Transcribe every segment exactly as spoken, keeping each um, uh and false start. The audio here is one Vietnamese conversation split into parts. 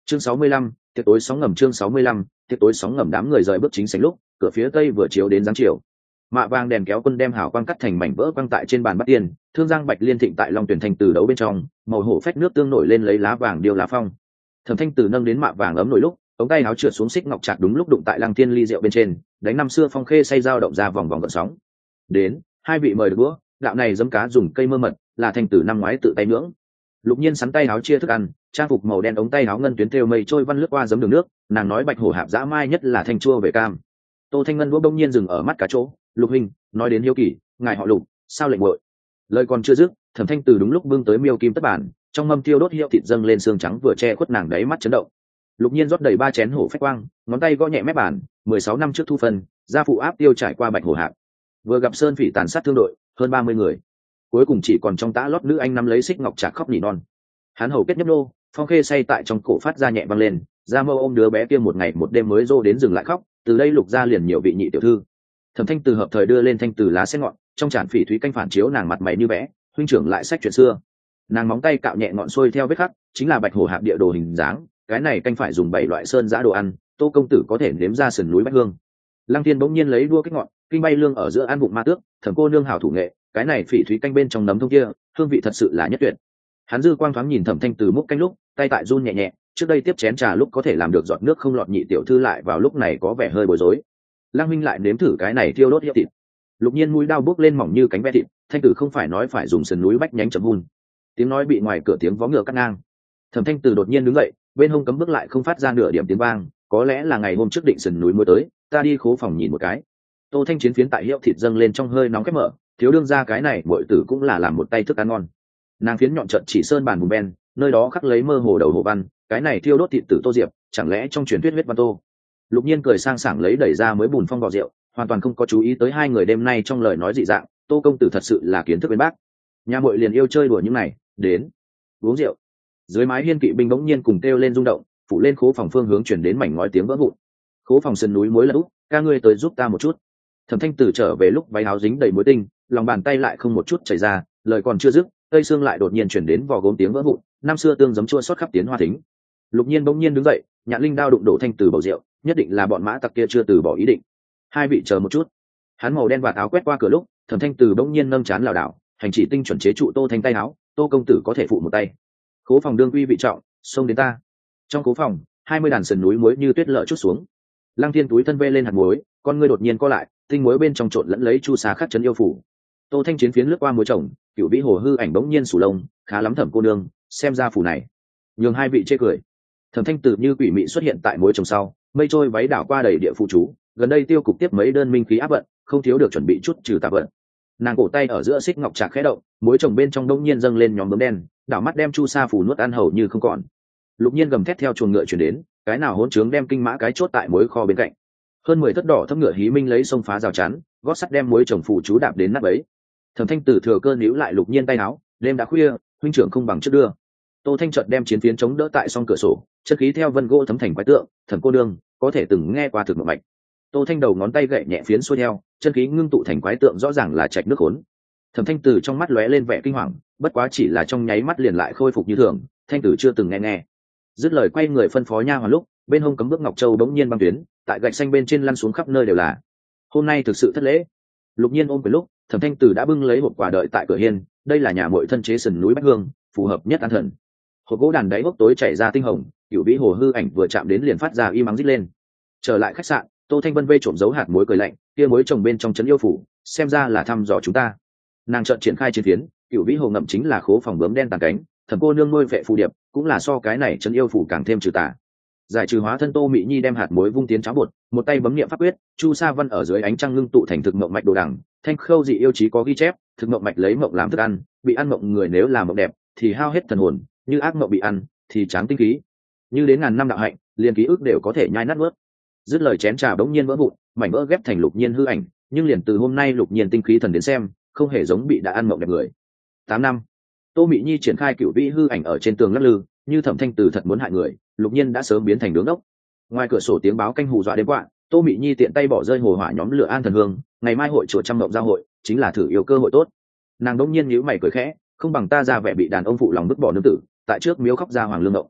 Chương sáu mươi lăm, tiệc tối sóng ngầm. Chương sáu mươi lăm, tiệc tối sóng ngầm. Đám người rời bước chính sảnh lúc, cửa phía tây vừa chiếu đến dáng chiều. Mạ vàng đèn kéo quân đem hào quang cắt thành mảnh vỡ quang tại trên bàn bắt tiền, thương giang bạch liên thịnh tại long tuyển thành từ đấu bên trong, màu hổ phách nước tương nổi lên lấy lá vàng điêu lá phong. Thẩm Thanh Từ nâng đến mạ vàng ấm nổi lúc, ống tay áo trượt xuống xích ngọc chặt đúng lúc đụng tại lăng thiên ly rượu bên trên, đánh năm xưa phong khê say dao động ra vòng vòng gợn sóng. Đến, hai vị mời được bữa, gạo này giấm cá dùng cây mơ mật, là Thanh Từ năm ngoái tự tay nướng. Lục Nhiên sắn tay áo chia thức ăn, trang phục màu đen ống tay áo ngân tuyến thêu mây trôi văn lướt qua giấm đường nước, nàng nói bạch hổ hạp dã mai nhất là thanh chua về cam. Tô Thanh Ngân đũa bỗng nhiên dừng ở mắt cá chỗ, Lục huynh, nói đến hiếu kỳ, ngài họ Lục, sao lệnh nguội? Lời còn chưa dứt, Thẩm Thanh Từ đúng lúc bưng tới miêu kim tất bản, trong mâm tiêu đốt hiệu thịt dâng lên xương trắng vừa che khuất nàng đáy mắt chấn động. Lục Nhiên rót đầy ba chén hổ phách quang, ngón tay gõ nhẹ mép bàn, mười sáu năm trước thu phân, gia phụ áp tiêu trải qua bạch hổ hạp. Vừa gặp sơn phỉ tàn sát thương đội, hơn ba mươi người. Cuối cùng chỉ còn trong tã lót nữ anh nắm lấy xích ngọc trạc khóc nỉ non. Hắn hầu kết nhấp nô, phong khê say tại trong cổ phát ra nhẹ văng lên, ra mâu ôm đứa bé kia một ngày một đêm mới rô đến dừng lại khóc, từ đây Lục gia liền nhiều vị nhị tiểu thư. Thẩm Thanh Từ hợp thời đưa lên thanh từ lá sen ngọn, trong tràn phỉ thúy canh phản chiếu nàng mặt mày như vẽ, huynh trưởng lại sách chuyện xưa. Nàng móng tay cạo nhẹ ngọn xuôi theo vết khắc, chính là bạch hổ hạp địa đồ hình dáng, cái này canh phải dùng bảy loại sơn giã đồ ăn, Tô công tử có thể nếm ra sườn núi bách hương. Lăng Thiên bỗng nhiên lấy đua kích ngọn, kinh bay lương ở giữa ăn bụng ma tước, Thẩm cô nương hảo thủ nghệ, cái này phỉ thúy canh bên trong nấm thông kia, hương vị thật sự là nhất tuyệt. Hắn dư quang thoáng nhìn Thẩm Thanh Từ múc canh lúc, tay tại run nhẹ nhẹ, trước đây tiếp chén trà lúc có thể làm được giọt nước không lọt nhị tiểu thư lại vào lúc này có vẻ hơi bối rối. Lăng Minh lại nếm thử cái này thiêu đốt hiệu thịt. Lục Nhiên mũi đao bước lên mỏng như cánh ve thịt, Thanh Từ không phải nói phải dùng sườn núi bách nhánh chấm hun. Tiếng nói bị ngoài cửa tiếng vó ngựa cắt ngang. Thẩm Thanh Từ đột nhiên đứng dậy, bên hông cấm bước lại không phát ra nửa điểm tiếng vang, có lẽ là ngày hôm trước định sườn núi mới tới, ta đi khố phòng nhìn một cái. Tô Thanh chiến phiến tại hiệu thịt dâng lên trong hơi nóng khép mở, thiếu đương ra cái này muội tử cũng là làm một tay thức ăn ngon. Nàng phiến nhọn trận chỉ sơn bàn bùn ben, nơi đó khắc lấy mơ hồ đầu hồ văn, cái này thiêu đốt thịt tử Tô Diệp, chẳng lẽ trong truyền thuyết huyết văn Tô? Lục Nhiên cười sang sảng lấy đẩy ra mới bùn phong bò rượu, hoàn toàn không có chú ý tới hai người đêm nay trong lời nói dị dạng. Tô công tử thật sự là kiến thức bên bác, nhà muội liền yêu chơi đùa những này, đến uống rượu. Dưới mái hiên kỵ binh bỗng nhiên cùng kêu lên rung động, phủ lên khố phòng phương hướng chuyển đến mảnh ngói tiếng vỡ vụn. Khố phòng sườn núi muối lật úp, ca ngươi tới giúp ta một chút. Thẩm Thanh Tử trở về lúc váy áo dính đầy muối tinh, lòng bàn tay lại không một chút chảy ra, lời còn chưa dứt, tây xương lại đột nhiên chuyển đến vò gốm tiếng vỡ vụn, năm xưa tương giấm chua xót khắp tiến hoa thính. Lục Nhiên bỗng nhiên đứng dậy, nhạn linh đao đụng đổ Thanh Tử bầu rượu, nhất định là bọn mã tặc kia chưa từ bỏ ý định. Hai vị chờ một chút. Hắn màu đen và áo quét qua cửa lúc, Thẩm Thanh Tử bỗng nhiên nâng chán lảo đảo, hành chỉ tinh chuẩn chế trụ Tô Thanh tay áo, Tô công tử có thể phụ một tay. Khố phòng đương quy vị trọng, xông đến ta. Trong khố phòng, hai mươi đàn sườn núi muối như tuyết lợ chút xuống. Lăng Thiên túi thân vê lên hạt muối, con ngươi đột nhiên co lại, tinh muối bên trong trộn lẫn lấy chu sa khắc chấn yêu phủ. Tô Thanh chiến phiến lướt qua muối chồng, cựu vĩ hồ hư ảnh bỗng nhiên sủ lông, khá lắm Thẩm cô nương, xem ra phủ này. Nhường hai vị chê cười. Thẩm Thanh Tử như quỷ mị xuất hiện tại muối chồng sau, mây trôi váy đảo qua đầy địa phụ chú, gần đây tiêu cục tiếp mấy đơn minh khí áp vận, không thiếu được chuẩn bị chút trừ tạp vận. Nàng cổ tay ở giữa xích ngọc trạc khẽ động, muối chồng bên trong đông nhiên dâng lên nhóm bướm đen, đảo mắt đem chu sa phủ nuốt ăn hầu như không còn. Lục Nhiên gầm thét theo chuồng ngựa chuyển đến, cái nào hỗn trướng đem kinh mã cái chốt tại muối kho bên cạnh. Hơn mười thất đỏ thấp ngựa hí minh lấy sông phá rào chắn, gót sắt đem muối chồng phủ chú đạp đến nát bấy. Thẩm Thanh Tử thừa cơ níu lại Lục Nhiên tay áo, đêm đã khuya, huynh trưởng không bằng trước đưa. Tô Thanh chợt đem chiến phiến chống đỡ tại song cửa sổ, chất khí theo vân gỗ thấm thành quái tượng, Thẩm cô đương có thể từng nghe qua thực mộng mạch. Tô Thanh đầu ngón tay gậy nhẹ phiến xuôi theo, chân khí ngưng tụ thành quái tượng rõ ràng là trạch nước khốn. Thẩm Thanh Tử trong mắt lóe lên vẻ kinh hoàng, bất quá chỉ là trong nháy mắt liền lại khôi phục như thường. Thanh Tử chưa từng nghe nghe. Dứt lời quay người phân phó nha hoàn lúc, bên hông cấm bước ngọc châu bỗng nhiên băng tuyến, tại gạch xanh bên trên lăn xuống khắp nơi đều là. Hôm nay thực sự thất lễ. Lục Nhiên ôm quyền lúc, Thẩm Thanh Tử đã bưng lấy hộp quà đợi tại cửa hiên, đây là nhà muội thân chế sườn núi bách hương, phù hợp nhất an thần. Hộp gỗ đàn đáy hốc tối chảy ra tinh hồng, cửu vĩ hồ hư ảnh vừa chạm đến liền phát ra y mắng rít lên. Trở lại khách sạn, Tô Thanh Vân vê trộm giấu hạt muối cười lạnh, kia muối trồng bên trong trấn yêu phủ, xem ra là thăm dò chúng ta. Nàng chợt triển khai chiến phiến, cửu vĩ hồ ngậm chính là khố phòng bướm đen tàn cánh, Thẩm cô nương nuôi vệ phù điệp, cũng là so cái này trấn yêu phủ càng thêm trừ tà. Giải trừ hóa thân Tô Mị Nhi đem hạt muối vung tiến cháo bột, một tay bấm niệm pháp quyết, chu sa văn ở dưới ánh trăng ngưng tụ thành thực mộng mạch đồ đằng, thanh khâu dị yêu chí có ghi chép, thực mộng mạch lấy mộng làm thức ăn, bị ăn mộng người nếu làm mộng đẹp thì hao hết thần hồn, như ác mộng bị ăn thì tráng tinh khí, như đến ngàn năm đạo hạnh liền ký ức đều có thể nhai nát nuốt. Dứt lời chén trà bỗng nhiên vỡ vụn, mảnh vỡ ghép thành Lục Nhiên hư ảnh, nhưng liền từ hôm nay Lục Nhiên tinh khí thần đến xem, không hề giống bị đã ăn mộng đẹp người. Tám năm, Tô Mị Nhi triển khai cửu vĩ hư ảnh ở trên tường lắc lư, như Thẩm Thanh Từ thật muốn hại người, Lục Nhiên đã sớm biến thành đứng đốc. Ngoài cửa sổ tiếng báo canh hù dọa đêm qua, Tô Mị Nhi tiện tay bỏ rơi hồ hỏa nhóm lửa an thần hương, ngày mai hội chùa trăm mộng giao hội, chính là thử yêu cơ hội tốt. Nàng đống nhiên nhíu mày cười khẽ, không bằng ta ra vẻ bị đàn ông phụ lòng vứt bỏ nương tử, tại trước miếu khóc ra hoàng lương động.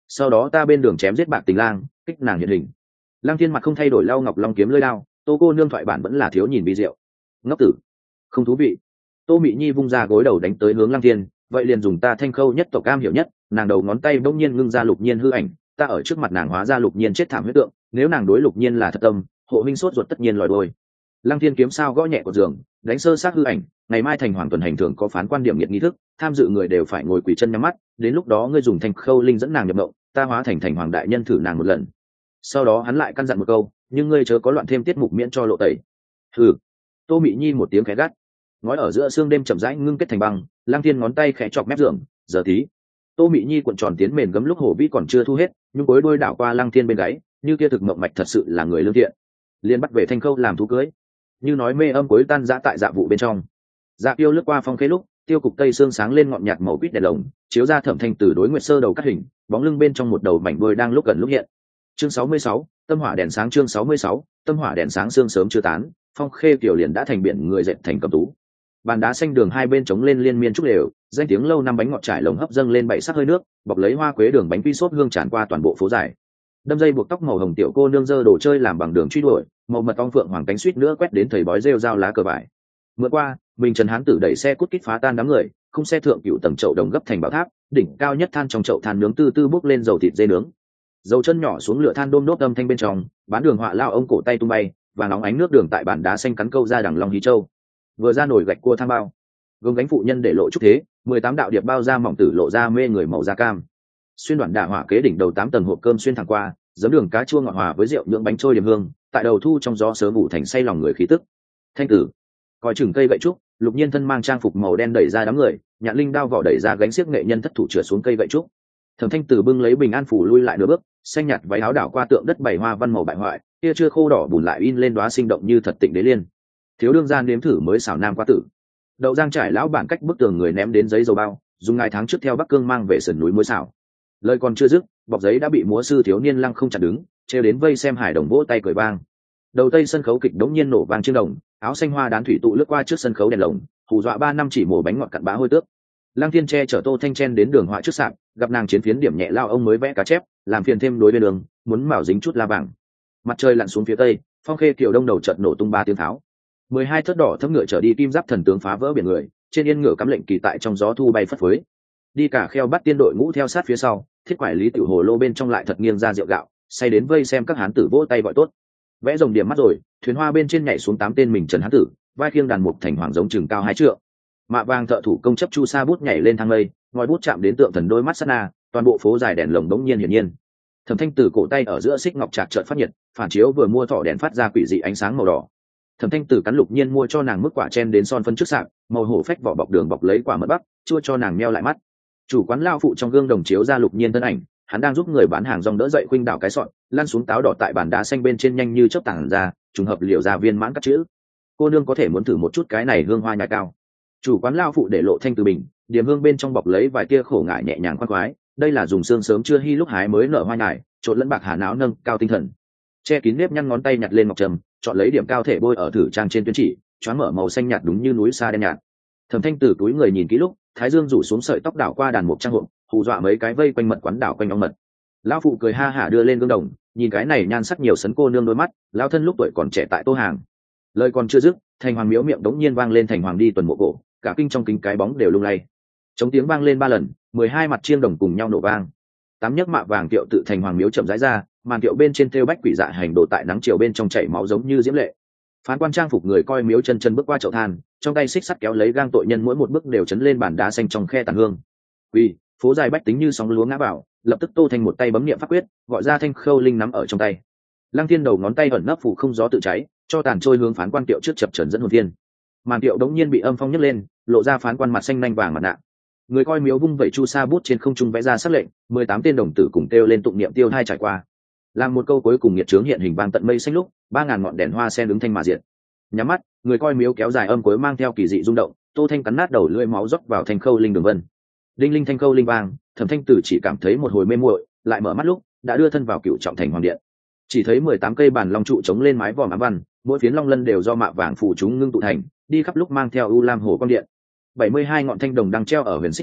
sau đó ta bên đường chém giết bạc tình lang, kích nàng hiện hình. Lăng Thiên mặt không thay đổi lau ngọc long kiếm lưỡi đao, Tô cô nương thoại bản vẫn là thiếu nhìn vi diệu. Ngốc tử, không thú vị. Tô Mị Nhi vung ra gối đầu đánh tới hướng Lăng Thiên, vậy liền dùng ta thanh khâu nhất tộc cam hiểu nhất, nàng đầu ngón tay bỗng nhiên ngưng ra lục nhiên hư ảnh, ta ở trước mặt nàng hóa ra lục nhiên chết thảm huyết tượng, nếu nàng đối lục nhiên là thật tâm, hộ huynh sốt ruột tất nhiên lòi đôi. Lăng Thiên kiếm sao gõ nhẹ của giường, đánh sơ sát hư ảnh, ngày mai thành hoàng tuần hành thường có phán quan điểm nghiệt nghi thức, tham dự người đều phải ngồi quỳ chân nhắm mắt, đến lúc đó ngươi dùng thanh khâu linh dẫn nàng nhập mộng, ta hóa thành thành hoàng đại nhân thử nàng một lần. Sau đó hắn lại căn dặn một câu, nhưng ngươi chớ có loạn thêm tiết mục miễn cho lộ tẩy. Hừ. Tô Mị Nhi một tiếng khẽ gắt, ngói ở giữa xương đêm chậm rãi ngưng kết thành băng. Lăng Thiên ngón tay khẽ chọc mép giường, giờ tí. Tô Mị Nhi cuộn tròn tiến mền gấm lúc hổ vĩ còn chưa thu hết, nhưng cuối đôi đảo qua Lăng Thiên bên gáy, như kia thực mộng mạch thật sự là người lương thiện, liền bắt về thanh khâu làm thú cưới. Như nói mê âm cuối tan rã tại dạ vụ bên trong. Dạ Tiêu lướt qua phong khế lúc, tiêu cục tây xương sáng lên ngọn nhạt màu quýt đèn lồng, chiếu ra Thẩm Thanh Tử đối nguyệt sơ đầu cắt hình, bóng lưng bên trong một đầu mảnh đuôi đang lúc gần lúc hiện. Chương sáu mươi sáu, tâm hỏa đèn sáng. Chương sáu mươi sáu, tâm hỏa đèn sáng. Sương sớm chưa tán, phong khê tiểu liền đã thành biển người dệt thành cầm tú. Bàn đá xanh đường hai bên trống lên liên miên trúc đều, danh tiếng lâu năm bánh ngọt trải lồng hấp dâng lên bảy sắc hơi nước, bọc lấy hoa quế đường bánh quy sốt hương tràn qua toàn bộ phố dài. Đâm dây buộc tóc màu hồng tiểu cô nương dơ đồ chơi làm bằng đường truy đuổi, màu mật ong phượng hoàng cánh suýt nữa quét đến thầy bói rêu dao lá cờ vải. Mượn qua, mình Trần Hán Tử đẩy xe cút kít phá tan đám người, không xe thượng cựu tầng chậu đồng gấp thành bảo tháp, đỉnh cao nhất than trong chậu than nướng tư tư bốc lên dầu thịt dê nướng. Dầu chân nhỏ xuống lửa than đôm đốt âm thanh bên trong, bán đường họa lao ông cổ tay tung bay, và nóng ánh nước đường tại bản đá xanh cắn câu ra đằng long hí châu. Vừa ra nổi gạch cua tham bao, gồng gánh phụ nhân để lộ chút thế, mười tám đạo điệp bao ra mỏng tử lộ ra mê người màu da cam. Xuyên đoạn đả hỏa kế đỉnh đầu tám tầng hộp cơm xuyên thẳng qua, giấm đường cá chua ngọt hòa với rượu nhưỡng bánh trôi điểm hương, tại đầu thu trong gió sớm ủ thành say lòng người khí tức. Thanh tử coi chừng cây gậy trúc, Lục Nhiên thân mang trang phục màu đen đẩy ra đám người, Nhạn Linh đao vỏ đẩy ra gánh xiếc nghệ nhân thất thủ trượt xuống cây gậy trúc. Thẩm Thanh Tử bưng lấy bình an phủ lui lại nửa bước, xanh nhạt váy áo đảo qua tượng đất bảy hoa văn màu bại hoại, kia chưa khô đỏ bùn lại in lên đóa sinh động như thật tịnh đế liên. Thiếu đương gian nếm thử mới xảo nam qua tử. Đậu Giang trải lão bản cách bức tường người ném đến giấy dầu bao, dùng ngày tháng trước theo Bắc Cương mang về sườn núi muối xảo. Lời còn chưa dứt, bọc giấy đã bị múa sư thiếu niên lăng không chặt đứng, treo đến vây xem hải đồng vỗ tay cười vang. Đầu tây sân khấu kịch đống nhiên nổ vang chiêng đồng, áo xanh hoa đán thủy tụ lướt qua trước sân khấu đèn lồng, hù dọa ba năm chỉ mổ bánh ngọt cặn bã hôi tước. Lăng Thiên che chở Tô Thanh Chen đến đường họa trước sạp, gặp nàng chiến phiến điểm nhẹ lao ông mới vẽ cá chép, làm phiền thêm đối bên đường, muốn mảo dính chút la vàng. Mặt trời lặn xuống phía tây, phong khê kiểu đông đầu chợt nổ tung ba tiếng tháo. Mười hai thớt đỏ thấm ngựa trở đi kim giáp thần tướng phá vỡ biển người, trên yên ngựa cắm lệnh kỳ tại trong gió thu bay phất phới. Đi cả kheo bắt tiên đội ngũ theo sát phía sau, thiết quải lý tiểu hồ lô bên trong lại thật nghiêng ra rượu gạo, say đến vây xem các hán tử vỗ tay gọi tốt. Vẽ rồng điểm mắt rồi, thuyền hoa bên trên nhảy xuống tám tên mình Trần Hán Tử, vai khiêng đàn mục thành hoàng giống chừng cao hai trượng. Mạ vàng thợ thủ công chấp chu sa bút nhảy lên thang mây, ngòi bút chạm đến tượng thần đôi mắt sát na, toàn bộ phố dài đèn lồng đống nhiên hiển nhiên. Thẩm Thanh Tử cổ tay ở giữa xích ngọc chạc chợt phát nhiệt, phản chiếu vừa mua thỏ đèn phát ra quỷ dị ánh sáng màu đỏ. Thẩm Thanh Tử cắn Lục Nhiên mua cho nàng mức quả chen đến son phân trước sạp, màu hổ phách vỏ bọc đường bọc lấy quả mật bắc, chua cho nàng meo lại mắt. Chủ quán lao phụ trong gương đồng chiếu ra Lục Nhiên thân ảnh, hắn đang giúp người bán hàng rong đỡ dậy khuynh đảo cái sọn, lăn xuống táo đỏ tại bàn đá xanh bên trên nhanh như chớp tảng ra, trùng hợp liều ra viên mãn các chữ. Cô nương có thể muốn thử một chút cái này hương hoa nhài cao. Chủ quán lao phụ để lộ thanh từ bình, điểm hương bên trong bọc lấy vài tia khổ ngại nhẹ nhàng khoan khoái, đây là dùng xương sớm chưa hy lúc hái mới nở hoa nhài, trộn lẫn bạc hà não nâng cao tinh thần. Che kín nếp nhăn ngón tay nhặt lên ngọc trầm, chọn lấy điểm cao thể bôi ở thử trang trên tuyến chỉ, choáng mở màu xanh nhạt đúng như núi xa đen nhạt. Thẩm Thanh Tử túi người nhìn kỹ lúc, thái dương rủ xuống sợi tóc đảo qua đàn mục trang hộp, hù dọa mấy cái vây quanh mật quán đảo quanh ong mật. Lão phụ cười ha hả đưa lên gương đồng, nhìn cái này nhan sắc nhiều sấn cô nương đôi mắt, lão thân lúc tuổi còn trẻ tại Tô Hàng. Lời còn chưa dứt, thành hoàng miếu miệng đống nhiên vang lên thành hoàng đi tuần mộ cổ, cả kinh trong kính cái bóng đều lung lay. Chống tiếng vang lên ba lần, mười hai mặt chiêng đồng cùng nhau nổ vang. Tám nhấc mạ vàng kiệu tự thành hoàng miếu chậm rãi ra, màn kiệu bên trên thêu bách quỷ dạ hành đồ tại nắng chiều bên trong chảy máu giống như diễm lệ. Phán quan trang phục người coi miếu chân chân bước qua chậu than, trong tay xích sắt kéo lấy gang tội nhân mỗi một bước đều chấn lên bàn đá xanh trong khe tàn hương. Quỳ, phố dài bách tính như sóng lúa ngã vào, lập tức Tô Thanh một tay bấm niệm pháp quyết, gọi ra thanh khâu linh nắm ở trong tay. Lăng Thiên đầu ngón tay ẩn nấp phủ không gió tự cháy, cho tàn trôi hướng phán quan kiệu trước chập chờn dẫn hồn thiên. Màn kiệu đống nhiên bị âm phong nhấc lên, lộ ra phán quan mặt xanh nanh vàng mặt nạ. Người coi miếu vung vẩy chu sa bút trên không trung vẽ ra sắc lệnh, mười tám tên đồng tử cùng kêu lên tụng niệm tiêu hai trải qua. Làm một câu cuối cùng nghiệt trướng hiện hình vang tận mây xanh lúc, ba ngàn ngọn đèn hoa sen đứng thanh mà diện. Nhắm mắt, người coi miếu kéo dài âm cuối mang theo kỳ dị rung động, Tô Thanh cắn nát đầu lưỡi máu dốc vào thanh khâu linh đường vân. Đinh linh thanh khâu linh vang, Thẩm Thanh Tử chỉ cảm thấy một hồi mê muội, lại mở mắt lúc, đã đưa thân vào cựu trọng thành hoàng điện. Chỉ thấy mười tám cây bàn long trụ chống lên mái vòm ám văn, mỗi phiến long lân đều do mạ vàng phủ chúng ngưng tụ thành, đi khắp lúc mang theo u lam hồ quang điện. bảy mươi hai ngọn thanh đồng đang treo ở huyền xích sắt,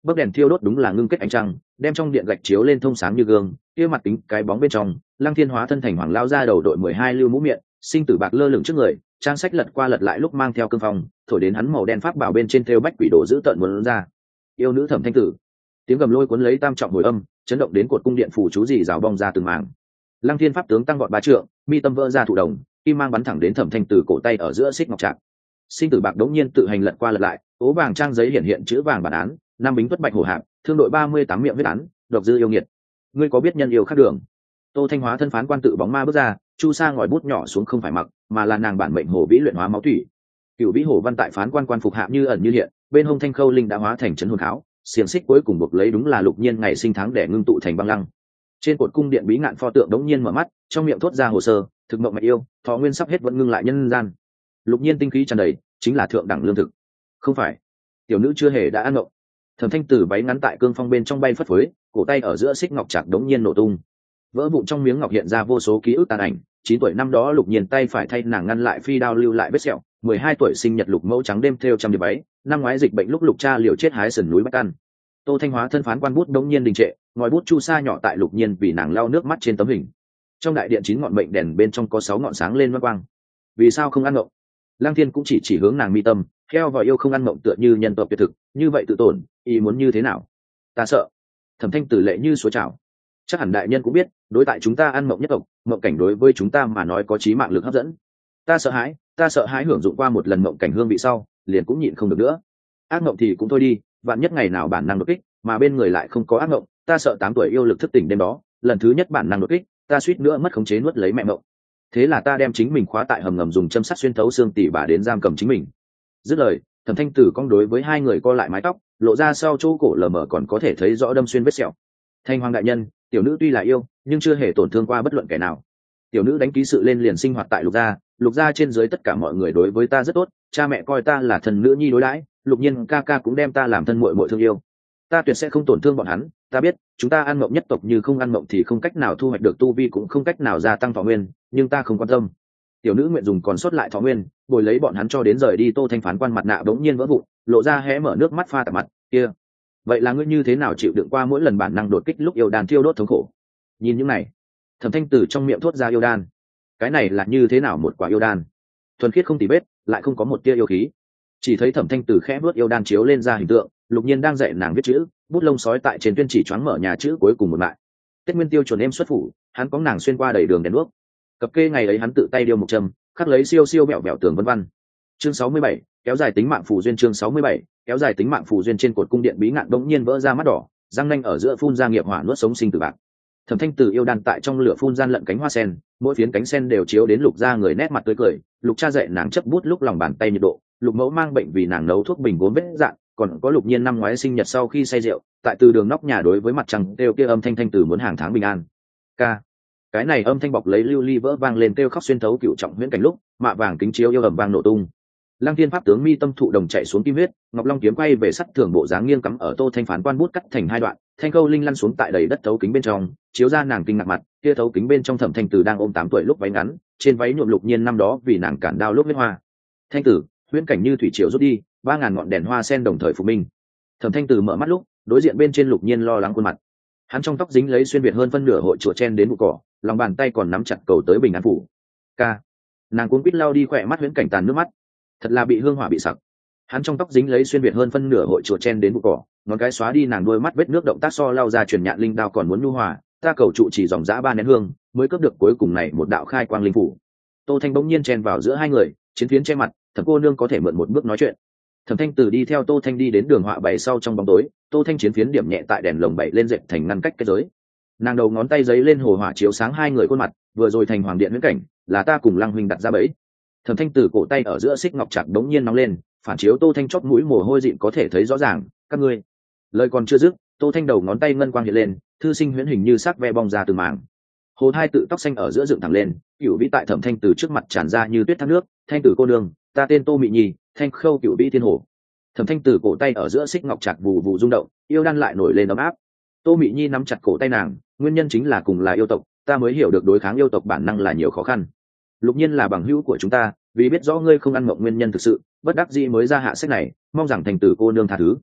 bấc đèn thiêu đốt đúng là ngưng kết ánh trăng, đem trong điện gạch chiếu lên thông sáng như gương, kia mặt kính cái bóng bên trong, Lăng Thiên hóa thân thành hoàng lao ra đầu đội mười hai lưu mũ miệng, sinh tử bạc lơ lửng trước người, trang sách lật qua lật lại lúc mang theo cương phong, thổi đến hắn màu đen pháp bảo bên trên thêu bách quỷ đồ giữ tợn muốn ra. Yêu nữ Thẩm Thanh Tử, tiếng gầm lôi cuốn lấy tam trọng hồi âm, chấn động đến cột cung điện phủ chú gì rào bong ra từng mảng. Lăng Thiên pháp tướng tăng vọt ba trượng, mi tâm vỡ ra thụ đồng, kim mang bắn thẳng đến Thẩm Thanh Tử cổ tay ở giữa xích ngọc trạc. Sinh tử bạc đống nhiên tự hành lật qua lật lại, ố vàng trang giấy hiện hiện chữ vàng bản án, năm bính tuất bạch hổ hạp, thương đội ba mươi tám miệng viết án, độc dư yêu nghiệt. Ngươi có biết nhân yêu khác đường? Tô Thanh hóa thân phán quan tự bóng ma bước ra, chu sa ngòi bút nhỏ xuống không phải mặc, mà là nàng bản mệnh hổ vĩ luyện hóa máu thủy. Cửu vĩ hổ văn tại phán quan quan phục hạ như ẩn như hiện, bên hông thanh khâu linh đã hóa thành chấn hồn kháo, xiềng xích cuối cùng buộc lấy đúng là lục nhiên ngày sinh tháng để ngưng tụ thành băng lăng. Trên cột cung điện bí ngạn pho tượng đống nhiên mở mắt, trong miệng thốt ra hồ sơ, thực mộng mạch yêu, thọ nguyên sắp hết vẫn ngưng lại nhân gian. Lục nhiên tinh khí tràn đầy, chính là thượng đẳng lương thực. Không phải, tiểu nữ chưa hề đã ăn ngộng. Thẩm Thanh Tử váy ngắn tại cương phong bên trong bay phất phới, cổ tay ở giữa xích ngọc chạc đống nhiên nổ tung, vỡ vụn trong miếng ngọc hiện ra vô số ký ức tàn ảnh. Chín tuổi năm đó lục nhiên tay phải thay nàng ngăn lại phi đao lưu lại vết sẹo. Mười hai tuổi sinh nhật lục mẫu trắng đêm thêu trăm điệp váy. Năm ngoái dịch bệnh lúc lục cha liều chết hái sườn núi bách ăn. Tô Thanh hóa thân phán quan bút đống nhiên đình trệ, ngòi bút chu sa nhỏ tại lục nhiên vì nàng lau nước mắt trên tấm hình. Trong đại điện chín ngọn mệnh đèn bên trong có sáu ngọn sáng lên loang quang. Vì sao không ăn ngộng? Lang Thiên cũng chỉ chỉ hướng nàng mi tâm, theo vào yêu không ăn mộng tựa như nhân tộc tuyệt thực, như vậy tự tổn, ý muốn như thế nào? Ta sợ. Thẩm Thanh Tử lệ như suối trào. Chắc hẳn đại nhân cũng biết, đối tại chúng ta ăn mộng nhất tộc, mộng cảnh đối với chúng ta mà nói có chí mạng lực hấp dẫn. Ta sợ hãi, ta sợ hãi hưởng dụng qua một lần mộng cảnh hương vị sau, liền cũng nhịn không được nữa. Ác mộng thì cũng thôi đi, vạn nhất ngày nào bản năng đột kích, mà bên người lại không có ác mộng, ta sợ tám tuổi yêu lực thức tỉnh đêm đó, lần thứ nhất bản năng đột kích, ta suýt nữa mất khống chế nuốt lấy mẹ mộng. Thế là ta đem chính mình khóa tại hầm ngầm dùng châm sắt xuyên thấu xương tỉ bà đến giam cầm chính mình. Dứt lời, Thẩm Thanh Tử cong đối với hai người co lại mái tóc, lộ ra sau chỗ cổ lờ mờ còn có thể thấy rõ đâm xuyên vết sẹo. Thanh Hoàng đại nhân, tiểu nữ tuy là yêu, nhưng chưa hề tổn thương qua bất luận kẻ nào. Tiểu nữ đánh ký sự lên liền sinh hoạt tại lục gia, lục gia trên dưới tất cả mọi người đối với ta rất tốt, cha mẹ coi ta là thần nữ nhi đối đãi, lục nhiên ca ca cũng đem ta làm thân muội muội thương yêu. Ta tuyệt sẽ không tổn thương bọn hắn, ta biết, chúng ta ăn mộng nhất tộc như không ăn mộng thì không cách nào thu hoạch được tu vi cũng không cách nào gia tăng thọ nguyên, nhưng ta không quan tâm. Tiểu nữ nguyện dùng còn sót lại thọ nguyên, bồi lấy bọn hắn cho đến rời đi. Tô Thanh phán quan mặt nạ bỗng nhiên vỡ vụn, lộ ra hé mở nước mắt pha tạp mặt kia. Vậy là ngươi như thế nào chịu đựng qua mỗi lần bản năng đột kích lúc yêu đan thiêu đốt thống khổ? Nhìn những này, Thẩm Thanh Tử trong miệng thốt ra yêu đan. Cái này là như thế nào một quả yêu đan? Thuần khiết không tì vết, lại không có một tia yêu khí. Chỉ thấy Thẩm Thanh Tử khẽ vuốt yêu đan chiếu lên ra hình tượng, lục nhiên đang dạy nàng viết chữ, bút lông sói tại trên tuyên chỉ choáng mở nhà chữ cuối cùng một lại. Tết Nguyên Tiêu chuẩn em xuất phủ, hắn có nàng xuyên qua đầy đường đèn đuốc. Cập kê ngày ấy hắn tự tay điêu một châm, khắc lấy siêu siêu mẹo mẹo tường vân văn. Chương sáu mươi bảy, kéo dài tính mạng phù duyên. Chương sáu mươi bảy, kéo dài tính mạng phù duyên. Trên cột cung điện bí ngạn bỗng nhiên vỡ ra mắt đỏ, răng nanh ở giữa phun ra nghiệp hỏa nuốt sống sinh tử bạc. Thẩm Thanh Tử yêu đan tại trong lửa phun gian lận cánh hoa sen, mỗi phiến cánh sen đều chiếu đến lục gia người nét mặt tươi cười. Lục cha dạy nàng chấp bút lúc lòng bàn tay nhiệt độ, lục mẫu mang bệnh vì nàng nấu thuốc bình gốm vết dạn, còn có lục nhiên năm ngoái sinh nhật sau khi say rượu, tại từ đường nóc nhà đối với mặt trăng kêu kia âm thanh thanh từ muốn hàng tháng bình an. Ca, cái này âm thanh bọc lấy lưu ly vỡ vang lên kêu khóc xuyên thấu cựu trọng huyễn cảnh lúc, mạ vàng kính chiếu yêu ầm vang nổ tung. Lăng Thiên pháp tướng mi tâm thụ đồng chạy xuống kim huyết, ngọc long kiếm quay về sắt thường bộ dáng nghiêng cắm ở Tô Thanh phán quan bút cắt thành hai đoạn, thanh câu linh lăn xuống tại đầy đất thấu kính bên trong, chiếu ra nàng kinh ngạc mặt, kia thấu kính bên trong Thẩm Thanh Tử đang ôm tám tuổi lúc váy ngắn, trên váy nhuộm lục nhiên năm đó vì nàng cản đao lúc huyết hoa. Thanh tử, huyễn cảnh như thủy triều rút đi, ba ngàn ngọn đèn hoa sen đồng thời phục minh. Thẩm Thanh Tử mở mắt lúc, đối diện bên trên lục nhiên lo lắng khuôn mặt, hắn trong tóc dính lấy xuyên việt hơn phân nửa hội chùa chen đến bụi cỏ, lòng bàn tay còn nắm chặt cầu tới bình an phủ. Ca, nàng cuốn quýt lau đi khỏe mắt huyễn cảnh tàn nước mắt, thật là bị hương hỏa bị sặc. Hắn trong tóc dính lấy xuyên việt hơn phân nửa hội chùa chen đến bụi cỏ, ngón cái xóa đi nàng đôi mắt vết nước động tác so lau ra truyền nhạn linh đao còn muốn nhu hòa. Ta cầu trụ chỉ dòng dã ba nén hương mới cướp được cuối cùng này một đạo khai quang linh phủ. Tô Thanh bỗng nhiên chen vào giữa hai người, chiến phiến che mặt, Thẩm cô nương có thể mượn một bước nói chuyện. Thẩm Thanh Tử đi theo Tô Thanh đi đến đường họa bảy sau trong bóng tối, Tô Thanh chiến phiến điểm nhẹ tại đèn lồng bảy lên dệt thành ngăn cách kết giới. Nàng đầu ngón tay giấy lên hồ hỏa chiếu sáng hai người khuôn mặt, vừa rồi thành hoàng điện huyễn cảnh, là ta cùng Lăng huynh đặt ra bẫy. Thẩm Thanh Tử cổ tay ở giữa xích ngọc chặt đống nhiên nóng lên, phản chiếu Tô Thanh chót mũi mồ hôi dịn có thể thấy rõ ràng. Các ngươi, lời còn chưa dứt, Tô Thanh đầu ngón tay ngân quang hiện lên, thư sinh huyễn hình như sắc ve bong ra từ màng. Hồ thai tự tóc xanh ở giữa dựng thẳng lên, cửu vĩ tại Thẩm Thanh Tử trước mặt tràn ra như tuyết thác nước. Thanh Tử cô nương, ta tên Tô Mị Nhi, Thanh Khâu cửu vĩ thiên hồ. Thẩm Thanh Tử cổ tay ở giữa xích ngọc chặt vù vù rung động, yêu đan lại nổi lên ấm áp. Tô Mị Nhi nắm chặt cổ tay nàng, nguyên nhân chính là cùng là yêu tộc, ta mới hiểu được đối kháng yêu tộc bản năng là nhiều khó khăn. Lục nhiên là bằng hữu của chúng ta, vì biết rõ ngươi không ăn mộng nguyên nhân thực sự, bất đắc dĩ mới ra hạ sách này, mong rằng Thành Tử cô nương tha thứ.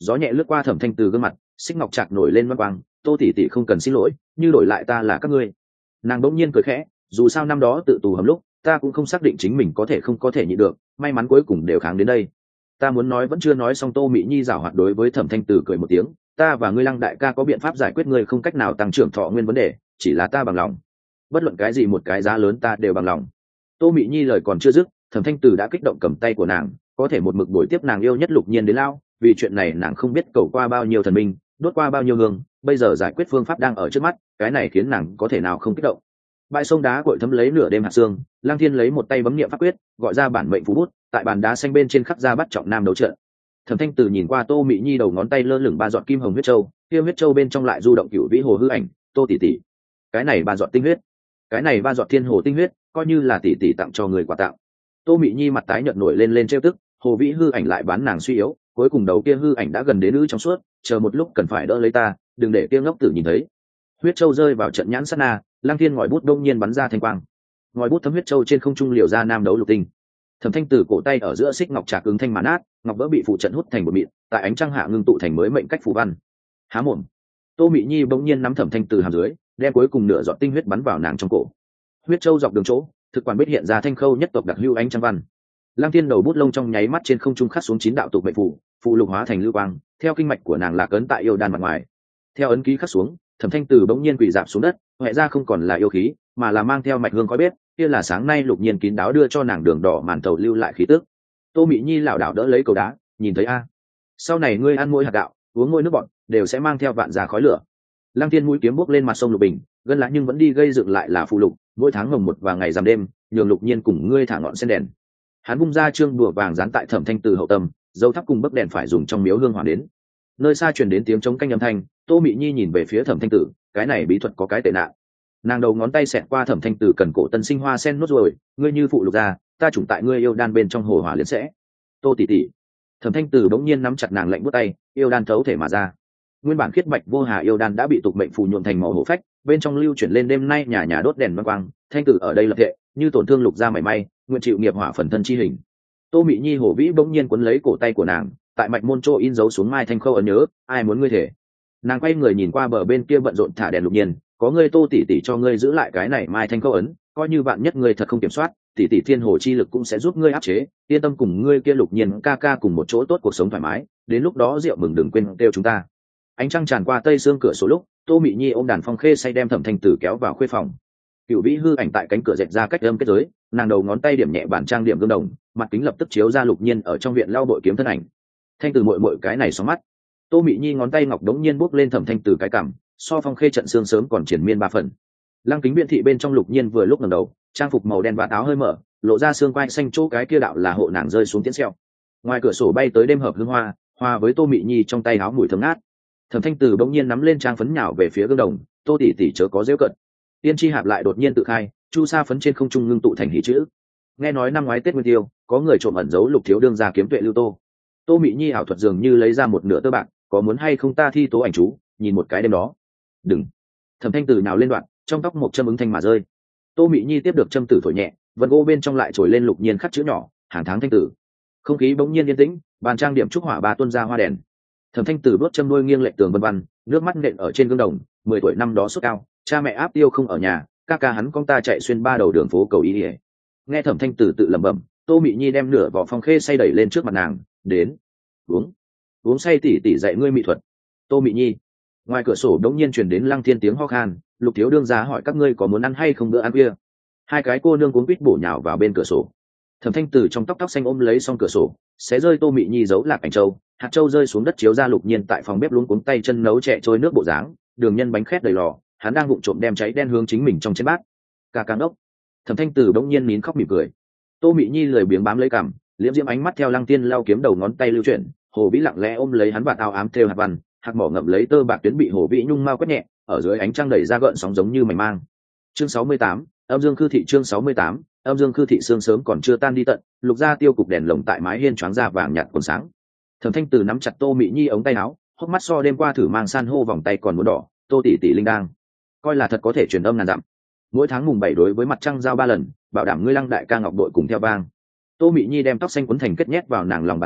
gió nhẹ lướt qua thẩm thanh từ gương mặt, xích ngọc trạc nổi lên mắt quang. Tô tỷ tỷ không cần xin lỗi, như đổi lại ta là các ngươi. Nàng bỗng nhiên cười khẽ, dù sao năm đó tự tù hầm lúc ta cũng không xác định chính mình có thể không có thể nhịn được, may mắn cuối cùng đều kháng đến đây. Ta muốn nói vẫn chưa nói xong. Tô Mị Nhi giảo hoạt đối với thẩm thanh từ cười một tiếng, ta và ngươi Lăng đại ca có biện pháp giải quyết ngươi không cách nào tăng trưởng thọ nguyên vấn đề, chỉ là ta bằng lòng, bất luận cái gì một cái giá lớn ta đều bằng lòng. Tô Mị Nhi lời còn chưa dứt, thẩm thanh từ đã kích động cầm tay của nàng, có thể một mực đuổi tiếp nàng yêu nhất Lục Nhiên đến lao, vì chuyện này nàng không biết cầu qua bao nhiêu thần minh, đốt qua bao nhiêu hương, bây giờ giải quyết phương pháp đang ở trước mắt, cái này khiến nàng có thể nào không kích động. Bãi sông đá cội thấm lấy nửa đêm hạt sương, Lăng Thiên lấy một tay bấm niệm pháp quyết, gọi ra bản mệnh phú bút, tại bàn đá xanh bên trên khắc ra bắt trọng nam đấu trận. Thẩm thanh từ nhìn qua Tô Mị Nhi đầu ngón tay lơ lửng ba giọt kim hồng huyết châu, kia huyết châu bên trong lại du động cửu vĩ hồ hư ảnh. Tô tỷ tỷ, cái này ba giọt tinh huyết, cái này ba giọt thiên hồ tinh huyết, coi như là tỷ tỷ tặng cho người quà tặng. Tô Mị Nhi mặt tái nhợt nổi lên lên trêu tức, hồ vĩ hư ảnh lại bán nàng suy yếu, cuối cùng đấu kia hư ảnh đã gần đến nữ trong suốt, chờ một lúc cần phải đỡ lấy ta, đừng để kia ngốc tử nhìn thấy. Huyết châu rơi vào trận nhãn sát na, Lăng Thiên ngòi bút đông nhiên bắn ra thanh quang, ngòi bút thấm huyết châu trên không trung liều ra nam đấu lục tinh. Thẩm thanh từ cổ tay ở giữa xích ngọc trạc cứng thanh màn át, ngọc vỡ bị phụ trận hút thành một mịn, tại ánh trăng hạ ngưng tụ thành mới mệnh cách phù văn. Há mồm, Tô Mị Nhi bỗng nhiên nắm thẩm thanh từ hàm dưới, đem cuối cùng nửa giọt tinh huyết bắn vào nàng trong cổ. Huyết châu dọc đường chỗ, thực quản biết hiện ra thanh khâu nhất tộc đặc hữu ánh trăng văn. Lăng Thiên đầu bút lông trong nháy mắt trên không trung khắc xuống chín đạo tục mệnh phù, phù lục hóa thành lưu quang, theo kinh mạch của nàng lạc ấn tại yêu đan mặt ngoài. Theo ấn ký khắc xuống, thẩm thanh từ bỗng nhiên quỳ dạp xuống đất, huệ ra không còn là yêu khí, mà là mang theo mạch hương khói bếp, kia là sáng nay Lục Nhiên kín đáo đưa cho nàng đường đỏ màn tàu lưu lại khí tức. Tô Mị Nhi lảo đảo đỡ lấy cầu đá, nhìn thấy a, sau này ngươi ăn mỗi hạt gạo, uống mỗi nước bọt, đều sẽ mang theo vạn già khói lửa. Lăng Thiên mũi kiếm bốc lên mặt sông Lục Bình, gân lá nhưng vẫn đi gây dựng lại là phù lục, mỗi tháng mồng một và ngày rằm đêm, nhường Lục Nhiên cùng ngươi thả ngọn sen đèn. Hắn vung ra trương đùa vàng dán tại thẩm thanh từ hậu tâm, dấu thắp cùng bấc đèn phải dùng trong miếu hương hỏa đến. Nơi xa truyền đến tiếng trống canh âm thanh, Tô Mị Nhi nhìn về phía thẩm thanh tử, cái này bí thuật có cái tệ nạn. Nàng đầu ngón tay xẹt qua thẩm thanh tử cần cổ tân sinh hoa sen nốt rồi, ngươi như phụ lục ra, ta chủng tại ngươi yêu đan bên trong hồ hỏa liền sẽ. Tô tỷ tỷ. Thẩm thanh tử bỗng nhiên nắm chặt nàng lạnh buốt tay, yêu đan thấu thể mà ra. Nguyên bản khiết bạch vô hà yêu đan đã bị tục mệnh phù nhuộm thành màu hổ phách, bên trong lưu chuyển lên đêm nay nhà nhà đốt đèn văn quang, thanh tử ở đây lập thệ, như tổn thương lục ra mảy may, nguyện chịu nghiệp hỏa phần thân chi hình. Tô Mị Nhi hổ vĩ bỗng nhiên quấn lấy cổ tay của nàng, tại mạch môn chỗ in dấu xuống mai thanh khâu ấn nhớ, ai muốn ngươi thể. Nàng quay người nhìn qua bờ bên kia bận rộn thả đèn Lục Nhiên, có ngươi Tô tỷ tỷ cho ngươi giữ lại cái này mai thanh khâu ấn, coi như vạn nhất ngươi thật không kiểm soát, tỷ tỷ thiên hồ chi lực cũng sẽ giúp ngươi áp chế, yên tâm cùng ngươi kia Lục Nhiên ca ca cùng một chỗ tốt cuộc sống thoải mái, đến lúc đó rượu mừng đừng quên kêu chúng ta. Ánh trăng tràn qua tây xương cửa sổ lúc, Tô Mị Nhi ôm đàn phong khê say đem thẩm thanh tử kéo vào khuê phòng. Cựu vĩ hư ảnh tại cánh cửa dệt ra cách âm kết giới, nàng đầu ngón tay điểm nhẹ bản trang điểm gương đồng, mặt kính lập tức chiếu ra Lục Nhiên ở trong viện lao bội kiếm thân ảnh. Thanh từ muội muội cái này xóm mắt. Tô Mị Nhi ngón tay ngọc đống nhiên bốc lên thẩm thanh từ cái cằm, so phong khê trận xương sớm còn triển miên ba phần. Lăng kính biện thị bên trong Lục Nhiên vừa lúc ngẩng đầu, trang phục màu đen và áo hơi mở, lộ ra xương quai xanh chỗ cái kia đạo là hộ nàng rơi xuống tiễn xeo. Ngoài cửa sổ bay tới đêm hợp hương hoa, hoa với Tô Mị Nhi trong tay áo mùi thơm ngát. Thẩm thanh từ bỗng nhiên nắm lên trang phấn nhào về phía gương đồng, Tô tỷ tỷ chớ có giễu cận. Tiên tri hạp lại đột nhiên tự khai, chu sa phấn trên không trung ngưng tụ thành hỷ chữ. Nghe nói năm ngoái Tết Nguyên Tiêu, có người trộm ẩn giấu Lục thiếu đương gia kiếm tuệ lưu tô. Tô Mị Nhi ảo thuật dường như lấy ra một nửa tơ bạc, có muốn hay không ta thi tố ảnh chú, nhìn một cái đêm đó. Đừng. Thẩm thanh từ nào lên đoạn, trong tóc một châm ứng thanh mà rơi. Tô Mị Nhi tiếp được châm tử thổi nhẹ, vân gỗ bên trong lại trồi lên Lục Nhiên khắc chữ nhỏ, hàng tháng thanh tử. Không khí bỗng nhiên yên tĩnh, bàn trang điểm trúc hỏa ba tuôn ra hoa đèn. Thẩm thanh từ đốt châm đuôi nghiêng lệch tường vân vân, nước mắt nện ở trên gương đồng. Mười tuổi năm đó sốt cao, cha mẹ áp tiêu không ở nhà, ca ca hắn con ta chạy xuyên ba đầu đường phố cầu ý ỉa. Nghe thẩm thanh từ tự lẩm bẩm, Tô Mị Nhi đem nửa vỏ phong khê say đẩy lên trước mặt nàng, đến uống uống say tỉ tỉ dạy ngươi mỹ thuật. Tô Mị Nhi. Ngoài cửa sổ đống nhiên truyền đến Lăng Thiên tiếng ho khan, Lục thiếu đương giá hỏi các ngươi có muốn ăn hay không bữa ăn khuya. Hai cái cô nương cuống quýt bổ nhào vào bên cửa sổ. Thẩm thanh từ trong tóc tóc xanh ôm lấy xong cửa sổ, xé rơi Tô Mị Nhi giấu lạc ảnh châu, hạt châu rơi xuống đất chiếu ra Lục Nhiên tại phòng bếp luống cuống tay chân nấu chè trôi nước bộ dáng, đường nhân bánh khét đầy lò, hắn đang vụng trộm đem cháy đen hướng chính mình trong chén bát. Cả càng đốc. Thẩm thanh từ bỗng nhiên nín khóc mỉm cười. Tô Mị Nhi lười biếng bám lấy cằm, liễm diễm ánh mắt theo Lăng Tiên lao kiếm đầu ngón tay lưu chuyển, hồ vĩ lặng lẽ ôm lấy hắn vạt áo ám thêu hạt văn, hạt mỏ ngậm lấy tơ bạc tuyến bị hồ vĩ nhung mau quét nhẹ, ở dưới ánh trăng đẩy ra gợn sóng giống như mảnh mang. Chương sáu mươi tám, âm dương khư thị. Chương sáu mươi tám, âm dương khư thị. Sương sớm còn chưa tan đi tận, Lục gia tiêu cục đèn lồng tại mái hiên choáng ra vàng nhạt còn sáng. Thẩm thanh từ nắm chặt Tô Mị Nhi ống tay áo, hốc mắt so đêm qua thử mang san hô vòng tay còn muốn đỏ. Tô tỷ tỷ linh đang coi là thật có thể truyền âm ngàn dặm. Mỗi tháng mùng bảy đối với mặt trăng giao ba lần, bảo đảm ngươi Lăng đại ca ngọc đội cùng theo vang. Tô Mị Nhi đem tóc xanh quấn thành kết nhét vào nàng lòng bàn tay,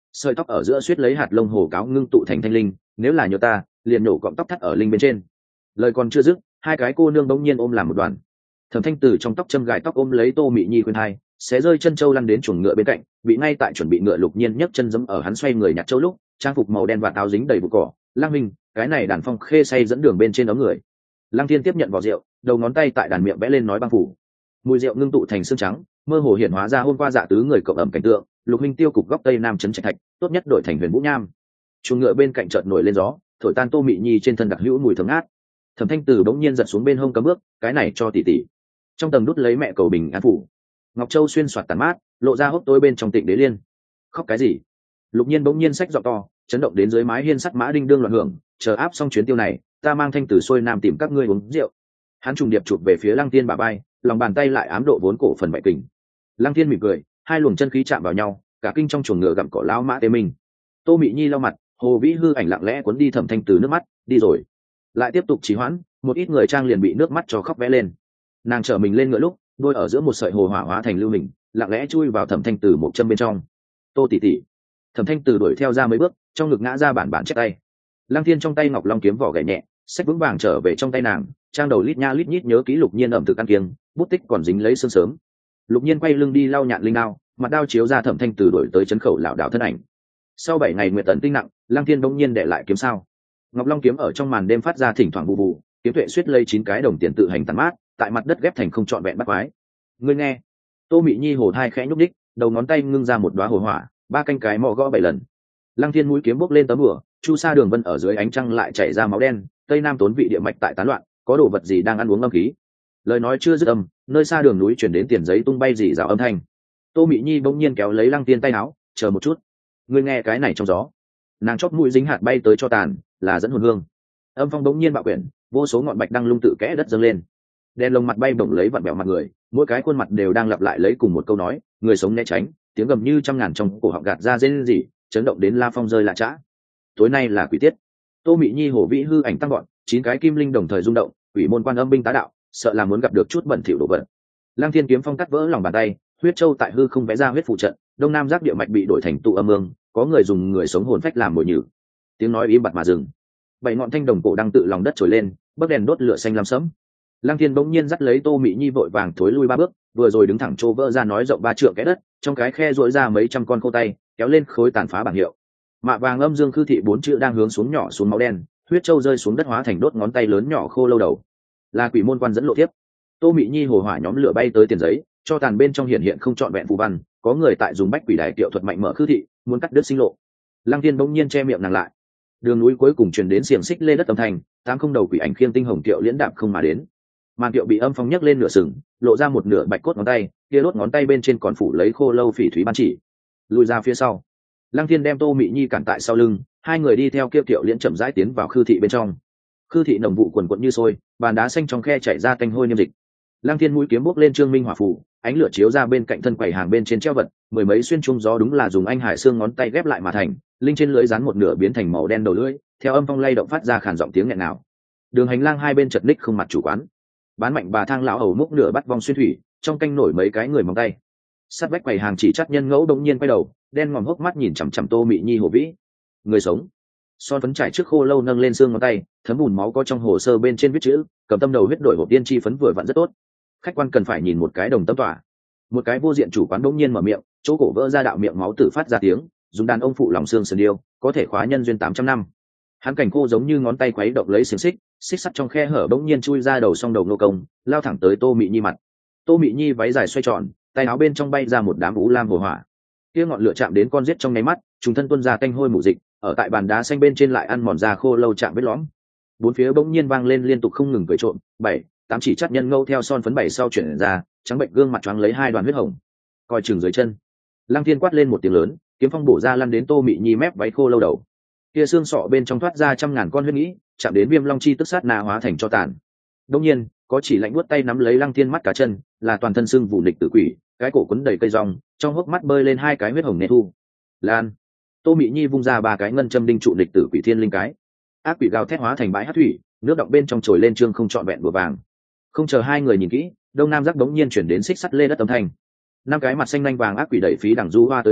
sợi tóc ở giữa suýt lấy hạt lông hồ cáo ngưng tụ thành thanh linh, nếu là nhờ ta liền nổ cọng tóc thắt ở linh bên trên. Lời còn chưa dứt, hai cái cô nương bỗng nhiên ôm làm một đoàn. Thẩm Thanh từ trong tóc châm gài tóc ôm lấy Tô Mị Nhi khuyên hai, xé rơi chân châu lăn đến chuồng ngựa bên cạnh, bị ngay tại chuẩn bị ngựa Lục Nhiên nhấc chân giẫm ở hắn xoay người nhặt châu lúc, trang phục màu đen và áo dính đầy bụi cỏ. Lang Minh, cái này đàn phong khê say dẫn đường bên trên ấm người. Lăng Thiên tiếp nhận vỏ rượu, đầu ngón tay tại đàn miệng vẽ lên nói băng phủ. Mùi rượu ngưng tụ thành xương trắng, mơ hồ hiện hóa ra hôm qua dạ tứ người cộng ẩm cảnh tượng. Lục Minh tiêu cục góc tây nam trấn trạch thạch, tốt nhất đổi thành Huyền Vũ Nham. Chuồng ngựa bên cạnh chợt nổi lên gió, thổi tan Tô Mị Nhi trên thân đặc hữu mùi thơm ngát. Thẩm Thanh từ bỗng nhiên giật xuống bên hông cấm bước, cái này cho tỷ tỷ. Trong tầng đút lấy mẹ cầu bình an phủ, ngọc châu xuyên soạt tàn mát, lộ ra hốc tối bên trong Tịnh Đế Liên. Khóc cái gì? Lục Nhiên bỗng nhiên xách giọng to, chấn động đến dưới mái hiên sắt mã đinh đương loạn hưởng. Chờ áp xong chuyến tiêu này, ta mang Thanh từ xuôi nam tìm các ngươi uống rượu. Hắn trùng điệp chụp về phía Lăng Tiên bả vai, lòng bàn tay lại ám độ vốn cổ phần bại kình. Lăng Tiên mỉm cười, hai luồng chân khí chạm vào nhau, cả kinh trong chuồng ngựa gặm cỏ lão mã tê mình. Tô Mị Nhi lau mặt, Hồ Vĩ hư ảnh lặng lẽ cuốn đi Thẩm Thanh từ nước mắt, đi rồi. Lại tiếp tục trì hoãn, một ít người trang liền bị nước mắt cho khóc vẽ lên. Nàng trở mình lên ngựa lúc, đôi ở giữa một sợi hồ hỏa hóa thành lưu hình, lặng lẽ chui vào Thẩm Thanh từ một châm bên trong. Tô tỷ tỷ. Thẩm Thanh từ đuổi theo ra mấy bước, trong ngực ngã ra bản bản chép tay. Lăng Thiên trong tay ngọc long kiếm vỏ gậy nhẹ, sách vững vàng trở về trong tay nàng, trang đầu lít nha lít nhít nhớ ký Lục Nhiên ẩm thực ăn kiêng, bút tích còn dính lấy sương sớm. Lục Nhiên quay lưng đi lau nhạn linh đao, mặt đao chiếu ra Thẩm Thanh từ đuổi tới chấn khẩu lão đạo thân ảnh. Sau bảy ngày nguyệt tận tinh nặng, Lăng Thiên bỗng nhiên để lại kiếm sao. Ngọc long kiếm ở trong màn đêm phát ra thỉnh thoảng bù bù, kiếm tuệ suýt lây chín cái đồng tiền tự hành tàn mát, tại mặt đất ghép thành không trọn vẹn bắt quái. Ngươi nghe? Tô Mị Nhi hồ thai khẽ nhúc đích, đầu ngón tay ngưng ra một đóa hồ hỏa, ba canh cái mò gõ bảy lần. Lăng Thiên mũi kiếm bốc lên tấm bửa, chu sa đường vân ở dưới ánh trăng lại chảy ra máu đen, tây nam tốn vị địa mạch tại tán loạn, có đồ vật gì đang ăn uống âm khí. Lời nói chưa dứt âm, nơi xa đường núi chuyển đến tiền giấy tung bay rỉ rào âm thanh. Tô Mị Nhi bỗng nhiên kéo lấy Lăng Thiên tay áo, chờ một chút, ngươi nghe cái này trong gió. Nàng chóp mũi dính hạt bay tới cho tàn, là dẫn hồn hương. Âm phong bỗng nhiên bạo quyển, vô số ngọn bạch đăng lung tự kẽ đất dâng lên. Đen lông mặt bay bổng lấy vặn bẹo mặt người, mỗi cái khuôn mặt đều đang lặp lại lấy cùng một câu nói, người sống né tránh, tiếng gầm như trăm ngàn trong cổ họng gạt ra rên rỉ, chấn động đến La Phong rơi lạ chã. Tối nay là quỷ tiết. Tô Mị Nhi Hồ Vĩ hư ảnh tăng gọn, chín cái kim linh đồng thời rung động, quỷ môn quan âm binh tá đạo, sợ là muốn gặp được chút bẩn thỉu đồ vật. Lăng Thiên kiếm phong cắt vỡ lòng bàn tay, huyết châu tại hư không vẽ ra huyết phụ trận, đông nam giác địa mạch bị đổi thành tụ âm ương, có người dùng người sống hồn phách làm mồi nhử. Tiếng nói im bặt mà dừng. Bảy ngọn thanh đồng cổ đang tự lòng đất trồi lên, bấc đèn đốt lửa xanh lam sẫm. Lăng Thiên bỗng nhiên dắt lấy Tô Mị Nhi vội vàng thối lui ba bước, vừa rồi đứng thẳng trô vỡ ra nói rộng ba trượng cái đất, trong cái khe rũa ra mấy trăm con khô tay, kéo lên khối tàn phá bảng hiệu. Mạ vàng âm dương khư thị bốn chữ đang hướng xuống nhỏ xuống máu đen, huyết châu rơi xuống đất hóa thành đốt ngón tay lớn nhỏ khô lâu đầu. Là quỷ môn quan dẫn lộ tiếp. Tô Mị Nhi hồ hỏa nhóm lửa bay tới tiền giấy, cho tàn bên trong hiện hiện không trọn vẹn phù văn, có người tại dùng bách quỷ đại kiệu thuật mạnh mở khư thị, muốn cắt đứt sinh lộ. Lăng Thiên bỗng nhiên che miệng nàng lại. Đường núi cuối cùng truyền đến xiềng xích lê đất âm thanh, tám không đầu quỷ ảnh khiêng tinh hồng kiệu liễn đạp không mà đến. Màn kiệu bị âm phong nhấc lên nửa sừng, lộ ra một nửa bạch cốt ngón tay, kia đốt ngón tay bên trên còn phủ lấy khô lâu phỉ thúy ban chỉ. Lùi ra phía sau. Lăng Thiên đem Tô Mị Nhi cản tại sau lưng, hai người đi theo kiệu kiệu liễn chậm rãi tiến vào khư thị bên trong. Khư thị nồng vụ quần quận như sôi, bàn đá xanh trong khe chảy ra tanh hôi niêm dịch. Lăng Thiên mũi kiếm bốc lên trương minh hỏa phù, ánh lửa chiếu ra bên cạnh thân quầy hàng bên trên treo vật, mười mấy xuyên trung gió đúng là dùng anh hải xương ngón tay ghép lại mà thành, linh trên lưỡi rắn một nửa biến thành màu đen đầu lưỡi, theo âm phong lay động phát ra khàn giọng tiếng nghẹn nào. Đường hành lang hai bên chật ních không mặt chủ quán. Bán mạnh bà thang lão hầu múc nửa bắt vong xuyên thủy, trong canh nổi mấy cái người móng tay. Sát vách quầy hàng chỉ chắc nhân ngẫu đống nhiên quay đầu, đen ngòm hốc mắt nhìn chằm chằm Tô Mị Nhi Hồ Vĩ. Người sống. Son phấn trải trước khô lâu nâng lên xương ngón tay, thấm bùn máu có trong hồ sơ bên trên viết chữ, cầm tâm đầu huyết đổi hộp tiên chi phấn vừa vặn rất tốt. Khách quan cần phải nhìn một cái đồng tâm tỏa. Một cái vô diện chủ quán đống nhiên mở miệng, chỗ cổ vỡ ra đạo miệng máu tử phát ra tiếng, dùng đàn ông phụ lòng xương sườn điêu, có thể khóa nhân duyên tám trăm năm. Hắn cảnh khô giống như ngón tay quấy động lấy xiềng xích, xích sắt trong khe hở bỗng nhiên chui ra đầu song đầu nô công, lao thẳng tới Tô Mị Nhi mặt. Tô Mị Nhi váy dài xoay tròn, tay áo bên trong bay ra một đám vũ lam hồ hỏa. Kia ngọn lửa chạm đến con giết trong nháy mắt, trùng thân tuôn ra tanh hôi mù dịch, ở tại bàn đá xanh bên trên lại ăn mòn ra khô lâu chạm vết lõm. Bốn phía bỗng nhiên vang lên liên tục không ngừng cười trộm, bảy, tám chỉ chắt nhân ngâu theo son phấn bảy sau chuyển ra, trắng bệnh gương mặt choáng lấy hai đoàn huyết hồng. Coi chừng dưới chân. Lăng Thiên quát lên một tiếng lớn, kiếm phong bổ ra lăn đến Tô Mị Nhi mép váy khô lâu đầu. Kia xương sọ bên trong thoát ra trăm ngàn con huyết nghĩ, chạm đến viêm long chi tức sát na hóa thành cho tàn. Đương nhiên, có chỉ lạnh buốt tay nắm lấy Lăng Thiên mắt cá chân, là toàn thân xương vụ nịch tử quỷ, cái cổ quấn đầy cây rong, trong hốc mắt bơi lên hai cái huyết hồng nê thu. Lan. Tô Mị Nhi vung ra ba cái ngân châm đinh trụ nịch tử quỷ thiên linh cái. Ác quỷ gào thét hóa thành bãi hắc thủy, nước động bên trong trồi lên trương không trọn vẹn bùa vàng. Không chờ hai người nhìn kỹ, đông nam giác đống nhiên chuyển đến xích sắt lê đất âm thanh. Năm cái mặt xanh nhanh vàng ác quỷ đẩy phí đằng du hoa tới gần,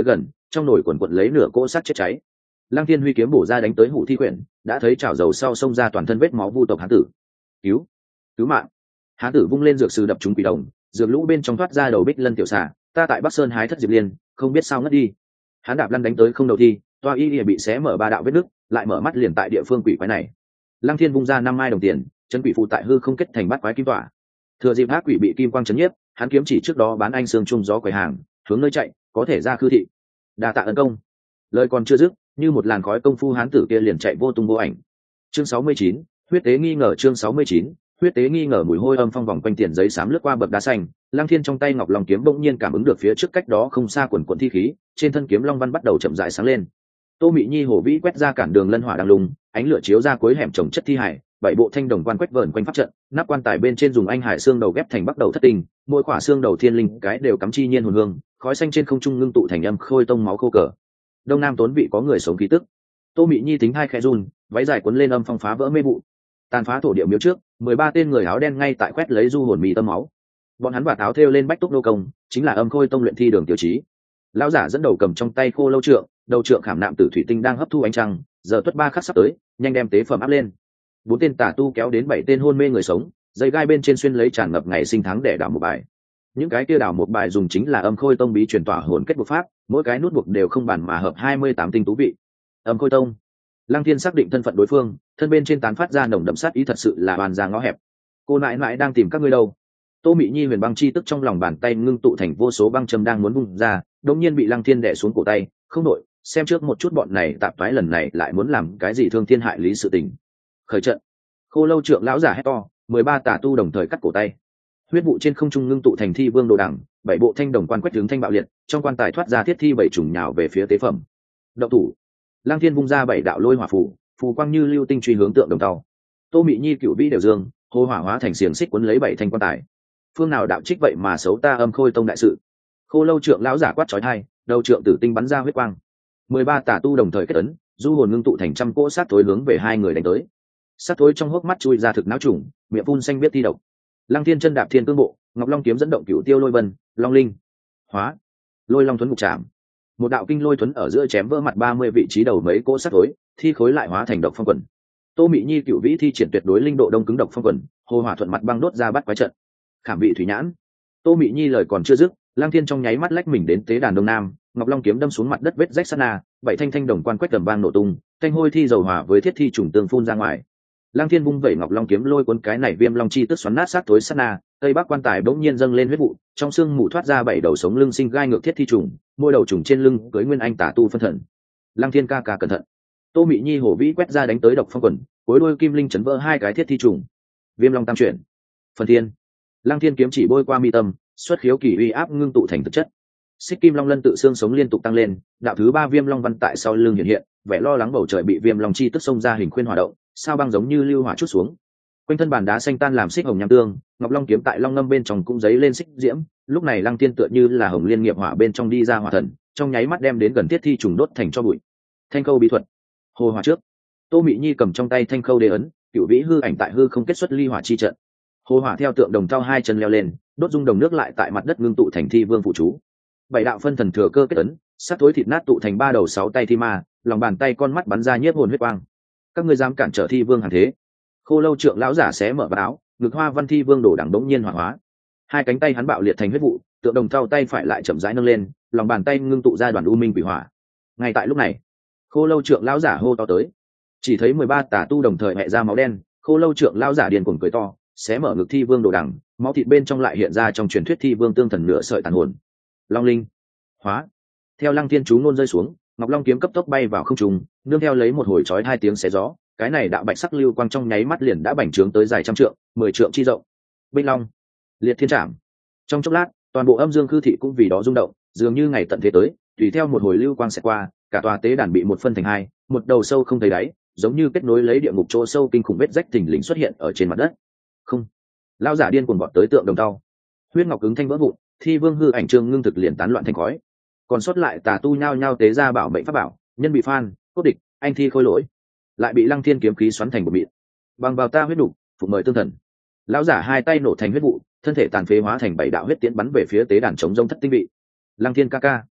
trong nồi quần quận lấy nửa cỗ sắt chết cháy. Lăng Thiên huy kiếm bổ ra đánh tới hủ thi quyển, đã thấy chảo dầu sau xông ra toàn thân vết máu vu tộc hán tử. Cứu, cứu mạng! Hán tử vung lên dược sư đập trúng quỷ đồng, dược lũ bên trong thoát ra đầu Bích Lân tiểu xà, ta tại Bắc Sơn hái thất diệp liên, không biết sao ngất đi. Hán đạp lăn đánh tới không đầu thi, toa y y bị xé mở ba đạo vết nứt, lại mở mắt liền tại địa phương quỷ quái này. Lăng Thiên vung ra năm mai đồng tiền, chân quỷ phụ tại hư không kết thành bát quái kim tỏa. Thừa dịp ác quỷ bị kim quang chấn nhiếp, hắn kiếm chỉ trước đó bán anh xương chung gió quầy hàng, hướng nơi chạy, có thể ra khư thị. Đa tạ ấn công. Lời còn chưa dứt, như một làn khói công phu hán tử kia liền chạy vô tung vô ảnh. Chương sáu mươi chín, huyết tế nghi ngờ. Chương sáu mươi chín, huyết tế nghi ngờ. Mùi hôi âm phong vòng quanh tiền giấy xám lướt qua bậc đá xanh. Lăng Thiên trong tay ngọc long kiếm bỗng nhiên cảm ứng được phía trước cách đó không xa quần quần thi khí, trên thân kiếm long văn bắt đầu chậm rãi sáng lên. Tô Mị Nhi hổ vĩ quét ra cản đường lân hỏa đang lùng, ánh lửa chiếu ra cuối hẻm trồng chất thi hải, bảy bộ thanh đồng quan quét vờn quanh pháp trận, nắp quan tài bên trên dùng anh hải xương đầu ghép thành bắt đầu thất tình, mỗi quả xương đầu thiên linh cái đều cắm chi nhiên hồn hương, khói xanh trên không trung ngưng tụ thành âm khôi tông máu khô cờ. Đông Nam tốn vị có người sống khí tức. Tô Mị Nhi tính hai khẽ run, váy dài cuốn lên âm phong phá vỡ mê vụ, tàn phá thổ địa miếu trước, mười ba tên người áo đen ngay tại quét lấy du hồn mì tâm máu. Bọn hắn vạt áo thêu lên bách túc nô công, chính là âm khôi tông luyện thi đường tiêu chí. Lão giả dẫn đầu cầm trong tay khô lâu trượng, đầu trượng khảm nạm tử thủy tinh đang hấp thu ánh trăng, giờ tuất ba khắc sắp tới, nhanh đem tế phẩm áp lên. Bốn tên tà tu kéo đến bảy tên hôn mê người sống, dây gai bên trên xuyên lấy tràn ngập ngày sinh tháng để đảo một bài. Những cái kia đảo một bài dùng chính là âm khôi tông bí truyền tỏa hồn kết buộc pháp, mỗi cái nút buộc đều không bản mà hợp hai mươi tám tinh tú vị. Âm khôi tông. Lăng Thiên xác định thân phận đối phương, thân bên trên tán phát ra nồng đậm sát ý, thật sự là bàn ra ngõ hẹp. Cô nại nại đang tìm các ngươi đâu? Tô Mị Nhi huyền băng chi tức trong lòng bàn tay ngưng tụ thành vô số băng châm đang muốn bung ra, đột nhiên bị Lăng Thiên đè xuống cổ tay, không đổi, xem trước một chút bọn này tạp toái lần này lại muốn làm cái gì thương thiên hại lý sự tình. Khởi trận. Khô lâu trượng lão giả hét to, mười ba tà tu đồng thời cắt cổ tay. Huyết vụ trên không trung ngưng tụ thành thi vương đồ đằng, bảy bộ thanh đồng quan quét hướng thanh bạo liệt, trong quan tài thoát ra thiết thi bảy trùng nhào về phía tế phẩm. Động thủ. Lăng Thiên vung ra bảy đạo lôi hỏa phù, phù quang như lưu tinh truy hướng tượng đồng tàu. Tô Mị Nhi cựu vĩ đều dương, hô hỏa hóa thành xiềng xích cuốn lấy bảy thanh quan tài. Phương nào đạo trích vậy mà xấu ta âm khôi tông đại sự. Khô lâu trượng lão giả quát chói tai, đầu trượng tử tinh bắn ra huyết quang. Mười ba tà tu đồng thời kết ấn, du hồn ngưng tụ thành trăm cỗ sát thối hướng về hai người đánh tới. Sát thối trong hốc mắt chui ra thực não trùng, miệng phun xanh biết thi độc. Lăng Thiên chân đạp thiên cương bộ, ngọc long kiếm dẫn động cửu tiêu lôi vân, long linh hóa, lôi long thuấn ngục chạm. Một đạo kinh lôi thuấn ở giữa chém vỡ mặt ba mươi vị trí đầu mấy cỗ sát thối, thi khối lại hóa thành độc phong quần. Tô Mị Nhi cửu vĩ thi triển tuyệt đối linh độ đông cứng độc phong quần, hồ hỏa thuận mặt băng đốt ra bắt quái trận. Khảm vị thủy nhãn. Tô Mị Nhi lời còn chưa dứt, Lăng Thiên trong nháy mắt lách mình đến tế đàn đông nam, ngọc long kiếm đâm xuống mặt đất vết rách sát na, bảy thanh thanh đồng quan quét tầm vang nổ tung, thanh hôi thi dầu hỏa với thiết thi trùng tương phun ra ngoài. Lăng Thiên vung vẩy ngọc long kiếm lôi cuốn cái này viêm long chi tức xoắn nát sát tối sát na, tây bắc quan tài bỗng nhiên dâng lên huyết vụ, trong xương mù thoát ra bảy đầu sống lưng sinh gai ngược thiết thi trùng, mỗi đầu trùng trên lưng cưới nguyên anh tả tu phân thần. Lăng Thiên ca ca cẩn thận. Tô Mị Nhi hổ vĩ quét ra đánh tới độc phong quần, cuối đuôi kim linh chấn vỡ hai cái thiết thi trùng. Viêm long tam chuyển. Phần thiên. Lăng Thiên kiếm chỉ bôi qua mi tâm, xuất khiếu kỳ uy áp ngưng tụ thành thực chất. Xích kim long lân tự xương sống liên tục tăng lên, đạo thứ ba viêm long văn tại sau lưng hiện hiện, vẻ lo lắng bầu trời bị viêm long chi tức xông ra hình khuyên hỏa động, sao băng giống như lưu hỏa chút xuống. Quanh thân bàn đá xanh tan làm xích hồng nham tương, ngọc long kiếm tại long ngâm bên trong cũng giấy lên xích diễm. Lúc này Lăng Thiên tựa như là hồng liên nghiệp hỏa bên trong đi ra hỏa thần, trong nháy mắt đem đến gần thiết thi trùng đốt thành cho bụi. Thanh khâu bí thuật. Hồ hỏa trước. Tô Mị Nhi cầm trong tay thanh khâu đế ấn, cựu vĩ hư ảnh tại hư không kết xuất ly hỏa chi trận. Hồ hỏa theo tượng đồng trao hai chân leo lên, đốt dung đồng nước lại tại mặt đất ngưng tụ thành thi vương phụ chú. Bảy đạo phân thần thừa cơ kết ấn, sát thối thịt nát tụ thành ba đầu sáu tay thi ma, lòng bàn tay con mắt bắn ra nhiếp hồn huyết quang. Các ngươi dám cản trở thi vương hàng thế? Khô lâu trượng lão giả xé mở vạt áo, ngực hoa văn thi vương đổ đẳng đống nhiên hỏa hóa. Hai cánh tay hắn bạo liệt thành huyết vụ, tượng đồng trao tay phải lại chậm rãi nâng lên, lòng bàn tay ngưng tụ ra đoàn u minh quỷ hỏa. Ngay tại lúc này, khô lâu trượng lão giả hô to tới, chỉ thấy mười ba tà tu đồng thời hẹ ra máu đen. Khô lâu trượng lão giả điền cuồng cười to, xé mở ngực thi vương đồ đằng, máu thịt bên trong lại hiện ra trong truyền thuyết thi vương tương thần nửa sợi tàn hồn. Long linh hóa. Theo Lăng Thiên chú ngôn rơi xuống, ngọc long kiếm cấp tốc bay vào không trung, nương theo lấy một hồi chói hai tiếng xé gió, cái này đạo bạch sắc lưu quang trong nháy mắt liền đã bành trướng tới dài trăm trượng, mười trượng chi rộng. Binh long liệt thiên trảm. Trong chốc lát, toàn bộ âm dương khư thị cũng vì đó rung động, dường như ngày tận thế tới, tùy theo một hồi lưu quang sẽ qua, cả tòa tế đàn bị một phân thành hai, một đầu sâu không thấy đáy, giống như kết nối lấy địa ngục chỗ sâu kinh khủng vết rách thình lình xuất hiện ở trên mặt đất. Không. Lão giả điên cuồng vọt tới tượng đồng tàu. Huyết ngọc ứng thanh vỡ vụn, thi vương hư ảnh trương ngưng thực liền tán loạn thành khói. Còn sót lại tà tu nhao nhao tế ra bảo mệnh pháp bảo, nhân bị phan, cốt địch, anh thi khôi lỗi, lại bị Lăng Thiên kiếm khí xoắn thành một mịn. Bằng vào ta huyết đủ, phục mời tương thần. Lão giả hai tay nổ thành huyết vụ, thân thể tàn phế hóa thành bảy đạo huyết tiễn bắn về phía tế đàn chống rông thất tinh vị. Lăng Thiên ca ca.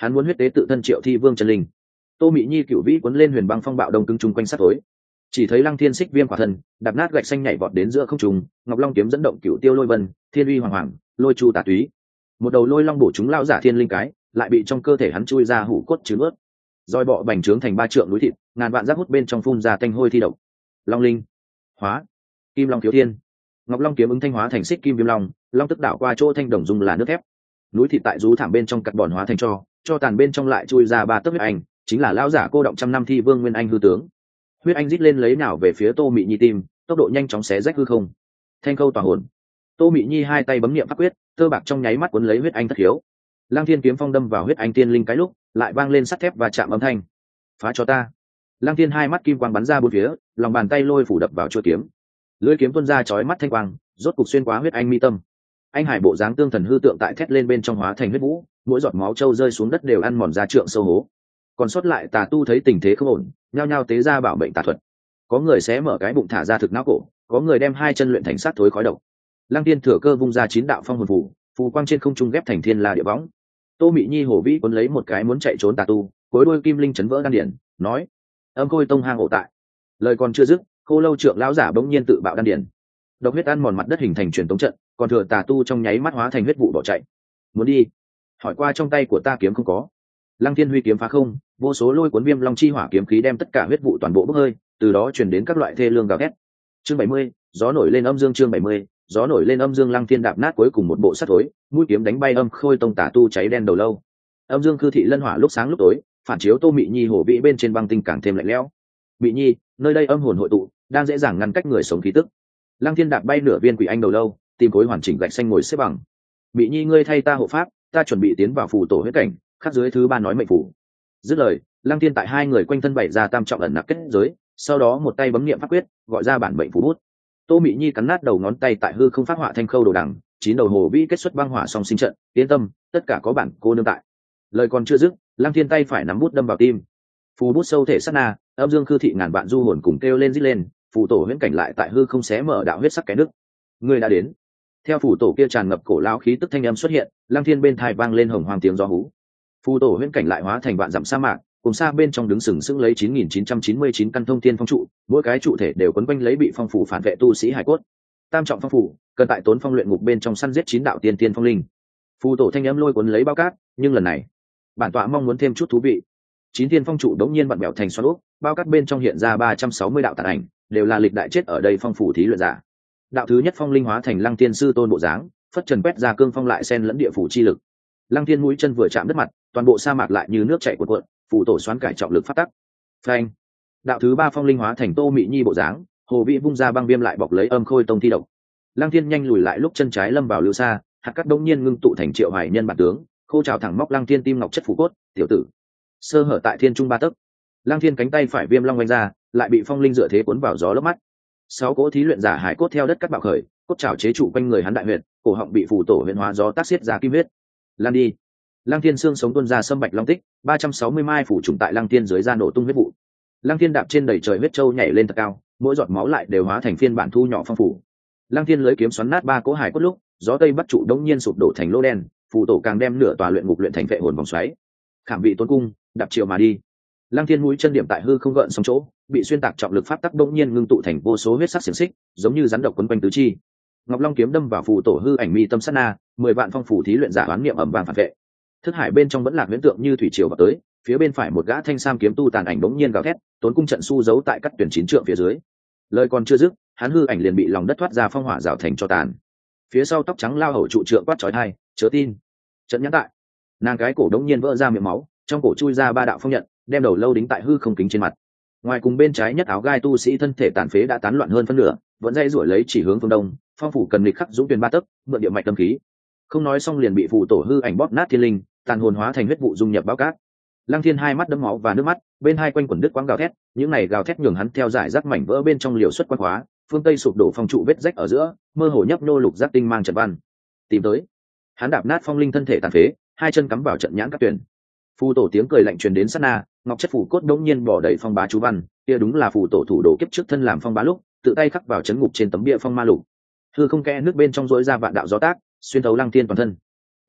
hắn muốn huyết tế tự thân Triệu Thi Vương chân linh. Tô Mị Nhi cựu vĩ cuốn lên huyền băng phong bạo đông cứng chung quanh sát tối, chỉ thấy Lăng Thiên xích viêm quả thân đạp nát gạch xanh nhảy vọt đến giữa không trung, Ngọc Long kiếm dẫn động cựu tiêu lôi vân, thiên uy hoàng hoàng, lôi chu tà túy, một đầu lôi long bổ chúng lão giả thiên linh cái, lại bị trong cơ thể hắn chui ra hủ cốt trứng ướt, roi bọ bành trướng thành ba trượng núi thịt, ngàn vạn giác hút bên trong phun ra tanh hôi thi độc. Long linh hóa, kim long thiếu thiên, Ngọc Long kiếm ứng thanh hóa thành xích kim viêm long, long tức đảo qua chỗ thanh đồng dung là nước thép, núi thịt tại rú thảm bên trong cắt bòn hóa thành cho cho tàn bên trong lại chui ra ba tấc huyết anh, chính là lão giả cô động trăm năm thi vương nguyên anh hư tướng. Huyết anh rít lên lấy nào về phía Tô Mị Nhi tim, tốc độ nhanh chóng xé rách hư không. Thanh khâu tỏa hồn, Tô Mị Nhi hai tay bấm niệm pháp quyết, tơ bạc trong nháy mắt cuốn lấy huyết anh thất hiếu. Lăng Thiên kiếm phong đâm vào huyết anh tiên linh cái lúc, lại vang lên sắt thép và chạm âm thanh. Phá cho ta! Lăng Thiên hai mắt kim quang bắn ra bốn phía, lòng bàn tay lôi phủ đập vào chuôi kiếm. Lưỡi kiếm tuôn ra chói mắt thanh quang, rốt cục xuyên qua huyết anh mi tâm. Anh hải bộ dáng tương thần hư tượng tại thét lên bên trong hóa thành huyết vũ, mỗi giọt máu trâu rơi xuống đất đều ăn mòn ra trượng sâu hố. Còn sót lại tà tu thấy tình thế không ổn, nhao nhao tế ra bảo mệnh tà thuật. Có người xé mở cái bụng thả ra thực não cổ, có người đem hai chân luyện thành sát thối khói độc. Lăng Tiên thừa cơ vung ra chín đạo phong hồn phù, phù quang trên không trung ghép thành thiên la địa võng. Tô Mị Nhi hổ vĩ cuốn lấy một cái muốn chạy trốn tà tu, cối đôi kim linh chấn vỡ đan điển, nói: Âm Khôi Tông hang ổ tại. Lời còn chưa dứt, Khô Lâu trưởng lão giả bỗng nhiên tự bạo đan điển, độc huyết ăn mòn mặt đất hình thành truyền tống trận, còn thừa tà tu trong nháy mắt hóa thành huyết vụ bỏ chạy. Muốn đi? Hỏi qua trong tay của ta kiếm không có. Lăng Thiên huy kiếm phá không, vô số lôi cuốn viêm long chi hỏa kiếm khí đem tất cả huyết vụ toàn bộ bốc hơi, từ đó truyền đến các loại thê lương gào thét. Chương bảy mươi, gió nổi lên âm dương. Chương bảy mươi, gió nổi lên âm dương. Lăng Thiên đạp nát cuối cùng một bộ sắt thối, mũi kiếm đánh bay Âm Khôi Tông tà tu cháy đen đầu lâu. Âm dương cư thị lân hỏa lúc sáng lúc tối, phản chiếu Tô Mị Nhi hổ vĩ bên trên băng tinh càng thêm lạnh lẽo. Mị Nhi, nơi đây âm hồn hội tụ, đang dễ dàng ngăn cách người sống khí tức. Lăng Thiên đạp bay nửa viên quỷ anh đầu lâu, tìm khối hoàn chỉnh gạch xanh ngồi xếp bằng. Mị Nhi ngươi thay ta hộ pháp, ta chuẩn bị tiến vào phù tổ huyết cảnh, khắc dưới thứ ba nói mệnh phủ. Dứt lời, Lăng Thiên tại hai người quanh thân bày ra tam trọng ẩn nặc kết giới, sau đó một tay bấm niệm pháp quyết, gọi ra bản mệnh phù bút. Tô Mị Nhi cắn nát đầu ngón tay tại hư không phát họa thanh khâu đồ đằng, chín đầu hồ vĩ kết xuất băng hỏa song sinh trận, yên tâm, tất cả có bản cô nương tại. Lời còn chưa dứt, Lăng Thiên tay phải nắm bút đâm vào tim. Phù bút sâu thể sát na, âm dương khư thị ngàn vạn du hồn cùng kêu lên rít lên, phù tổ huyễn cảnh lại tại hư không xé mở đạo huyết sắc cái nước. Người đã đến. Theo phù tổ kia tràn ngập cổ lão khí tức thanh âm xuất hiện, Lăng Thiên bên tai vang lên hồng hoàng tiếng gió hú. Phù tổ huyễn cảnh lại hóa thành vạn dặm sa mạc, cùng xa bên trong đứng sừng sững lấy chín nghìn chín trăm chín mươi chín căn thông thiên phong trụ, mỗi cái trụ thể đều quấn quanh lấy bị phong phủ phản vệ tu sĩ hải cốt. Tam trọng phong phủ, cần tại tốn phong luyện ngục bên trong săn giết chín đạo tiên tiên phong linh. Phù tổ thanh âm lôi cuốn lấy bao cát, nhưng lần này, bản tọa mong muốn thêm chút thú vị. Chín thiên phong trụ đống nhiên vặn bẹo thành xoắn ốc, bao cát bên trong hiện ra ba trăm sáu mươi đạo tàn ảnh, đều là lịch đại chết ở đây phong phủ thí luyện giả. Đạo thứ nhất phong linh hóa thành Lăng Tiên sư tôn bộ dáng, phất trần quét ra cương phong lại xen lẫn địa phủ chi lực. Lăng Tiên mũi chân vừa chạm đất mặt, toàn bộ sa mạc lại như nước chảy cuộn cuộn, phù tổ xoắn cải trọng lực phát tắc. Phanh. Đạo thứ ba phong linh hóa thành Tô Mị Nhi bộ dáng, hồ vĩ vung ra băng viêm lại bọc lấy Âm Khôi Tông thi độc. Lăng Tiên nhanh lùi lại lúc chân trái lâm vào lưu xa, hạt cát đống nhiên ngưng tụ thành Triệu Hoài Nhân bản tướng, khô trào thẳng móc Lăng Tiên tim ngọc chất phủ cốt, tiểu tử. Sơ hở tại thiên trung ba tấc. Lăng Thiên cánh tay phải viêm long vung ra, lại bị phong linh dựa thế cuốn vào gió lốc mắt. Sáu cỗ thí luyện giả hải cốt theo đất cắt bạo khởi, cốt trào chế trụ quanh người hắn đại huyệt, cổ họng bị phù tổ huyền hóa gió tác xiết ra kim huyết. Lan đi. Lăng Thiên xương sống tuôn ra sâm bạch long tích, ba trăm sáu mươi mai phủ trùng tại Lăng Thiên dưới da nổ tung huyết vụ. Lăng Thiên đạp trên đầy trời huyết châu nhảy lên thật cao, mỗi giọt máu lại đều hóa thành phiên bản thu nhỏ phong phủ. Lăng Thiên lưới kiếm xoắn nát ba cỗ hải cốt lúc, gió tây bắc trụ đống nhiên sụp đổ thành lô đen, phù tổ càng đem nửa tòa luyện ngục luyện thành vệ hồn vòng xoáy. Khảm vị tôn cung, đạp chiều mà đi. Lăng Thiên mũi chân điểm tại hư không gợn sóng chỗ, bị xuyên tạc trọng lực pháp tắc đống nhiên ngưng tụ thành vô số huyết sắc xiềng xích, giống như rắn độc quấn quanh tứ chi. Ngọc Long kiếm đâm vào phù tổ hư ảnh mi tâm sát na, mười vạn phong phủ thí luyện giả đoán niệm ầm vang phản vệ. Thức hải bên trong vẫn là huyễn tượng như thủy triều vào tới, phía bên phải một gã thanh sam kiếm tu tàn ảnh đống nhiên gào thét, tốn cung trận su giấu tại các tuyển chín trượng phía dưới. Lời còn chưa dứt, hắn hư ảnh liền bị lòng đất thoát ra phong hỏa rào thành cho tàn. Phía sau tóc trắng lao hầu trụ trượng quát chói tai, chớ tin. Trận nhãn tại, nàng cái cổ đống nhiên vỡ ra miệng máu, trong cổ chui ra ba đạo phong nhận, đem đầu lâu đính tại hư không kính trên mặt. Ngoài cùng bên trái nhất áo gai tu sĩ thân thể tàn phế đã tán loạn hơn phân nửa, vẫn dây rủi lấy chỉ hướng phương đông, phong phủ cần lịch khắc dũng tuyển ba tấc, mượn địa mạch tâm khí. Không nói xong liền bị phù tổ hư ảnh bóp nát thiên linh, tàn hồn hóa thành huyết vụ dung nhập bao cát. Lăng Thiên hai mắt đẫm máu và nước mắt, bên hai quanh quần đứt quãng gào thét, những này gào thét nhường hắn theo giải rác mảnh vỡ bên trong liều xuất quan hóa, phương tây sụp đổ phong trụ vết rách ở giữa, mơ hồ nhấp nô lục giác tinh mang trận văn. Tìm tới. Hắn đạp nát phong linh thân thể tàn phế, hai chân cắm vào trận nhãn các tuyển. Phù tổ tiếng cười lạnh truyền đến sát na, ngọc chất phủ cốt đống nhiên bỏ đầy phong bá chú văn, kia đúng là phù tổ thủ đồ kiếp trước thân làm phong bá lúc, tự tay khắc vào chấn ngục trên tấm bia phong ma lục. Hư không kẽ nước bên trong rỗi ra vạn đạo gió tác, xuyên thấu Lăng Thiên toàn thân.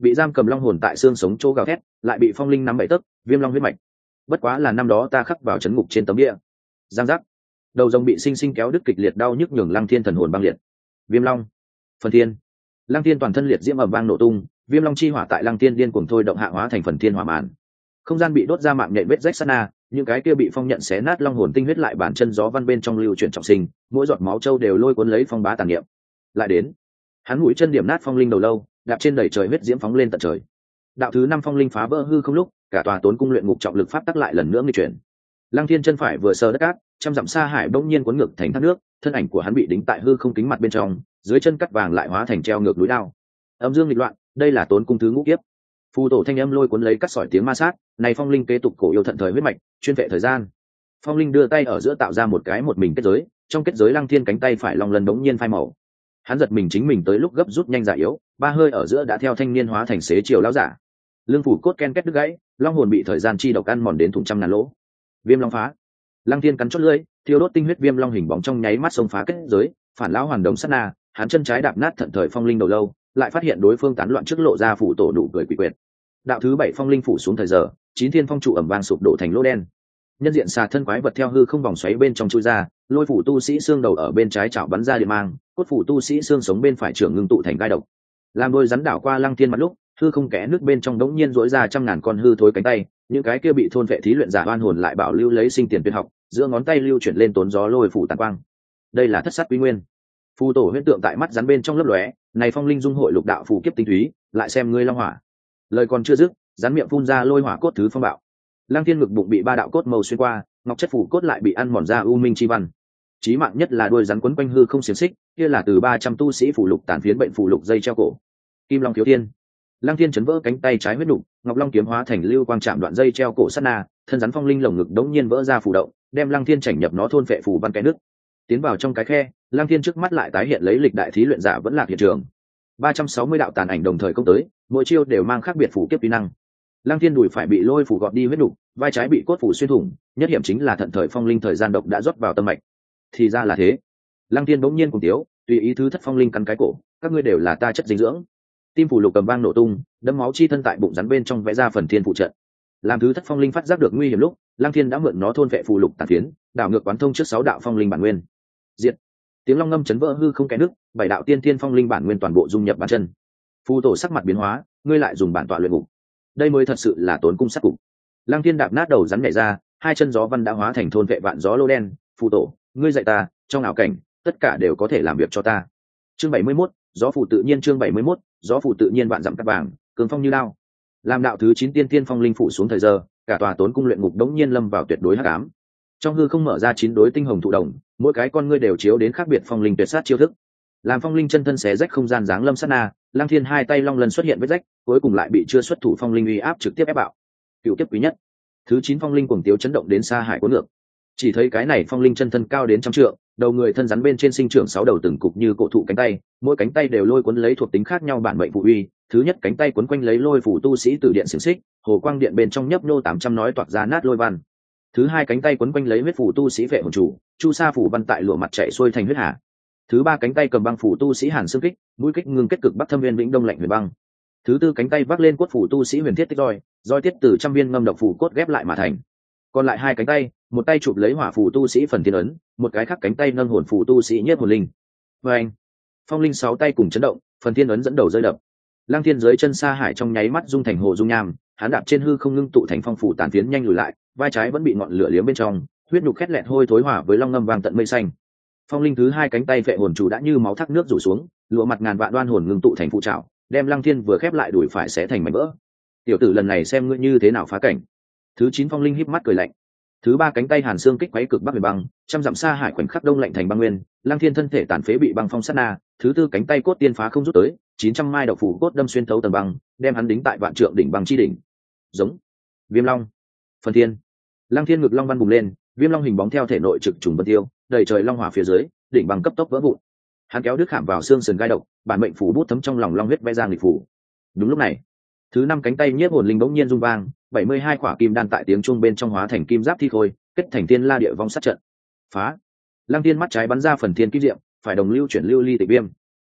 bị giam cầm long hồn tại xương sống chỗ gào thét, lại bị phong linh nắm bảy tấc, viêm long huyết mạch. Bất quá là năm đó ta khắc vào chấn ngục trên tấm địa. Giang giác, đầu rồng bị sinh sinh kéo đứt, kịch liệt đau nhức nhường Lăng Thiên thần hồn băng liệt. Viêm long, phần thiên. Lăng Thiên toàn thân liệt diễm ầm vang nổ tung, viêm long chi hỏa tại Lăng Thiên điên cuồng thôi động hạ hóa thành phần thiên hỏa màn. Không gian bị đốt ra mạng nhện vết rách sát na, những cái kia bị phong nhận xé nát long hồn tinh huyết lại bản chân gió văn bên trong lưu chuyển trọng sinh, mỗi giọt máu châu đều lôi cuốn lấy phong bá tàn niệm. Lại đến, hắn mũi chân điểm nát phong linh đầu lâu, đạp trên đầy trời huyết diễm phóng lên tận trời. Đạo thứ năm phong linh phá vỡ hư không lúc, cả tòa tốn cung luyện ngục trọng lực pháp tắc lại lần nữa nghịch chuyển. Lăng Thiên chân phải vừa sờ đất cát, trăm dặm xa hải bỗng nhiên cuốn ngược thành thác nước, thân ảnh của hắn bị đính tại hư không kính mặt bên trong, dưới chân cắt vàng lại hóa thành treo ngược núi đao. Âm dương nghịch loạn, đây là tốn cung thứ ngũ kiếp. Phù tổ thanh âm lôi cuốn lấy cắt sỏi tiếng ma sát, này phong linh kế tục cổ yêu thận thời huyết mạch, chuyên vệ thời gian. Phong linh đưa tay ở giữa tạo ra một cái một mình kết giới, trong kết giới Lăng Thiên cánh tay phải long lần bỗng nhiên phai màu. Hắn giật mình chính mình tới lúc gấp rút nhanh giả yếu, ba hơi ở giữa đã theo thanh niên hóa thành xế chiều lão giả. Lương phủ cốt ken két đứt gãy, long hồn bị thời gian chi độc ăn mòn đến thủng trăm ngàn lỗ. Viêm long phá. Lăng Thiên cắn chốt lưỡi, thiêu đốt tinh huyết viêm long hình bóng trong nháy mắt xông phá kết giới, phản lão hoàn đồng sát na, hắn chân trái đạp nát thận thời phong linh đầu lâu, lại phát hiện đối phương tán loạn trước lộ ra phủ tổ đủ cười quỷ quyệt. Đạo thứ bảy phong linh phủ xuống thời giờ, chín thiên phong trụ ẩm vang sụp đổ thành lỗ đen. Nhân diện xà thân quái vật theo hư không vòng xoáy bên trong chui ra, lôi phủ tu sĩ xương đầu ở bên trái chảo bắn ra điện mang, cốt phủ tu sĩ xương sống bên phải trưởng ngưng tụ thành gai độc. Làm đôi rắn đảo qua Lăng Thiên mặt lúc, hư không kẽ nước bên trong đống nhiên rỗi ra trăm ngàn con hư thối cánh tay, những cái kia bị thôn vệ thí luyện giả oan hồn lại bảo lưu lấy sinh tiền tuyệt học, giữa ngón tay lưu chuyển lên tốn gió lôi phủ tàn quang. Đây là thất sát quy nguyên. Phù tổ huyễn tượng tại mắt rắn bên trong lấp lóe, này phong linh dung hội lục đạo phù kiếp tinh túy, lại xem ngươi long hỏa. Lời còn chưa dứt, rắn miệng phun ra lôi hỏa cốt thứ phong bạo. Lăng Thiên ngực bụng bị ba đạo cốt màu xuyên qua, ngọc chất phủ cốt lại bị ăn mòn ra u minh chi văn. Chí mạng nhất là đuôi rắn quấn quanh hư không xiềng xích, kia là từ ba trăm tu sĩ phủ lục tàn phiến bệnh phủ lục dây treo cổ. Kim long thiếu thiên. Lăng Thiên chấn vỡ cánh tay trái huyết nục, ngọc long kiếm hóa thành lưu quang chạm đoạn dây treo cổ sát na, thân rắn phong linh lồng ngực đống nhiên vỡ ra phủ động, đem Lăng Thiên chảnh nhập nó thôn phệ phủ văn cái nước. Tiến vào trong cái khe, Lăng Thiên trước mắt lại tái hiện lấy lịch đại thí luyện giả vẫn lạc hiện trường. ba trăm sáu mươi đạo tàn ảnh đồng thời công tới, mỗi chiêu đều mang khác biệt phủ kiếp kỹ năng. Lăng Thiên đùi phải bị lôi phủ gọt đi huyết nục, vai trái bị cốt phủ xuyên thủng, nhất hiểm chính là thận thời phong linh thời gian độc đã rót vào tâm mạch. Thì ra là thế. Lăng Thiên bỗng nhiên cùng tiếu, tùy ý thứ thất phong linh cắn cái cổ, các ngươi đều là ta chất dinh dưỡng. Tim phủ lục cầm vang nổ tung, đấm máu chi thân tại bụng rắn bên trong vẽ ra phần thiên phụ trận. Làm thứ thất phong linh phát giác được nguy hiểm lúc, Lăng Thiên đã mượn nó thôn vệ phù lục tàn phiến, đảo ngược quán thông trước sáu đạo phong linh bản nguyên. Diệt. Tiếng long ngâm chấn vỡ hư không kẽ nước, bảy đạo tiên thiên phong linh bản nguyên toàn bộ dung nhập bàn chân. Phù tổ sắc mặt biến hóa, ngươi lại dùng bản tọa luyện ngục. Đây mới thật sự là tốn cung sát cục. Lăng Thiên đạp nát đầu rắn nhảy ra, hai chân gió văn đã hóa thành thôn vệ vạn gió lô đen. Phù tổ, ngươi dạy ta, trong ảo cảnh, tất cả đều có thể làm việc cho ta. Chương bảy mươi mốt, gió phù tự nhiên. Chương bảy mươi mốt, gió phù tự nhiên vạn dặm cắt vàng, cường phong như lao. Làm đạo thứ chín tiên tiên phong linh phủ xuống thời giờ, cả tòa tốn cung luyện ngục đống nhiên lâm vào tuyệt đối hắc ám. Trong hư không mở ra chín đối tinh hồng thụ đồng, mỗi cái con ngươi đều chiếu đến khác biệt phong linh tuyệt sát chiêu thức. Làm phong linh chân thân xé rách không gian dáng lâm sát na, Lăng Thiên hai tay long lần xuất hiện vết rách, cuối cùng lại bị chưa xuất thủ phong linh uy áp trực tiếp ép bạo. Cựu kiếp quý nhất. Thứ chín phong linh cuồng tiếu chấn động đến xa hải cuốn ngược. Chỉ thấy cái này phong linh chân thân cao đến trăm trượng, đầu người thân rắn bên trên sinh trưởng sáu đầu từng cục như cổ thụ cánh tay, mỗi cánh tay đều lôi cuốn lấy thuộc tính khác nhau bản mệnh phụ uy. Thứ nhất cánh tay quấn quanh lấy lôi phủ tu sĩ từ điện xiềng xích, hồ quang điện bên trong nhấp nhô tám trăm nói toạc ra nát lôi văn. Thứ hai cánh tay quấn quanh lấy huyết phủ tu sĩ vệ hồn chủ, chu sa phủ văn tại lụa mặt chạy xuôi thành huyết hà. Thứ ba cánh tay cầm băng phủ tu sĩ hàn xương kích, mũi kích ngưng kết cực bắc thâm viên vĩnh đông lạnh huyền băng. Thứ tư cánh tay vác lên cốt phủ tu sĩ huyền thiết tích roi, roi tiết từ trăm viên ngâm độc phủ cốt ghép lại mà thành. Còn lại hai cánh tay, một tay chụp lấy hỏa phủ tu sĩ phần thiên ấn, một cái khác cánh tay nâng hồn phủ tu sĩ nhất hồn linh. Và anh, phong linh sáu tay cùng chấn động, phần thiên ấn dẫn đầu rơi đập. Lăng Thiên dưới chân sa hải trong nháy mắt dung thành hồ dung nham, hắn đạp trên hư không ngưng tụ thành phong phủ tàn phiến nhanh lùi lại, vai trái vẫn bị ngọn lửa liếm bên trong, huyết nhục khét lẹt hôi thối hỏa với long ngâm vàng tận mây xanh. Phong linh thứ hai cánh tay vệ hồn chủ đã như máu thác nước rủ xuống, lụa mặt ngàn vạn đoan hồn ngưng tụ thành phụ trảo, đem Lăng Thiên vừa khép lại đuổi phải xé thành mảnh vỡ. Tiểu tử lần này xem ngươi như thế nào phá cảnh. Thứ chín phong linh híp mắt cười lạnh. Thứ ba cánh tay hàn xương kích quấy cực bắc huyền băng, trăm dặm xa hải khoảnh khắc đông lạnh thành băng nguyên. Lăng Thiên thân thể tàn phế bị băng phong sát na. Thứ tư cánh tay cốt tiên phá không rút tới, chín trăm mai độc phủ cốt đâm xuyên thấu tầng băng, đem hắn đính tại vạn trượng đỉnh băng chi đỉnh. Giống viêm long, phần thiên. Lăng Thiên ngực long văn bùng lên, viêm long hình bóng theo thể nội trực trùng vân tiêu, đầy trời long hỏa phía dưới, đỉnh băng cấp tốc vỡ vụn. Hắn kéo đứt khảm vào xương sườn gai độc, bản mệnh phủ bút thấm trong lòng long huyết vẽ ra nghịch phủ. Đúng lúc này, thứ năm cánh tay nhiếp hồn linh bỗng nhiên rung vang, bảy mươi hai quả kim đan tại tiếng trung bên trong hóa thành kim giáp thi khôi, kết thành thiên la địa vong sát trận. Phá. Lăng Thiên mắt trái bắn ra phần thiên kim diệm, phải đồng lưu chuyển lưu ly tịch viêm.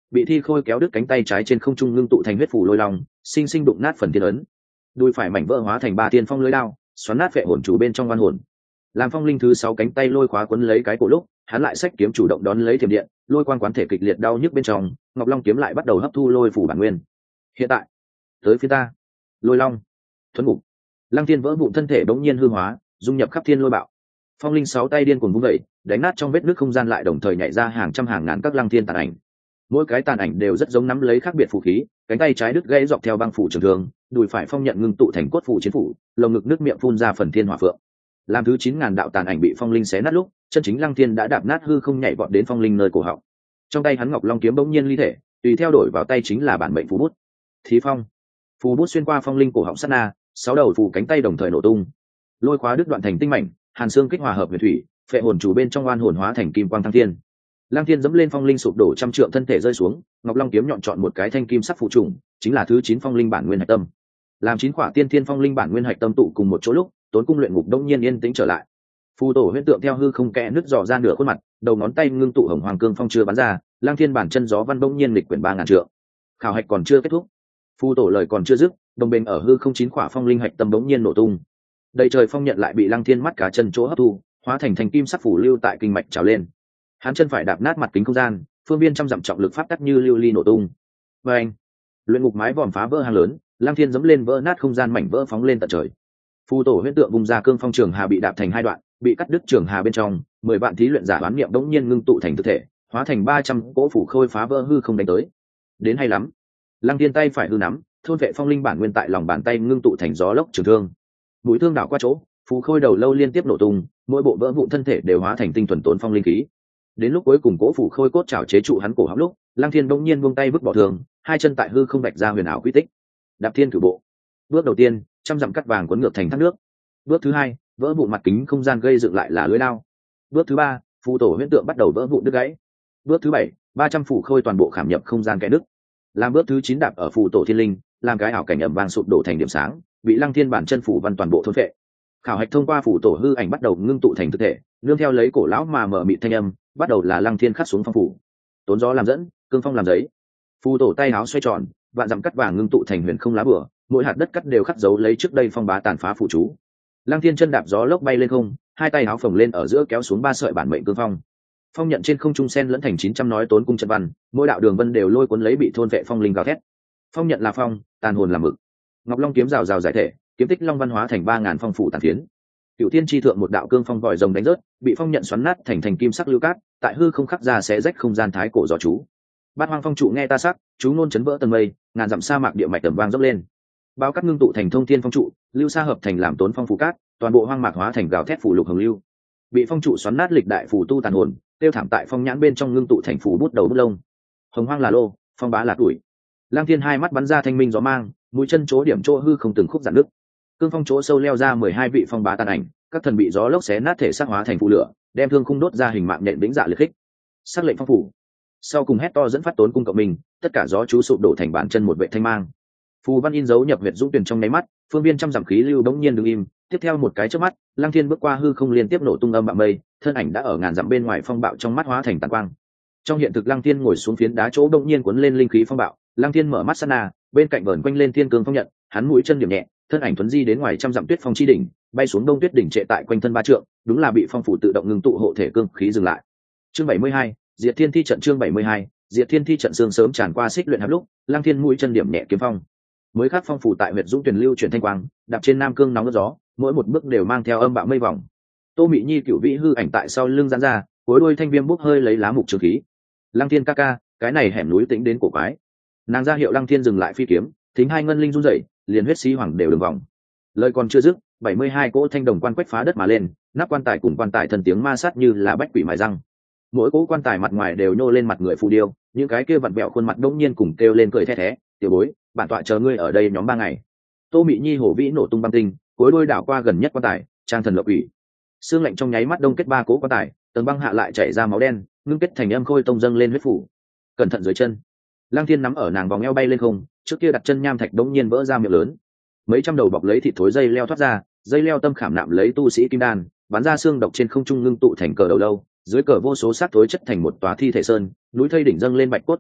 bị thi khôi kéo đứt cánh tay trái trên không trung ngưng tụ thành huyết phủ lôi long, sinh sinh đụng nát phần thiên ấn. Đùi phải mảnh vỡ hóa thành ba tiên phong lưới đao, xoắn nát vệ hồn chủ bên trong oan hồn. Làm phong linh thứ sáu cánh tay lôi khóa quấn lấy cái cổ lúc, hắn lại xách kiếm chủ động đón lấy thiểm điện, lôi quang quán thể kịch liệt đau nhức bên trong, ngọc long kiếm lại bắt đầu hấp thu lôi phủ bản nguyên. Hiện tại, tới phía ta, lôi long, thuần ngục. Lăng Thiên vỡ vụn thân thể bỗng nhiên hư hóa, dung nhập khắp thiên lôi bạo. Phong linh sáu tay điên cuồng vung dậy, đánh nát trong vết nước không gian lại đồng thời nhảy ra hàng trăm hàng ngàn các lăng thiên tàn ảnh. Mỗi cái tàn ảnh đều rất giống nắm lấy khác biệt phù khí, cánh tay trái đứt gãy dọc theo băng phủ trường thường, đùi phải phong nhận ngưng tụ thành cốt phủ chiến phủ, lồng ngực nước miệng phun ra phần thiên hỏa phượng. Làm thứ chín ngàn đạo tàn ảnh bị phong linh xé nát lúc, chân chính Lăng Thiên đã đạp nát hư không nhảy vọt đến phong linh nơi cổ họng. Trong tay hắn ngọc long kiếm bỗng nhiên ly thể, tùy theo đổi vào tay chính là bản mệnh phù bút. Thí phong, phù bút xuyên qua phong linh cổ họng sát na, sáu đầu phù cánh tay đồng thời nổ tung, lôi khóa đứt đoạn thành tinh mảnh, hàn xương kích hòa hợp huyền thủy, phệ hồn chủ bên trong oan hồn hóa thành kim quang thăng thiên. Lăng Thiên dẫm lên phong linh sụp đổ trăm trượng thân thể rơi xuống, ngọc long kiếm nhọn chọn một cái thanh kim sắc phụ trùng, chính là thứ chín phong linh bản nguyên hạch tâm. Làm chín quả tiên thiên phong linh bản nguyên hạch tâm tụ cùng một chỗ lúc, Tốn cung luyện ngục đông nhiên yên tĩnh trở lại. Phù tổ huyễn tượng theo hư không kẽ nứt dò ra nửa khuôn mặt, đầu ngón tay ngưng tụ hồng hoàng cương phong chưa bắn ra, Lăng Thiên bản chân gió văn bỗng nhiên lịch quyển ba ngàn trượng. Khảo hạch còn chưa kết thúc, phù tổ lời còn chưa dứt, đồng bên ở hư không chín quả phong linh hạch tâm bỗng nhiên nổ tung. Đầy trời phong nhận lại bị Lăng Thiên mắt cá chân chỗ hấp thu, hóa thành thành kim sắc phủ lưu tại kinh mạch trào lên. Hắn chân phải đạp nát mặt kính không gian, phương viên trăm dặm trọng lực pháp tắc như lưu ly nổ tung. Và anh, luyện ngục mái vòm phá vỡ hang lớn, Lăng Thiên giẫm lên vỡ nát không gian mảnh vỡ phóng lên tận trời. Phù tổ huyễn tượng vùng ra cương phong trường hà bị đạp thành hai đoạn, bị cắt đứt trường hà bên trong, mười vạn thí luyện giả đoán niệm đống nhiên ngưng tụ thành thực thể, hóa thành ba trăm cỗ phủ khôi phá vỡ hư không đánh tới. Đến hay lắm. Lăng Thiên tay phải hư nắm, thôn vệ phong linh bản nguyên tại lòng bàn tay ngưng tụ thành gió lốc trường thương. Mũi thương đảo qua chỗ, phù khôi đầu lâu liên tiếp nổ tung, mỗi bộ vỡ vụn thân thể đều hóa thành tinh thuần tốn phong linh khí. Đến lúc cuối cùng cỗ phủ khôi cốt chảo chế trụ hắn cổ họng lúc, Lăng Thiên đống nhiên buông tay vứt bỏ thường, hai chân tại hư không bạch ra huyền ảo quy tích. Đạp thiên cử bộ. Bước đầu tiên, trăm dặm cắt vàng cuốn ngược thành thác nước. Bước thứ hai, vỡ vụn mặt kính không gian gây dựng lại là lưới lao. Bước thứ ba, phù tổ huyễn tượng bắt đầu vỡ vụn đứt gãy. Bước thứ bảy, ba trăm phủ khôi toàn bộ khảm nhập không gian kẽ nứt. Làm bước thứ chín đạp ở phù tổ thiên linh, làm cái ảo cảnh ẩm vang sụp đổ thành điểm sáng, bị Lăng Thiên bản chân phủ văn toàn bộ thôn phệ. Khảo hạch thông qua phù tổ hư ảnh bắt đầu ngưng tụ thành thực thể, nương theo lấy cổ lão mà mở mịt thanh âm, bắt đầu là Lăng Thiên khắc xuống phong phủ. Tốn gió làm dẫn, cương phong làm giấy. Phù tổ tay áo xoay tròn, vạn dặm cắt vàng ngưng tụ thành huyền không lá bửa, mỗi hạt đất cắt đều khắc dấu lấy trước đây phong bá tàn phá phụ chú. Lăng Thiên chân đạp gió lốc bay lên không, hai tay áo phồng lên ở giữa kéo xuống ba sợi bản mệnh cương phong. Phong nhận trên không trung sen lẫn thành chín trăm nói tốn cung trận văn, mỗi đạo đường vân đều lôi cuốn lấy bị thôn vệ phong linh gào thét. Phong nhận là phong, tàn hồn là mực. Ngọc Long kiếm rào rào giải thể, kiếm tích long văn hóa thành ba ngàn phong phủ tàn phiến. Cửu Thiên chi thượng một đạo cương phong vòi rồng đánh rớt, bị phong nhận xoắn nát thành thành kim sắc lưu cát, tại hư không khắc ra xé rách không gian thái cổ gió chú. Bát hoang phong trụ nghe ta sắc, chú ngôn chấn vỡ tầng mây, ngàn dặm sa mạc địa mạch tầm vang dốc lên. Bao cát ngưng tụ thành thông thiên phong trụ, lưu sa hợp thành làm tốn phong phù cát, toàn bộ hoang mạc hóa thành gào thét phủ lục hồng lưu. Bị phong trụ xoắn nát lịch đại phù tu tàn hồn, tiêu thảm tại phong nhãn bên trong ngưng tụ thành phù bút đầu bút lông. Hồng hoang là lô, phong bá là tuổi. Lăng Thiên hai mắt bắn ra thanh minh gió mang, mũi chân chỗ điểm chỗ hư không từng khúc giãn nước. Cương phong chỗ sâu leo ra mười hai vị phong bá tàn ảnh, các thần bị gió lốc xé nát thể xác hóa thành phù lửa, đem thương khung đốt ra hình mạng nhện vĩnh dạ liệt khích. Sắc lệnh phong phủ. Sau cùng hét to dẫn phát tốn cung cộng mình, tất cả gió chú sụp đổ thành bản chân một vệ thanh mang. Phù văn in dấu nhập huyệt dũng tuyển trong nháy mắt, phương viên trăm dặm khí lưu bỗng nhiên đứng im, tiếp theo một cái chớp mắt, Lăng Thiên bước qua hư không liên tiếp nổ tung âm bạo mây, thân ảnh đã ở ngàn dặm bên ngoài phong bạo trong mắt hóa thành tàn quang. Trong hiện thực Lăng Thiên ngồi xuống phiến đá chỗ bỗng nhiên cuốn lên linh khí phong bạo, Lăng Thiên mở mắt sát na, bên cạnh vờn quanh lên thiên cương phong nhận, hắn mũi chân điểm nhẹ, thân ảnh thuấn di đến ngoài trăm dặm tuyết phong chi đỉnh, bay xuống đông tuyết đỉnh trệ tại quanh thân ba trượng, đúng là bị phong phủ tự động ngừng tụ hộ thể cương khí dừng lại. Chương bảy mươi hai, Diệt Thiên Thi trận chương bảy mươi hai, Diệt Thiên Thi trận sương sớm tràn qua xích luyện hạp lúc, Lăng Thiên mũi chân điểm nhẹ kiếm phong. Mới khắc phong phủ tại huyệt dũng tuyển lưu chuyển thanh quang, đạp trên nam cương nóng gió, mỗi một bước đều mang theo âm bạo mây vòng. Tô Mị Nhi cửu vĩ hư ảnh tại sau lưng giãn ra, cuối đuôi thanh viêm bốc hơi lấy lá mục trường khí. Lăng Thiên ca ca, cái này hẻm núi tĩnh đến cổ quái. Nàng ra hiệu Lăng Thiên dừng lại phi kiếm, thính hai ngân linh run rẩy, liền huyết xí hoàng đều đường vòng. Lời còn chưa dứt, bảy mươi hai cỗ thanh đồng quan quách phá đất mà lên, nắp quan tài cùng quan tài thân tiếng ma sát như là bách quỷ mài răng. Mỗi cỗ quan tài mặt ngoài đều nhô lên mặt người phù điêu, những cái kia vặn vẹo khuôn mặt đông nhiên cùng kêu lên cười the thé, "Tiểu bối, bản tọa chờ ngươi ở đây nhóm ba ngày." Tô Mị Nhi hổ vĩ nổ tung băng tinh, cuối đuôi đảo qua gần nhất quan tài, trang thần lộc ủy. Xương lạnh trong nháy mắt đông kết ba cỗ quan tài, tầng băng hạ lại chảy ra máu đen, ngưng kết thành âm khôi tông dâng lên huyết phủ. Cẩn thận dưới chân. Lăng Thiên nắm ở nàng vòng eo bay lên không, trước kia đặt chân nham thạch đống nhiên vỡ ra miệng lớn. Mấy trăm đầu bọc lấy thịt thối dây leo thoát ra, dây leo tâm khảm nạm lấy tu sĩ kim đan, bắn ra xương độc trên không trung ngưng tụ thành cờ đầu lâu, dưới cờ vô số xác thối chất thành một tòa thi thể sơn, núi thây đỉnh dâng lên bạch cốt vương tọa,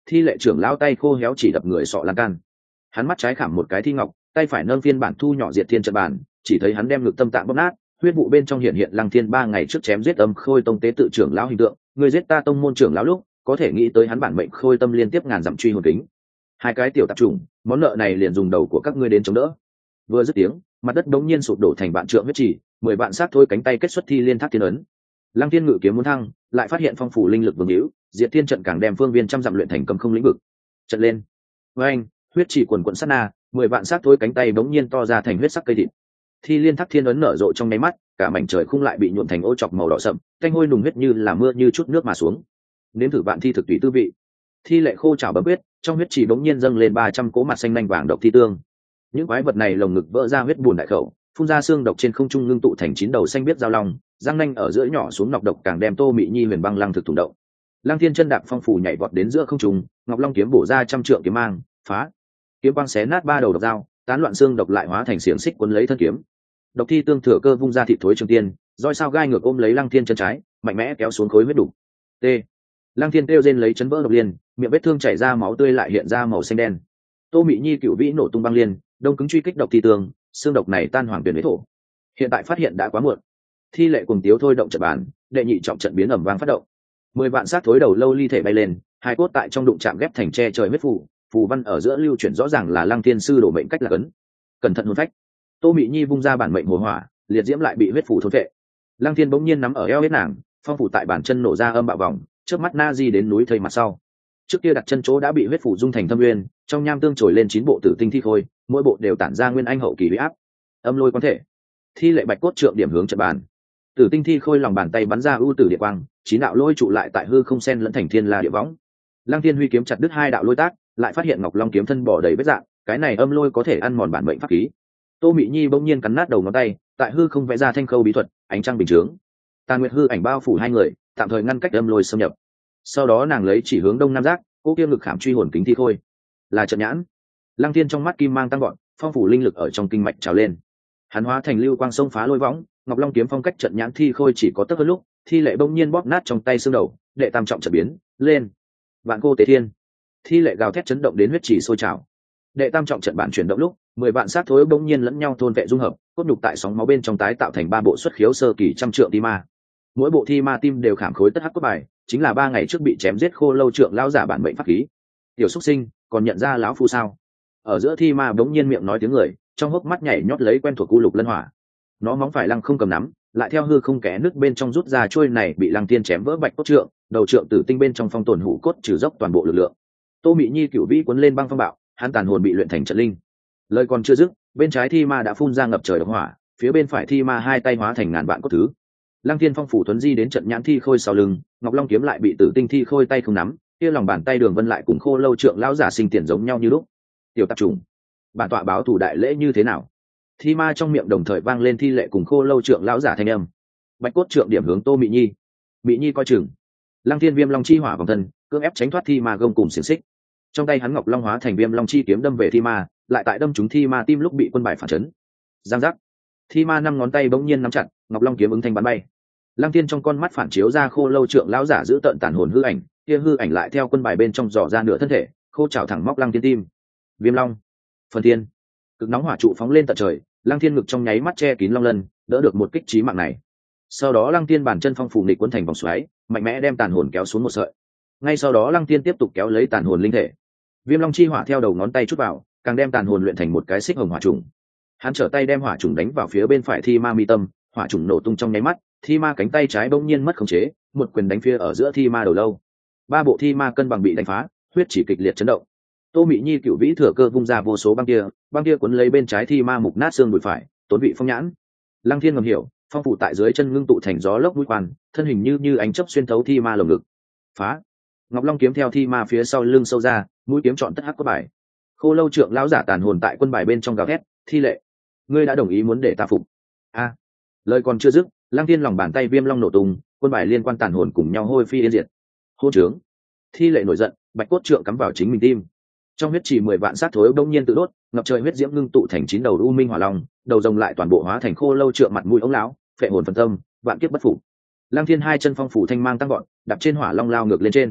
thi lệ trưởng lao tay khô héo chỉ đập người sọ lan can. Hắn mắt trái khảm một cái thi ngọc, tay phải nâng phiên bản thu nhỏ diệt thiên trận bản, chỉ thấy hắn đem ngực tâm tạng bóp nát, huyết vụ bên trong hiện hiện Lăng Thiên ba ngày trước chém giết âm khôi tông tế tự trưởng lão hình tượng, người giết ta tông môn trưởng lão lúc, có thể nghĩ tới hắn bản mệnh khôi tâm liên tiếp ngàn dặm truy hồn kính. Hai cái tiểu tạp trùng, món nợ này liền dùng đầu của các ngươi đến chống đỡ. Vừa dứt tiếng, mặt đất đống nhiên sụp đổ thành vạn trượng huyết chỉ, mười vạn sát thôi cánh tay kết xuất thi liên thác thiên ấn. Lăng Thiên ngự kiếm muốn thăng, lại phát hiện phong phủ linh lực vương hữu, diệt thiên trận càng đem phương viên trăm dặm luyện thành cầm không lĩnh vực. Trận lên, với anh, huyết chỉ quần quận sát na, mười vạn sát thôi cánh tay bỗng nhiên to ra thành huyết sắc cây thịt. Thi liên thác thiên ấn nở rộ trong nháy mắt, cả mảnh trời khung lại bị nhuộm thành ô chọc màu đỏ sậm, canh hôi nùng huyết như là mưa như chút nước mà xuống. Nếm thử vạn thi thực tùy tư vị. Thi lệ khô chảo bấm huyết, trong huyết chỉ bỗng nhiên dâng lên ba trăm cỗ mặt xanh nanh vàng độc thi tương. Những quái vật này lồng ngực vỡ ra huyết bùn đại khẩu, phun ra xương độc trên không trung ngưng tụ thành chín đầu xanh biết giao long, răng nanh ở giữa nhỏ xuống nọc độc càng đem Tô Mị Nhi huyền băng lăng thực thủng động. Lăng Thiên chân đạp phong phủ nhảy vọt đến giữa không trung, ngọc long kiếm bổ ra trăm trượng kiếm mang, phá. Kiếm quang xé nát ba đầu độc dao, tán loạn xương độc lại hóa thành xiềng xích cuốn lấy thân kiếm. Độc thi tương thừa cơ vung ra thịt thối trường tiên, roi sao gai ngược ôm lấy Lăng Thiên chân trái, mạnh mẽ kéo xuống khối huyết đủ. T. Lăng Thiên kêu rên lấy chấn vỡ độc liên, miệng vết thương chảy ra máu tươi lại hiện ra màu xanh đen. Tô Mị Nhi cựu vĩ nổ tung băng liên, đông cứng truy kích độc thi tương, xương độc này tan hoàng tuyển đế thổ. Hiện tại phát hiện đã quá muộn. Thi lệ cùng tiếu thôi động trận bàn, đệ nhị trọng trận biến ẩm vang phát động. Mười vạn sát thối đầu lâu ly thể bay lên, hai cốt tại trong đụng chạm ghép thành tre trời huyết phù, phù văn ở giữa lưu chuyển rõ ràng là Lăng Thiên sư đổ mệnh cách là cấn. Cẩn thận hồn phách. Tô Mị Nhi vung ra bản mệnh hồ hỏa, liệt diễm lại bị huyết phù thôn vệ. Lăng Thiên bỗng nhiên nắm ở eo hết nàng, phong phủ tại bàn chân nổ ra âm bạo vòng, trước mắt na di đến núi thây mặt sau. Trước kia đặt chân chỗ đã bị huyết phủ dung thành thâm nguyên, trong nham tương trồi lên chín bộ tử tinh thi khôi, mỗi bộ đều tản ra nguyên anh hậu kỳ uy áp. Âm lôi quan thể, thi lệ bạch cốt trượng điểm hướng trận bàn. Tử tinh thi khôi lòng bàn tay bắn ra ưu tử địa quang, chín đạo lôi trụ lại tại hư không sen lẫn thành thiên la địa võng. Lăng Thiên huy kiếm chặt đứt hai đạo lôi tác, lại phát hiện ngọc long kiếm thân bỏ đầy vết dạng, cái này âm lôi có thể ăn mòn bản mệnh pháp khí. Tô Mị Nhi bỗng nhiên cắn nát đầu ngón tay, tại hư không vẽ ra thanh khâu bí thuật, ánh trăng bình chướng. Tàn Nguyệt hư ảnh bao phủ hai người, tạm thời ngăn cách âm lôi xâm nhập. Sau đó nàng lấy chỉ hướng đông nam giác, cô kia ngực khảm truy hồn kính thi khôi, là trận nhãn. Lăng Thiên trong mắt kim mang tăng gọn, phong phủ linh lực ở trong kinh mạch trào lên. Hắn hóa thành lưu quang sông phá lôi võng, ngọc long kiếm phong cách trận nhãn thi khôi chỉ có tấc hơn lúc, thi lệ bỗng nhiên bóp nát trong tay xương đầu, đệ tam trọng trận biến lên. Vạn cô tế thiên, thi lệ gào thét chấn động đến huyết chỉ sôi trào. Đệ tam trọng trận bản chuyển động lúc, mười vạn sát thối bỗng nhiên lẫn nhau thôn vệ dung hợp, cốt nhục tại sóng máu bên trong tái tạo thành ba bộ xuất khiếu sơ kỳ trăm trượng thi ma. Mỗi bộ thi ma tim đều khảm khối tất hắc cốt bài, chính là ba ngày trước bị chém giết khô lâu trượng lão giả bản mệnh pháp khí. Tiểu xuất sinh, còn nhận ra lão phu sao? Ở giữa thi ma bỗng nhiên miệng nói tiếng người, trong hốc mắt nhảy nhót lấy quen thuộc u lục lân hỏa. Nó móng phải lăng không cầm nắm, lại theo hư không kẽ nước bên trong rút ra trôi này bị Lăng Thiên chém vỡ bạch cốt trượng, đầu trượng tử tinh bên trong phong tồn hủ cốt trừ dốc toàn bộ lực lượng. Tô Mị Nhi cửu vĩ cuốn lên băng phong bạo, hắn tàn hồn bị luyện thành trận linh. Lời còn chưa dứt, bên trái thi ma đã phun ra ngập trời độc hỏa, phía bên phải thi ma hai tay hóa thành ngàn vạn cốt thứ. Lăng Thiên phong phủ tuấn di đến trận nhãn thi khôi sau lưng, ngọc long kiếm lại bị tử tinh thi khôi tay không nắm, kia lòng bàn tay đường vân lại cùng khô lâu trượng lão giả sinh tiền giống nhau như lúc. Tiểu tạp trùng, bản tọa báo thủ đại lễ như thế nào? Thi ma trong miệng đồng thời vang lên thi lệ cùng khô lâu trượng lão giả thanh âm. Bạch cốt trượng điểm hướng Tô Mị Nhi. Mị Nhi coi chừng. Lăng Thiên viêm long chi hỏa vòng thân, cưỡng ép tránh thoát thi ma gông cùng xiềng xích. Trong tay hắn ngọc long hóa thành viêm long chi kiếm đâm về thi ma, lại tại đâm trúng thi ma tim lúc bị quân bài phản chấn. Giang giác. Thi ma năm ngón tay bỗng nhiên nắm chặt, ngọc long kiếm ứng thanh bắn bay. Lăng Thiên trong con mắt phản chiếu ra khô lâu trượng lão giả giữ tợn tàn hồn hư ảnh, kia hư ảnh lại theo quân bài bên trong dò ra nửa thân thể, khô chảo thẳng móc Lăng Thiên tim. Viêm long, phần thiên, cực nóng hỏa trụ phóng lên tận trời, Lăng Thiên ngực trong nháy mắt che kín long lân, đỡ được một kích chí mạng này. Sau đó Lăng Thiên bàn chân phong phủ nghịch cuốn thành vòng xoáy, mạnh mẽ đem tàn hồn kéo xuống một sợi. Ngay sau đó Lăng Thiên tiếp tục kéo lấy tàn hồn linh thể. Viêm long chi hỏa theo đầu ngón tay chút vào, càng đem tàn hồn luyện thành một cái xích hồng hỏa trùng. Hắn trở tay đem hỏa trùng đánh vào phía bên phải thi ma mi tâm, hỏa trùng nổ tung trong nháy mắt, thi ma cánh tay trái bỗng nhiên mất khống chế, một quyền đánh phía ở giữa thi ma đầu lâu. Ba bộ thi ma cân bằng bị đánh phá, huyết chỉ kịch liệt chấn động. Tô Mị Nhi cựu vĩ thừa cơ vung ra vô số băng kia, băng kia cuốn lấy bên trái thi ma mục nát xương đùi phải, tốn vị phong nhãn. Lăng Thiên ngầm hiểu, phong phủ tại dưới chân ngưng tụ thành gió lốc mũi quan, thân hình như như ánh chớp xuyên thấu thi ma lồng ngực. Phá! Ngọc Long kiếm theo thi ma phía sau lưng sâu ra, mũi kiếm chọn tất hắc cốt bài. Khô lâu trượng lão giả tàn hồn tại quân bài bên trong gào thét, thi lệ, ngươi đã đồng ý muốn để ta phục? A! Lời còn chưa dứt, Lăng Thiên lòng bàn tay viêm long nổ tung, quân bài liên quan tàn hồn cùng nhau hôi phi yên diệt. Hô trướng! Thi lệ nổi giận, bạch cốt trượng cắm vào chính mình tim. Trong huyết trì mười vạn sát thối đông nhiên tự đốt, ngập trời huyết diễm ngưng tụ thành chín đầu u minh hỏa long, đầu rồng lại toàn bộ hóa thành khô lâu trượng mặt mũi ống lão, phệ hồn phân tâm, vạn kiếp bất phục. Lăng Thiên hai chân phong phủ thanh mang tăng gọn, đạp trên hỏa long lao ngược lên trên.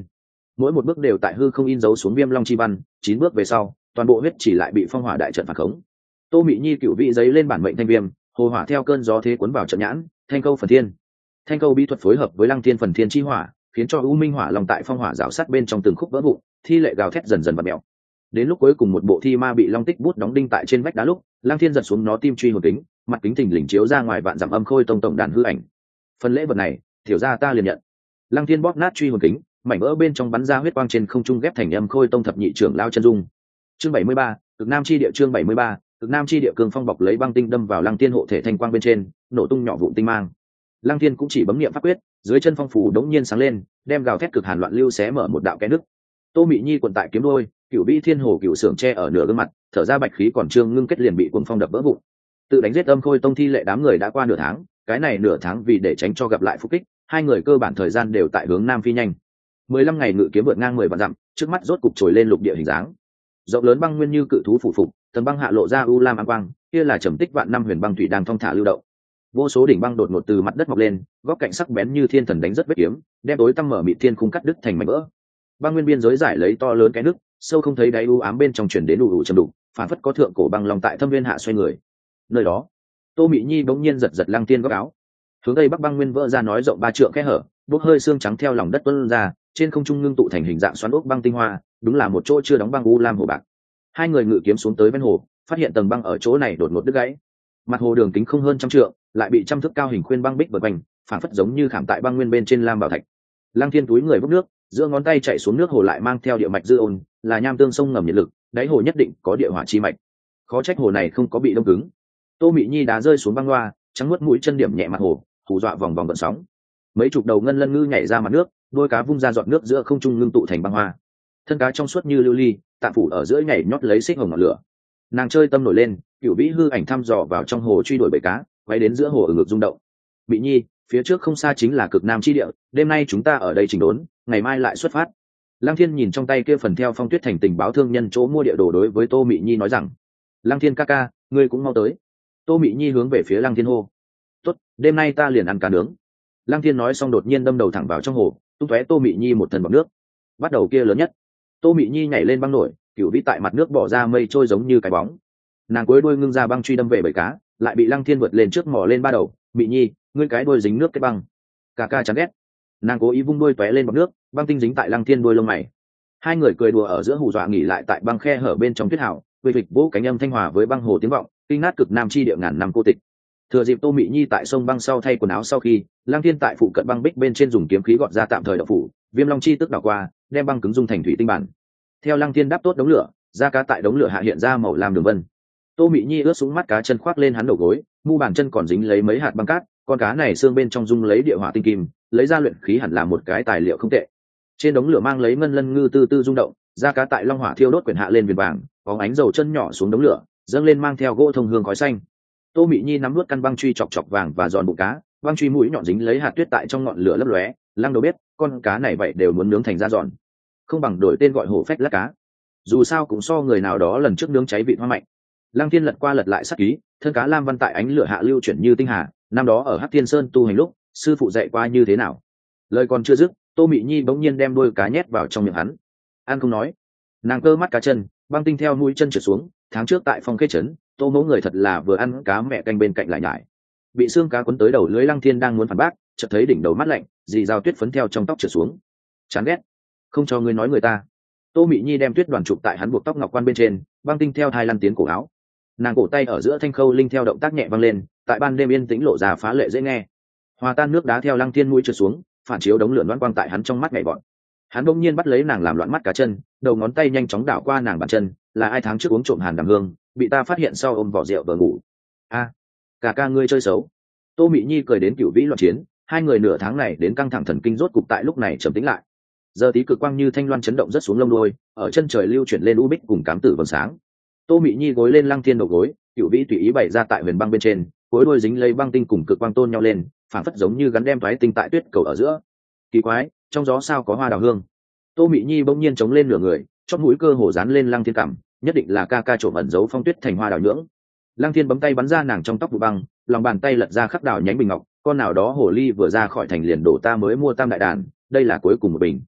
mỗi một bước đều tại hư không in dấu xuống viêm long chi văn. Chín bước về sau, toàn bộ huyết chỉ lại bị phong hỏa đại trận phản khống. Tô Mị Nhi cựu vị giấy lên bản mệnh thanh viêm, hồ hỏa theo cơn gió thế cuốn vào trận nhãn, thanh câu phần thiên. Thanh câu bí thuật phối hợp với lăng thiên phần thiên chi hỏa, khiến cho u minh hỏa long tại phong hỏa rào sát bên trong từng khúc vỡ vụn, thi lệ gào thét dần dần vặn mèo. Đến lúc cuối cùng một bộ thi ma bị long tích bút đóng đinh tại trên vách đá lúc, lăng thiên giật xuống nó tim truy hồn kính, mặt kính thình lình chiếu ra ngoài vạn dặm âm khôi tông tổng đàn hư ảnh. Phần lễ vật này, tiểu ra ta liền nhận. Lăng thiên bóp nát truy hồn kính, mảnh vỡ bên trong bắn ra huyết quang trên không trung ghép thành âm khôi tông thập nhị trưởng lao chân dung. Chương bảy mươi ba, cực nam chi địa. Chương bảy mươi ba, cực nam chi địa. Cường phong bọc lấy băng tinh đâm vào lăng thiên hộ thể thanh quang bên trên, nổ tung nhỏ vụn tinh mang. Lăng thiên cũng chỉ bấm niệm pháp quyết, dưới chân phong phủ đống nhiên sáng lên, đem gào thét cực hàn loạn lưu xé mở một đạo kẽ nứt. Tô Mị Nhi quần tại kiếm đôi, cửu vĩ thiên hồ cửu sưởng che ở nửa gương mặt, thở ra bạch khí còn trương ngưng kết liền bị cuồng phong đập vỡ vụn. Tự đánh giết âm khôi tông thi lệ đám người đã qua nửa tháng, cái này nửa tháng vì để tránh cho gặp lại phục kích, hai người cơ bản thời gian đều tại hướng nam phi nhanh. Mười lăm ngày ngự kiếm vượt ngang mười vạn dặm, trước mắt rốt cục trồi lên lục địa hình dáng. Rộng lớn băng nguyên như cự thú phủ phục, tầng băng hạ lộ ra u lam ám quang, kia là trầm tích vạn năm huyền băng thủy đang thong thả lưu động. Vô số đỉnh băng đột ngột từ mặt đất mọc lên, góc cạnh sắc bén như thiên thần đánh rất vết kiếm, đem tối tăm mở mịt thiên khung cắt đứt thành mảnh vỡ. Băng nguyên biên giới giải lấy to lớn cái nước, sâu không thấy đáy u ám bên trong truyền đến đủ đủ trầm đục, phản phất có thượng cổ băng long tại thâm viên hạ xoay người. Nơi đó, Tô Mị Nhi bỗng nhiên giật giật lăng tiên góc áo. Hướng tây bắc băng nguyên vỡ ra nói rộng ba trượng kẽ hở, bốc hơi xương trắng theo lòng đất tuôn ra, trên không trung ngưng tụ thành hình dạng xoắn ốc băng tinh hoa, đúng là một chỗ chưa đóng băng u lam hồ bạc. Hai người ngự kiếm xuống tới ven hồ, phát hiện tầng băng ở chỗ này đột ngột đứt gãy. Mặt hồ đường kính không hơn trăm trượng, lại bị trăm thước cao hình khuyên băng bích vượt quanh, phản phất giống như khảm tại băng nguyên bên trên lam bảo thạch. Lăng thiên túi người bốc nước, giữa ngón tay chạy xuống nước hồ lại mang theo địa mạch dư ôn, là nham tương sông ngầm nhiệt lực, đáy hồ nhất định có địa hỏa chi mạch. Khó trách hồ này không có bị đông cứng. Tô Mị Nhi đá rơi xuống băng loa, trắng nuốt mũi chân điểm nhẹ mặt hồ, hù dọa vòng vòng gợn sóng. Mấy chục đầu ngân lân ngư nhảy ra mặt nước, đôi cá vung ra giọt nước giữa không trung ngưng tụ thành băng hoa. Thân cá trong suốt như lưu ly, tạm phủ ở giữa nhảy nhót lấy xích hồng ngọn lửa. Nàng chơi tâm nổi lên, cửu vĩ hư ảnh thăm dò vào trong hồ truy đuổi bầy cá, quay đến giữa hồ ở ngực rung động. Mị Nhi, phía trước không xa chính là cực nam chi địa, đêm nay chúng ta ở đây chỉnh đốn, ngày mai lại xuất phát. Lăng Thiên nhìn trong tay kia phần theo Phong Tuyết thành tình báo thương nhân chỗ mua địa đồ đối với Tô Mị Nhi nói rằng: Lăng Thiên ca ca, ngươi cũng mau tới. Tô Mị Nhi hướng về phía Lăng Thiên hô: tốt, đêm nay ta liền ăn cá nướng. Lăng Thiên nói xong đột nhiên đâm đầu thẳng vào trong hồ, tung tóe Tô Mị Nhi một thân bọt nước. Bắt đầu kia lớn nhất, Tô Mị Nhi nhảy lên băng nổi, cửu vĩ tại mặt nước bỏ ra mây trôi giống như cái bóng. Nàng cuối đuôi ngưng ra băng truy đâm về bầy cá, lại bị Lăng Thiên vượt lên trước mò lên ba đầu. Mị Nhi, ngươi cái đuôi dính nước cái băng. Ca ca chán ghét. Nàng cố ý vung đuôi tóe lên bọt nước, băng tinh dính tại Lăng Thiên đuôi lông mày. Hai người cười đùa ở giữa hù dọa nghỉ lại tại băng khe hở bên trong tuyết hào, vây vịch vỗ cánh âm thanh hòa với băng hồ tiếng vọng, kinh nát cực nam chi địa ngàn năm cô tịch. Thừa dịp Tô Mị Nhi tại sông băng sau thay quần áo sau khi, Lăng Thiên tại phụ cận băng bích bên trên dùng kiếm khí gọt ra tạm thời đậu phủ, viêm long chi tức đảo qua, đem băng cứng dung thành thủy tinh bản. Theo Lăng Thiên đáp tốt đống lửa, da cá tại đống lửa hạ hiện ra màu lam đường vân. Tô Mị Nhi ướt sũng mắt cá chân khoác lên hắn đầu gối, mu bàn chân còn dính lấy mấy hạt băng cát, con cá này xương bên trong dung lấy địa hỏa tinh kim, lấy ra luyện khí hẳn là một cái tài liệu không tệ. Trên đống lửa mang lấy ngân lân ngư tư tư rung động, da cá tại long hỏa thiêu đốt quyển hạ lên viền vàng, bóng ánh dầu chân nhỏ xuống đống lửa, dâng lên mang theo gỗ thông hương khói xanh. Tô Mị Nhi nắm nuốt căn băng truy chọc chọc vàng và giòn bụng cá, băng truy mũi nhọn dính lấy hạt tuyết tại trong ngọn lửa lấp lóe. Lăng đầu biết, con cá này vậy đều muốn nướng thành da giòn, không bằng đổi tên gọi hổ phách lát cá. Dù sao cũng so người nào đó lần trước nướng cháy vị hoa mạnh. Lăng Thiên lật qua lật lại sắc ký, thân cá lam văn tại ánh lửa hạ lưu chuyển như tinh hà. Năm đó ở Hắc Thiên Sơn tu hành lúc, sư phụ dạy qua như thế nào? Lời còn chưa dứt, Tô Mị Nhi bỗng nhiên đem đôi cá nhét vào trong miệng hắn. Ăn không nói. Nàng cơ mắt cá chân, băng tinh theo mũi chân trượt xuống. Tháng trước tại Phong Khê trấn, Tô mẫu người thật là vừa ăn cá mẹ canh bên cạnh lại nhải. Bị xương cá quấn tới đầu lưới, Lăng Thiên đang muốn phản bác, chợt thấy đỉnh đầu mắt lạnh, dì dao tuyết phấn theo trong tóc trượt xuống. Chán ghét, không cho ngươi nói người ta. Tô Mị Nhi đem tuyết đoàn chụp tại hắn buộc tóc ngọc quan bên trên, băng tinh theo thai lăn tiến cổ áo. Nàng cổ tay ở giữa thanh khâu linh theo động tác nhẹ văng lên, tại ban đêm yên tĩnh lộ ra phá lệ dễ nghe. Hòa tan nước đá theo Lăng Thiên mũi trượt xuống, phản chiếu đống lửa loan quang tại hắn trong mắt nhảy vọt. Hắn bỗng nhiên bắt lấy nàng làm loạn mắt cá chân, đầu ngón tay nhanh chóng đảo qua nàng bàn chân. Là ai tháng trước uống trộm hàn đàm hương, bị ta phát hiện sau ôm vỏ rượu vừa ngủ. A, à, cả ca ngươi chơi xấu. Tô Mị Nhi cười đến cửu vĩ loạn chiến, hai người nửa tháng này đến căng thẳng thần kinh rốt cục tại lúc này trầm tĩnh lại. Giờ tí cực quang như thanh loan chấn động rất xuống lông đuôi, ở chân trời lưu chuyển lên u bích cùng cám tử vầng sáng. Tô Mị Nhi gối lên Lăng Thiên đầu gối, cửu vĩ tùy ý bày ra tại huyền băng bên trên, cuối đuôi dính lấy băng tinh cùng cực quang tôn nhau lên, phản phất giống như gắn đem thoái tinh tại tuyết cầu ở giữa. Kỳ quái, trong gió sao có hoa đào hương? Tô Mị Nhi bỗng nhiên chống lên nửa người, chót mũi cơ hồ dán lên Lăng Thiên cằm, nhất định là ca ca trộm ẩn giấu phong tuyết thành hoa đào nhưỡng. Lăng Thiên bấm tay bắn ra nàng trong tóc vụ băng, lòng bàn tay lật ra khắc đào nhánh bình ngọc, con nào đó hồ ly vừa ra khỏi thành liền đổ ta mới mua tam đại đàn, đây là cuối cùng một bình.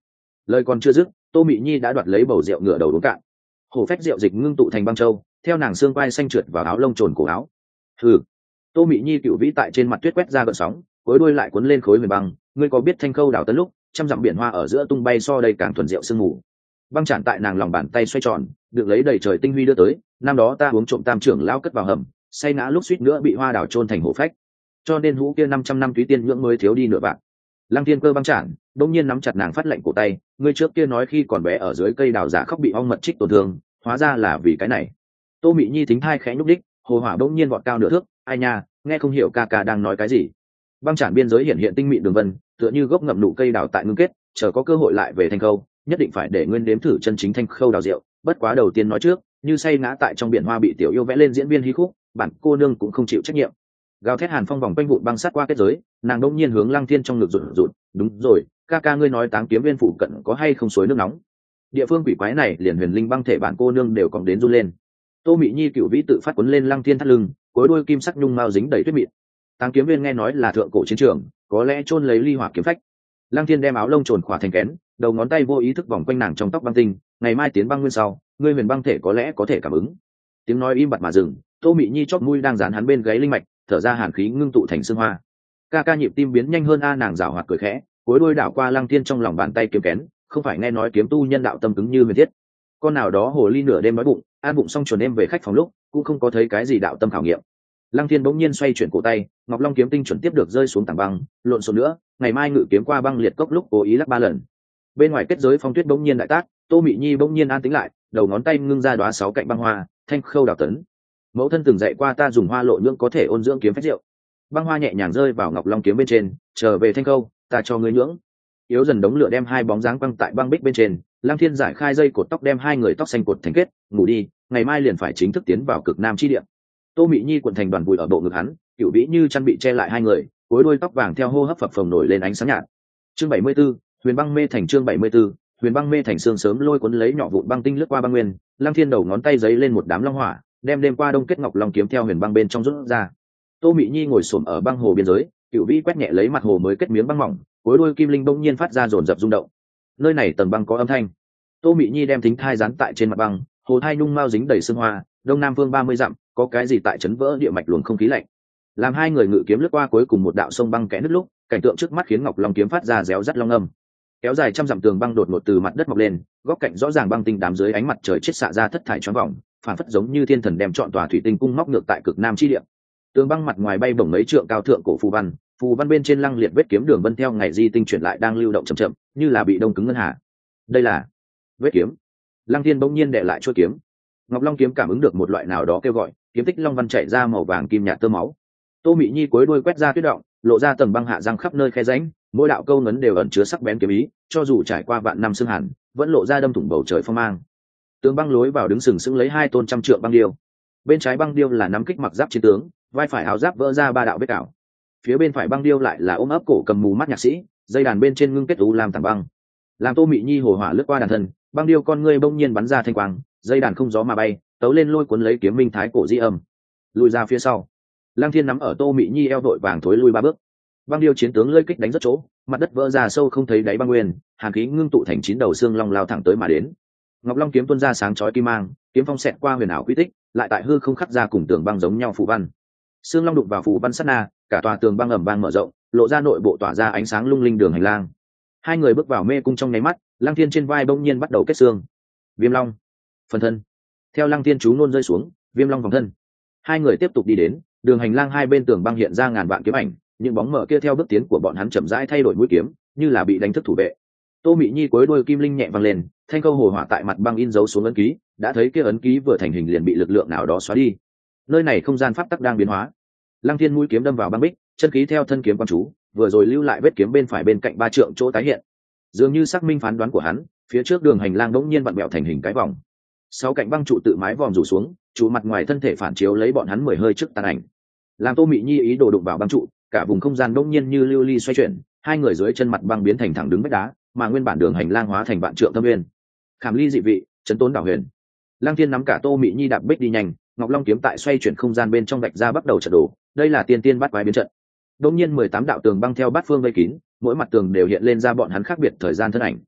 Lời còn chưa dứt, Tô Mị Nhi đã đoạt lấy bầu rượu ngửa đầu uống cạn. Hổ phách rượu dịch ngưng tụ thành băng châu, theo nàng xương quai xanh trượt vào áo lông trồn cổ áo. Hừ. Tô Mị Nhi cựu vĩ tại trên mặt tuyết quét ra gợn sóng, cuối đuôi lại cuốn lên khối huyền băng. Ngươi có biết thanh khâu đảo tấn lúc trăm dặm biển hoa ở giữa tung bay so đây càng thuần rượu sương mù. Băng chản tại nàng lòng bàn tay xoay tròn, được lấy đầy trời tinh huy đưa tới. Năm đó ta uống trộm tam trưởng lao cất vào hầm, say ngã lúc suýt nữa bị hoa đảo trôn thành hổ phách, cho nên hũ kia năm trăm năm túy tiên nhưỡng mới thiếu đi nửa bạc. Lăng Thiên Cơ băng chản đông nhiên nắm chặt nàng phát lệnh cổ tay. Ngươi trước kia nói khi còn bé ở dưới cây đào giả khóc bị ong mật trích tổn thương, hóa ra là vì cái này. Tô Mị Nhi thính thai khẽ nhúc đích, hồ hỏa đông nhiên vọt cao nửa thước. Ai nha, nghe không hiểu ca ca đang nói cái gì. Băng chản biên giới hiện hiện tinh mịn đường vân, tựa như gốc ngậm nụ cây đào tại ngưng kết, chờ có cơ hội lại về thanh khâu, nhất định phải để nguyên đếm thử chân chính thanh khâu đào rượu. Bất quá đầu tiên nói trước, như say ngã tại trong biển hoa bị tiểu yêu vẽ lên diễn viên hí khúc, bản cô nương cũng không chịu trách nhiệm. Gào thét hàn phong vòng quanh vụn băng sát qua kết giới, nàng đông nhiên hướng Lăng Thiên trong ngực rụt rụt. Đúng rồi, ca ca ngươi nói Táng Kiếm Viên phụ cận có hay không suối nước nóng? Địa phương quỷ quái này liền huyền linh băng thể bản cô nương đều còn đến run lên. Tô Mị Nhi cựu vĩ tự phát quấn lên Lăng Thiên thắt lưng, cuối đuôi kim sắc nhung mao dính đầy tuyết mịn. Táng Kiếm Viên nghe nói là thượng cổ chiến trường, có lẽ chôn lấy ly hỏa kiếm phách. Lăng Thiên đem áo lông trồn khỏa thành kén, đầu ngón tay vô ý thức vòng quanh nàng trong tóc băng tinh. Ngày mai tiến băng nguyên sau, ngươi huyền băng thể có lẽ có thể cảm ứng. Tiếng nói im bặt mà dừng. Tô Mị Nhi chóp mũi đang dán hắn bên gáy linh mạch, thở ra hàn khí ngưng tụ thành sương hoa. Ca ca nhịp tim biến nhanh hơn a, nàng rảo hoạt cười khẽ, cuối đuôi đảo qua Lăng Thiên trong lòng bàn tay kiếm kén. Không phải nghe nói kiếm tu nhân đạo tâm cứng như huyền thiết. Con nào đó hồ ly nửa đêm nói bụng, an bụng xong chuồn em về khách phòng lúc, cũng không có thấy cái gì đạo tâm khảo nghiệm. Lăng Thiên bỗng nhiên xoay chuyển cổ tay, Ngọc Long kiếm tinh chuẩn tiếp được rơi xuống tảng băng, lộn xộn nữa, ngày mai ngự kiếm qua băng liệt cốc lúc cố ý lắc ba lần. Bên ngoài kết giới phong tuyết bỗng nhiên đại tác, Tô Mị Nhi bỗng nhiên an tĩnh lại, đầu ngón tay ngưng ra đóa sáu cạnh băng hoa, thanh khâu đào tấn. Mẫu thân từng dạy qua ta dùng hoa lộ nhưỡng có thể ôn dưỡng kiếm phách rượu. Băng hoa nhẹ nhàng rơi vào Ngọc Long kiếm bên trên, trở về thanh khâu, ta cho ngươi nhưỡng. Yếu dần đống lửa đem hai bóng dáng băng tại băng bích bên trên, Lăng Thiên giải khai dây cột tóc đem hai người tóc xanh cột thành kết, ngủ đi, ngày mai liền phải chính thức tiến vào cực nam chi địa. Tô Mị Nhi cuộn thành đoàn bụi ở bộ ngực hắn, cựu vĩ như chăn bị che lại hai người, cuối đuôi tóc vàng theo hô hấp phập phồng nổi lên ánh sáng nhạt. Chương bảy mươi 74, Huyền Băng Mê Thành. Chương bảy mươi 74, Huyền Băng Mê Thành. Sương sớm lôi cuốn lấy nhỏ vụn băng tinh lướt qua băng nguyên, Lăng Thiên đầu ngón tay giấy lên một đám long hỏa, đem đêm qua đông kết Ngọc Long kiếm theo huyền băng bên trong rút ra. Tô Mị Nhi ngồi xổm ở băng hồ biên giới, cựu vĩ quét nhẹ lấy mặt hồ mới kết miếng băng mỏng, cuối đuôi kim linh bỗng nhiên phát ra rồn rập rung động. Nơi này tầng băng có âm thanh. Tô Mị Nhi đem thính thai dán tại trên mặt băng, hồ thai nhung mao dính đầy sương hoa, đông nam phương ba mươi dặm, có cái gì tại chấn vỡ địa mạch luồng không khí lạnh. Làm hai người ngự kiếm lướt qua cuối cùng một đạo sông băng kẽ nứt lúc, cảnh tượng trước mắt khiến Ngọc Long kiếm phát ra réo rắt long âm. Kéo dài trăm dặm tường băng đột ngột từ mặt đất mọc lên, góc cạnh rõ ràng băng tinh đám dưới ánh mặt trời chết xạ ra thất thải choáng vòng, phản phất giống như thiên thần đem trọn tòa thủy tinh cung móc ngược tại cực nam chi địa. Tường băng mặt ngoài bay bổng mấy trượng cao thượng cổ phù văn, phù văn bên trên lăng liệt vết kiếm đường vân theo ngày di tinh chuyển lại đang lưu động chậm chậm, như là bị đông cứng ngân hà. Đây là vết kiếm. Lăng Thiên bỗng nhiên đệ lại chuôi kiếm. Ngọc Long kiếm cảm ứng được một loại nào đó kêu gọi, kiếm tích long văn chạy ra màu vàng kim nhạt tơ máu. Tô Mị Nhi cuối đuôi quét ra tuyết động, lộ ra tầng băng hạ răng khắp nơi khe rãnh, mỗi đạo câu ngấn đều ẩn chứa sắc bén kiếm ý, cho dù trải qua vạn năm xương hàn, vẫn lộ ra đâm thủng bầu trời phong mang. Tường băng lối vào đứng sừng sững lấy hai tôn trăm trượng băng điêu. Bên trái băng điêu là nắm kích mặc giáp chiến tướng, vai phải áo giáp vỡ ra ba đạo vết cào. Phía bên phải băng điêu lại là ôm ấp cổ cầm mù mắt nhạc sĩ, dây đàn bên trên ngưng kết u làm tảng băng. Làm Tô Mị Nhi hồ hỏa lướt qua đàn thân, băng điêu con ngươi bỗng nhiên bắn ra thanh quang, dây đàn không gió mà bay, tấu lên lôi cuốn lấy kiếm minh thái cổ di âm. Lùi ra phía sau. Lăng Thiên nắm ở Tô Mị Nhi eo đội vàng thối lui ba bước. Băng điêu chiến tướng lơi kích đánh rất chỗ, mặt đất vỡ ra sâu không thấy đáy băng nguyên, hàn khí ngưng tụ thành chín đầu xương long lao thẳng tới mà đến. Ngọc Long kiếm tuôn ra sáng chói kim mang, kiếm phong xẹt qua huyền ảo quy tích, lại tại hư không khắc ra cùng tường băng giống nhau phù văn. Xương long đụng vào phù văn sát na, cả tòa tường băng ầm vang mở rộng, lộ ra nội bộ tỏa ra ánh sáng lung linh đường hành lang. Hai người bước vào mê cung trong nháy mắt, Lăng Thiên trên vai bỗng nhiên bắt đầu kết xương. Viêm long, phần thân. Theo Lăng Thiên chú ngôn rơi xuống, viêm long vòng thân. Hai người tiếp tục đi đến, đường hành lang hai bên tường băng hiện ra ngàn vạn kiếm ảnh, những bóng mờ kia theo bước tiến của bọn hắn chậm rãi thay đổi mũi kiếm, như là bị đánh thức thủ vệ. Tô Mị Nhi cuối đuôi kim linh nhẹ văng lên, thanh câu hồ hỏa tại mặt băng in dấu xuống ấn ký, đã thấy kia ấn ký vừa thành hình liền bị lực lượng nào đó xóa đi. Nơi này không gian pháp tắc đang biến hóa. Lăng Thiên mũi kiếm đâm vào băng bích, chân khí theo thân kiếm quan chú, vừa rồi lưu lại vết kiếm bên phải bên cạnh ba trượng chỗ tái hiện. Dường như xác minh phán đoán của hắn, phía trước đường hành lang đống nhiên vặn bẹo thành hình cái vòng. Sáu cạnh băng trụ tự mái vòm rủ xuống, trụ mặt ngoài thân thể phản chiếu lấy bọn hắn mười hơi trước tàn ảnh. Làm Tô Mị Nhi ý đồ đụng vào băng trụ, cả vùng không gian đống nhiên như lưu ly xoay chuyển, hai người dưới chân mặt băng biến thành thẳng đứng vách đá, mà nguyên bản đường hành lang hóa thành vạn trượng thâm nguyên. Khảm ly dị vị, chấn tốn đảo huyền. Lăng Thiên nắm cả Tô Mị Nhi đạp bích đi nhanh, Ngọc Long kiếm tại xoay chuyển không gian bên trong vạch ra bắt đầu trận đổ, đây là tiên tiên bắt quái biến trận. Đống nhiên mười tám đạo tường băng theo bát phương vây kín, mỗi mặt tường đều hiện lên ra bọn hắn khác biệt thời gian thân ảnh.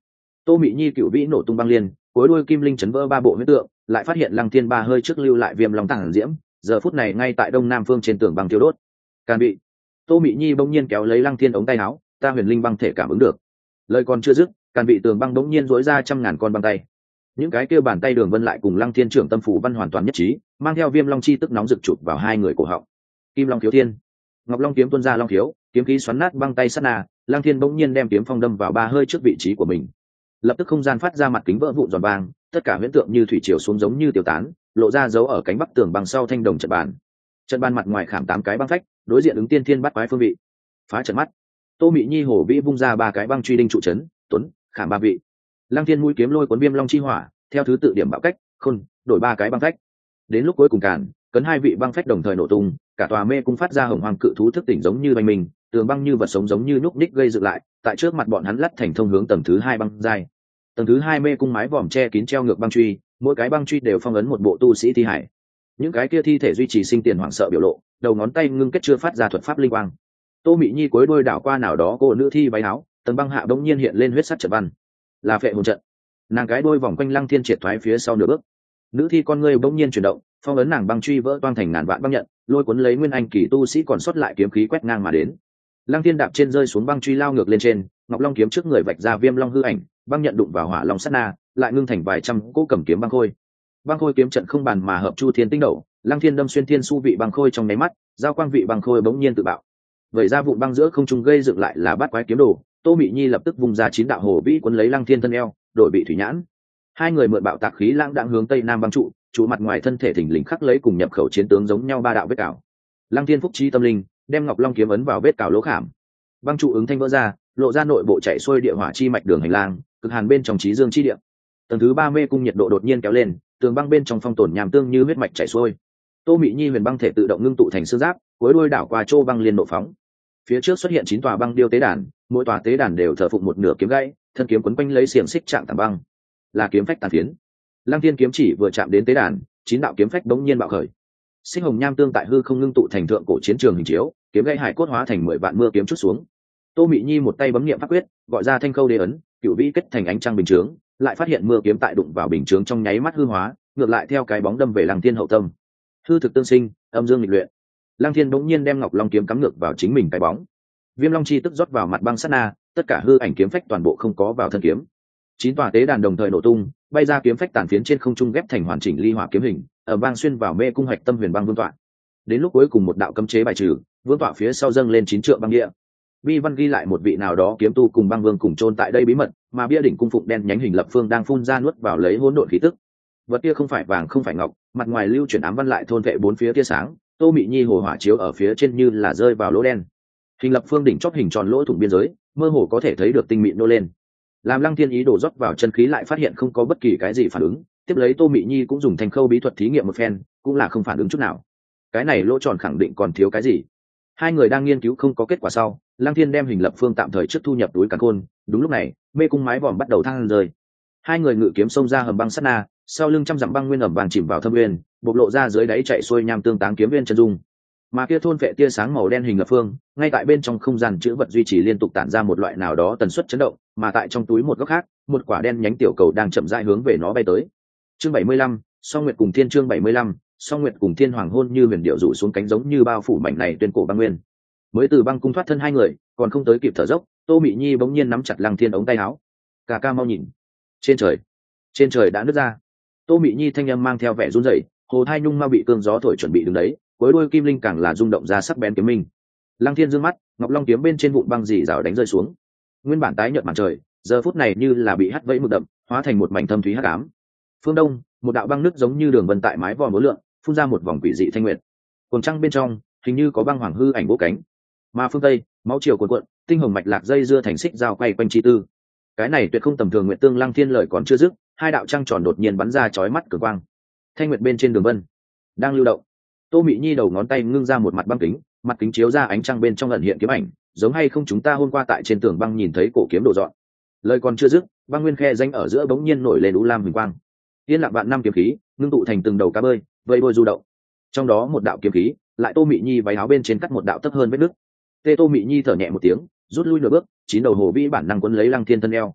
Tô Mị Nhi cựu vĩ nổ tung băng liên, cuối đuôi kim linh chấn vỡ ba bộ huyết tượng, lại phát hiện Lăng Thiên ba hơi trước lưu lại viêm long tàng diễm, giờ phút này ngay tại đông nam phương trên tường băng thiêu đốt. Càn bị. Tô Mị Nhi bỗng nhiên kéo lấy Lăng Thiên ống tay áo, ta huyền linh băng thể cảm ứng được. Lời còn chưa dứt, càn bị tường băng bỗng nhiên rối ra trăm ngàn con băng tay. Những cái kia bàn tay đường vân lại cùng Lăng Thiên trưởng tâm phủ văn hoàn toàn nhất trí, mang theo viêm long chi tức nóng rực chụp vào hai người cổ họng. Kim long thiếu thiên, ngọc long kiếm tuôn ra long thiếu, kiếm khí xoắn nát băng tay sát na, Lăng Thiên bỗng nhiên đem kiếm phong đâm vào ba hơi trước vị trí của mình. Lập tức không gian phát ra mặt kính vỡ vụn giòn vang, tất cả huyễn tượng như thủy triều xuống giống như tiêu tán, lộ ra dấu ở cánh bắc tường bằng sau thanh đồng trận bàn. Trận bàn mặt ngoài khảm tám cái băng phách, đối diện ứng tiên thiên bắt quái phương vị. Phá trận mắt. Tô Mị Nhi hổ vĩ vung ra ba cái băng truy đinh trụ chấn, tuấn, khảm ba vị. Lăng Thiên mũi kiếm lôi cuốn viêm long chi hỏa, theo thứ tự điểm bạo cách, khôn, đổi ba cái băng phách. Đến lúc cuối cùng càn, cấn hai vị băng phách đồng thời nổ tung, cả tòa mê cung phát ra hồng hoàng cự thú thức tỉnh giống như bành mình, tường băng như vật sống giống như nhúc ních gây dựng lại, tại trước mặt bọn hắn lắt thành thông hướng tầng thứ hai băng giai. Tầng thứ hai mê cung mái vòm che kín treo ngược băng truy, mỗi cái băng truy đều phong ấn một bộ tu sĩ thi hải. Những cái kia thi thể duy trì sinh tiền hoảng sợ biểu lộ, đầu ngón tay ngưng kết chưa phát ra thuật pháp linh quang. Tô Mị Nhi cuối đuôi đảo qua nào đó cô nữ thi váy áo, tầng băng hạ bỗng nhiên hiện lên huyết sắc trận văn, là phệ hồn trận. Nàng cái đuôi vòng quanh Lăng Thiên triệt thoái phía sau nửa bước, nữ thi con ngươi bỗng nhiên chuyển động, phong ấn nàng băng truy vỡ toang thành ngàn vạn băng nhận, lôi cuốn lấy nguyên anh kỳ tu sĩ còn sót lại kiếm khí quét ngang mà đến. Lăng Thiên đạp trên rơi xuống băng truy lao ngược lên trên, ngọc long kiếm trước người vạch ra viêm long hư ảnh, băng nhận đụng vào hỏa long sát na, lại ngưng thành vài trăm cỗ cầm kiếm băng khôi. Băng khôi kiếm trận không bàn mà hợp chu thiên tinh đầu, Lăng Thiên đâm xuyên thiên su vị băng khôi trong nháy mắt, giao quang vị băng khôi bỗng nhiên tự bạo. Vậy ra vụn băng giữa không trung gây dựng lại là bát quái kiếm đồ, Tô Mị Nhi lập tức vùng ra chín đạo hồ vĩ cuốn lấy Lăng Thiên thân eo, đổi bị thủy nhãn. Hai người mượn bạo tạc khí lãng đãng hướng tây nam băng trụ, trụ mặt ngoài thân thể thình lình khắc lấy cùng nhập khẩu chiến tướng giống nhau ba đạo vết cào. Lăng Thiên phúc trí tâm linh, đem ngọc long kiếm ấn vào vết cào lỗ khảm. Băng trụ ứng thanh vỡ ra, lộ ra nội bộ chạy xuôi địa hỏa chi mạch đường hành lang, cực hàn bên trong trí dương chi địa. Tầng thứ ba mê cung nhiệt độ đột nhiên kéo lên, tường băng bên trong phong tổn nhàm tương như huyết mạch chảy xuôi. Tô Mị Nhi huyền băng thể tự động ngưng tụ thành xương giáp, cuối đuôi đảo qua châu băng liên nộ phóng. Phía trước xuất hiện chín tòa băng điêu tế đàn, mỗi tòa tế đàn đều thờ phụng một nửa kiếm gãy, thân kiếm quấn quanh lấy xiềng xích trạng tảng băng, là kiếm phách tàn phiến. Lăng Thiên kiếm chỉ vừa chạm đến tế đàn, chín đạo kiếm phách bỗng nhiên bạo khởi. Sinh hồng nham tương tại hư không ngưng tụ thành thượng cổ chiến trường hình chiếu, kiếm gãy hải cốt hóa thành mười vạn mưa kiếm chút xuống. Tô Mị Nhi một tay bấm niệm pháp quyết, gọi ra thanh khâu đế ấn, cựu vĩ kết thành ánh trăng bình chướng, lại phát hiện mưa kiếm tại đụng vào bình chướng trong nháy mắt hư hóa, ngược lại theo cái bóng đâm về Lăng Thiên hậu tâm. Hư thực tương sinh, âm dương nghịch luyện. Lăng Thiên bỗng nhiên đem ngọc long kiếm cắm ngược vào chính mình cái bóng. Viêm long chi tức rót vào mặt băng sát na, tất cả hư ảnh kiếm phách toàn bộ không có vào thân kiếm. Chín tòa tế đàn đồng thời nổ tung, bay ra kiếm phách tàn phiến trên không trung ghép thành hoàn chỉnh ly hỏa kiếm hình, ở bang xuyên vào mê cung hạch tâm huyền băng vương tọa. Đến lúc cuối cùng một đạo cấm chế bài trừ, vương tọa phía sau dâng lên chín trượng băng địa. Vi văn ghi lại một vị nào đó kiếm tu cùng băng vương cùng chôn tại đây bí mật, mà bia đỉnh cung phụng đen nhánh hình lập phương đang phun ra nuốt vào lấy hỗn độn khí tức. Vật kia không phải vàng không phải ngọc, mặt ngoài lưu chuyển ám văn lại thôn vệ bốn phía tia sáng, Tô Mị Nhi hồ hỏa chiếu ở phía trên như là rơi vào lỗ đen. Hình lập phương đỉnh chóp hình tròn lỗ thủng biên giới, mơ hồ có thể thấy được tinh mịn nô lên. Làm Lăng Thiên ý đổ rót vào chân khí lại phát hiện không có bất kỳ cái gì phản ứng, tiếp lấy Tô Mị Nhi cũng dùng thành khâu bí thuật thí nghiệm một phen, cũng là không phản ứng chút nào. Cái này lỗ tròn khẳng định còn thiếu cái gì. Hai người đang nghiên cứu không có kết quả sau, Lăng Thiên đem hình lập phương tạm thời trước thu nhập túi càn khôn. Đúng lúc này, mê cung mái vòm bắt đầu thăng rơi. Hai người ngự kiếm xông ra hầm băng sát na, sau lưng trăm dặm băng nguyên ẩm vàng chìm vào thâm nguyên, bộc lộ ra dưới đáy chạy xuôi nham tương táng kiếm viên chân dung. Mà kia thôn vệ tia sáng màu đen hình lập phương, ngay tại bên trong không gian chữ vật duy trì liên tục tản ra một loại nào đó tần suất chấn động, mà tại trong túi một góc khác, một quả đen nhánh tiểu cầu đang chậm rãi hướng về nó bay tới. Chương bảy mươi lăm, Song Nguyệt cùng Thiên chương bảy mươi lăm, Song Nguyệt cùng Thiên hoàng hôn như huyền điệu rủ xuống cánh giống như bao phủ mảnh này tuyên cổ băng nguyên. Mới từ băng cung thoát thân hai người, còn không tới kịp thở dốc, Tô Mị Nhi bỗng nhiên nắm chặt Lăng Thiên ống tay áo. "Ca ca mau nhìn, trên trời, trên trời đã nứt ra." Tô Mị Nhi thanh âm mang theo vẻ run rẩy, hồ thai nhung mau bị cương gió thổi chuẩn bị đứng đấy, cuối đuôi kim linh càng là rung động ra sắc bén kiếm minh. Lăng Thiên dương mắt, ngọc long kiếm bên trên vụn băng dì rào đánh rơi xuống. Nguyên bản tái nhợt màn trời, giờ phút này như là bị hắt vẫy mực đậm, hóa thành một mảnh thâm thúy hắc ám. Phương đông, một đạo băng nứt giống như đường vân tại mái vòm múa lượn, phun ra một vòng quỷ dị thanh nguyệt. Cồn trăng bên trong, hình như có băng hoàng hư ảnh bố cánh. Mà phương tây, máu chiều cuồn cuộn, tinh hồng mạch lạc dây dưa thành xích dao quay quanh chi tư. Cái này tuyệt không tầm thường. Nguyệt tương Lăng Thiên lời còn chưa dứt, hai đạo trăng tròn đột nhiên bắn ra chói mắt cường quang. Thanh nguyệt bên trên đường vân đang lưu động. Tô Mị Nhi đầu ngón tay ngưng ra một mặt băng kính, mặt kính chiếu ra ánh trăng bên trong ẩn hiện kiếm ảnh, giống hay không chúng ta hôm qua tại trên tường băng nhìn thấy cổ kiếm đồ dọn. Lời còn chưa dứt, băng nguyên khe danh ở giữa bỗng nhiên nổi lên u lam huỳnh quang. Yên lặng vạn năm kiếm khí, ngưng tụ thành từng đầu cá bơi, vây đôi du động. Trong đó một đạo kiếm khí, lại Tô Mị Nhi váy áo bên trên cắt một đạo tấp hơn vết nứt. Tê Tô Mị Nhi thở nhẹ một tiếng, rút lui nửa bước, chín đầu hồ vĩ bản năng quấn lấy Lăng Thiên thân eo.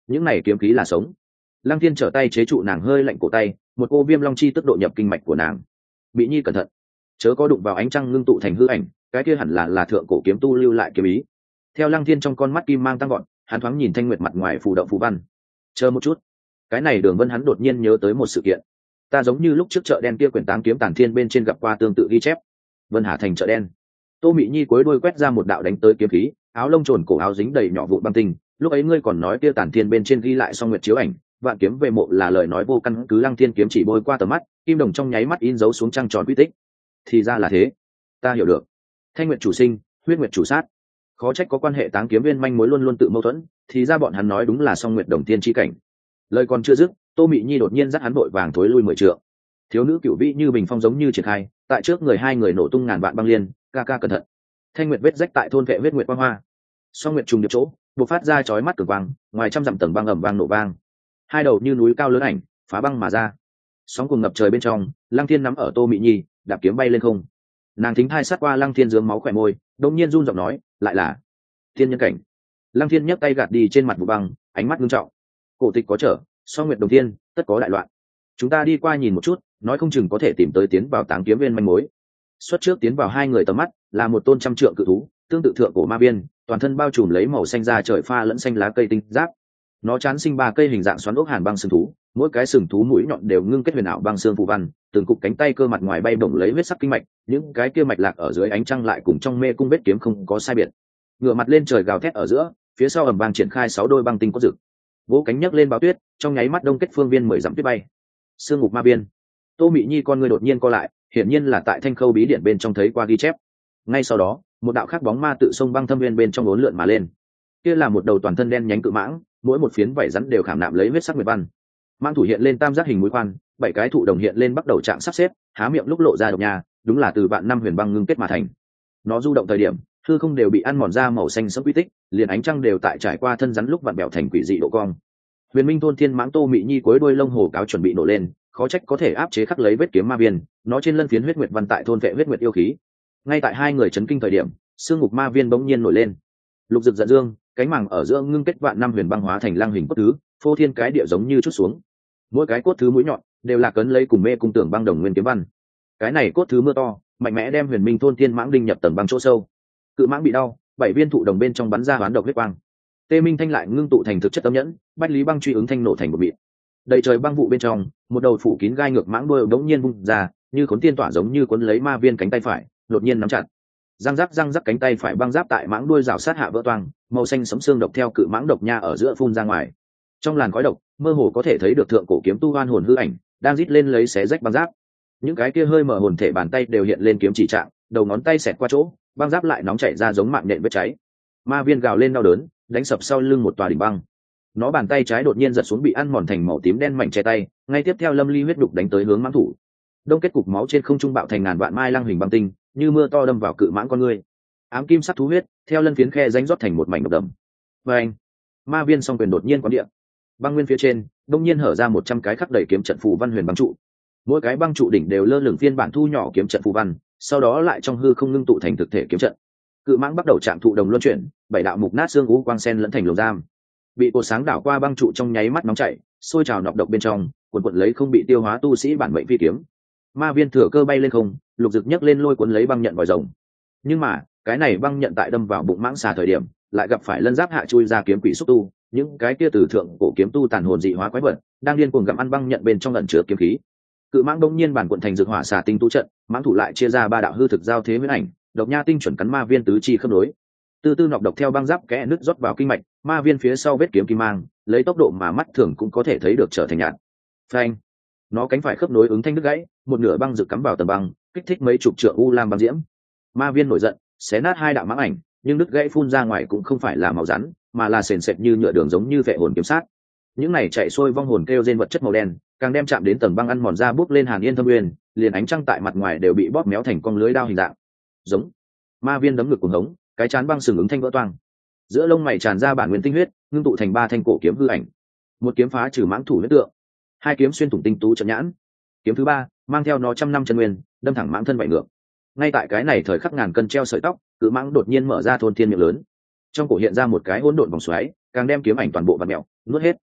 những này kiếm khí là sống. Lăng Thiên trở tay chế trụ nàng hơi lạnh cổ tay, một cô viêm long chi tức độ nhập kinh mạch của nàng. Mỹ Nhi cẩn thận, chớ có đụng vào ánh trăng ngưng tụ thành hư ảnh, cái kia hẳn là là thượng cổ kiếm tu lưu lại kiếm ý. Theo Lăng Thiên trong con mắt kim mang tăng gọn, hắn thoáng nhìn Thanh Nguyệt mặt ngoài phù động phù văn. Chờ một chút, cái này Đường Vân hắn đột nhiên nhớ tới một sự kiện. Ta giống như lúc trước chợ đen kia quyển tám kiếm tản thiên bên trên gặp qua tương tự ghi chép. Vân Hà thành chợ đen. Tô Mị Nhi cuối đuôi quét ra một đạo đánh tới kiếm khí, áo lông trồn cổ áo dính đầy nhỏ vụn băng tinh. Lúc ấy ngươi còn nói kia tản thiên bên trên ghi lại Song Nguyệt chiếu ảnh, vạn kiếm về mộ là lời nói vô căn cứ. Lăng Thiên kiếm chỉ bôi qua tầm mắt, kim đồng trong nháy mắt in dấu xuống trăng tròn quy tích. Thì ra là thế, ta hiểu được. Thanh Nguyệt chủ sinh, huyết nguyệt chủ sát, khó trách có quan hệ táng kiếm viên manh mối luôn luôn tự mâu thuẫn, thì ra bọn hắn nói đúng là Song Nguyệt đồng tiên chi cảnh. Lời còn chưa dứt, Tô Mị Nhi đột nhiên dắt hắn vội vàng thối lui mười trượng. Thiếu nữ cửu vĩ như bình phong giống như triển khai, tại trước người hai người nổ tung ngàn vạn băng liên, ca ca cẩn thận. Thanh Nguyệt vết rách tại thôn vệ huyết nguyệt quang hoa, Song Nguyệt trùng điệp chỗ, bộc phát ra chói mắt cường quang, ngoài trăm dặm tầng băng ầm vang nổ vang. Hai đầu như núi cao lớn ảnh, phá băng mà ra. Sóng cuồng ngập trời bên trong, Lăng Thiên nắm ở Tô Mị Nhi, đạp kiếm bay lên không. Nàng thính thai sát qua Lăng Thiên dướng máu khỏe môi, đột nhiên run giọng nói, lại là thiên nhân cảnh. Lăng Thiên nhấc tay gạt đi trên mặt vụ băng, ánh mắt nghiêm trọng. Cổ tịch có trở, Song Nguyệt đồng thiên, tất có đại loạn. Chúng ta đi qua nhìn một chút, nói không chừng có thể tìm tới tiến vào táng kiếm viên manh mối. Xuất trước tiến vào hai người tầm mắt là một tôn trăm trượng cự thú, tương tự thượng cổ ma viên, toàn thân bao trùm lấy màu xanh da trời pha lẫn xanh lá cây tinh giáp. Nó chán sinh ba cây hình dạng xoắn ốc hàn băng sừng thú, mỗi cái sừng thú mũi nhọn đều ngưng kết huyền ảo băng xương phù văn, từng cục cánh tay cơ mặt ngoài bay bổng lấy huyết sắc kinh mạch, những cái kia mạch lạc ở dưới ánh trăng lại cùng trong mê cung vết kiếm không có sai biệt. Ngửa mặt lên trời gào thét ở giữa, phía sau ầm vang triển khai sáu đôi băng tinh có rực, vỗ cánh nhấc lên báo tuyết, trong nháy mắt đông kết phương viên mười dặm tuyết bay. Sương ngục ma viên. Tô Mị Nhi con người đột nhiên co lại, hiển nhiên là tại Thanh Khâu bí điện bên trong thấy qua ghi chép. Ngay sau đó, một đạo khác bóng ma tự sông băng thâm viên bên trong uốn lượn mà lên. Kia là một đầu toàn thân đen nhánh cự mãng, mỗi một phiến vảy rắn đều khảm nạm lấy huyết sắc nguyệt văn. Mãng thủ hiện lên tam giác hình mũi khoan, bảy cái thụ đồng hiện lên bắt đầu trạng sắp xếp, há miệng lúc lộ ra độc nha, đúng là từ vạn năm huyền băng ngưng kết mà thành. Nó du động thời điểm, hư không đều bị ăn mòn ra màu xanh sẫm quy tích, liền ánh trăng đều tại trải qua thân rắn lúc vặn bèo thành quỷ dị độ cong. Huyền Minh thôn thiên mãng Tô Mị Nhi cuối đuôi lông hồ cáo chuẩn bị nổ lên, khó trách có thể áp chế khắc lấy vết kiếm ma viên, nó trên lân phiến huyết nguyệt văn tại thôn vệ huyết nguyệt yêu khí. Ngay tại hai người chấn kinh thời điểm, xương ngục ma viên bỗng nhiên nổi lên. Lục rực giận dương, cánh màng ở giữa ngưng kết vạn năm huyền băng hóa thành lang hình cốt thứ, phô thiên cái địa giống như chút xuống. Mỗi cái cốt thứ mũi nhọn đều là cấn lấy cùng mê cung tưởng băng đồng nguyên kiếm văn. Cái này cốt thứ mưa to, mạnh mẽ đem Huyền Minh thôn thiên mãng đinh nhập tầng băng chỗ sâu. Cự mãng bị đau, bảy viên thụ đồng bên trong bắn ra hoán độc huyết quang. Tê Minh thanh lại ngưng tụ thành thực chất tâm nhẫn, bách lý băng truy ứng thanh nổ thành một mịn. Đầy trời băng vụ bên trong, một đầu phủ kín gai ngược mãng đuôi đống nhiên bung ra, như khốn tiên tỏa giống như cuốn lấy ma viên cánh tay phải, đột nhiên nắm chặt. Răng rắc răng rắc cánh tay phải băng giáp tại mãng đuôi rào sát hạ vỡ toang, màu xanh sẫm xương độc theo cự mãng độc nha ở giữa phun ra ngoài. Trong làn khói độc, mơ hồ có thể thấy được thượng cổ kiếm tu oan hồn hư ảnh, đang rít lên lấy xé rách băng giáp. Những cái kia hơi mở hồn thể bàn tay đều hiện lên kiếm chỉ trạng, đầu ngón tay xẹt qua chỗ, băng giáp lại nóng chảy ra giống mạng nhện vết cháy. Ma viên gào lên đau đớn, đánh sập sau lưng một tòa đỉnh băng. Nó bàn tay trái đột nhiên giật xuống bị ăn mòn thành màu tím đen mảnh che tay, ngay tiếp theo lâm ly huyết đục đánh tới hướng mãng thủ. Đông kết cục máu trên không trung bạo thành ngàn vạn mai lăng hình băng tinh, như mưa to đâm vào cự mãng con người. Ám kim sắc thú huyết theo lân phiến khe rãnh rót thành một mảnh độc đầm. Và anh, ma viên song quyền đột nhiên quán địa, băng nguyên phía trên đông nhiên hở ra một trăm cái khắc đầy kiếm trận phù văn huyền băng trụ. Mỗi cái băng trụ đỉnh đều lơ lửng phiên bản thu nhỏ kiếm trận phù văn, sau đó lại trong hư không ngưng tụ thành thực thể kiếm trận. Cự mãng bắt đầu chạm thụ đồng luân chuyển, bảy đạo mục nát xương ú quang sen lẫn thành lồng giam. Bị cột sáng đảo qua băng trụ trong nháy mắt nóng chảy, sôi trào nọc độc bên trong, cuộn cuộn lấy không bị tiêu hóa tu sĩ bản mệnh phi kiếm. Ma viên thừa cơ bay lên không, lục rực nhấc lên lôi cuốn lấy băng nhận vòi rồng. Nhưng mà, cái này băng nhận tại đâm vào bụng mãng xà thời điểm, lại gặp phải lân giáp hạ chui ra kiếm quỷ xúc tu, những cái kia từ thượng cổ kiếm tu tàn hồn dị hóa quái vật, đang điên cuồng gặm ăn băng nhận bên trong ẩn chứa kiếm khí. Cự mãng đông nhiên bản cuộn thành dược hỏa xà tinh tú trận, mãng thủ lại chia ra ba đạo hư thực giao thế huyễn ảnh, độc nha tinh chuẩn cắn ma viên tứ chi khớp nối. Từ từ nọc độc theo băng giáp kẽ nứt rót vào kinh mạch, ma viên phía sau vết kiếm kim mang, lấy tốc độ mà mắt thường cũng có thể thấy được trở thành nhạt. Phanh, nó cánh phải khớp nối ứng thanh đứt gãy, một nửa băng rực cắm vào tầng băng, kích thích mấy chục trượng u lam băng diễm. Ma viên nổi giận, xé nát hai đạo mãng ảnh, nhưng đứt gãy phun ra ngoài cũng không phải là màu rắn, mà là sền sệt như nhựa đường giống như vệ hồn kiếm sát. Những này chạy xuôi vong hồn kêu trên vật chất màu đen, càng đem chạm đến tầng băng ăn mòn ra bốc lên hàn yên thâm uyên, liền ánh trăng tại mặt ngoài đều bị bóp méo thành con lưới đao hình dạng. Giống. Ma viên đấm ngực cuồng hống, cái chán băng sừng ứng thanh vỡ toang. Giữa lông mày tràn ra bản nguyên tinh huyết, ngưng tụ thành ba thanh cổ kiếm hư ảnh. Một kiếm phá trừ mãng thủ huyết tượng, hai kiếm xuyên thủng tinh tú trận nhãn. Kiếm thứ ba mang theo nó trăm năm chân nguyên, đâm thẳng mãng thân vậy ngược. Ngay tại cái này thời khắc ngàn cân treo sợi tóc, cự mãng đột nhiên mở ra thôn thiên miệng lớn. Trong cổ hiện ra một cái hỗn độn vòng xoáy, càng đem kiếm ảnh toàn bộ vặn mèo, nuốt hết.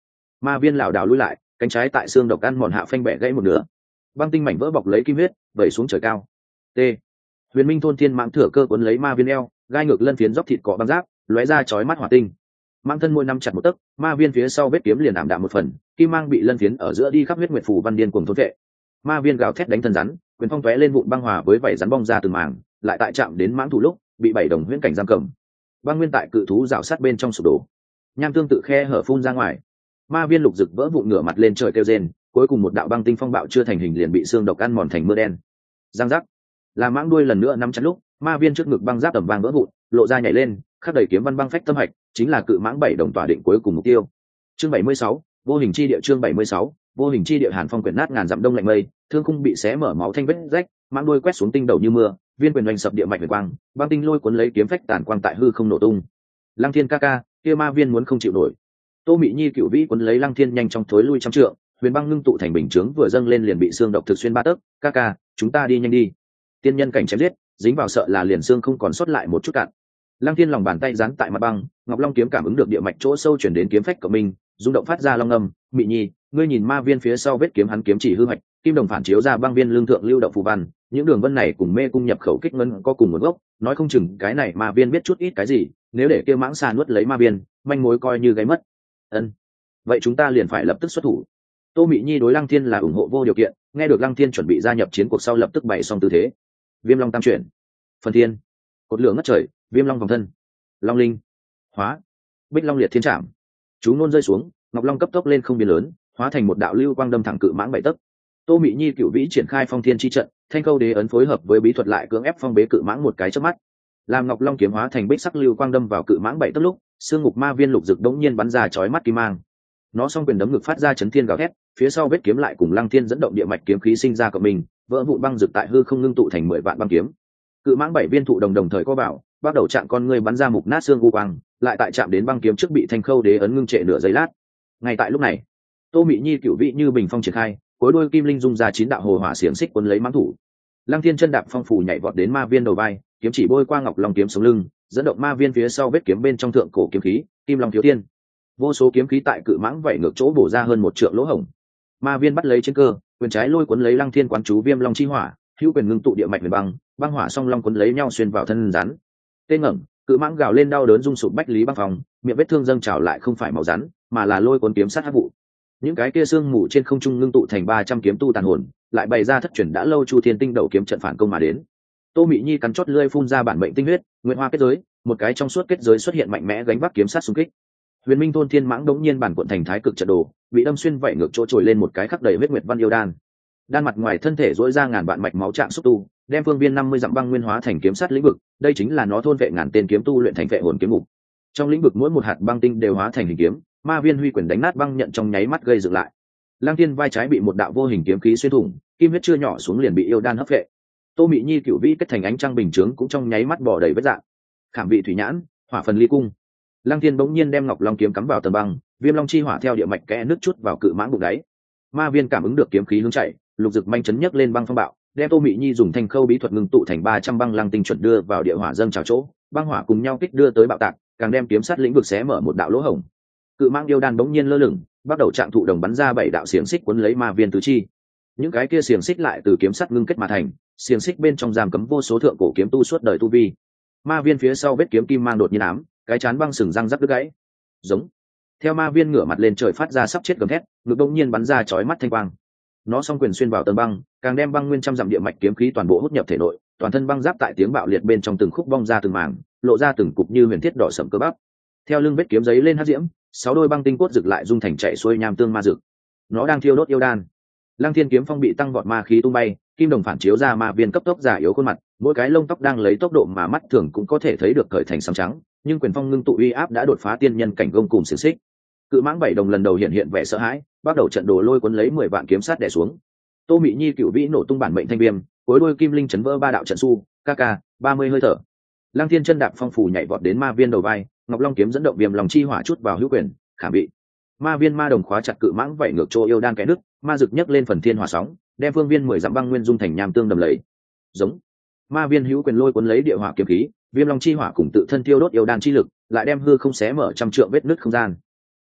Ma viên lảo đảo lui lại, cánh trái tại xương độc ăn mòn hạ phanh bẻ gãy một nửa, băng tinh mảnh vỡ bọc lấy kim huyết vẩy xuống trời cao. T. Huyền Minh thôn thiên mãng thừa cơ cuốn lấy ma viên eo, gai ngược lân phiến dốc thịt cọ băng giáp, lóe ra chói mắt hỏa tinh. Mang thân môi năm chặt một tấc, ma viên phía sau vết kiếm liền ảm đạm một phần, kim mang bị lân phiến ở giữa đi khắp huyết nguyệt phù văn điên cuồng thôn vệ. Ma viên gào thét đánh thân rắn, quyền phong tóe lên vụn băng hòa với vảy rắn bong ra từng mảng, lại tại chạm đến mãng thủ lúc bị bảy đồng huyễn cảnh giam cầm. Băng nguyên tại cự thú rào sát bên trong sụp đổ, nham tương tự khe hở phun ra ngoài. Ma viên lục rực vỡ vụn ngửa mặt lên trời kêu rên, cuối cùng một đạo băng tinh phong bạo chưa thành hình liền bị xương độc ăn mòn thành mưa đen. Giang giác, là mãng đuôi lần nữa nắm chặt lúc, ma viên trước ngực băng giáp tầm vang vỡ vụn, lộ ra nhảy lên, khắc đầy kiếm văn băng phách tâm hạch, chính là cự mãng bảy đồng tỏa định cuối cùng mục tiêu. Chương bảy mươi sáu, vô hình chi địa. Chương bảy mươi sáu, vô hình chi địa. Hàn phong quyển nát ngàn dặm đông lạnh mây, thương khung bị xé mở máu thanh vết rách, mãng đuôi quét xuống tinh đầu như mưa, viên quyền oanh sập địa mạch huyền quang, băng tinh lôi cuốn lấy kiếm phách tàn quang tại hư không nổ tung. Lăng Thiên ca ca, kia ma viên muốn không chịu nổi. Tô Mị Nhi cựu vĩ cuốn lấy Lăng Thiên nhanh chóng thối lui trăm trượng, huyền băng ngưng tụ thành bình chướng vừa dâng lên liền bị xương độc thực xuyên ba tấc. Ca ca, chúng ta đi nhanh đi. Tiên nhân cảnh chém giết, dính vào sợ là liền xương không còn sót lại một chút cạn. Lăng Thiên lòng bàn tay dán tại mặt băng, Ngọc Long kiếm cảm ứng được địa mạch chỗ sâu chuyển đến kiếm phách của mình, rung động phát ra long âm. Mị Nhi, ngươi nhìn ma viên phía sau vết kiếm hắn kiếm chỉ hư hạch, kim đồng phản chiếu ra băng viên lương thượng lưu động phù văn, những đường vân này cùng mê cung nhập khẩu kích ngân có cùng một gốc, nói không chừng cái này ma viên biết chút ít cái gì, nếu để kia mãng xà nuốt lấy ma viên, manh mối coi như gáy mất. Ân, vậy chúng ta liền phải lập tức xuất thủ. Tô Mị Nhi đối Lăng Thiên là ủng hộ vô điều kiện, nghe được Lăng Thiên chuẩn bị gia nhập chiến cuộc sau lập tức bày xong tư thế. Viêm long tam chuyển, phần thiên, cột lửa ngất trời, viêm long vòng thân, long linh hóa, bích long liệt thiên trảm. Chú ngôn rơi xuống, Ngọc Long cấp tốc lên không biên lớn, hóa thành một đạo lưu quang đâm thẳng cự mãng bảy tấc. Tô Mị Nhi cựu vĩ triển khai phong thiên chi trận, thanh câu đế ấn phối hợp với bí thuật lại cưỡng ép phong bế cự mãng một cái chớp mắt. Làm Ngọc Long kiếm hóa thành bích sắc lưu quang đâm vào cự mãng bảy tấc lúc, xương ngục ma viên lục rực đống nhiên bắn ra chói mắt kim mang. Nó song quyền đấm ngực phát ra chấn thiên gào thét, phía sau vết kiếm lại cùng Lăng Thiên dẫn động địa mạch kiếm khí sinh ra của mình, vỡ vụn băng rực tại hư không ngưng tụ thành mười vạn băng kiếm. Cự mãng bảy viên thụ đồng đồng thời co vào, bắt đầu chạm con người bắn ra mục nát xương u quang, lại tại chạm đến băng kiếm trước bị thanh khâu đế ấn ngưng trệ nửa giây lát. Ngay tại lúc này, Tô Mị Nhi cựu vị như bình phong triển khai, cuối đuôi kim linh dung ra chín đạo hồ hỏa xiềng xích cuốn lấy mãng thủ. Lăng Thiên chân đạp phong phủ nhảy vọt đến ma viên đầu vai, kiếm chỉ bôi qua Ngọc Long kiếm sống lưng, dẫn động ma viên phía sau vết kiếm bên trong thượng cổ kiếm khí, kim long thiếu thiên. Vô số kiếm khí tại cự mãng vảy ngược chỗ bổ ra hơn một trượng lỗ hổng. Ma viên bắt lấy chiến cơ, quyền trái lôi cuốn lấy Lăng Thiên quán chú viêm long chi hỏa, hữu quyền ngưng tụ địa mạch huyền băng, băng hỏa song long cuốn lấy nhau xuyên vào thân rắn. Tên ngẩng, cự mãng gào lên đau đớn rung sụp bách lý băng phòng, miệng vết thương dâng trào lại không phải màu rắn, mà là lôi cuốn kiếm sát hắc vụ. Những cái kia xương mù trên không trung ngưng tụ thành ba trăm kiếm tu tàn hồn, lại bày ra thất truyền đã lâu Chu Thiên Tinh đầu kiếm trận phản công mà đến. Tô Mị Nhi cắn chót lưỡi phun ra bản mệnh tinh huyết, nguyện hoa kết giới, một cái trong suốt kết giới xuất hiện mạnh mẽ gánh vác kiếm sát xung kích. Huyền Minh thôn thiên mãng đống nhiên bản cuộn thành thái cực trận đồ, bị đâm xuyên vảy ngược chỗ trồi lên một cái khắc đầy huyết nguyệt văn yêu đan. Đan mặt ngoài thân thể rỗi ra ngàn vạn mạch máu trạng xúc tu, đem phương viên năm mươi dặm băng nguyên hóa thành kiếm sát lĩnh vực, đây chính là nó thôn vệ ngàn tên kiếm tu luyện thành vệ hồn kiếm mục. Trong lĩnh vực mỗi một hạt băng tinh đều hóa thành hình kiếm, ma viên huy quyền đánh nát băng nhận trong nháy mắt gây dựng lại. Lăng Thiên vai trái bị một đạo vô hình kiếm khí xuyên thủng, kim huyết chưa nhỏ xuống liền bị yêu đan hấp vệ. Tô Mị Nhi cửu vĩ kết thành ánh trăng bình chướng cũng trong nháy mắt bỏ đầy vết rạn. Khảm vị thủy nhãn, hỏa phần ly cung. Lăng Thiên bỗng nhiên đem Ngọc Long kiếm cắm vào tầng băng, viêm long chi hỏa theo địa mạch kẽ nước chút vào cự mãng bụng đáy. Ma viên cảm ứng được kiếm khí hướng chạy, lục dực manh chấn nhấc lên băng phong bạo, đem Tô Mị Nhi dùng thanh khâu bí thuật ngưng tụ thành ba trăm băng lăng tinh chuẩn đưa vào địa hỏa dâng trào chỗ, băng hỏa cùng nhau kích đưa tới bạo tạc, càng đem kiếm sát lĩnh vực xé mở một đạo lỗ hổng. Cự mãng yêu đan bỗng nhiên lơ lửng, bắt đầu trạng thụ đồng bắn ra bảy đạo xiềng xích cuốn lấy ma viên tứ chi. Những cái kia xiềng xích lại từ kiếm sắt ngưng kết mà thành, xiềng xích bên trong giam cấm vô số thượng cổ kiếm tu suốt đời tu vi. Ma viên phía sau vết kiếm kim mang đột nhiên ám, cái chán băng sừng răng rắc đứt gãy. Giống. Theo ma viên ngửa mặt lên trời phát ra sắp chết gầm thét, ngực đông nhiên bắn ra chói mắt thanh quang. Nó song quyền xuyên vào tầng băng, càng đem băng nguyên trăm dặm địa mạch kiếm khí toàn bộ hút nhập thể nội, toàn thân băng giáp tại tiếng bạo liệt bên trong từng khúc bong ra từng mảng, lộ ra từng cục như huyền thiết đỏ sẫm cơ bắp. Theo lưng vết kiếm giấy lên hắc diễm, sáu đôi băng tinh cốt rực lại dung thành chạy xuôi nham tương ma rực. Nó đang thiêu đốt yêu đan. Lăng Thiên kiếm phong bị tăng vọt ma khí tung bay, kim đồng phản chiếu ra ma viên cấp tốc giả yếu khuôn mặt, mỗi cái lông tóc đang lấy tốc độ mà mắt thường cũng có thể thấy được cởi thành xám trắng, nhưng quyền phong ngưng tụ uy áp đã đột phá tiên nhân cảnh gông cùng xiềng xích. Cự mãng bảy đồng lần đầu hiện hiện vẻ sợ hãi, bắt đầu trận đồ lôi cuốn lấy mười vạn kiếm sát đè xuống. Tô Mị Nhi cựu vĩ nổ tung bản mệnh thanh viêm, cuối đôi kim linh chấn vỡ ba đạo trận su, ca ca, ba mươi hơi thở. Lăng Thiên chân đạp phong phủ nhảy vọt đến ma viên đầu vai, Ngọc Long kiếm dẫn động viêm lòng chi hỏa chút vào hữu quyền, khảm bị. Ma viên ma đồng khóa chặt cự mãng vảy ngược chỗ yêu đan cái nước, ma rực nhấc lên phần thiên hỏa sóng, đem phương viên mười dặm băng nguyên dung thành nham tương đầm lầy. Giống. Ma viên hữu quyền lôi cuốn lấy địa hỏa kiếm khí, viêm long chi hỏa cùng tự thân tiêu đốt yêu đan chi lực, lại đem hư không xé mở trăm trượng vết nứt không gian.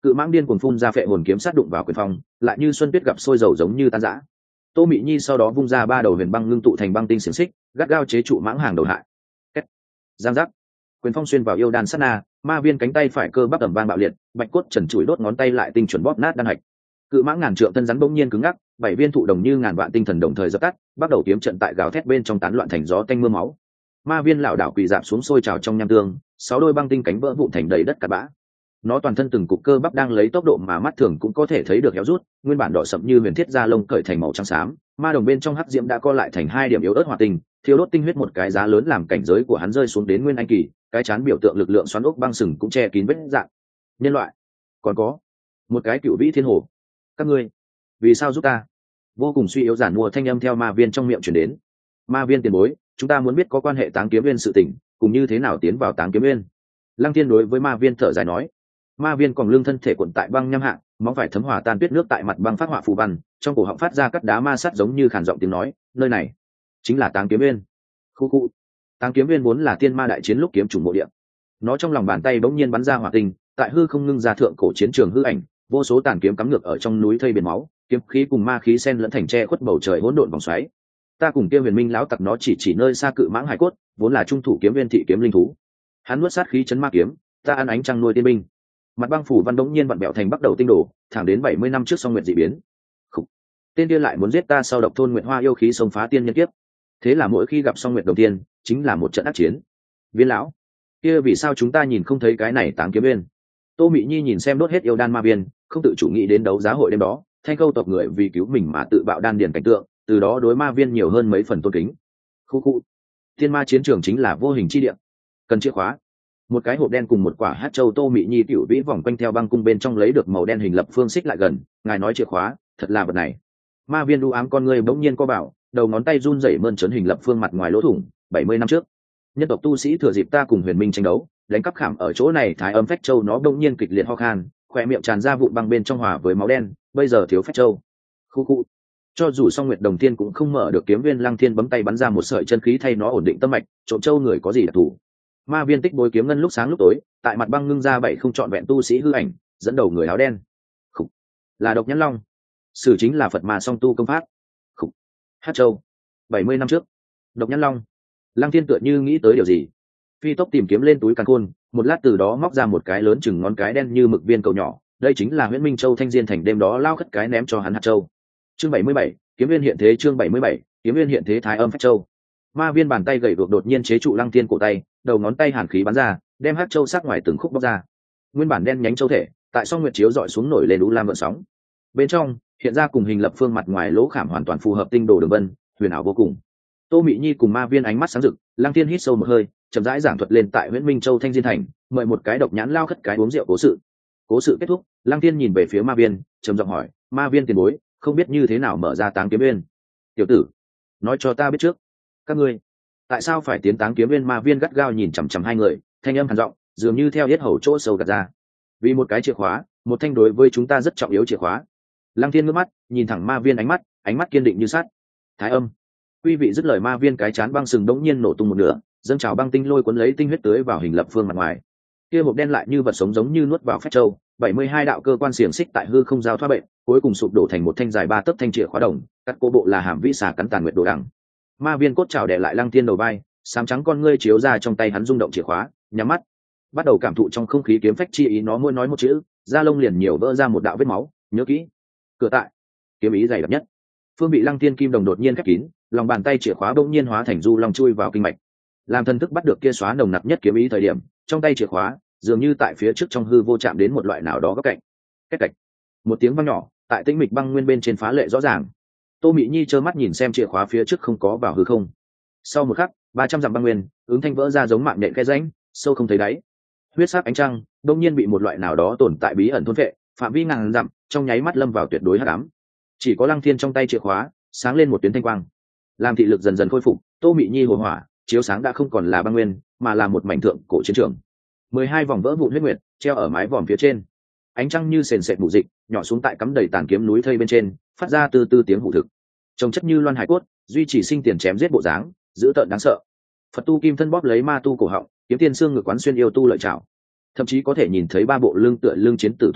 Cự mãng điên cuồng phun ra phệ hồn kiếm sát đụng vào quyền phong, lại như xuân tuyết gặp sôi dầu giống như tan rã. Tô Mị Nhi sau đó vung ra ba đầu huyền băng ngưng tụ thành băng tinh xiềng xích, gắt gao chế trụ mãng hàng đầu hại. Kết. Giang giác. Quyền phong xuyên vào yêu đan sát na, ma viên cánh tay phải cơ bắp ẩm vang bạo liệt, bạch cốt trần trụi đốt ngón tay lại tinh chuẩn bóp nát đan hạch. Cự mãng ngàn trượng thân rắn bỗng nhiên cứng ngắc, bảy viên thụ đồng như ngàn vạn tinh thần đồng thời dập tắt, bắt đầu kiếm trận tại gào thét bên trong tán loạn thành gió tanh mưa máu. Ma viên lảo đảo quỳ dạp xuống sôi trào trong nham tương, sáu đôi băng tinh cánh vỡ vụn thành đầy đất cát bã. Nó toàn thân từng cục cơ bắp đang lấy tốc độ mà mắt thường cũng có thể thấy được héo rút, nguyên bản đỏ sậm như huyền thiết da lông cởi thành màu trắng xám, ma đồng bên trong hắc diễm đã co lại thành hai điểm yếu ớt hỏa tinh, thiêu đốt tinh huyết một cái giá lớn làm cảnh giới của hắn rơi xuống đến nguyên anh kỳ, cái chán biểu tượng lực lượng xoắn ốc băng sừng cũng che kín vết dạng. Nhân loại, còn có một cái cựu vĩ thiên hồ. Các ngươi, vì sao giúp ta? Vô cùng suy yếu giản mua thanh âm theo ma viên trong miệng truyền đến. Ma viên tiền bối, chúng ta muốn biết có quan hệ Táng Kiếm Nguyên sự tình, cùng như thế nào tiến vào Táng Kiếm Nguyên. Lăng Thiên đối với ma viên thở dài nói. Ma viên còn lưng thân thể cuộn tại băng nham hạ, móng phải thấm hòa tan tuyết nước tại mặt băng phát họa phù văn, trong cổ họng phát ra cắt đá ma sát giống như khàn giọng tiếng nói, nơi này chính là Táng Kiếm Nguyên. Khu khu. Táng Kiếm Nguyên vốn là tiên ma đại chiến lúc kiếm trùng mộ địa. Nó trong lòng bàn tay bỗng nhiên bắn ra hỏa tinh, tại hư không ngưng ra thượng cổ chiến trường hư ảnh, vô số tàn kiếm cắm ngược ở trong núi thây biển máu, kiếm khí cùng ma khí xen lẫn thành tre khuất bầu trời hỗn độn vòng xoáy. Ta cùng kia huyền minh lão tặc nó chỉ chỉ nơi xa cự mãng hải cốt, vốn là trung thủ kiếm viên thị kiếm linh thú. Hắn nuốt sát khí chấn ma kiếm, ta ăn ánh trăng nuôi tiên binh. Mặt băng phủ văn đống nhiên vặn bẹo thành bắt đầu tinh đổ, thẳng đến bảy mươi năm trước song nguyệt dị biến. Khủ. Tên kia lại muốn giết ta sau độc thôn nguyệt hoa yêu khí xông phá tiên nhân kiếp. Thế là mỗi khi gặp song nguyệt đầu tiên, chính là một trận ác chiến. Viên lão, kia vì sao chúng ta nhìn không thấy cái này Táng Kiếm Viên? Tô Mị Nhi nhìn xem đốt hết yêu đan ma viên, không tự chủ nghĩ đến đấu giá hội đêm đó, thanh câu tộc người vì cứu mình mà tự bạo đan điền cảnh tượng, từ đó đối ma viên nhiều hơn mấy phần tôn kính. Khu khu. Thiên ma chiến trường chính là vô hình chi địa, cần chìa khóa. Một cái hộp đen cùng một quả hát châu. Tô Mị Nhi tiểu vĩ vòng quanh theo băng cung bên trong lấy được màu đen hình lập phương xích lại gần, ngài nói chìa khóa, thật là vật này. Ma viên đu ám con người bỗng nhiên co bảo, đầu ngón tay run rẩy mơn trớn hình lập phương mặt ngoài lỗ thủng. Bảy mươi năm trước, nhân tộc tu sĩ thừa dịp ta cùng huyền minh tranh đấu, đánh cắp khảm ở chỗ này thái âm phách châu, nó bỗng nhiên kịch liệt ho khan, khỏe miệng tràn ra vụn băng bên trong hòa với máu đen, bây giờ thiếu phách châu. Khu khu. Cho dù song nguyệt đồng thiên cũng không mở được kiếm viên. Lăng Thiên bấm tay bắn ra một sợi chân khí thay nó ổn định tâm mạch, trộm châu người có gì đặc thù. Ma viên tích bối kiếm ngân lúc sáng lúc tối, tại mặt băng ngưng ra bảy không trọn vẹn tu sĩ hư ảnh, dẫn đầu người áo đen. Khủ. Là độc nhãn long. Sử chính là Phật mà song tu công pháp. Khủ. Hát châu. bảy mươi năm trước. Độc nhãn long. Lăng Thiên tựa như nghĩ tới điều gì, phi tốc tìm kiếm lên túi càn khôn, một lát từ đó móc ra một cái lớn chừng ngón cái đen như mực viên cầu nhỏ, đây chính là Huyễn Minh Châu Thanh Diên Thành đêm đó lao khất cái ném cho hắn hạt châu. Chương bảy mươi bảy, kiếm viên hiện thế. Chương bảy mươi bảy, kiếm viên hiện thế. Thái âm phách châu. Ma viên bàn tay gầy guộc đột nhiên chế trụ Lăng Thiên cổ tay, đầu ngón tay hàn khí bắn ra, đem hạt châu sắc ngoài từng khúc bóc ra. Nguyên bản đen nhánh châu thể, tại song nguyệt chiếu dọi xuống nổi lên u lam gợn sóng. Bên trong hiện ra cùng hình lập phương mặt ngoài lỗ khảm hoàn toàn phù hợp tinh đồ đường vân, huyền ảo vô cùng. Tô Mị Nhi cùng ma viên ánh mắt sáng rực, Lăng Thiên hít sâu một hơi, chậm rãi giảng thuật lên tại Huyễn Minh Châu Thanh Diên Thành, mời một cái độc nhãn lao khất cái uống rượu cố sự. Cố sự kết thúc, Lăng Thiên nhìn về phía ma viên, trầm giọng hỏi, ma viên tiền bối, không biết như thế nào mở ra Táng Kiếm Viên? Tiểu tử, nói cho ta biết trước, các ngươi tại sao phải tiến Táng Kiếm Viên? Ma viên gắt gao nhìn chằm chằm hai người, thanh âm hàn giọng, dường như theo yết hầu chỗ sâu gạt ra. Vì một cái chìa khóa, một thanh đối với chúng ta rất trọng yếu chìa khóa. Lăng Thiên ngước mắt, nhìn thẳng ma viên ánh mắt, ánh mắt kiên định như sắt. Thái âm. Quý vị dứt lời, ma viên cái chán băng sừng đống nhiên nổ tung một nửa, dâng trào băng tinh lôi cuốn lấy tinh huyết tưới vào hình lập phương mặt ngoài. Kia hộp đen lại như vật sống giống như nuốt vào phách châu, bảy mươi hai đạo cơ quan xiềng xích tại hư không giao thoát bệnh, cuối cùng sụp đổ thành một thanh dài ba tấc thanh chìa khóa đồng, cắt cố bộ là hàm vĩ xà cắn tàn nguyệt đồ đằng. Ma viên cốt trào đè lại Lăng Thiên đầu vai, sám trắng con ngươi chiếu ra trong tay hắn rung động chìa khóa, nhắm mắt, bắt đầu cảm thụ trong không khí kiếm phách chi ý. Nó mỗi nói một chữ, da lông liền nhiều vỡ ra một đạo vết máu. Nhớ kỹ, cửa tại, kiếm ý dày đặc nhất. Phương bị Lăng Thiên kim đồng đột nhiên khép kín, lòng bàn tay chìa khóa bỗng nhiên hóa thành du long chui vào kinh mạch, làm thần thức bắt được kia xóa nồng nặc nhất kiếm ý thời điểm, trong tay chìa khóa dường như tại phía trước trong hư vô chạm đến một loại nào đó góc cạnh. Cách cạnh, một tiếng vang nhỏ tại tĩnh mịch băng nguyên bên trên phá lệ rõ ràng. Tô Mị Nhi trơ mắt nhìn xem chìa khóa phía trước không có vào hư không. Sau một khắc, ba trăm dặm băng nguyên ứng thanh vỡ ra giống mạng nhện khe rãnh, sâu không thấy đáy. Huyết sắc ánh trăng đông nhiên bị một loại nào đó tồn tại bí ẩn thôn phệ, phạm vi ngàn dặm trong nháy mắt lâm vào tuyệt đối hắc ám. Chỉ có Lăng Thiên trong tay chìa khóa sáng lên một tuyến thanh quang, làm thị lực dần dần khôi phục. Tô Mị Nhi hồ hỏa chiếu sáng đã không còn là băng nguyên, mà là một mảnh thượng cổ chiến trường. Mười hai vòng vỡ vụn huyết nguyệt treo ở mái vòm phía trên, ánh trăng như sền sệt mù dịch nhỏ xuống tại cắm đầy tàn kiếm núi thây bên trên, phát ra từ từ tiếng hủ thực. Trông chất như loan hải cốt, duy trì sinh tiền chém giết bộ dáng dữ tợn đáng sợ. Phật tu kim thân bóp lấy ma tu cổ họng, kiếm tiên xương ngực quán xuyên yêu tu lợi chảo, thậm chí có thể nhìn thấy ba bộ lưng tựa lưng chiến tử tu sĩ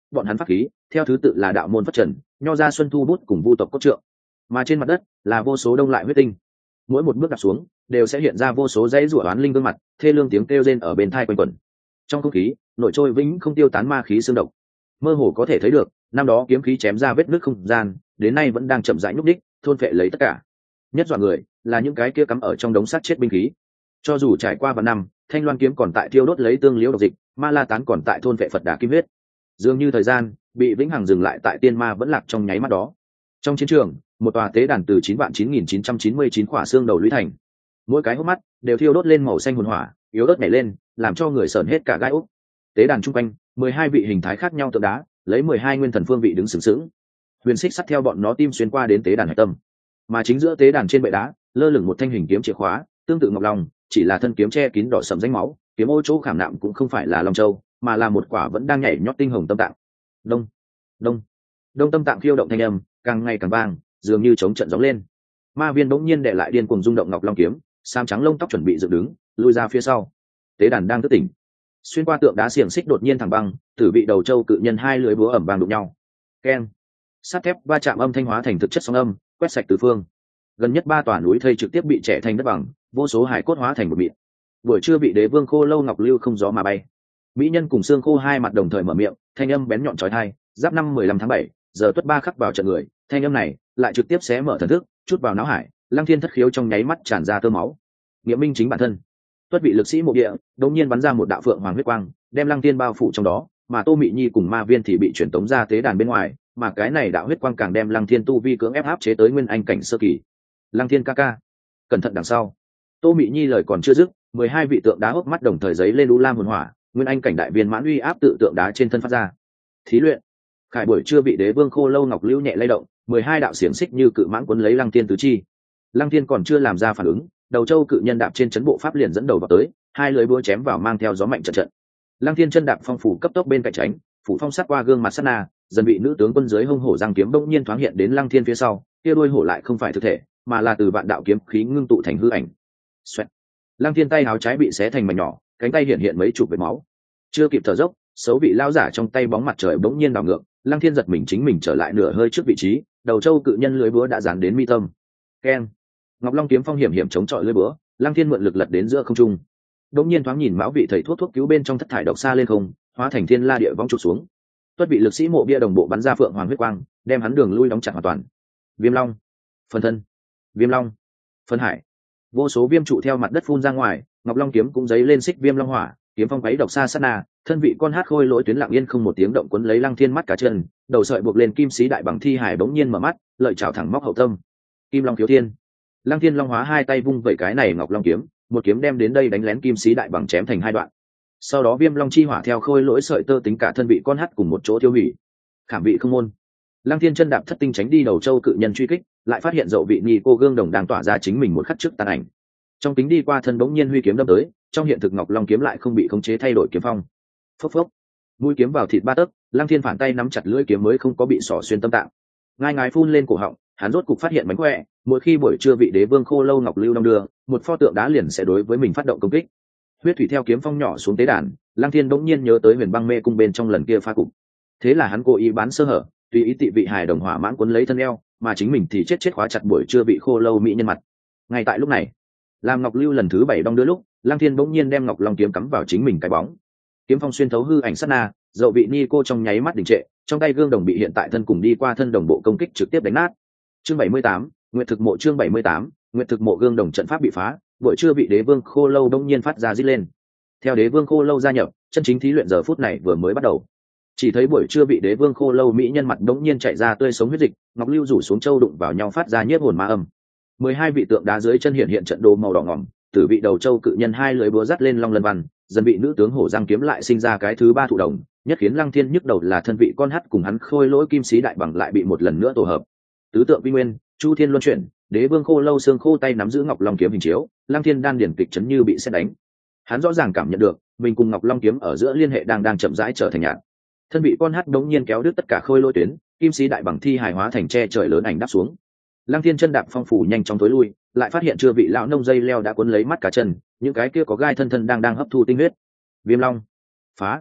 bọn hắn pháp khí theo thứ tự là đạo môn phất trần, nho ra xuân thu bút cùng vu tộc cốt trượng, mà trên mặt đất là vô số đông lại huyết tinh. Mỗi một bước đặt xuống đều sẽ hiện ra vô số dãy rủa oán linh gương mặt, thê lương tiếng kêu rên ở bên thai quanh quẩn. Trong không khí nổi trôi vĩnh không tiêu tán ma khí xương độc, mơ hồ có thể thấy được năm đó kiếm khí chém ra vết nứt không gian, đến nay vẫn đang chậm rãi nhúc đích, thôn phệ lấy tất cả. Nhất dọa người là những cái kia cắm ở trong đống xác chết binh khí, cho dù trải qua vài năm, thanh loan kiếm còn tại thiêu đốt lấy tương liễu độc dịch, ma la tán còn tại thôn phệ phật đà kim huyết. Dường như thời gian bị vĩnh hằng dừng lại tại tiên ma vẫn lạc trong nháy mắt đó. Trong chiến trường, một tòa tế đàn từ chín vạn chín nghìn chín trăm chín mươi chín khỏa xương đầu lũy thành, mỗi cái hốc mắt đều thiêu đốt lên màu xanh hồn hỏa, yếu ớt nhảy lên, làm cho người sởn hết cả gai ốc. Tế đàn trung quanh, mười hai vị hình thái khác nhau tượng đá, lấy mười hai nguyên thần phương vị đứng sừng sững. Huyền xích sắt theo bọn nó tim xuyên qua đến tế đàn hải tâm. Mà chính giữa tế đàn trên bệ đá, lơ lửng một thanh hình kiếm chìa khóa, tương tự ngọc long, chỉ là thân kiếm che kín đỏ sẫm danh máu, kiếm ô chỗ khảm nạm cũng không phải là long châu, mà là một quả vẫn đang nhảy nhót tinh hồng tâm tạng. Đông, đông, đông tâm tạng khiêu động thanh âm, càng ngày càng vang, dường như chống trận gióng lên. Ma viên bỗng nhiên đệ lại điên cuồng rung động ngọc long kiếm, sam trắng lông tóc chuẩn bị dựng đứng, lùi ra phía sau. Tế đàn đang thức tỉnh. Xuyên qua tượng đá xiềng xích đột nhiên thẳng băng, tử bị đầu châu cự nhân hai lưỡi búa ẩm vang đụng nhau. Keng. Sắt thép va chạm âm thanh hóa thành thực chất sóng âm, quét sạch tứ phương. Gần nhất ba tòa núi thây trực tiếp bị trẻ thành đất bằng, vô số hải cốt hóa thành một mịn. Buổi trưa bị đế vương khô lâu ngọc lưu không gió mà bay. Mỹ nhân cùng xương khô hai mặt đồng thời mở miệng, thanh âm bén nhọn chói tai. Giáp năm mười lăm tháng bảy, giờ tuất ba khắc vào trận người, thanh âm này lại trực tiếp xé mở thần thức, chút vào não hải, Lăng Thiên thất khiếu trong nháy mắt tràn ra tơ máu. Nghĩa minh chính bản thân. Tuất vị lực sĩ mộ địa, đột nhiên bắn ra một đạo phượng hoàng huyết quang, đem Lăng Thiên bao phủ trong đó, mà Tô Mị Nhi cùng Ma Viên thì bị chuyển tống ra tế đàn bên ngoài, mà cái này đạo huyết quang càng đem Lăng Thiên tu vi cưỡng ép áp chế tới nguyên anh cảnh sơ kỳ. Lăng Thiên ca ca, cẩn thận đằng sau. Tô Mị Nhi lời còn chưa dứt, mười hai vị tượng đá hốc mắt đồng thời giấy lên lũ lam hồn hỏa, nguyên anh cảnh đại viên mãn uy áp tự tượng đá trên thân phát ra. Thí luyện. Khải buổi trưa bị đế vương khô lâu ngọc lưu nhẹ lay động, mười hai đạo xiềng xích như cự mãng cuốn lấy Lăng Thiên tứ chi. Lăng Thiên còn chưa làm ra phản ứng, đầu châu cự nhân đạp trên chấn bộ pháp liền dẫn đầu vào tới, hai lưỡi búa chém vào mang theo gió mạnh trận trận. Lăng Thiên chân đạp phong phủ cấp tốc bên cạnh tránh, phủ phong sát qua gương mặt sát na, dần bị nữ tướng quân dưới hung hổ giang kiếm bỗng nhiên thoáng hiện đến Lăng Thiên phía sau, kia đuôi hổ lại không phải thực thể, mà là từ vạn đạo kiếm khí ngưng tụ thành hư ảnh. Xoẹt. Lăng Thiên tay áo trái bị xé thành mảnh nhỏ, cánh tay hiện hiện mấy chục vết máu. Chưa kịp thở dốc, xấu vị lao giả trong tay bóng mặt trời bỗng nhiên đảo ngược, Lăng Thiên giật mình chính mình trở lại nửa hơi trước vị trí, đầu châu cự nhân lưỡi búa đã dán đến mi tâm. Keng. Ngọc Long kiếm phong hiểm hiểm chống chọi lưỡi búa, Lăng Thiên mượn lực lật đến giữa không trung. Đống nhiên thoáng nhìn mão vị thầy thuốc thuốc cứu bên trong thất thải độc xa lên không, hóa thành thiên la địa vong trụ xuống. Tuất bị lực sĩ mộ bia đồng bộ bắn ra phượng hoàng huyết quang, đem hắn đường lui đóng chặt hoàn toàn. Viêm long, phân thân, viêm long, phân hải, vô số viêm trụ theo mặt đất phun ra ngoài, Ngọc Long kiếm cũng giấy lên xích viêm long hỏa, kiếm phong quấy độc xa sát na, thân vị con hát khôi lỗi tuyến lặng yên không một tiếng động cuốn lấy Lăng Thiên mắt cả chân, đầu sợi buộc lên kim sĩ đại bằng thi hải bỗng nhiên mở mắt, lợi chảo thẳng móc hậu tâm. Kim long thiếu thiên. Lăng Thiên long hóa hai tay vung vẩy cái này Ngọc Long kiếm, một kiếm đem đến đây đánh lén kim sĩ đại bằng chém thành hai đoạn. Sau đó viêm long chi hỏa theo khôi lỗi sợi tơ tính cả thân vị con hát cùng một chỗ tiêu hủy. Khảm vị không môn. Lăng Thiên chân đạp thất tinh tránh đi đầu châu cự nhân truy kích, lại phát hiện dậu vị nghi cô gương đồng đang tỏa ra chính mình một khắc trước tàn ảnh. Trong kính đi qua thân bỗng nhiên huy kiếm đâm tới, trong hiện thực Ngọc Long kiếm lại không bị khống chế thay đổi kiếm phong. Phốc phốc. Mũi kiếm vào thịt ba tấc, Lăng Thiên phản tay nắm chặt lưỡi kiếm mới không có bị xỏ xuyên tâm tạng. Ngai ngái phun lên cổ họng, hắn rốt cục phát hiện mánh khỏe, mỗi khi buổi trưa vị đế vương khô lâu ngọc lưu đông đưa, một pho tượng đá liền sẽ đối với mình phát động công kích. Huyết thủy theo kiếm phong nhỏ xuống tế đàn, Lăng Thiên bỗng nhiên nhớ tới huyền băng mê cung bên trong lần kia pha cục. Thế là hắn cố ý bán sơ hở, tùy ý tị vị hài đồng hỏa mãn cuốn lấy thân eo, mà chính mình thì chết chết khóa chặt buổi trưa vị khô lâu mỹ nhân mặt. Ngay tại lúc này, làm ngọc lưu lần thứ bảy đong đưa lúc, Lăng Thiên bỗng nhiên đem ngọc long kiếm cắm vào chính mình cái bóng. Kiếm phong xuyên thấu hư ảnh sát na, dậu vị ni cô trong nháy mắt đình trệ, trong tay gương đồng bị hiện tại thân cùng đi qua thân đồng bộ công kích trực tiếp đánh nát. Chương bảy mươi tám, nguyệt thực mộ. Chương bảy mươi tám, nguyệt thực mộ. Gương đồng trận pháp bị phá, buổi trưa bị đế vương khô lâu đông nhiên phát ra rít lên. Theo đế vương khô lâu gia nhập, chân chính thí luyện giờ phút này vừa mới bắt đầu. Chỉ thấy buổi trưa bị đế vương khô lâu mỹ nhân mặt đống nhiên chạy ra tươi sống huyết dịch, ngọc lưu rủ xuống châu đụng vào nhau phát ra nhiếp hồn ma âm. Mười hai vị tượng đá dưới chân hiện hiện trận đồ màu đỏ ngỏm, tử vị đầu châu cự nhân hai lưỡi búa dắt lên long lân văn, dần bị nữ tướng hổ giang kiếm lại sinh ra cái thứ ba thụ đồng, nhất khiến Lăng Thiên nhức đầu là thân vị con hắt cùng hắn khôi lỗi kim sĩ đại bằng lại bị một lần nữa tổ hợp. Tứ tượng vi nguyên, chu thiên luân chuyển, đế vương khô lâu xương khô tay nắm giữ ngọc long kiếm hình chiếu, Lăng Thiên đan điển kịch chấn như bị sét đánh. Hắn rõ ràng cảm nhận được mình cùng ngọc long kiếm ở giữa liên hệ đang đang chậm rãi trở thành nhạt. Thân vị con hắt đống nhiên kéo đứt tất cả khôi lỗi tuyến, kim sĩ đại bằng thi hài hóa thành che trời lớn ảnh đáp xuống. Lăng Thiên chân đạp phong phủ nhanh chóng tối lui, lại phát hiện chưa vị lão nông dây leo đã cuốn lấy mắt cả chân, những cái kia có gai thân thân đang đang hấp thu tinh huyết. Viêm long phá.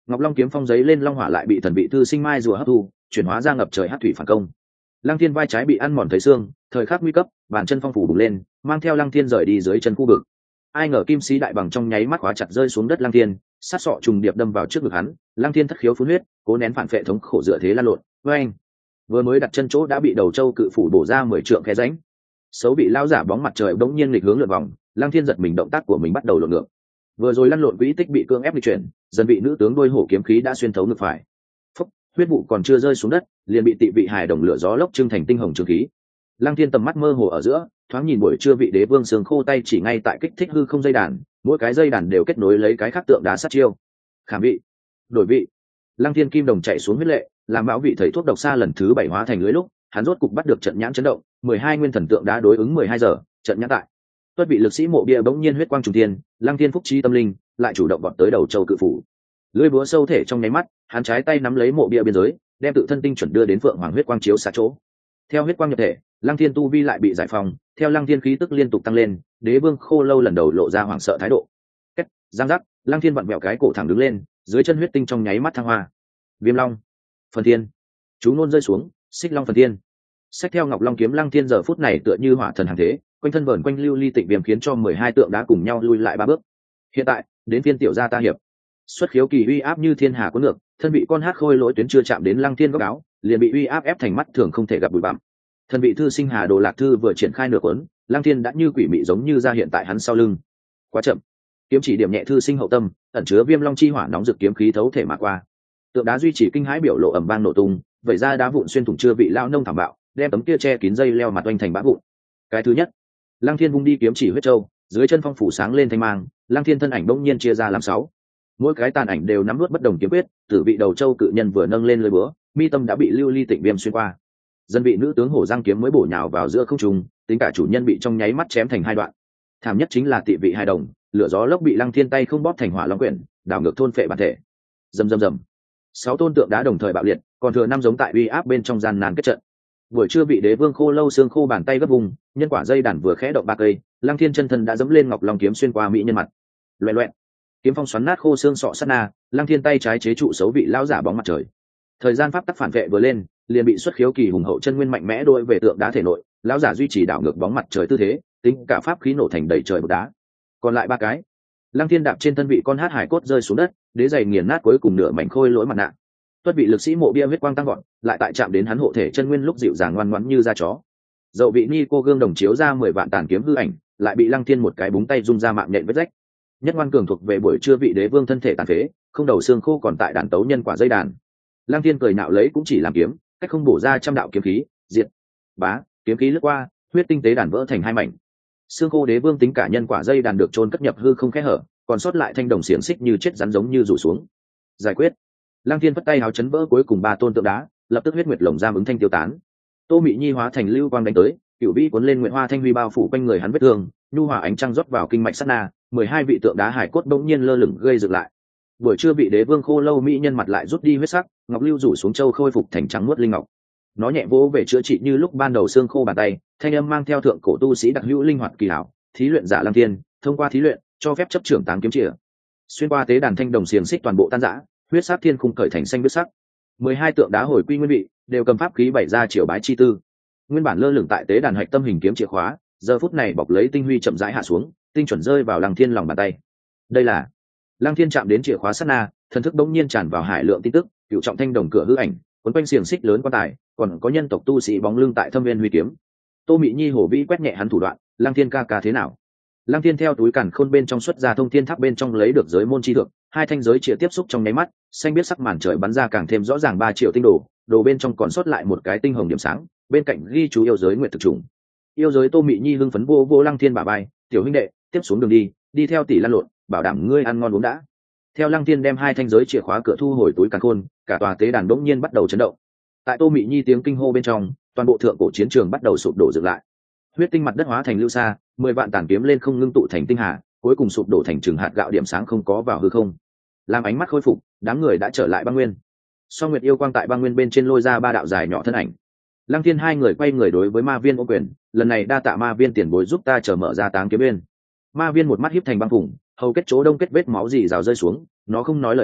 Ngọc Long kiếm phong giấy lên long hỏa lại bị thần vị thư sinh mai rùa hấp thu, chuyển hóa ra ngập trời hắc thủy phản công. Lăng Thiên vai trái bị ăn mòn thấy xương, thời khắc nguy cấp, bàn chân phong phủ bùng lên, mang theo Lăng Thiên rời đi dưới chân khu vực. Ai ngờ kim sĩ đại bằng trong nháy mắt khóa chặt rơi xuống đất Lăng Thiên, sát sọ trùng điệp đâm vào trước ngực hắn, Lăng Thiên thất khiếu phun huyết, cố nén phản phệ thống khổ dựa thế lăn lộn. Với anh, vừa mới đặt chân chỗ đã bị đầu châu cự phủ bổ ra mười trượng khe rãnh. Xấu bị lao giả bóng mặt trời bỗng nhiên nghịch hướng lượn vòng, Lăng Thiên giật mình động tác của mình bắt đầu lộn ngược. Vừa rồi lăn lộn quỹ tích bị cương ép di chuyển, dần bị nữ tướng đôi hổ kiếm khí đã xuyên thấu ngực phải. Phúc, huyết vụ còn chưa rơi xuống đất, liền bị tị vị hài đồng lửa gió lốc trưng thành tinh hồng trường khí. Lăng Thiên tầm mắt mơ hồ ở giữa, thoáng nhìn buổi trưa vị đế vương sương khô tay chỉ ngay tại kích thích hư không dây đàn, mỗi cái dây đàn đều kết nối lấy cái khác tượng đá sát chiêu. Khảm vị, đổi vị. Lăng Thiên kim đồng chạy xuống huyết lệ, làm bão vị thầy thuốc độc xa lần thứ bảy hóa thành lưới lúc, hắn rốt cục bắt được trận nhãn chấn động, mười hai nguyên thần tượng đá đối ứng mười hai giờ, trận nhãn tại. Tuất vị lực sĩ mộ bia bỗng nhiên huyết quang trùng thiên, Lăng Thiên phúc trí tâm linh, lại chủ động vọt tới đầu châu cự phủ. Lưỡi búa sâu thể trong nháy mắt, hắn trái tay nắm lấy mộ bia biên giới, đem tự thân tinh chuẩn đưa đến phượng hoàng huyết quang chiếu xạ chỗ. Theo huyết quang nhập thể, Lăng Thiên tu vi lại bị giải phóng, theo Lăng Thiên khí tức liên tục tăng lên, đế vương khô lâu lần đầu lộ ra hoảng sợ thái độ. Kết, giang giác, Lăng Thiên vặn vẹo cái cổ thẳng đứng lên, dưới chân huyết tinh trong nháy mắt thăng hoa. Viêm long, phần thiên, chú ngôn rơi xuống, xích long phần thiên. Xét theo Ngọc Long kiếm Lăng Thiên giờ phút này tựa như hỏa thần hàng thế, quanh thân vờn quanh lưu ly tịnh viêm khiến cho mười hai tượng đá cùng nhau lui lại ba bước. Hiện tại, đến phiên tiểu gia ta hiệp. Xuất khiếu kỳ uy áp như thiên hà cuốn ngược, thân bị con hát khôi lỗi tuyến chưa chạm đến Lăng Thiên góc áo, liền bị uy áp ép thành mắt thường không thể gặp bụi bặm. Thân vị thư sinh Hà Đồ Lạc Thư vừa triển khai nửa cuốn, Lăng Thiên đã như quỷ mị giống như ra hiện tại hắn sau lưng. Quá chậm. Kiếm chỉ điểm nhẹ thư sinh hậu tâm, ẩn chứa viêm long chi hỏa nóng rực kiếm khí thấu thể mà qua. Tượng đá duy trì kinh hãi biểu lộ ầm vang nổ tung, vậy ra đá vụn xuyên thủng chưa vị lao nông thảm bạo, đem tấm kia che kín dây leo mặt oanh thành bã vụn. Cái thứ nhất, Lăng Thiên vung đi kiếm chỉ huyết châu, dưới chân phong phủ sáng lên thanh mang, Lăng Thiên thân ảnh bỗng nhiên chia ra làm sáu. Mỗi cái tàn ảnh đều nắm nuốt bất đồng kiếm quyết, tử vị đầu châu cự nhân vừa nâng lên lưỡi búa, mi tâm đã bị lưu ly tịnh viêm xuyên qua. Dân vị nữ tướng hổ giang kiếm mới bổ nhào vào giữa không trung, tính cả chủ nhân bị trong nháy mắt chém thành hai đoạn. Thảm nhất chính là tị vị hài đồng, lửa gió lốc bị Lăng Thiên tay không bóp thành hỏa long quyển, đảo ngược thôn phệ bản thể. Rầm rầm rầm. Sáu tôn tượng đá đồng thời bạo liệt, còn thừa năm giống tại uy áp bên trong gian nan kết trận. Buổi trưa bị đế vương khô lâu xương khô bàn tay gấp vùng, nhân quả dây đàn vừa khẽ động ba cây, Lăng Thiên chân thân đã dẫm lên ngọc long kiếm xuyên qua mỹ nhân mặt. Loẹt loẹt. Kiếm phong xoắn nát khô xương sọ sát na, Lăng Thiên tay trái chế trụ xấu vị lão giả bóng mặt trời. Thời gian pháp tắc phản vệ vừa lên, liền bị xuất khiếu kỳ hùng hậu chân nguyên mạnh mẽ đôi về tượng đá thể nội, lão giả duy trì đảo ngược bóng mặt trời tư thế, tính cả pháp khí nổ thành đầy trời một đá. Còn lại ba cái, Lăng Thiên đạp trên thân vị con hát hải cốt rơi xuống đất, đế giày nghiền nát cuối cùng nửa mảnh khôi lỗi mặt nạ. Tuất vị lực sĩ mộ bia huyết quang tăng gọn, lại tại chạm đến hắn hộ thể chân nguyên lúc dịu dàng ngoan ngoãn như da chó. Dậu vị ni cô gương đồng chiếu ra mười vạn tàn kiếm hư ảnh, lại bị Lăng Thiên một cái búng tay rung ra mạng nhện vết rách. Nhất ngoan cường thuộc về buổi trưa vị đế vương thân thể tàn phế, không đầu xương khô còn tại đàn tấu nhân quả dây đàn. Lăng Thiên cười nạo lấy cũng chỉ làm kiếm, cách không bổ ra trăm đạo kiếm khí, diệt. Bá, kiếm khí lướt qua, huyết tinh tế đàn vỡ thành hai mảnh. Xương khô đế vương tính cả nhân quả dây đàn được chôn cất nhập hư không khẽ hở, còn sót lại thanh đồng xiềng xích như chết rắn giống như rủ xuống. Giải quyết. Lăng Thiên vất tay háo chấn vỡ cuối cùng ba tôn tượng đá, lập tức huyết nguyệt lồng giam ứng thanh tiêu tán. Tô Mị Nhi hóa thành lưu quang đánh tới, cửu vĩ cuốn lên nguyện hoa thanh huy bao phủ quanh người hắn vết thương, nhu hòa ánh trăng rót vào kinh mạch sát na, mười hai vị tượng đá hải cốt bỗng nhiên lơ lửng gây dựng lại. Buổi trưa bị đế vương khô lâu mỹ nhân mặt lại rút đi huyết sắc, ngọc lưu rủ xuống châu khôi phục thành trắng muốt linh ngọc. Nó nhẹ vỗ về chữa trị như lúc ban đầu xương khô bàn tay, thanh âm mang theo thượng cổ tu sĩ đặc hữu linh hoạt kỳ hảo, thí luyện giả Lăng Thiên, thông qua thí luyện, cho phép chấp trưởng táng kiếm chìa. Xuyên qua tế đàn thanh đồng xiềng xích toàn bộ tan rã, huyết sắc thiên khung cởi thành xanh huyết sắc. mười hai tượng đá hồi quy nguyên vị, đều cầm pháp khí bảy ra triều bái chi tư. Nguyên bản lơ lửng tại tế đàn hạch tâm hình kiếm chìa khóa, giờ phút này bọc lấy tinh huy chậm rãi hạ xuống, tinh chuẩn rơi vào Lăng Thiên lòng bàn tay. Đây là Lăng Thiên chạm đến chìa khóa sát na, thần thức bỗng nhiên tràn vào hải lượng tin tức, cựu trọng thanh đồng cửa hư ảnh, cuốn quanh xiềng xích lớn quan tài, còn có nhân tộc tu sĩ bóng lưng tại thâm viên huy kiếm. Tô Mị Nhi hổ vĩ quét nhẹ hắn thủ đoạn, Lăng Thiên ca ca thế nào? Lăng Thiên theo túi càn khôn bên trong xuất ra thông thiên tháp bên trong lấy được giới môn chi thượng, hai thanh giới chìa tiếp xúc trong nháy mắt, xanh biết sắc màn trời bắn ra càng thêm rõ ràng ba triệu tinh đồ, đồ bên trong còn sót lại một cái tinh hồng điểm sáng, bên cạnh ghi chú yêu giới nguyện thực trùng. Yêu giới Tô Mị Nhi hưng phấn vô vô Lăng Thiên bả vai, tiểu huynh đệ, tiếp xuống đường đi, đi theo tỷ lăn lộn, bảo đảm ngươi ăn ngon uống đã. Theo Lăng Thiên đem hai thanh giới chìa khóa cửa thu hồi túi càn khôn, cả tòa tế đàn bỗng nhiên bắt đầu chấn động. Tại Tô Mị Nhi tiếng kinh hô bên trong, toàn bộ thượng cổ chiến trường bắt đầu sụp đổ dựng lại. Huyết tinh mặt đất hóa thành lưu sa, mười vạn tàn kiếm lên không ngưng tụ thành tinh hà, cuối cùng sụp đổ thành trường hạt gạo điểm sáng không có vào hư không. Làm ánh mắt khôi phục, đám người đã trở lại băng nguyên. So Nguyệt yêu quang tại băng nguyên bên trên lôi ra ba đạo dài nhỏ thân ảnh. Lăng Thiên hai người quay người đối với Ma Viên ô quyền, lần này đa tạ Ma Viên tiền bối giúp ta chờ mở ra táng kiếm bên. Ma Viên một mắt híp thành băng phủng, hầu kết chỗ đông kết vết máu dì rào rơi xuống, nó không nói lời nào,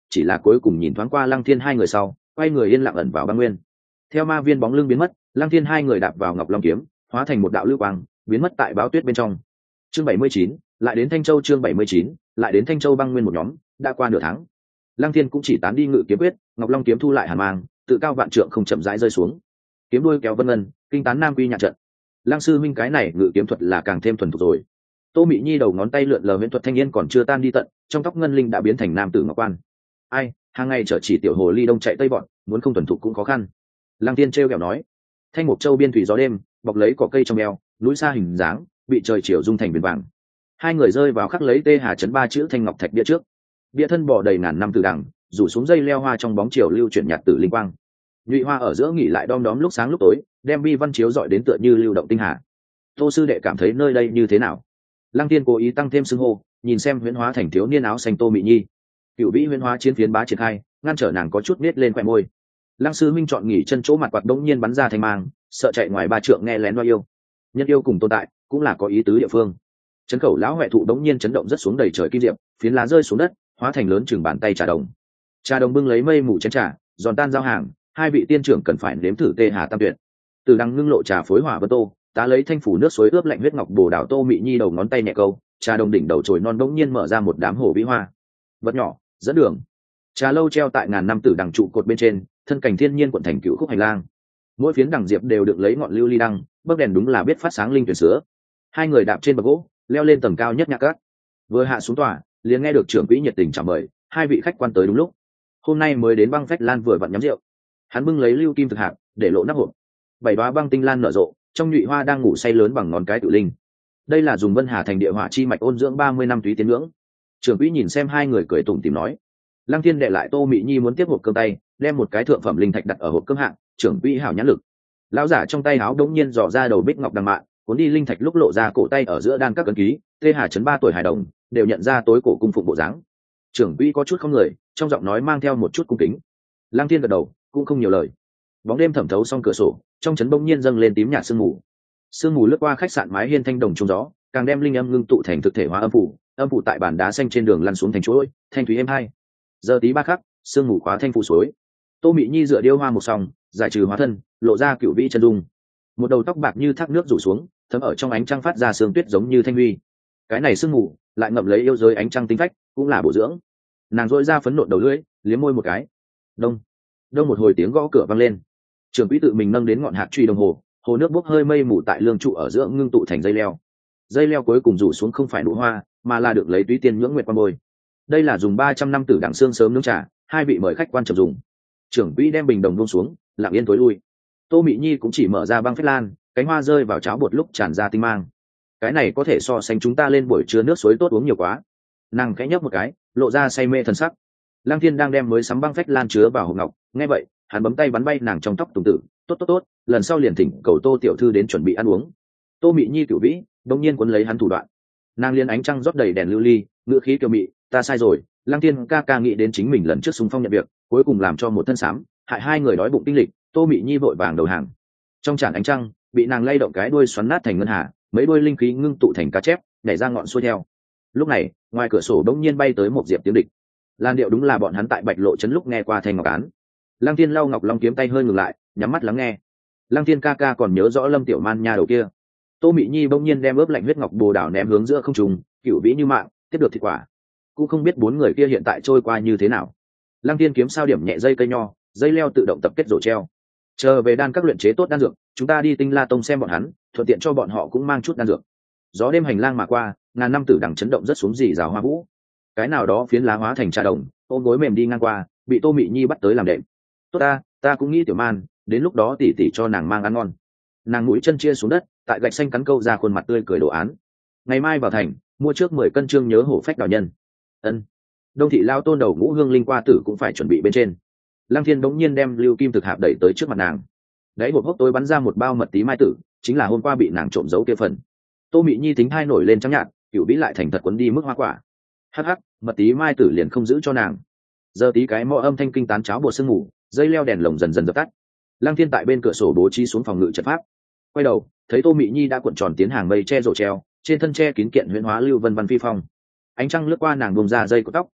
chỉ là cuối cùng nhìn thoáng qua Lăng Thiên hai người sau quay người yên lặng ẩn vào băng nguyên. Theo ma viên bóng lưng biến mất, Lăng Thiên hai người đạp vào Ngọc Long kiếm, hóa thành một đạo lưu quang biến mất tại báo tuyết bên trong. Chương bảy mươi chín, lại đến Thanh Châu. Chương bảy mươi chín, lại đến Thanh Châu. Băng nguyên một nhóm đã qua nửa tháng, Lăng Thiên cũng chỉ tán đi ngự kiếm quyết, Ngọc Long kiếm thu lại hàn mang, tự cao vạn trượng không chậm rãi rơi xuống, kiếm đuôi kéo vân ngân, kinh tán nam quy nhạc trận. Lăng sư minh cái này ngự kiếm thuật là càng thêm thuần thục rồi. Tô Mị Nhi đầu ngón tay lượn lờ huyễn thuật thanh niên còn chưa tan đi tận, trong tóc ngân linh đã biến thành nam tử ngọc quan. Ai, hàng ngày chở chỉ tiểu hồ ly đông chạy tây bọn, muốn không thuần thục cũng khó khăn. Lăng Thiên trêu ghẹo nói. Thanh Mục Châu biên thủy gió đêm, bọc lấy cỏ cây trong eo, núi xa hình dáng, bị trời chiều dung thành biển vàng. Hai người rơi vào khắc lấy tê hà chấn ba chữ thanh ngọc thạch bia trước. Bia thân bỏ đầy ngàn năm từ đằng, rủ xuống dây leo hoa trong bóng chiều lưu chuyển nhạt tử linh quang. Nhụy hoa ở giữa nghỉ lại đom đóm lúc sáng lúc tối, đem bi văn chiếu dọi đến tựa như lưu động tinh hà. Tô sư đệ cảm thấy nơi đây như thế nào? Lăng Tiên cố ý tăng thêm xưng hô, nhìn xem huyễn hóa thành thiếu niên áo xanh Tô Mị Nhi. Cựu vĩ huyễn hóa chiến phiến bá triển khai, ngăn trở nàng có chút nết lên khóe môi. Lăng sư minh chọn nghỉ chân chỗ mặt quạt đống nhiên bắn ra thanh mang, sợ chạy ngoài ba trượng nghe lén loa yêu. Nhân yêu cùng tồn tại, cũng là có ý tứ địa phương. Chấn khẩu lão huệ thụ đống nhiên chấn động rất xuống đầy trời kim diệp, phiến lá rơi xuống đất, hóa thành lớn chừng bàn tay trà đồng. Trà đồng bưng lấy mây mù chén trà, giòn tan giao hàng, hai vị tiên trưởng cần phải nếm thử tê hà tam tuyệt. Từ đằng ngưng lộ trà phối hỏa vân tô, tá lấy thanh phủ nước suối ướp lạnh huyết ngọc bồ đào. Tô Mị Nhi đầu ngón tay nhẹ câu, trà đồng đỉnh đầu trồi non đống nhiên mở ra một đám hồ vĩ hoa. Vật nhỏ, dẫn đường. Trà lâu treo tại ngàn năm tử đằng trụ cột bên trên, thân cảnh thiên nhiên quận thành cựu khúc hành lang. Mỗi phiến đằng diệp đều được lấy ngọn lưu ly đăng, bấc đèn đúng là biết phát sáng linh tuyển sữa. Hai người đạp trên bậc gỗ, leo lên tầng cao nhất nhạc cát. Vừa hạ xuống tòa, liền nghe được trưởng quỹ nhiệt tình chào mời, hai vị khách quan tới đúng lúc. Hôm nay mới đến Băng Phách Lan vừa vặn nhắm rượu. Hắn bưng lấy lưu kim thực hạt, để lộ nắp hộp. Bảy đoá băng tinh lan nở rộ, trong nhụy hoa đang ngủ say lớn bằng ngón cái tự linh. Đây là dùng Vân Hà thành địa hỏa chi mạch ôn dưỡng ba mươi năm túy tiến ngưỡng. Trưởng quỹ nhìn xem hai người cười tủm tỉm nói. Lăng Thiên đệ lại Tô Mị Nhi muốn tiếp hộp cơm tay, đem một cái thượng phẩm linh thạch đặt ở hộp cơm hạng, trưởng quỹ hảo nhãn lực. Lão giả trong tay áo đống nhiên dò ra đầu bích ngọc đằng mạn, cuốn đi linh thạch lúc lộ ra cổ tay ở giữa đan các cấn ký, tê hà chấn ba tuổi hài đồng, đều nhận ra tối cổ cung phụng bộ dáng. Trưởng quỹ có chút không người, trong giọng nói mang theo một chút cung kính. Lăng Thiên gật đầu, cũng không nhiều lời. Bóng đêm thẩm thấu xong cửa sổ, trong trấn bỗng nhiên dâng lên tím nhạt sương mù. Sương mù lướt qua khách sạn mái hiên thanh đồng trong gió, càng đem linh âm ngưng tụ thành thực thể hóa âm phủ, âm phủ tại bàn đá xanh trên đường lăn xuống thành chuỗi, thanh thúy êm hai. Giờ tí ba khắc, sương mù khóa thanh phủ suối. Tô Mị Nhi dựa điêu hoa một song, giải trừ hóa thân, lộ ra cựu vĩ chân dung. Một đầu tóc bạc như thác nước rủ xuống, thấm ở trong ánh trăng phát ra sương tuyết giống như thanh huy. Cái này sương mù lại ngậm lấy yêu giới ánh trăng tinh phách, cũng là bổ dưỡng. Nàng dội ra phấn nộn đầu lưỡi, liếm môi một cái. Đông, đông một hồi tiếng gõ cửa vang lên. Trưởng quỹ tự mình nâng đến ngọn hạt truy đồng hồ, hồ nước bốc hơi mây mù tại lương trụ ở giữa ngưng tụ thành dây leo. Dây leo cuối cùng rủ xuống không phải nụ hoa, mà là được lấy túy tiên nhưỡng nguyệt qua môi. Đây là dùng ba trăm năm tử đẳng xương sớm nướng trà, hai vị mời khách quan trầm dùng. Trưởng quỹ đem bình đồng buông xuống, lặng yên tối lui. Tô Mị Nhi cũng chỉ mở ra băng phách lan, cánh hoa rơi vào cháo bột lúc tràn ra tinh mang. Cái này có thể so sánh chúng ta lên buổi trưa nước suối tốt uống nhiều quá. Nàng khẽ nhấp một cái, lộ ra say mê thần sắc. Lăng Thiên đang đem mới sắm băng phách lan chứa vào hộp ngọc, nghe vậy, hắn bấm tay bắn bay nàng trong tóc tùng tử. Tốt tốt tốt, lần sau liền thỉnh cầu Tô tiểu thư đến chuẩn bị ăn uống. Tô Mị Nhi cửu vĩ, đột nhiên cuốn lấy hắn thủ đoạn. Nàng liên ánh trăng rót đầy đèn lưu ly, ngữ khí kiều mị, ta sai rồi. Lăng Thiên ca ca nghĩ đến chính mình lần trước xung phong nhận việc, cuối cùng làm cho một thân sám, hại hai người đói bụng tinh lịch. Tô Mị Nhi vội vàng đầu hàng. Trong tràn ánh trăng, bị nàng lay động cái đuôi xoắn nát thành ngân hà, mấy đuôi linh khí ngưng tụ thành cá chép, nhảy ra ngọn xuôi theo. Lúc này, ngoài cửa sổ đống nhiên bay tới một diệp tiếng địch. Lan điệu đúng là bọn hắn tại Bạch Lộ trấn lúc nghe qua thành ngọc án. Lăng Thiên lau ngọc long kiếm tay hơi ngừng lại, nhắm mắt lắng nghe. Lăng Thiên ca ca còn nhớ rõ Lâm Tiểu Man nha đầu kia. Tô Mị Nhi bỗng nhiên đem ướp lạnh huyết ngọc bồ đào ném hướng giữa không trung, cửu vĩ như mạng, tiếp được thịt quả. Cũng không biết bốn người kia hiện tại trôi qua như thế nào. Lăng Thiên kiếm sao điểm nhẹ dây cây nho, dây leo tự động tập kết rổ treo. Chờ về đan các luyện chế tốt đan dược, chúng ta đi Tinh La Tông xem bọn hắn, thuận tiện cho bọn họ cũng mang chút đan dược. Gió đêm hành lang mà qua, ngàn năm tử đằng chấn động rất xuống dì rào hoa vũ. Cái nào đó phiến lá hóa thành trà đồng, ôm gối mềm đi ngang qua, bị Tô Mị Nhi bắt tới làm đệm. Tốt ta, ta cũng nghĩ Tiểu Man, đến lúc đó tỉ tỉ cho nàng mang ăn ngon. Nàng mũi chân chia xuống đất, tại gạch xanh cắn câu ra khuôn mặt tươi cười đồ án. Ngày mai vào thành, mua trước mười cân trương nhớ hổ phách đào nhân. Ân. Đông thị lao tôn đầu ngũ hương linh qua tử cũng phải chuẩn bị bên trên. Lăng Thiên bỗng nhiên đem lưu kim thực hạp đẩy tới trước mặt nàng. Đấy hộp hốc tối bắn ra một bao mật tí mai tử, chính là hôm qua bị nàng trộm giấu kia phần. Tô Mị Nhi tính hai nổi lên trắng nhạt, cửu vĩ lại thành thật quấn đi mức hoa quả. Hắc hắc, mật tí mai tử liền không giữ cho nàng. Giờ tí cái mõ âm thanh kinh tán cháo bột sương ngủ, dây leo đèn lồng dần dần dập tắt. Lăng Thiên tại bên cửa sổ bố trí xuống phòng ngự trận pháp. Quay đầu, thấy Tô Mị Nhi đã cuộn tròn tiến hàng mây che rổ treo, trên thân che kín kiện huyễn hóa lưu vân văn phi phong. Ánh trăng lướt qua nàng buông ra dây của tóc,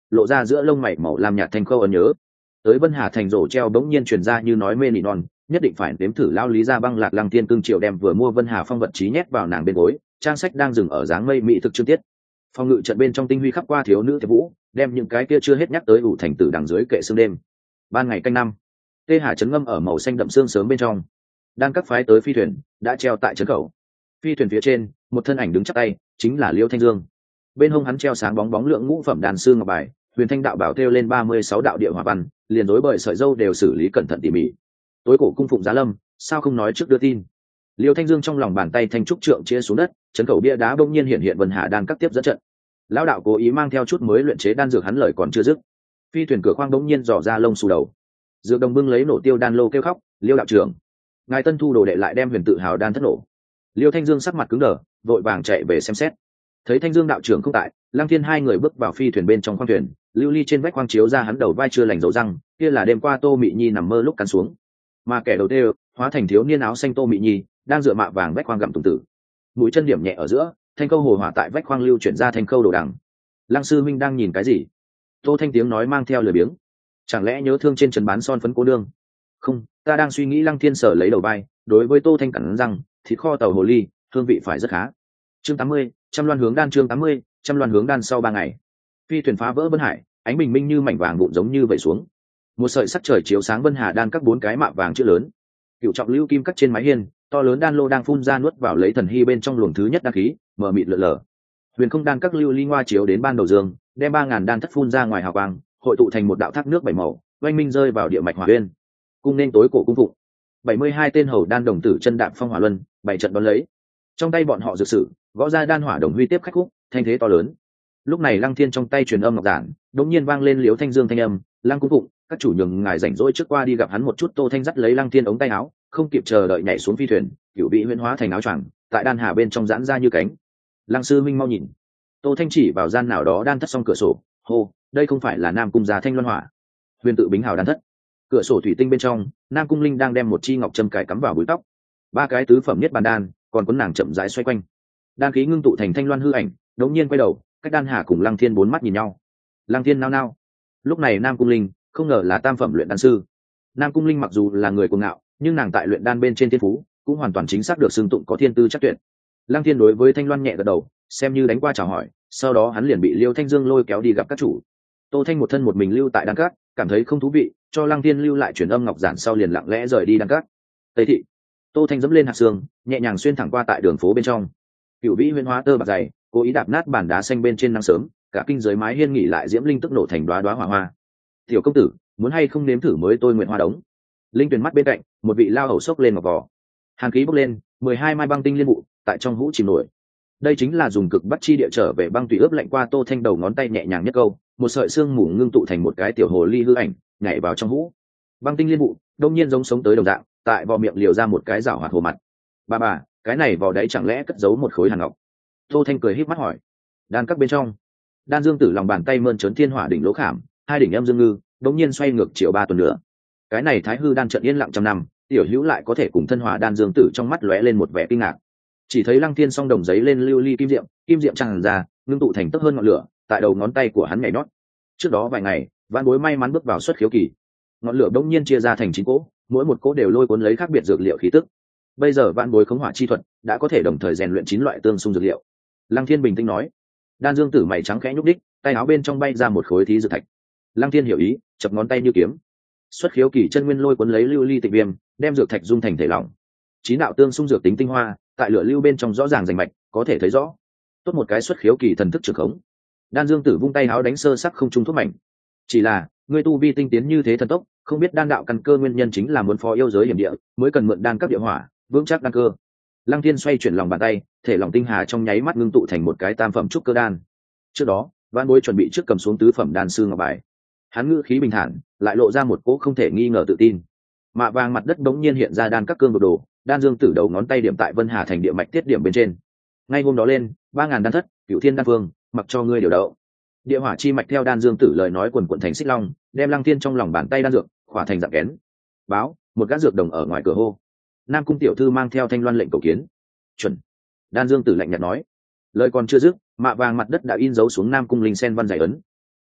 lộ ra giữa lông mày màu làm nhạt thanh khâu ấn nhớ. Tới Vân Hà thành rổ treo bỗng nhiên truyền ra như nói mê nỉ non, nhất định phải nếm thử lao lý ra băng lạc lăng tiên cương triệu đem vừa mua Vân Hà phong vật trí nhét vào nàng bên gối, trang sách đang dừng ở dáng mây mỹ thực chương tiết. Phong ngự trận bên trong tinh huy khắp qua thiếu nữ thiệp vũ, đem những cái kia chưa hết nhắc tới ủ thành tử đằng dưới kệ xương đêm. Ban ngày canh năm, tê hà chấn ngâm ở màu xanh đậm xương sớm bên trong. Đang các phái tới phi thuyền đã treo tại trấn khẩu. Phi thuyền phía trên, một thân ảnh đứng chắp tay, chính là Liêu Thanh Dương. Bên hông hắn treo sáng bóng bóng lượng ngũ phẩm đàn sư ngọc bài, huyền thanh đạo bảo thêu lên ba mươi sáu đạo địa hỏa văn, liền rối bời sợi dâu đều xử lý cẩn thận tỉ mỉ. Tối cổ cung phụng giá lâm, sao không nói trước đưa tin. Liêu Thanh Dương trong lòng bàn tay thanh trúc trượng chia xuống đất, trấn khẩu bia đá bỗng nhiên hiện hiện Vân Hà đan các tiếp dẫn trận. Lão đạo cố ý mang theo chút mới luyện chế đan dược, hắn lời còn chưa dứt, phi thuyền cửa khoang bỗng nhiên dò ra lông xù đầu. Dược đồng bưng lấy nổ tiêu đan lô kêu khóc, Liêu đạo trưởng, ngài tân thu đồ đệ lại đem huyền tự hào đan thất nổ. Liêu Thanh Dương sắc mặt cứng đờ, vội vàng chạy về xem xét. Thấy Thanh Dương đạo trưởng không tại, Lăng Thiên hai người bước vào phi thuyền bên trong khoang thuyền, lưu ly trên vách khoang chiếu ra hắn đầu vai chưa lành dấu răng, kia là đêm qua Tô Mị Nhi nằm mơ lúc cắn xuống. Mà kẻ đầu tiên hóa thành thiếu niên áo xanh Tô Mị Nhi, đang dựa mạ vàng vách khoang gặm tùng tử. Mũi chân điểm nhẹ ở giữa, thanh câu hồ hỏa tại vách khoang lưu chuyển ra thành câu đồ đằng. Lăng sư minh đang nhìn cái gì? Tô Thanh tiếng nói mang theo lười biếng. Chẳng lẽ nhớ thương trên trần bán son phấn cô đương? Không, ta đang suy nghĩ. Lăng Thiên sở lấy đầu vai, đối với Tô Thanh cắn răng, thịt kho tàu hồ ly, hương vị phải rất khá. Chương tám mươi, trăm loan hướng đan. Chương tám mươi, trăm loan hướng đan. Sau ba ngày, phi thuyền phá vỡ Vân Hải, ánh bình minh như mảnh vàng vụn giống như vậy xuống. Một sợi sắc trời chiếu sáng Vân Hà đan các bốn cái mạ vàng chữ lớn. Cựu trọng lưu kim cắt trên mái hiên, to lớn đan lô đang phun ra nuốt vào lấy thần hy bên trong luồng thứ nhất đan khí, mờ mịt lượn lờ. Huyền không đan các lưu ly ngoa chiếu đến ban đầu dương, đem ba ngàn đan thất phun ra ngoài hào quang, hội tụ thành một đạo thác nước bảy màu, oanh minh rơi vào địa mạch hỏa uyên. Cung nên tối cổ cung phụng, bảy mươi hai tên hầu đan đồng tử chân đạp phong hỏa luân, bảy trận đón lấy. Trong tay bọn họ dược sự, gõ ra đan hỏa đồng huy tiếp khách khúc, thanh thế to lớn. Lúc này Lăng Thiên trong tay truyền âm ngọc giản, đột nhiên vang lên Liễu Thanh Dương thanh âm, "Lăng cung phụng, các chủ nhường ngài rảnh rỗi trước qua đi gặp hắn một chút." Tô Thanh dắt lấy Lăng Thiên ống tay áo, không kịp chờ đợi nhảy xuống phi thuyền, cửu vị huyễn hóa thành áo choàng, tại đan hà bên trong giãn ra như cánh. "Lăng sư minh mau nhìn." Tô Thanh chỉ vào gian nào đó đan thất xong cửa sổ, hô, "Đây không phải là Nam cung gia Thanh Loan Hỏa, huyền tự bính hào đan thất." Cửa sổ thủy tinh bên trong, Nam cung linh đang đem một chi ngọc châm cài cắm vào búi tóc. Ba cái tứ phẩm nhất bàn đan, còn cuốn nàng chậm rãi xoay quanh. Đan khí ngưng tụ thành thanh loan hư ảnh, đột nhiên quay đầu, cách đan hà cùng Lăng Thiên bốn mắt nhìn nhau. Lăng Thiên nao nao. Lúc này Nam cung linh không ngờ là tam phẩm luyện đan sư. Nam cung linh mặc dù là người cuồng ngạo, nhưng nàng tại luyện đan bên trên thiên phú cũng hoàn toàn chính xác được xưng tụng có thiên tư chắc tuyệt. Lăng Thiên đối với thanh loan nhẹ gật đầu, xem như đánh qua chào hỏi, sau đó hắn liền bị Liêu Thanh Dương lôi kéo đi gặp các chủ. Tô Thanh một thân một mình lưu tại đan cát, cảm thấy không thú vị, cho Lăng Thiên lưu lại truyền âm ngọc giản sau liền lặng lẽ rời đi đan cát. Tây thị, Tô Thanh dẫm lên hạt xương, nhẹ nhàng xuyên thẳng qua tại đường phố bên trong. Cửu vĩ huyễn hóa tơ bạc dày, cố ý đạp nát bàn đá xanh bên trên nắng sớm, cả kinh giới mái hiên nghỉ lại diễm linh tức nổ thành đóa đóa hỏa hoa. "Tiểu công tử, muốn hay không nếm thử mới tôi nguyện hoa đống?" Linh Tuyền mắt bên cạnh, một vị lao hầu sốc lên ngọc vò. Hàn khí bốc lên, mười hai mai băng tinh liên vụ tại trong hũ chìm nổi. Đây chính là dùng cực bắt chi địa trở về băng tùy ướp lạnh qua. Tô Thanh đầu ngón tay nhẹ nhàng nhất câu, một sợi xương mù ngưng tụ thành một cái tiểu hồ ly hư ảnh, nhảy vào trong hũ. Băng tinh liên vụ đông nhiên giống sống tới đồng dạng, tại vò miệng liều ra một cái rảo hoạt hồ mặt. "Bà bà, cái này vào đấy chẳng lẽ cất giấu một khối hàn ngọc?" Tô Thanh cười híp mắt hỏi. Đan các bên trong, Đan Dương Tử lòng bàn tay mơn trớn thiên hỏa đỉnh lỗ khảm, hai đỉnh âm dương ngư đống nhiên xoay ngược chiều ba tuần nữa. Cái này Thái Hư đan trận yên lặng trăm năm, tiểu hữu lại có thể cùng thân hỏa đan Dương Tử trong mắt lóe lên một vẻ kinh ngạc. Chỉ thấy Lăng Thiên song đồng giấy lên lưu ly kim diệm, kim diệm tràn ra, ngưng tụ thành tấc hơn ngọn lửa, tại đầu ngón tay của hắn nhảy nhót. Trước đó vài ngày, Vạn Bối may mắn bước vào xuất khiếu kỳ, ngọn lửa đống nhiên chia ra thành chín cỗ, mỗi một cỗ đều lôi cuốn lấy khác biệt dược liệu khí tức. Bây giờ Vạn Bối khống hỏa chi thuật đã có thể đồng thời rèn luyện chín loại tương xung dược liệu. Lăng Thiên bình tĩnh nói. Đan Dương Tử mày trắng khẽ nhúc đích, tay áo bên trong bay ra một khối thí dược thạch. Lăng Thiên hiểu ý, chập ngón tay như kiếm. Xuất khiếu kỳ chân nguyên lôi cuốn lấy lưu ly tịch viêm, đem dược thạch dung thành thể lỏng. Chín đạo tương xung dược tính tinh hoa, tại lửa lưu bên trong rõ ràng rành mạch, có thể thấy rõ. Tốt một cái xuất khiếu kỳ thần thức trường khống. Đan Dương Tử vung tay áo đánh sơ sắc không trung thuốc mạnh. Chỉ là, ngươi tu vi tinh tiến như thế thần tốc, không biết đan đạo căn cơ nguyên nhân chính là muốn phó yêu giới hiểm địa, mới cần mượn đan các địa hỏa, vững chắc đan cơ. Lăng Thiên xoay chuyển lòng bàn tay, thể lòng tinh hà trong nháy mắt ngưng tụ thành một cái tam phẩm trúc cơ đan. Trước đó, Vạn Bối chuẩn bị trước cầm xuống tứ phẩm đan sư ngọc bài. Hắn ngữ khí bình thản, lại lộ ra một cỗ không thể nghi ngờ tự tin. Mạ vàng mặt đất bỗng nhiên hiện ra đan các cương vực đồ, Đan Dương Tử đầu ngón tay điểm tại Vân Hà thành địa mạch tiết điểm bên trên. Ngay hôm đó lên, ba ngàn đan thất, Cửu Thiên đan vương, mặc cho ngươi điều đậu. Địa hỏa chi mạch theo Đan Dương Tử lời nói quần quần thành xích long, đem Lăng Thiên trong lòng bàn tay đan dược, khỏa thành dạng kén. Báo, một gã dược đồng ở ngoài cửa hô. Nam cung tiểu thư mang theo thanh loan lệnh cầu kiến. Chuẩn. Đan Dương Tử lạnh nhạt nói. Lời còn chưa dứt, mạ vàng mặt đất đã in dấu xuống Nam cung linh sen văn giải ấn.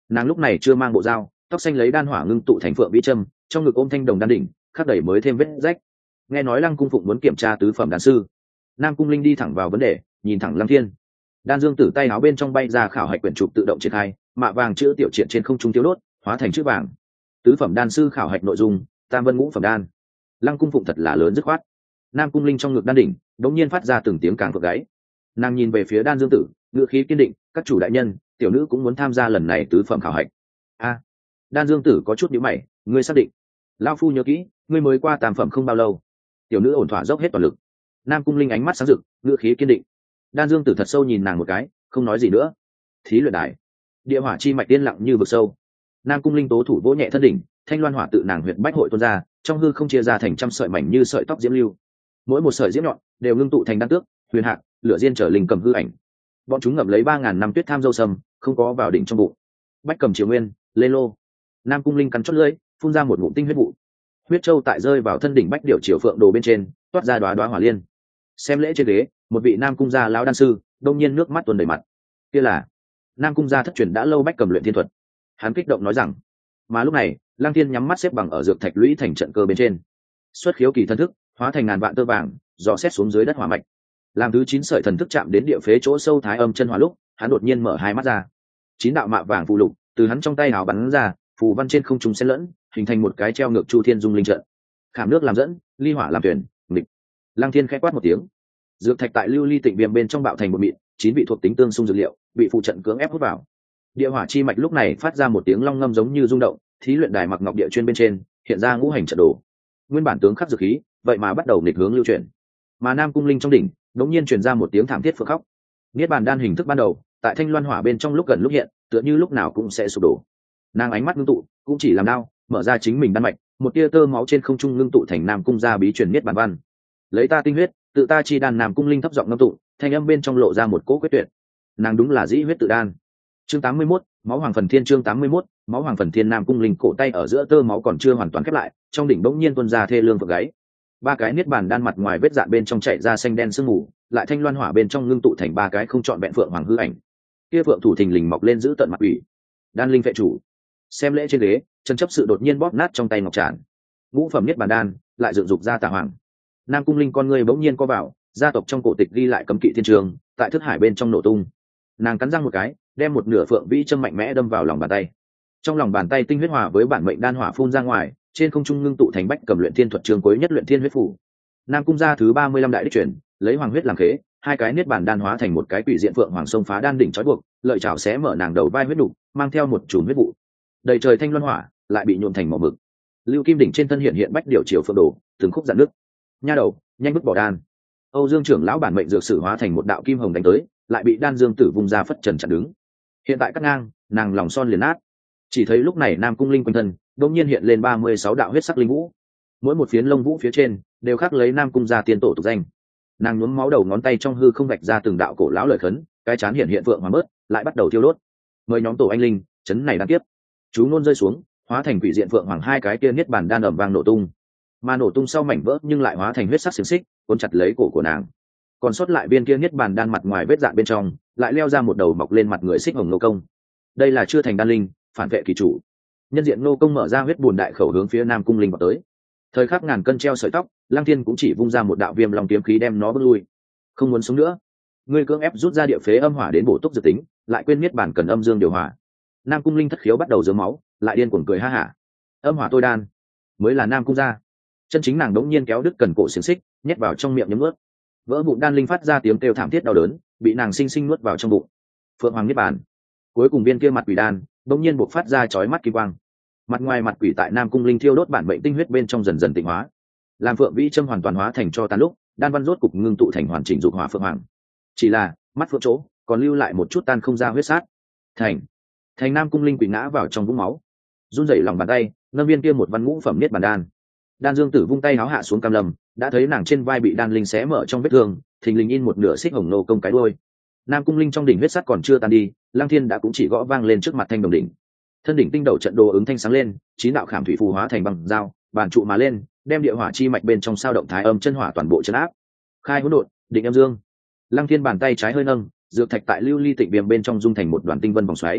Nàng lúc này chưa mang bộ dao, tóc xanh lấy đan hỏa ngưng tụ thành phượng vĩ châm, trong ngực ôm thanh đồng đan đỉnh, khắc đẩy mới thêm vết rách. Nghe nói Lăng cung phụng muốn kiểm tra tứ phẩm đan sư, Nam Cung Linh đi thẳng vào vấn đề, nhìn thẳng Lăng Thiên. Đan dương tử tay áo bên trong bay ra khảo hạch quyển trục tự động triển khai, mạ vàng chữ tiểu triện trên không trung tiêu đốt, hóa thành chữ vàng. Tứ phẩm đan sư khảo hạch nội dung, tam vân ngũ phẩm đan. Lăng cung phụng thật là lớn dứt khoát. Nam Cung Linh trong ngực đan đỉnh đống nhiên phát ra từng tiếng càng phượng gáy. Nàng nhìn về phía Đan Dương Tử, ngữ khí kiên định, các chủ đại nhân, tiểu nữ cũng muốn tham gia lần này tứ phẩm khảo hạch. A, Đan Dương Tử có chút nhíu mày, ngươi xác định? Lão phu nhớ kỹ, ngươi mới qua tam phẩm không bao lâu. Tiểu nữ ổn thỏa dốc hết toàn lực. Nam Cung Linh ánh mắt sáng rực, ngữ khí kiên định. Đan Dương Tử thật sâu nhìn nàng một cái, không nói gì nữa. Thí luyện đài, địa hỏa chi mạch tiên lặng như vực sâu. Nam Cung Linh tố thủ vỗ nhẹ thân đỉnh, thanh loan hỏa tự nàng huyệt bách hội tuôn ra, trong hư không chia ra thành trăm sợi mảnh như sợi tóc diễm lưu. Mỗi một sợi diễm nhọn đều ngưng tụ thành đan tước, huyền hạc, lửa diên trở linh cầm hư ảnh. Bọn chúng ngậm lấy ba ngàn năm tuyết tham dâu sâm, không có vào đỉnh trong bụng. Bách cầm triều nguyên, lên lô. Nam Cung Linh cắn chót lưỡi, phun ra một ngụm tinh huyết vụ. Huyết châu tại rơi vào thân đỉnh bách điểu triều phượng đồ bên trên, toát ra đóa đóa hỏa liên. Xem lễ trên ghế, một vị Nam Cung gia lão đan sư, đông nhiên nước mắt tuôn đầy mặt. Kia là Nam Cung gia thất truyền đã lâu bách cầm luyện thiên thuật. Hắn kích động nói rằng, mà lúc này, Lăng Thiên nhắm mắt xếp bằng ở dược thạch lũy thành trận cơ bên trên. Xuất khiếu kỳ thân thức, hóa thành ngàn vạn tơ vàng, dò xét xuống dưới đất hỏa mạch. Làm thứ chín sợi thần thức chạm đến địa phế chỗ sâu thái âm chân hỏa lúc, hắn đột nhiên mở hai mắt ra. Chín đạo mạ vàng phù lục từ hắn trong tay hào bắn ra, phù văn trên không trung xen lẫn, hình thành một cái treo ngược chu thiên dung linh trận. Khảm nước làm dẫn, ly hỏa làm thuyền, nghịch. Lăng Thiên khẽ quát một tiếng. Dược thạch tại lưu ly tịnh viêm bên trong bạo thành một mịn, chín vị thuộc tính tương xung dược liệu, bị phụ trận cưỡng ép hút vào. Địa hỏa chi mạch lúc này phát ra một tiếng long ngâm giống như rung động, thí luyện đài mặc ngọc địa chuyên bên trên, hiện ra ngũ hành trận đồ. Nguyên bản tướng khắc dược khí, vậy mà bắt đầu nghịch hướng lưu chuyển. Mà Nam Cung Linh trong đỉnh, đống nhiên truyền ra một tiếng thảm thiết phượng khóc. Niết bàn đan hình thức ban đầu, tại thanh loan hỏa bên trong lúc gần lúc hiện, tựa như lúc nào cũng sẽ sụp đổ. Nàng ánh mắt ngưng tụ, cũng chỉ làm đau, mở ra chính mình đan mạch, một tia tơ máu trên không trung ngưng tụ thành Nam Cung gia bí truyền niết bàn văn. Lấy ta tinh huyết, tự ta chi đan. Nam Cung Linh thấp giọng ngâm tụng, thanh âm bên trong lộ ra một cỗ quyết tuyệt. Nàng đúng là dĩ huyết tự đan. Chương tám mươi mốt, máu hoàng phần thiên. Chương tám mươi mốt, máu hoàng phần thiên. Nam Cung Linh cổ tay ở giữa tơ máu còn chưa hoàn toàn khép lại, trong đỉnh bỗng nhiên tuôn ra thê lương phượng gáy. Ba cái niết bàn đan mặt ngoài vết dạn bên trong chảy ra xanh đen sương mù, lại thanh loan hỏa bên trong ngưng tụ thành ba cái không trọn vẹn phượng hoàng hư ảnh. Kia phượng thủ thình lình mọc lên giữ tận mặt ủy. Đan linh phệ chủ. Xem lễ trên ghế, chân chấp sự đột nhiên bóp nát trong tay ngọc tràn. Ngũ phẩm niết bàn đan lại dựng dục ra tà hoàng. Nam Cung Linh con người bỗng nhiên co vào, gia tộc trong cổ tịch ghi lại cấm kỵ thiên trường, tại thức hải bên trong nổ tung. Nàng cắn răng một cái, đem một nửa phượng vĩ châm mạnh mẽ đâm vào lòng bàn tay. Trong lòng bàn tay tinh huyết hòa với bản mệnh đan hỏa phun ra ngoài, trên không trung ngưng tụ thành bách cầm luyện thiên thuật trường cuối nhất luyện thiên huyết phủ. Nam Cung gia thứ ba mươi lăm đại đích truyền, lấy hoàng huyết làm khế, hai cái niết bàn đan hóa thành một cái quỷ diện phượng hoàng sông phá đan đỉnh trói buộc, lợi chảo xé mở nàng đầu vai huyết đục, mang theo một chùm huyết vụ. Đầy trời thanh loan hỏa lại bị nhuộm thành màu mực. Lưu kim đỉnh trên thân hiện hiện bách điều chiều phượng đồ, từng khúc dạn nước. Nha đầu, nhanh bước bỏ đan. Âu Dương trưởng lão bản mệnh dược sử hóa thành một đạo kim hồng đánh tới, lại bị Đan Dương Tử vung ra phất trần chặn đứng. Hiện tại cắt ngang, nàng lòng son liền nát. Chỉ thấy lúc này Nam Cung Linh quanh thân đột nhiên hiện lên ba mươi sáu đạo huyết sắc linh vũ, mỗi một phiến lông vũ phía trên đều khắc lấy Nam Cung gia tiên tổ tục danh. Nàng nhuốm máu đầu ngón tay trong hư không vạch ra từng đạo cổ lão lời khấn, cái chán hiện hiện vượng hoàng bớt, lại bắt đầu thiêu đốt. Mời nhóm tổ anh linh, chấn này đáng kiếp. Chú ngôn rơi xuống, hóa thành quỷ diện vượng hoàng hai cái kia niết bàn đan ầm vang nổ tung. Mà nổ tung sau mảnh vỡ nhưng lại hóa thành huyết sắc xiềng xích, cuốn chặt lấy cổ của nàng. Còn sót lại viên kia niết bàn đan mặt ngoài vết dạn bên trong, lại leo ra một đầu mọc lên mặt người xích hồng nô công. Đây là chưa thành đan linh, phản vệ kỳ chủ. Nhân diện nô công mở ra huyết buồn đại khẩu hướng phía Nam Cung Linh vào tới. Thời khắc ngàn cân treo sợi tóc, Lăng Thiên cũng chỉ vung ra một đạo viêm long kiếm khí đem nó bước lui. Không muốn sống nữa, ngươi cưỡng ép rút ra địa phế âm hỏa đến bổ túc dự tính, lại quên niết bàn cần âm dương điều hòa. Nam Cung Linh thất khiếu bắt đầu dướng máu, lại điên cuồng cười ha hả. Âm hỏa tôi đan, mới là Nam Cung gia. Chân chính nàng đống nhiên kéo đứt cần cổ xiềng xích, nhét vào trong miệng nhấm nuốt. Vỡ bụng đan linh phát ra tiếng kêu thảm thiết đau đớn, bị nàng sinh sinh nuốt vào trong bụng. Phượng hoàng niết bàn. Cuối cùng viên kia mặt quỷ đan đống nhiên bộc phát ra chói mắt kỳ quang. Mặt ngoài mặt quỷ tại Nam Cung Linh thiêu đốt bản mệnh tinh huyết bên trong dần dần tịnh hóa. Làm phượng vĩ châm hoàn toàn hóa thành cho tàn lúc, đan văn rốt cục ngưng tụ thành hoàn chỉnh dục hỏa phượng hoàng. Chỉ là mắt phượng chỗ còn lưu lại một chút tan không ra huyết sát. Thành, thành Nam Cung Linh quỷ ngã vào trong vũng máu, run rẩy lòng bàn tay nâng viên kia một văn ngũ phẩm niết bàn đan. Đan Dương Tử vung tay háo hạ xuống cam lâm, đã thấy nàng trên vai bị đan linh xé mở trong vết thương, thình lình in một nửa xích hồng nô công cái đuôi. Nam Cung Linh trong đỉnh huyết sắt còn chưa tan đi, Lăng Thiên đã cũng chỉ gõ vang lên trước mặt thanh đồng đỉnh. Thân đỉnh tinh đầu trận đồ ứng thanh sáng lên, chín đạo khảm thủy phù hóa thành bằng dao, bàn trụ mà lên, đem địa hỏa chi mạch bên trong sao động thái âm chân hỏa toàn bộ chấn áp. Khai hỗn độn, định âm dương. Lăng Thiên bàn tay trái hơi nâng, dược thạch tại lưu ly tịnh viêm bên trong dung thành một đoàn tinh vân vòng xoáy.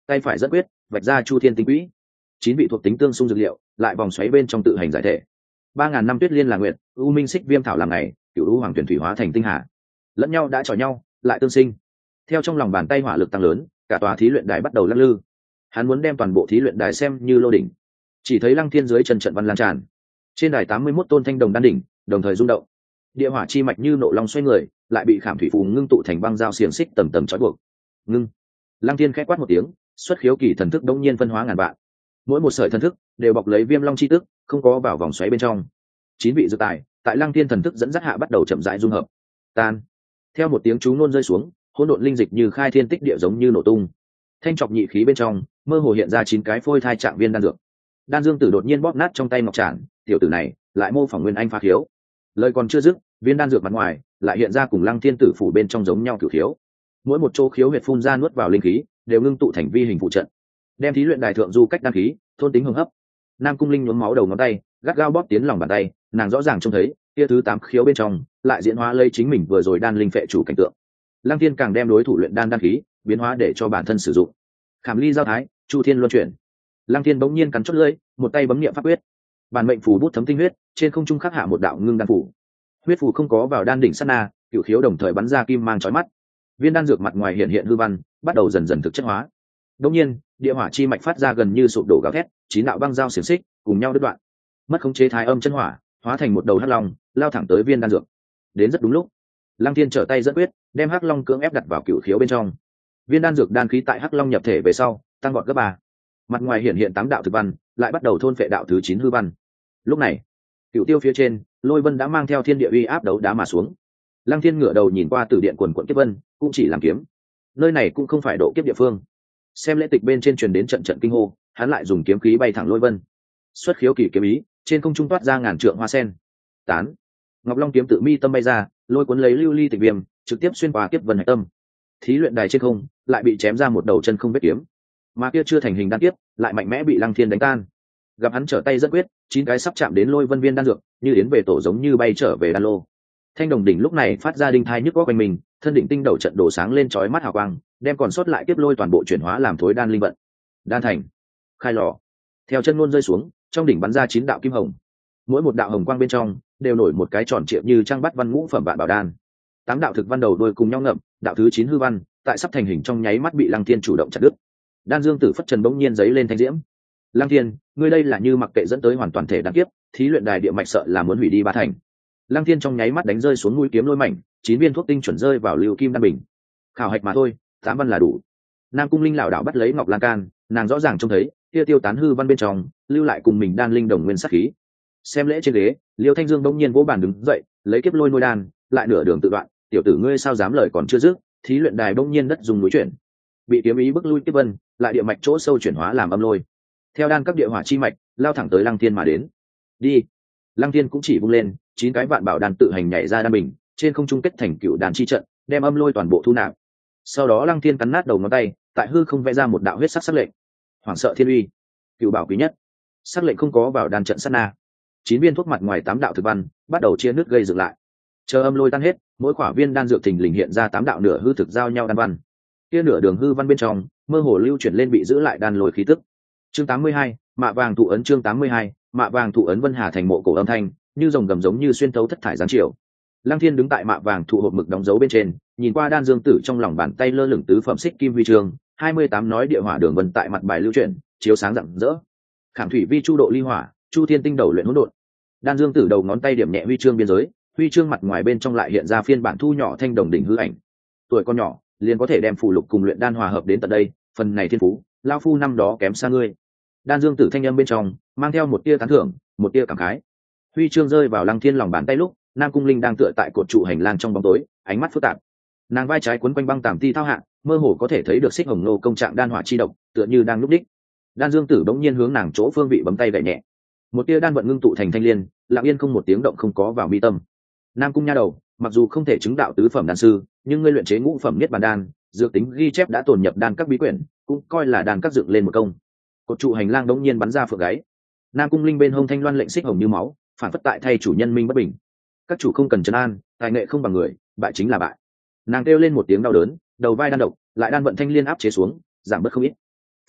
tay phải dẫn quyết vạch ra chu thiên tinh quỹ, chín vị thuộc tính tương xung dược liệu lại vòng xoáy bên trong tự hành giải thể. Ba ngàn năm tuyết liên là nguyện, u minh xích viêm thảo làm ngày, cựu u hoàng tuyển thủy hóa thành tinh hà, lẫn nhau đã chọi nhau lại tương sinh. Theo trong lòng bàn tay hỏa lực tăng lớn, cả tòa thí luyện đài bắt đầu lắc lư. Hắn muốn đem toàn bộ thí luyện đài xem như lô đỉnh. Chỉ thấy lăng thiên dưới chân trận văn lan tràn, trên đài tám mươi mốt tôn thanh đồng đan đỉnh đồng thời rung động. Địa hỏa chi mạch như nộ long xoay người, lại bị khảm thủy phù ngưng tụ thành băng dao xiềng xích tầm tầm trói buộc. Ngưng. Lăng thiên khẽ quát một tiếng, xuất khiếu kỳ thần thức đống nhiên phân hóa ngàn vạn. Mỗi một sợi thần thức đều bọc lấy viêm long chi tức, không có vào vòng xoáy bên trong. Chín vị dược tài tại lăng thiên thần thức dẫn dắt hạ bắt đầu chậm rãi dung hợp. Tan. Theo một tiếng chú ngôn rơi xuống, hỗn độn linh dịch như khai thiên tích địa giống như nổ tung. Thanh trọc nhị khí bên trong mơ hồ hiện ra chín cái phôi thai trạng viên đan dược. Đan dương tử đột nhiên bóp nát trong tay ngọc trản, tiểu tử này lại mô phỏng nguyên anh phá khiếu. Lời còn chưa dứt, viên đan dược mặt ngoài lại hiện ra cùng lăng thiên tử phủ bên trong giống nhau cửu khiếu. Mỗi một chỗ khiếu huyệt phun ra nuốt vào linh khí đều ngưng tụ thành vi hình phụ trận, đem thí luyện đài thượng du cách đan khí thôn tính hưng hấp. Nam cung linh nhuốm máu đầu ngón tay gắt gao bóp tiến lòng bàn tay, nàng rõ ràng trông thấy kia thứ tám khiếu bên trong lại diễn hóa lấy chính mình vừa rồi đan linh phệ chủ cảnh tượng. Lăng thiên càng đem đối thủ luyện đan đan khí biến hóa để cho bản thân sử dụng. Khảm ly giao thái, chu thiên luân chuyển. Lăng thiên bỗng nhiên cắn chót lưỡi, một tay bấm niệm pháp quyết, bản mệnh phù bút thấm tinh huyết, trên không trung khắc hạ một đạo ngưng đan phủ. Huyết phù không có vào đan đỉnh sát na, cửu khiếu đồng thời bắn ra kim mang chói mắt. Viên đan dược mặt ngoài hiện hiện hư văn, bắt đầu dần dần thực chất hóa. Đống nhiên, địa hỏa chi mạch phát ra gần như sụp đổ gào thét, chín đạo băng dao xiềng xích cùng nhau đứt đoạn. Mất khống chế thái âm chân hỏa, hóa thành một đầu hắc long, lao thẳng tới viên đan dược. Đến rất đúng lúc, Lăng Thiên trở tay dẫn quyết, đem hắc long cưỡng ép đặt vào cửu khiếu bên trong. Viên đan dược đan khí tại hắc long nhập thể về sau, tăng vọt gấp ba. Mặt ngoài hiện hiện tám đạo thực văn, lại bắt đầu thôn phệ đạo thứ chín hư văn. Lúc này, cửu tiêu phía trên, lôi vân đã mang theo thiên địa uy áp đấu đá mà xuống. Lăng Thiên ngửa đầu nhìn qua từ điện quần quận kiếp vân, cũng chỉ làm kiếm. Nơi này cũng không phải độ kiếp địa phương. Xem lễ tịch bên trên truyền đến trận trận kinh hô, hắn lại dùng kiếm khí bay thẳng lôi vân. Xuất khiếu kỳ kiếm ý, trên không trung toát ra ngàn trượng hoa sen. Tán. Ngọc Long kiếm tự mi tâm bay ra, lôi cuốn lấy lưu ly tịch viêm, trực tiếp xuyên qua kiếp vân hạch tâm. Thí luyện đài trên không, lại bị chém ra một đầu chân không vết kiếm. Mà kia chưa thành hình đan kiếp, lại mạnh mẽ bị Lăng Thiên đánh tan. Gặp hắn trở tay rất quyết, chín cái sắp chạm đến lôi vân viên đan dược, như yến về tổ giống như bay trở về đan lô. Thanh đồng đỉnh lúc này phát ra đinh thai nhức góc quanh mình, thân đỉnh tinh đầu trận đổ sáng lên chói mắt hào quang, đem còn sót lại kiếp lôi toàn bộ chuyển hóa làm thối đan linh vận. Đan thành, khai lò. Theo chân ngôn rơi xuống, trong đỉnh bắn ra chín đạo kim hồng. Mỗi một đạo hồng quang bên trong đều nổi một cái tròn triệu như trang bắt văn ngũ phẩm vạn bảo đan. Tám đạo thực văn đầu đuôi cùng nhau ngậm, đạo thứ chín hư văn, tại sắp thành hình trong nháy mắt bị Lăng Thiên chủ động chặt đứt. Đan dương tử phất trần bỗng nhiên giấy lên thanh diễm. Lăng Thiên, ngươi đây là như mặc kệ dẫn tới hoàn toàn thể đan kiếp, thí luyện đài địa mạch sợ là muốn hủy đi ba thành. Lăng Thiên trong nháy mắt đánh rơi xuống mũi kiếm lôi mảnh, chín viên thuốc tinh chuẩn rơi vào lưu kim đan bình. Khảo hạch mà thôi, tám văn là đủ. Nam cung linh lão đạo bắt lấy ngọc lan can, nàng rõ ràng trông thấy kia tiêu tán hư văn bên trong lưu lại cùng mình đan linh đồng nguyên sát khí. Xem lễ trên ghế, Liêu Thanh Dương bỗng nhiên vỗ bàn đứng dậy, lấy kiếp lôi nuôi đan, lại nửa đường tự đoạn, tiểu tử ngươi sao dám lời còn chưa dứt, thí luyện đài bỗng nhiên đất dùng núi chuyển, bị kiếm ý bức lui kiếp vân, lại địa mạch chỗ sâu chuyển hóa làm âm lôi. Theo đan cấp địa hỏa chi mạch, lao thẳng tới Lăng Thiên mà đến. Đi. Lăng Thiên cũng chỉ vung lên, chín cái vạn bảo đan tự hành nhảy ra đan bình, trên không trung kết thành cựu đàn chi trận, đem âm lôi toàn bộ thu nạp. Sau đó Lăng Thiên cắn nát đầu ngón tay, tại hư không vẽ ra một đạo huyết sắc sắc lệnh. Hoàng sợ thiên uy, cựu bảo quý nhất. Sắc lệnh không có vào đan trận sát na, chín viên thuốc mặt ngoài tám đạo thực văn bắt đầu chia nước gây dựng lại. Chờ âm lôi tan hết, mỗi khỏa viên đan dược thình lình hiện ra tám đạo nửa hư thực giao nhau đan văn. Kia nửa đường hư văn bên trong, mơ hồ lưu chuyển lên bị giữ lại đan lôi khí tức. Chương tám mươi hai, mạ vàng thụ ấn. Chương tám mươi hai, mạ vàng thụ ấn. Vân Hà thành mộ cổ âm thanh như rồng gầm giống như xuyên thấu thất thải giáng chiều. Lăng Thiên đứng tại mạ vàng thụ hộp mực đóng dấu bên trên, nhìn qua đan dương tử trong lòng bàn tay lơ lửng tứ phẩm xích kim huy chương, hai mươi tám nói địa hỏa đường vân tại mặt bài lưu chuyển, chiếu sáng rạng rỡ. Khảm thủy vi chu độ ly hỏa, chu thiên tinh đầu luyện hỗn độn. Đan dương tử đầu ngón tay điểm nhẹ huy chương biên giới, huy chương mặt ngoài bên trong lại hiện ra phiên bản thu nhỏ thanh đồng đỉnh hư ảnh. Tuổi con nhỏ, liền có thể đem phù lục cùng luyện đan hòa hợp đến tận đây, phần này thiên phú, lão phu năm đó kém xa ngươi. Đan dương tử thanh âm bên trong mang theo một tia tán thưởng, một tia cảm khái. Huy chương rơi vào Lăng Thiên lòng bàn tay lúc, Nam cung linh đang tựa tại cột trụ hành lang trong bóng tối, ánh mắt phức tạp. Nàng vai trái quấn quanh băng tàm ti thao hạ, mơ hồ có thể thấy được xích hồng nô công trạng đan hỏa chi độc, tựa như đang lúc đích. Đan dương tử bỗng nhiên hướng nàng chỗ phương vị bấm tay gậy nhẹ, một tia đan vận ngưng tụ thành thanh liên, lặng yên không một tiếng động không có vào mi tâm. Nam cung nha đầu, mặc dù không thể chứng đạo tứ phẩm đan sư, nhưng ngươi luyện chế ngũ phẩm niết bàn đan, dược tính ghi chép đã tồn nhập đan các bí quyển, cũng coi là đan các dựng lên một công. Cột trụ hành lang đống nhiên bắn ra phượng gáy. Nam cung linh bên hông thanh loan lệnh xích hồng như máu, phản phất tại thay chủ nhân minh bất bình. Các chủ không cần trấn an, tài nghệ không bằng người, bại chính là bại. Nàng kêu lên một tiếng đau đớn, đầu vai đan độc, lại đan vận thanh liên áp chế xuống, giảm bớt không ít.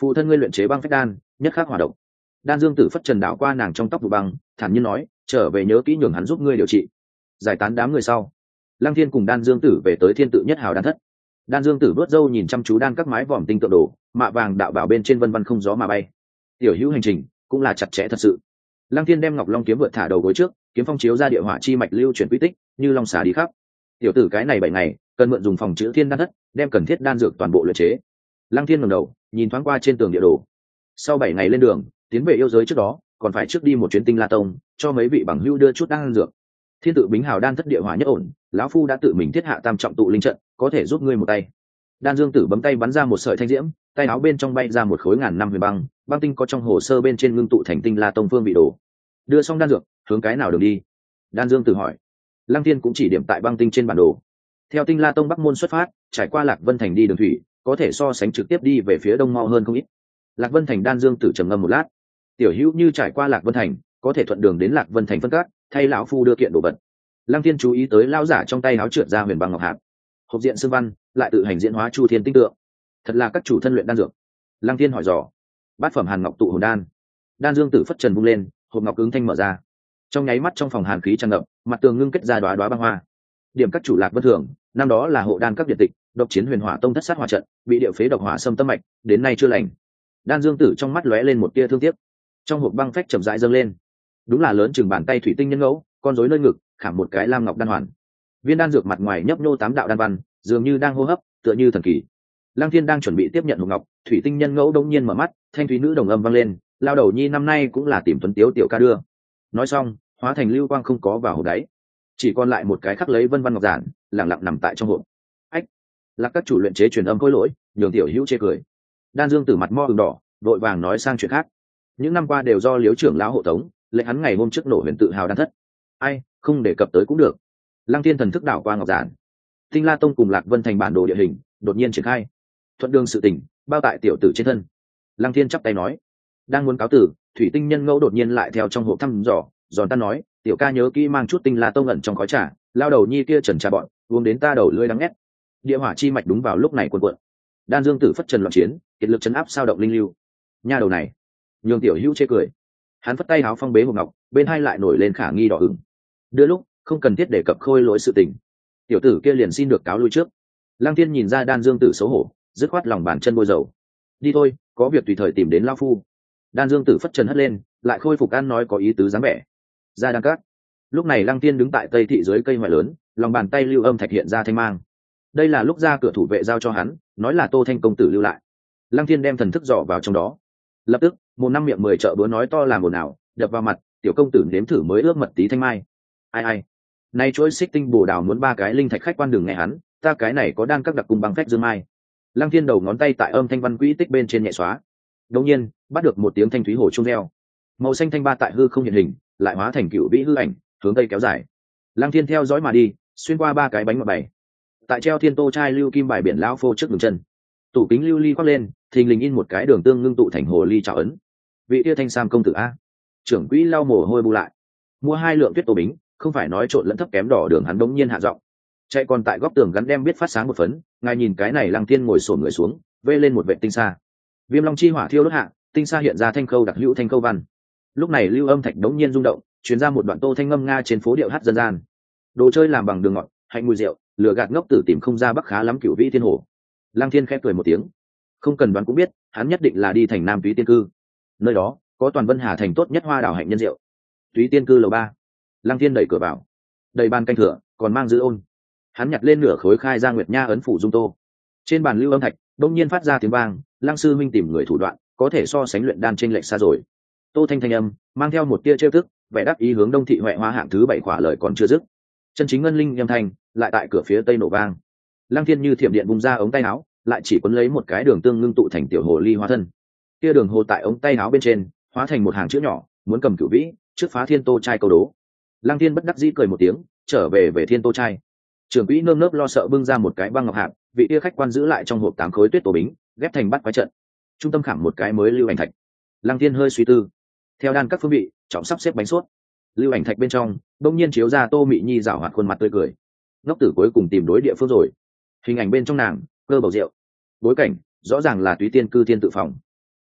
phụ thân ngươi luyện chế băng phách đan nhất khắc hỏa độc. Đan Dương Tử phất trần đạo qua nàng trong tóc vụ băng, thản nhiên nói, trở về nhớ kỹ nhường hắn giúp ngươi điều trị. Giải tán đám người sau, Lăng Thiên cùng Đan Dương Tử về tới Thiên Tự Nhất Hào đan thất. Đan Dương Tử vớt râu nhìn chăm chú đan các mái vòm tinh tượng đồ, mạ vàng đạo bảo bên trên vân vân không gió mà bay. Tiểu hữu hành trình cũng là chặt chẽ thật sự. Lăng Thiên đem Ngọc Long kiếm vượt thả đầu gối trước, kiếm phong chiếu ra địa hỏa chi mạch lưu chuyển quy tích, như long xà đi khắp. Tiểu tử cái này bảy ngày, cần mượn dùng phòng chữ Thiên đan thất, đem cần thiết đan dược toàn bộ luyện chế. Lăng Thiên ngẩng đầu, nhìn thoáng qua trên tường địa đồ. Sau bảy ngày lên đường, tiến về yêu giới trước đó, còn phải trước đi một chuyến Tinh La Tông, cho mấy vị bằng hữu đưa chút đan dược. Thiên Tự Bính Hào đan thất địa hỏa nhất ổn, lão phu đã tự mình thiết hạ tam trọng tụ linh trận, có thể giúp ngươi một tay. Đan Dương Tử bấm tay bắn ra một sợi thanh diễm, tay áo bên trong bay ra một khối ngàn năm huyền băng, băng tinh có trong hồ sơ bên trên ngưng tụ thành Tinh La Tông phương vị đồ. Đưa xong đan dược, hướng cái nào đường đi? Đan Dương Tử hỏi. Lăng Thiên cũng chỉ điểm tại băng tinh trên bản đồ. Theo Tinh La Tông bắc môn xuất phát, trải qua Lạc Vân Thành đi đường thủy, có thể so sánh trực tiếp đi về phía đông mau hơn không ít. Lạc Vân Thành. Đan Dương Tử trầm ngâm một lát. Tiểu hữu như trải qua Lạc Vân Thành, có thể thuận đường đến Lạc Vân Thành phân cát, thay lão phu đưa kiện đồ vật. Lăng Thiên chú ý tới lão giả trong tay áo trượt ra huyền băng ngọc hạt, hộp diện xương văn, lại tự hành diễn hóa chu thiên tinh tượng. Thật là các chủ thân luyện đan dược. Lăng Thiên hỏi dò. Bát phẩm hàn ngọc tụ hồn đan. Đan Dương Tử phất trần vung lên, hộp ngọc ứng thanh mở ra. Trong nháy mắt trong phòng hàn khí tràn ngập, mặt tường ngưng kết ra đóa đóa băng hoa. Điểm các chủ Lạc Vân Thường, năm đó là hộ đan các điện tịch, độc chiến huyền hỏa tông thất sát hỏa trận, bị điệu phế độc hỏa xâm tâm mạch, đến nay chưa lành. Đan Dương Tử trong mắt lóe lên một tia thương tiếc. Trong hộp băng phách chậm rãi dâng lên, đúng là lớn chừng bàn tay thủy tinh nhân ngẫu, con rối nơi ngực khảm một cái lam ngọc đan hoàn. Viên đan dược mặt ngoài nhấp nhô tám đạo đan văn, dường như đang hô hấp, tựa như thần kỳ. Lăng Thiên đang chuẩn bị tiếp nhận hộp ngọc, thủy tinh nhân ngẫu đông nhiên mở mắt, thanh thúy nữ đồng âm vang lên, lao đầu nhi năm nay cũng là tìm tuấn tiếu tiểu ca đưa. Nói xong, hóa thành lưu quang không có vào hộp đáy, chỉ còn lại một cái khắc lấy vân văn ngọc giản, lặng lặng nằm tại trong hộp. Ách, là các chủ luyện chế truyền âm khôi lỗi, nhường tiểu hữu chê cười. Đan Dương Tử mặt mo ửng đỏ, vội vàng nói sang chuyện khác. Những năm qua đều do Liếu trưởng lão hộ tống, lệnh hắn ngày hôm trước nổ huyền tự hào đan thất. Ai, không đề cập tới cũng được. Lăng Thiên thần thức đảo qua ngọc giản. Tinh La Tông cùng Lạc Vân Thành bản đồ địa hình, đột nhiên triển khai. Thuận đường sự tình, bao tại tiểu tử trên thân. Lăng Thiên chắp tay nói, đang muốn cáo tử, thủy tinh nhân ngẫu đột nhiên lại theo trong hộp thăm dò, giòn tan nói, tiểu ca nhớ kỹ mang chút Tinh La Tông ẩn trong khói trà, lao đầu nhi kia trần trà bọn, uống đến ta đầu lưỡi đắng ngắt. Địa hỏa chi mạch đúng vào lúc này cuộn cuộn. Đan Dương Tử phất trần loạn chiến, kiệt lực chấn áp sao động linh lưu. Nha đầu này, nhường tiểu hữu chê cười. Hắn phất tay áo phong bế hộp ngọc, bên hai lại nổi lên khả nghi đỏ ửng. Đưa lúc không cần thiết đề cập khôi lỗi sự tình. Tiểu tử kia liền xin được cáo lui trước. Lăng Thiên nhìn ra Đan Dương Tử xấu hổ, dứt khoát lòng bàn chân bôi dầu. Đi thôi, có việc tùy thời tìm đến lão phu. Đan Dương Tử phất trần hất lên, lại khôi phục ăn nói có ý tứ dáng vẻ. Ra đan cát. Lúc này Lăng Thiên đứng tại tây thị dưới cây ngoại lớn, lòng bàn tay lưu âm thạch hiện ra thanh mang. Đây là lúc ra cửa thủ vệ giao cho hắn, nói là Tô Thanh công tử lưu lại. Lăng Thiên đem thần thức dò vào trong đó. Lập tức, một năm miệng mười chợ búa nói to làm ồn ào, đập vào mặt, tiểu công tử nếm thử mới ướp mật tí thanh mai. Ai ai, nay chuỗi xích tinh bồ đào muốn ba cái linh thạch khách quan đường nghe hắn, ta cái này có đan các đặc cung băng phách dương mai. Lăng Thiên đầu ngón tay tại âm thanh văn quỹ tích bên trên nhẹ xóa. Đột nhiên, bắt được một tiếng thanh thúy hồ chuông reo. Màu xanh thanh ba tại hư không hiện hình, lại hóa thành cựu vĩ hư ảnh, hướng tây kéo dài. Lăng Thiên theo dõi mà đi, xuyên qua ba cái bánh ngọt bảy. Tại treo thiên tô trai lưu kim bài biển lão phô trước đường chân. Tủ kính lưu ly khoác lên, thình lình in một cái đường tương ngưng tụ thành hồ ly trào ấn. Vị tia thanh sam công tử a. Trưởng quỹ lau mồ hôi bu lại. Mua hai lượng tuyết tô bính, không phải nói trộn lẫn thấp kém đỏ đường hắn bỗng nhiên hạ giọng. Chạy còn tại góc tường gắn đem biết phát sáng một phấn, ngài nhìn cái này Lăng Thiên ngồi xổm người xuống, vê lên một vệ tinh sa. Viêm long chi hỏa thiêu đốt hạ, tinh sa hiện ra thanh khâu đặc hữu thanh khâu văn. Lúc này lưu âm thạch đống nhiên rung động, truyền ra một đoạn tô thanh ngâm nga trên phố điệu hát dân gian. Đồ chơi làm bằng đường ngọt, hạnh mùi rượu, lừa gạt ngốc tử tìm không ra bắc khá lắm cửu vĩ thiên hồ. Lăng Thiên khẽ cười một tiếng, không cần đoán cũng biết, hắn nhất định là đi thành Nam Túy Tiên Cư. Nơi đó có toàn Vân Hà thành tốt nhất hoa đào hạnh nhân rượu. Túy Tiên Cư lầu ba. Lăng Thiên đẩy cửa vào, đầy bàn canh thừa, còn mang giữ ôn. Hắn nhặt lên nửa khối khai ra nguyệt nha ấn phủ dung tô. Trên bàn lưu âm thạch, đông nhiên phát ra tiếng vang, Lăng sư minh tìm người thủ đoạn, có thể so sánh luyện đan trên lệch xa rồi. Tô Thanh thanh âm, mang theo một tia trêu tức, vẻ đáp ý hướng Đông thị huệ hoa hạng thứ bảy khỏa lời còn chưa dứt. Chân chính ngân linh âm thanh, lại tại cửa phía tây nổ vang. Lăng Thiên như thiểm điện bung ra ống tay áo, lại chỉ cuốn lấy một cái đường tương ngưng tụ thành tiểu hồ ly hóa thân. Kia đường hồ tại ống tay áo bên trên, hóa thành một hàng chữ nhỏ, muốn cầm cửu vĩ, trước phá thiên tô trai câu đố. Lăng Thiên bất đắc dĩ cười một tiếng, trở về về thiên tô trai. Trưởng quỹ nơm nớp lo sợ bưng ra một cái băng ngọc hạt, vị kia khách quan giữ lại trong hộp tám khối tuyết tổ bính, ghép thành bát quái trận. Trung tâm khảm một cái mới lưu ảnh thạch. Lăng Thiên hơi suy tư, theo đan các phương vị, trọng sắp xếp bánh suốt. Lưu ảnh thạch bên trong, đông nhiên chiếu ra Tô Mị Nhi rảo hoạt khuôn mặt tươi cười. Ngốc tử cuối cùng tìm đối địa phương rồi. Hình ảnh bên trong nàng, cơ bầu rượu. Bối cảnh, rõ ràng là Túy Tiên Cư thiên tự phòng.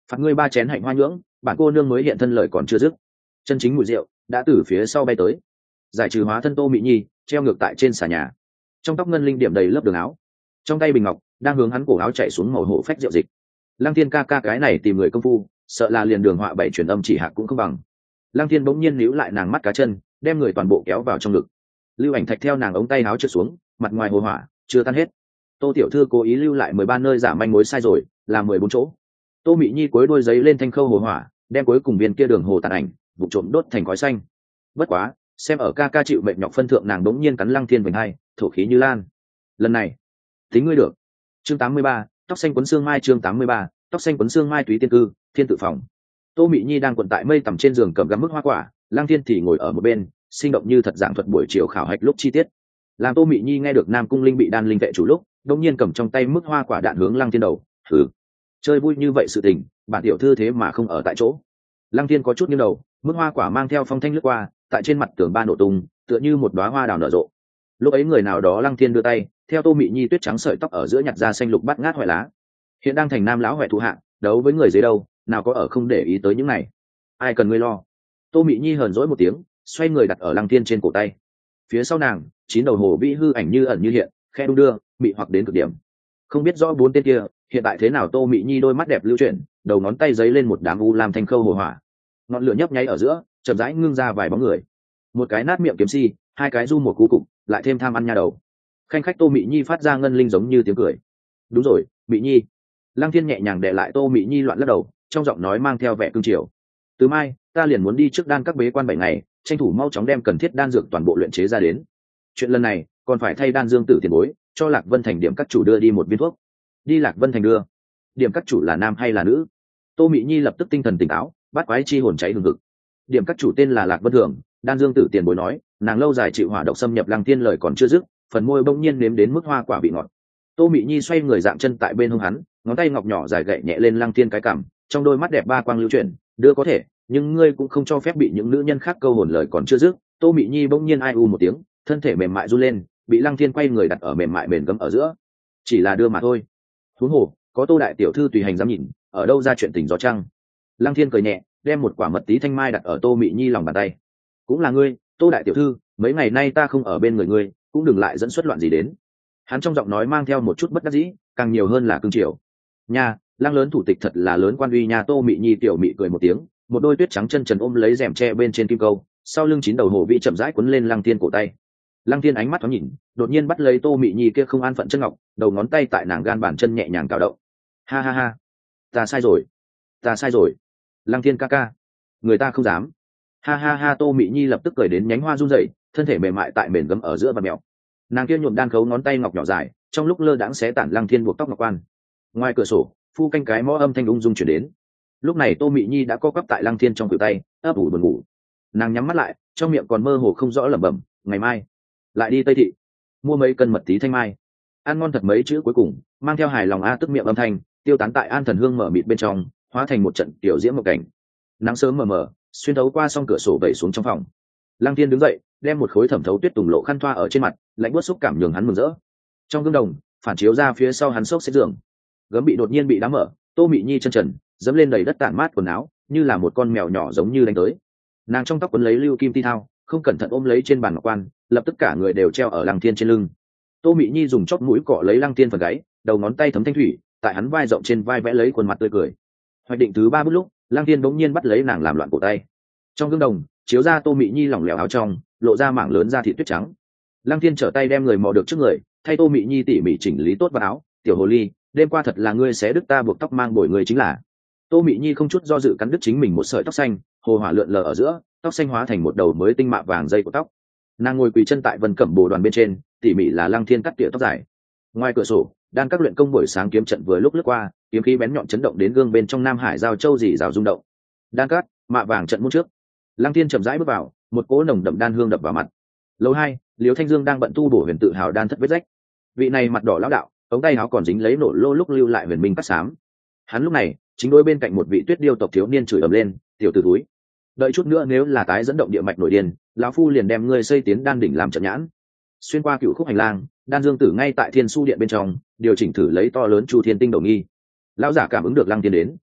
phạt ngươi ba chén hạnh hoa nhưỡng, bản cô nương mới hiện thân lời còn chưa dứt, chân chính mùi rượu đã từ phía sau bay tới, giải trừ hóa thân Tô Mị Nhi treo ngược tại trên xà nhà, trong tóc ngân linh điểm đầy lớp đường áo, trong tay bình ngọc đang hướng hắn cổ áo chạy xuống màu hổ phách rượu dịch. Lăng Thiên ca ca cái này tìm người công phu, sợ là liền đường họa bảy truyền âm chỉ hạc cũng không bằng. Lăng Thiên bỗng nhiên níu lại nàng mắt cá chân, đem người toàn bộ kéo vào trong ngực. Lưu Ảnh Thạch theo nàng ống tay áo trượt xuống, mặt ngoài hồ hỏa chưa tan hết. Tô tiểu thư cố ý lưu lại mười ba nơi giả manh mối sai rồi, là mười bốn chỗ. Tô Mị Nhi cuối đôi giấy lên thanh khâu hồ hỏa, đem cuối cùng viên kia đường hồ tàn ảnh vụ trộm đốt thành khói xanh. Bất quá, xem ở ca ca chịu mệnh nhọc phân thượng, nàng đống nhiên cắn Lăng Thiên vành hai, thổ khí như lan. Lần này, tính ngươi được. Chương tám mươi ba, tóc xanh quấn xương mai. Chương tám mươi ba, tóc xanh quấn xương mai. Túy tiên cư, thiên tự phòng. Tô Mị Nhi đang quận tại mây tầm trên giường cầm gắm mức hoa quả, Lăng Thiên thì ngồi ở một bên, sinh động như thật giảng thuật buổi chiều khảo hạch lúc chi tiết. Làm Tô Mị Nhi nghe được Nam Cung Linh bị đan linh vệ chủ lúc, đống nhiên cầm trong tay mức hoa quả đạn hướng Lăng Thiên đầu. Thử, chơi vui như vậy sự tình, bản tiểu thư thế mà không ở tại chỗ. Lăng Thiên có chút nghiêng đầu, mức hoa quả mang theo phong thanh lướt qua, tại trên mặt tường ba nổ tung, tựa như một đóa hoa đào nở rộ. Lúc ấy người nào đó Lăng Thiên đưa tay, theo Tô Mị Nhi tuyết trắng sợi tóc ở giữa nhặt ra xanh lục bát ngát hoại lá. Hiện đang thành nam lão hoại thụ hạ, đấu với người dưới đâu, nào có ở không để ý tới những này. Ai cần ngươi lo. Tô Mị Nhi hờn dỗi một tiếng, xoay người đặt ở Lăng Thiên trên cổ tay. Phía sau nàng, chín đầu hồ vĩ hư ảnh như ẩn như hiện, khe đung đưa, mị hoặc đến cực điểm. Không biết rõ bốn tên kia hiện tại thế nào. Tô Mị Nhi đôi mắt đẹp lưu chuyển, đầu ngón tay giấy lên một đám u lam thanh khâu hồ hỏa, ngọn lửa nhấp nháy ở giữa, chậm rãi ngưng ra vài bóng người. Một cái nát miệng kiếm si, hai cái du một cú cục, lại thêm tham ăn nha đầu. Khanh khách Tô Mị Nhi phát ra ngân linh giống như tiếng cười. Đúng rồi, Mị Nhi. Lăng Thiên nhẹ nhàng đè lại Tô Mị Nhi loạn lắc đầu, trong giọng nói mang theo vẻ cương triều. Từ mai ta liền muốn đi trước đan các bế quan bảy ngày, tranh thủ mau chóng đem cần thiết đan dược toàn bộ luyện chế ra đến. Chuyện lần này còn phải thay Đan Dương Tử tiền bối, cho Lạc Vân Thành điểm các chủ đưa đi một viên thuốc. Đi Lạc Vân Thành đưa. Điểm các chủ là nam hay là nữ? Tô Mị Nhi lập tức tinh thần tỉnh táo, bắt quái chi hồn cháy hừng hực. Điểm các chủ tên là Lạc Vân Thường, Đan Dương Tử tiền bối nói, nàng lâu dài chịu hỏa độc xâm nhập Lăng Thiên lời còn chưa dứt, phần môi bỗng nhiên nếm đến mức hoa quả vị ngọt. Tô Mị Nhi xoay người dạng chân tại bên hông hắn, ngón tay ngọc nhỏ dài gậy nhẹ lên Lăng Thiên cái cằm, trong đôi mắt đẹp ba quang lưu chuyển, đưa có thể, nhưng ngươi cũng không cho phép bị những nữ nhân khác câu hồn lời còn chưa dứt. Tô Mị Nhi bỗng nhiên ai u một tiếng, thân thể mềm mại run lên, bị Lăng Thiên quay người đặt ở mềm mại bền gấm ở giữa. Chỉ là đưa mà thôi. Huống hồ, có Tô đại tiểu thư tùy hành dám nhìn, ở đâu ra chuyện tình gió trăng. Lăng Thiên cười nhẹ, đem một quả mật tí thanh mai đặt ở Tô Mị Nhi lòng bàn tay. Cũng là ngươi, Tô đại tiểu thư, mấy ngày nay ta không ở bên người ngươi, cũng đừng lại dẫn xuất loạn gì đến. Hắn trong giọng nói mang theo một chút bất đắc dĩ, càng nhiều hơn là cương triều. Nha, Lăng lớn thủ tịch thật là lớn quan uy nha. Tô Mị Nhi tiểu mị cười một tiếng, một đôi tuyết trắng chân trần ôm lấy rèm tre bên trên kim câu, sau lưng chín đầu hổ vị chậm rãi quấn lên Lăng Thiên cổ tay. Lăng Thiên ánh mắt thoáng nhìn, đột nhiên bắt lấy Tô Mị Nhi kia không an phận chân ngọc, đầu ngón tay tại nàng gan bàn chân nhẹ nhàng cào động. Ha ha ha, ta sai rồi, ta sai rồi. Lăng Thiên ca ca, người ta không dám. Ha ha ha. Tô Mị Nhi lập tức cười đến nhánh hoa run rẩy, thân thể mềm mại tại mền gấm ở giữa và mèo. Nàng kia nhuộm đan khấu ngón tay ngọc nhỏ dài, trong lúc lơ đãng xé tản Lăng Thiên buộc tóc ngọc quan. Ngoài cửa sổ, phu canh cái mõ âm thanh ung dung chuyển đến. Lúc này Tô Mị Nhi đã co quắp tại Lăng Thiên trong khuỷu tay, ấp ủ buồn ngủ. Nàng nhắm mắt lại, trong miệng còn mơ hồ không rõ lẩm bẩm, ngày mai lại đi Tây thị mua mấy cân mật tí thanh mai, ăn ngon thật. Mấy chữ cuối cùng mang theo hài lòng a tức miệng âm thanh tiêu tán tại An Thần Hương mở mịt bên trong, hóa thành một trận tiểu diễm một cảnh. Nắng sớm mờ mờ xuyên thấu qua song cửa sổ vẩy xuống trong phòng. Lăng Thiên đứng dậy, đem một khối thẩm thấu tuyết tùng lộ khăn thoa ở trên mặt, lạnh buốt xúc cảm nhường hắn mừng rỡ. Trong gương đồng phản chiếu ra phía sau hắn xốc xếp giường, gấm bị đột nhiên bị đá mở. Tô Mị Nhi chân trần dẫm lên đầy đất tản mát quần áo, như là một con mèo nhỏ giống như đánh tới. Nàng trong tóc quấn lấy lưu kim ti thao, không cẩn thận ôm lấy trên bàn ngọc quan, lập tức cả người đều treo ở Lăng Thiên trên lưng. Tô Mị Nhi dùng chóp mũi cọ lấy Lăng Thiên phần gáy, đầu ngón tay thấm thanh thủy, tại hắn vai rộng trên vai vẽ lấy khuôn mặt tươi cười. Hoạch định thứ ba bước lúc, Lăng Thiên bỗng nhiên bắt lấy nàng làm loạn cổ tay. Trong gương đồng chiếu ra Tô Mị Nhi lỏng lẻo áo trong, lộ ra mảng lớn da thịt tuyết trắng. Lăng Thiên trở tay đem người mò được trước người, thay Tô Mị Nhi tỉ mỉ chỉnh lý tốt vào áo. Tiểu hồ ly, đêm qua thật là ngươi xé đứt ta buộc tóc mang bồi người chính là. Tô Mị Nhi không chút do dự cắn đứt chính mình một sợi tóc xanh, hồ hỏa lượn lờ ở giữa, tóc xanh hóa thành một đầu mới tinh mạ vàng dây của tóc. Nàng ngồi quỳ chân tại vân cẩm bồ đoàn bên trên, tỉ mỉ là Lăng Thiên cắt tỉa tóc dài. Ngoài cửa sổ, đan các luyện công buổi sáng kiếm trận vừa lúc lướt qua, kiếm khí bén nhọn chấn động đến gương bên trong Nam Hải giao châu dì rào rung động. Đan cát, mạ vàng trận môn trước. Lăng Thiên chậm rãi bước vào, một cỗ nồng đậm đan hương đập vào mặt. Lầu hai, Liễu Thanh Dương đang bận tu bổ huyền tự hào đan thất vết rách. Vị này mặt đỏ lão đạo, ống tay áo còn dính lấy nổ lô lúc lưu lại huyền minh cắt xám. Hắn lúc này chính đối bên cạnh một vị tuyết điêu tộc thiếu niên chửi ầm lên, tiểu tử túi, đợi chút nữa nếu là tái dẫn động địa mạch nổi điên, lão phu liền đem ngươi xây tiến đan đỉnh làm trận nhãn. Xuyên qua cựu khúc hành lang, Đan Dương Tử ngay tại Thiên Su điện bên trong điều chỉnh thử lấy to lớn Chu Thiên tinh đầu nghi. Lão giả cảm ứng được Lăng Thiên đến,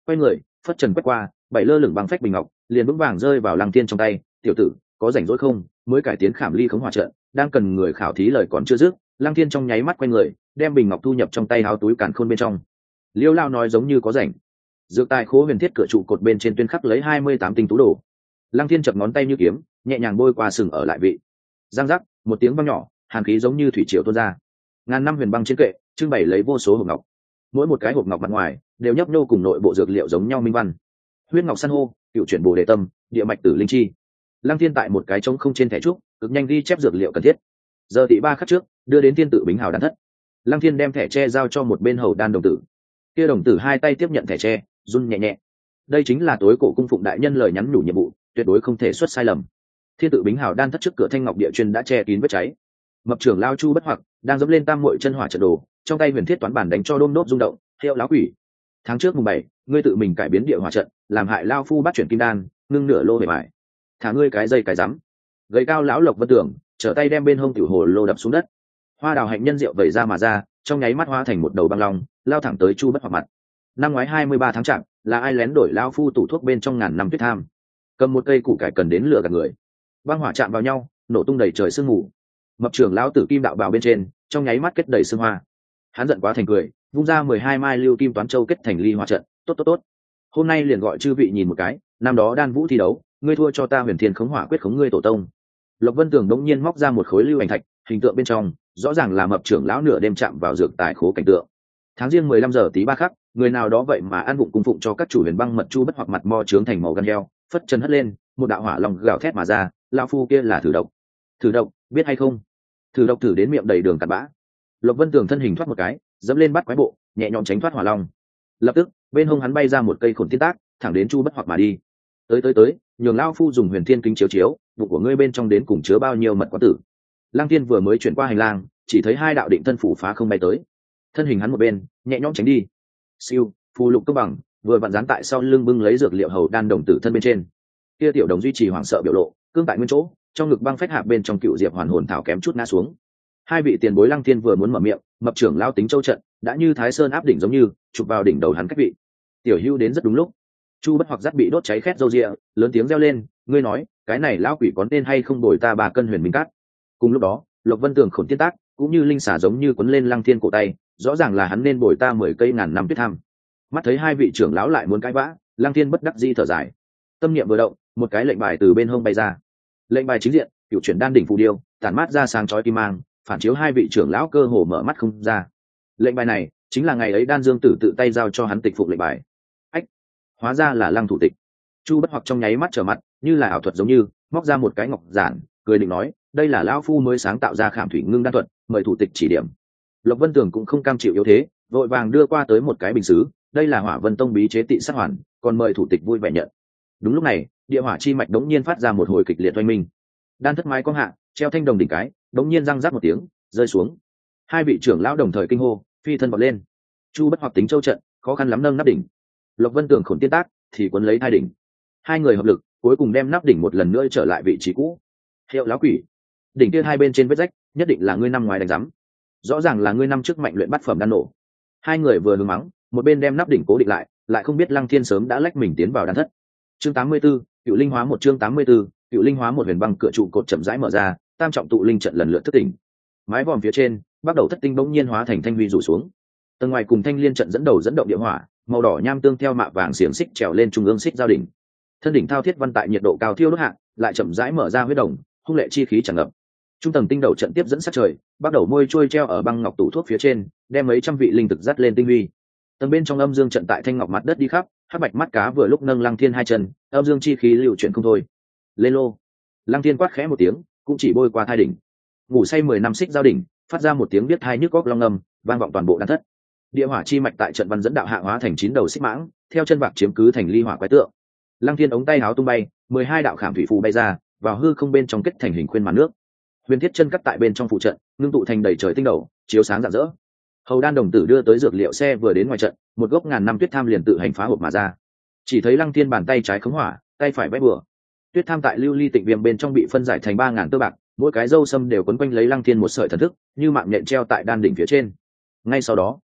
quay người phất trần quét qua, bảy lơ lửng băng phách bình ngọc liền vững vàng rơi vào Lăng Thiên trong tay. Tiểu tử, có rảnh rỗi không? Mới cải tiến khảm ly khống hỏa trận, đang cần người khảo thí lời còn chưa dứt, Lăng Thiên trong nháy mắt quay người, đem bình ngọc thu nhập trong tay áo túi càn khôn bên trong. Liêu Lao nói giống như có rảnh. Dược tài khố huyền thiết cửa trụ cột bên trên tuyên khắc lấy hai mươi tám tinh tú đồ. Lăng Thiên chập ngón tay như kiếm, nhẹ nhàng bôi qua sừng ở lại vị. Giang giác, một tiếng vang nhỏ, hàn khí giống như thủy triều tuôn ra. Ngàn năm huyền băng trên kệ, trưng bày lấy vô số hộp ngọc. Mỗi một cái hộp ngọc mặt ngoài đều nhấp nhô cùng nội bộ dược liệu giống nhau minh văn. Huyết ngọc san hô, cựu chuyển bồ đề tâm, địa mạch tử linh chi. Lăng Thiên tại một cái trống không trên thẻ trúc, cực nhanh ghi chép dược liệu cần thiết. Giờ tỷ ba khắc trước, đưa đến thiên tự bính hào đan thất. Lăng Thiên đem thẻ tre giao cho một bên hầu đan đồng tử. Kia đồng tử hai tay tiếp nhận thẻ tre, run nhẹ nhẹ. Đây chính là tối cổ cung phụng đại nhân lời nhắn nhủ nhiệm vụ, tuyệt đối không thể xuất sai lầm. Thiên tự bính hào đan thất trước cửa thanh ngọc địa chuyên đã che kín vết cháy. Mập trưởng lao Chu Bất Hoặc đang dẫm lên tam muội chân hỏa trận đồ, trong tay huyền thiết toán bản đánh cho đôm nốt rung động. Hiệu láo quỷ, tháng trước mùng bảy, ngươi tự mình cải biến địa hỏa trận, làm hại lao phu bắt chuyển kim đan, ngưng nửa lô về mại. Thả ngươi cái dây cái rắm. Gầy cao lão Lộc Vân Tưởng trở tay đem bên hông tiểu hồ lô đập xuống đất. Hoa đào hạnh nhân rượu vẩy ra mà ra, trong nháy mắt hóa thành một đầu băng long, lao thẳng tới Chu Bất Hoặc mặt. Năm ngoái hai mươi ba tháng chạp, là ai lén đổi lao phu tủ thuốc bên trong ngàn năm tuyết tham, cầm một cây củ cải cần đến lừa gạt người. Băng hỏa chạm vào nhau, nổ tung đầy trời sương mù. Mập trưởng lão tử kim đạo bào bên trên, trong nháy mắt kết đầy sương hoa. Hắn giận quá thành cười, vung ra mười hai mai lưu kim toán châu kết thành ly hỏa trận. Tốt tốt tốt, hôm nay liền gọi chư vị nhìn một cái, năm đó đan vũ thi đấu, ngươi thua cho ta huyền thiên khống hỏa quyết khống ngươi tổ tông. Lộc Vân Tường đống nhiên móc ra một khối lưu ảnh thạch, hình tượng bên trong rõ ràng là mập trưởng lão nửa đêm chạm vào dược tài khố cảnh tượng. Tháng riêng mười lăm giờ tí ba khắc, người nào đó vậy mà ăn vụng cung phụng cho các chủ huyền băng mật Chu Bất Hoặc mặt mo trướng thành màu gan heo, phất chân hất lên, một đạo hỏa long gào thét mà ra. Lão phu kia là thử độc. Thử độc, biết hay không? Thử độc thử đến miệng đầy đường cặn bã. Lộc Vân Tường thân hình thoát một cái, dẫm lên bắt quái bộ, nhẹ nhõm tránh thoát hỏa long. Lập tức, bên hông hắn bay ra một cây khổn tiên tác, thẳng đến Chu Bất Hoặc mà đi. Tới tới tới, nhường lão phu dùng huyền thiên kính chiếu chiếu, bụng của ngươi bên trong đến cùng chứa bao nhiêu mật quá tử. Lăng Thiên vừa mới chuyển qua hành lang, chỉ thấy hai đạo định thân phủ phá không bay tới. Thân hình hắn một bên, nhẹ nhõm tránh đi. Siêu, phù lục cơ bằng, vừa vặn dán tại sau lưng bưng lấy dược liệu hầu đan đồng tử thân bên trên. Kia tiểu đồng duy trì hoảng sợ biểu lộ, cương tại nguyên chỗ, trong ngực băng phách hạ bên trong cựu diệp hoàn hồn thảo kém chút ngã xuống. Hai vị tiền bối Lăng Thiên vừa muốn mở miệng, mập trưởng lao tính châu trận đã như Thái Sơn áp đỉnh giống như chụp vào đỉnh đầu hắn cách vị. Tiểu Hưu đến rất đúng lúc. Chu Bất Hoặc dắt bị đốt cháy khét râu ria, lớn tiếng reo lên, ngươi nói, cái này lão quỷ có nên hay không bồi ta bà cân huyền minh cát. Cùng lúc đó, Lộc Vân Tường khổn tiên tác cũng như linh xả giống như quấn lên Lăng Thiên cổ tay, rõ ràng là hắn nên bồi ta mười cây ngàn năm tuyết tham. Mắt thấy hai vị trưởng lão lại muốn cãi vã, Lăng Thiên bất đắc dĩ thở dài. Tâm niệm vừa động, một cái lệnh bài từ bên hông bay ra. Lệnh bài chính diện, cựu chuyển đan đỉnh phù điêu, tản mát ra sáng chói kim mang, phản chiếu hai vị trưởng lão cơ hồ mở mắt không ra. Lệnh bài này chính là ngày ấy Đan Dương Tử tự tay giao cho hắn tịch phục lệnh bài. Ách, hóa ra là Lăng thủ tịch. Chu Bất Hoặc trong nháy mắt trở mặt, như là ảo thuật giống như móc ra một cái ngọc giản, cười định nói, đây là lão phu mới sáng tạo ra khảm thủy ngưng đan thuật, mời thủ tịch chỉ điểm. Lộc Vân Tường cũng không cam chịu yếu thế, vội vàng đưa qua tới một cái bình sứ, đây là Hỏa Vân Tông bí chế tị sát hoàn, còn mời thủ tịch vui vẻ nhận. Đúng lúc này, địa hỏa chi mạch đống nhiên phát ra một hồi kịch liệt oanh minh. Đan thất mái có hạ, treo thanh đồng đỉnh cái, đống nhiên răng rắc một tiếng, rơi xuống. Hai vị trưởng lão đồng thời kinh hô, phi thân vọt lên. Chu Bất Hoặc tính châu trận, khó khăn lắm nâng nắp đỉnh. Lộc Vân Tường khổn tiên tác thì quấn lấy hai đỉnh. Hai người hợp lực, cuối cùng đem nắp đỉnh một lần nữa trở lại vị trí cũ. Hiệu lão quỷ, đỉnh kia hai bên trên vết rách, nhất định là ngươi năm ngoài đánh rắm. Rõ ràng là ngươi năm trước mạnh luyện bắt phẩm đan nổ. Hai người vừa hướng mắng, một bên đem nắp đỉnh cố định lại, lại không biết Lăng Thiên sớm đã lách mình tiến vào đan thất. Chương tám mươi 84, Cựu Linh Hóa một chương tám mươi 84, Cựu Linh Hóa một huyền băng cửa trụ cột chậm rãi mở ra, tam trọng tụ linh trận lần lượt thức tỉnh. Mái vòm phía trên, bắt đầu thất tinh bỗng nhiên hóa thành thanh huy rủ xuống. Tầng ngoài cùng thanh liên trận dẫn đầu dẫn động địa hỏa, màu đỏ nham tương theo mạ vàng xiềng xích trèo lên trung ương xích giao đỉnh. Thân đỉnh thao thiết văn tại nhiệt độ cao thiêu đốt hạ, lại chậm rãi mở ra huyết đồng, hung lệ chi khí tràn ngập. Trung tầng tinh đầu trận tiếp dẫn sát trời, bắt đầu môi trôi treo ở băng ngọc tủ thuốc phía trên, đem mấy trăm vị linh thực dắt lên tinh huy. Tầng bên trong âm dương trận tại thanh ngọc mặt đất đi khắp, hắc bạch mắt cá vừa lúc nâng Lăng Thiên hai chân, âm dương chi khí lưu chuyển không thôi. Lên lô. Lăng Thiên quát khẽ một tiếng, cũng chỉ bôi qua thai đỉnh. Ngủ say mười năm xích giao đỉnh, phát ra một tiếng biết thai nhức góc long ngầm, vang vọng toàn bộ đan thất. Địa hỏa chi mạch tại trận văn dẫn đạo hạ hóa thành chín đầu xích mãng, theo chân bạc chiếm cứ thành ly hỏa quái tượng. Lăng Thiên ống tay háo tung bay, mười hai đạo khảm thủy phù bay ra, vào hư không bên trong kết thành hình khuyên màn nước. Huyền thiết chân cắt tại bên trong phụ trận, ngưng tụ thành đầy trời tinh đầu, chiếu sáng rạng rỡ. Hầu đan đồng tử đưa tới dược liệu xe vừa đến ngoài trận, một gốc ngàn năm tuyết tham liền tự hành phá hộp mà ra. Chỉ thấy Lăng Thiên bàn tay trái khống hỏa, tay phải vẽ bừa. Tuyết tham tại lưu ly tịnh viêm bên trong bị phân giải thành ba ngàn tơ bạc, mỗi cái râu sâm đều quấn quanh lấy Lăng Thiên một sợi thần thức, như mạng nhện treo tại đan đỉnh phía trên. Ngay sau đó,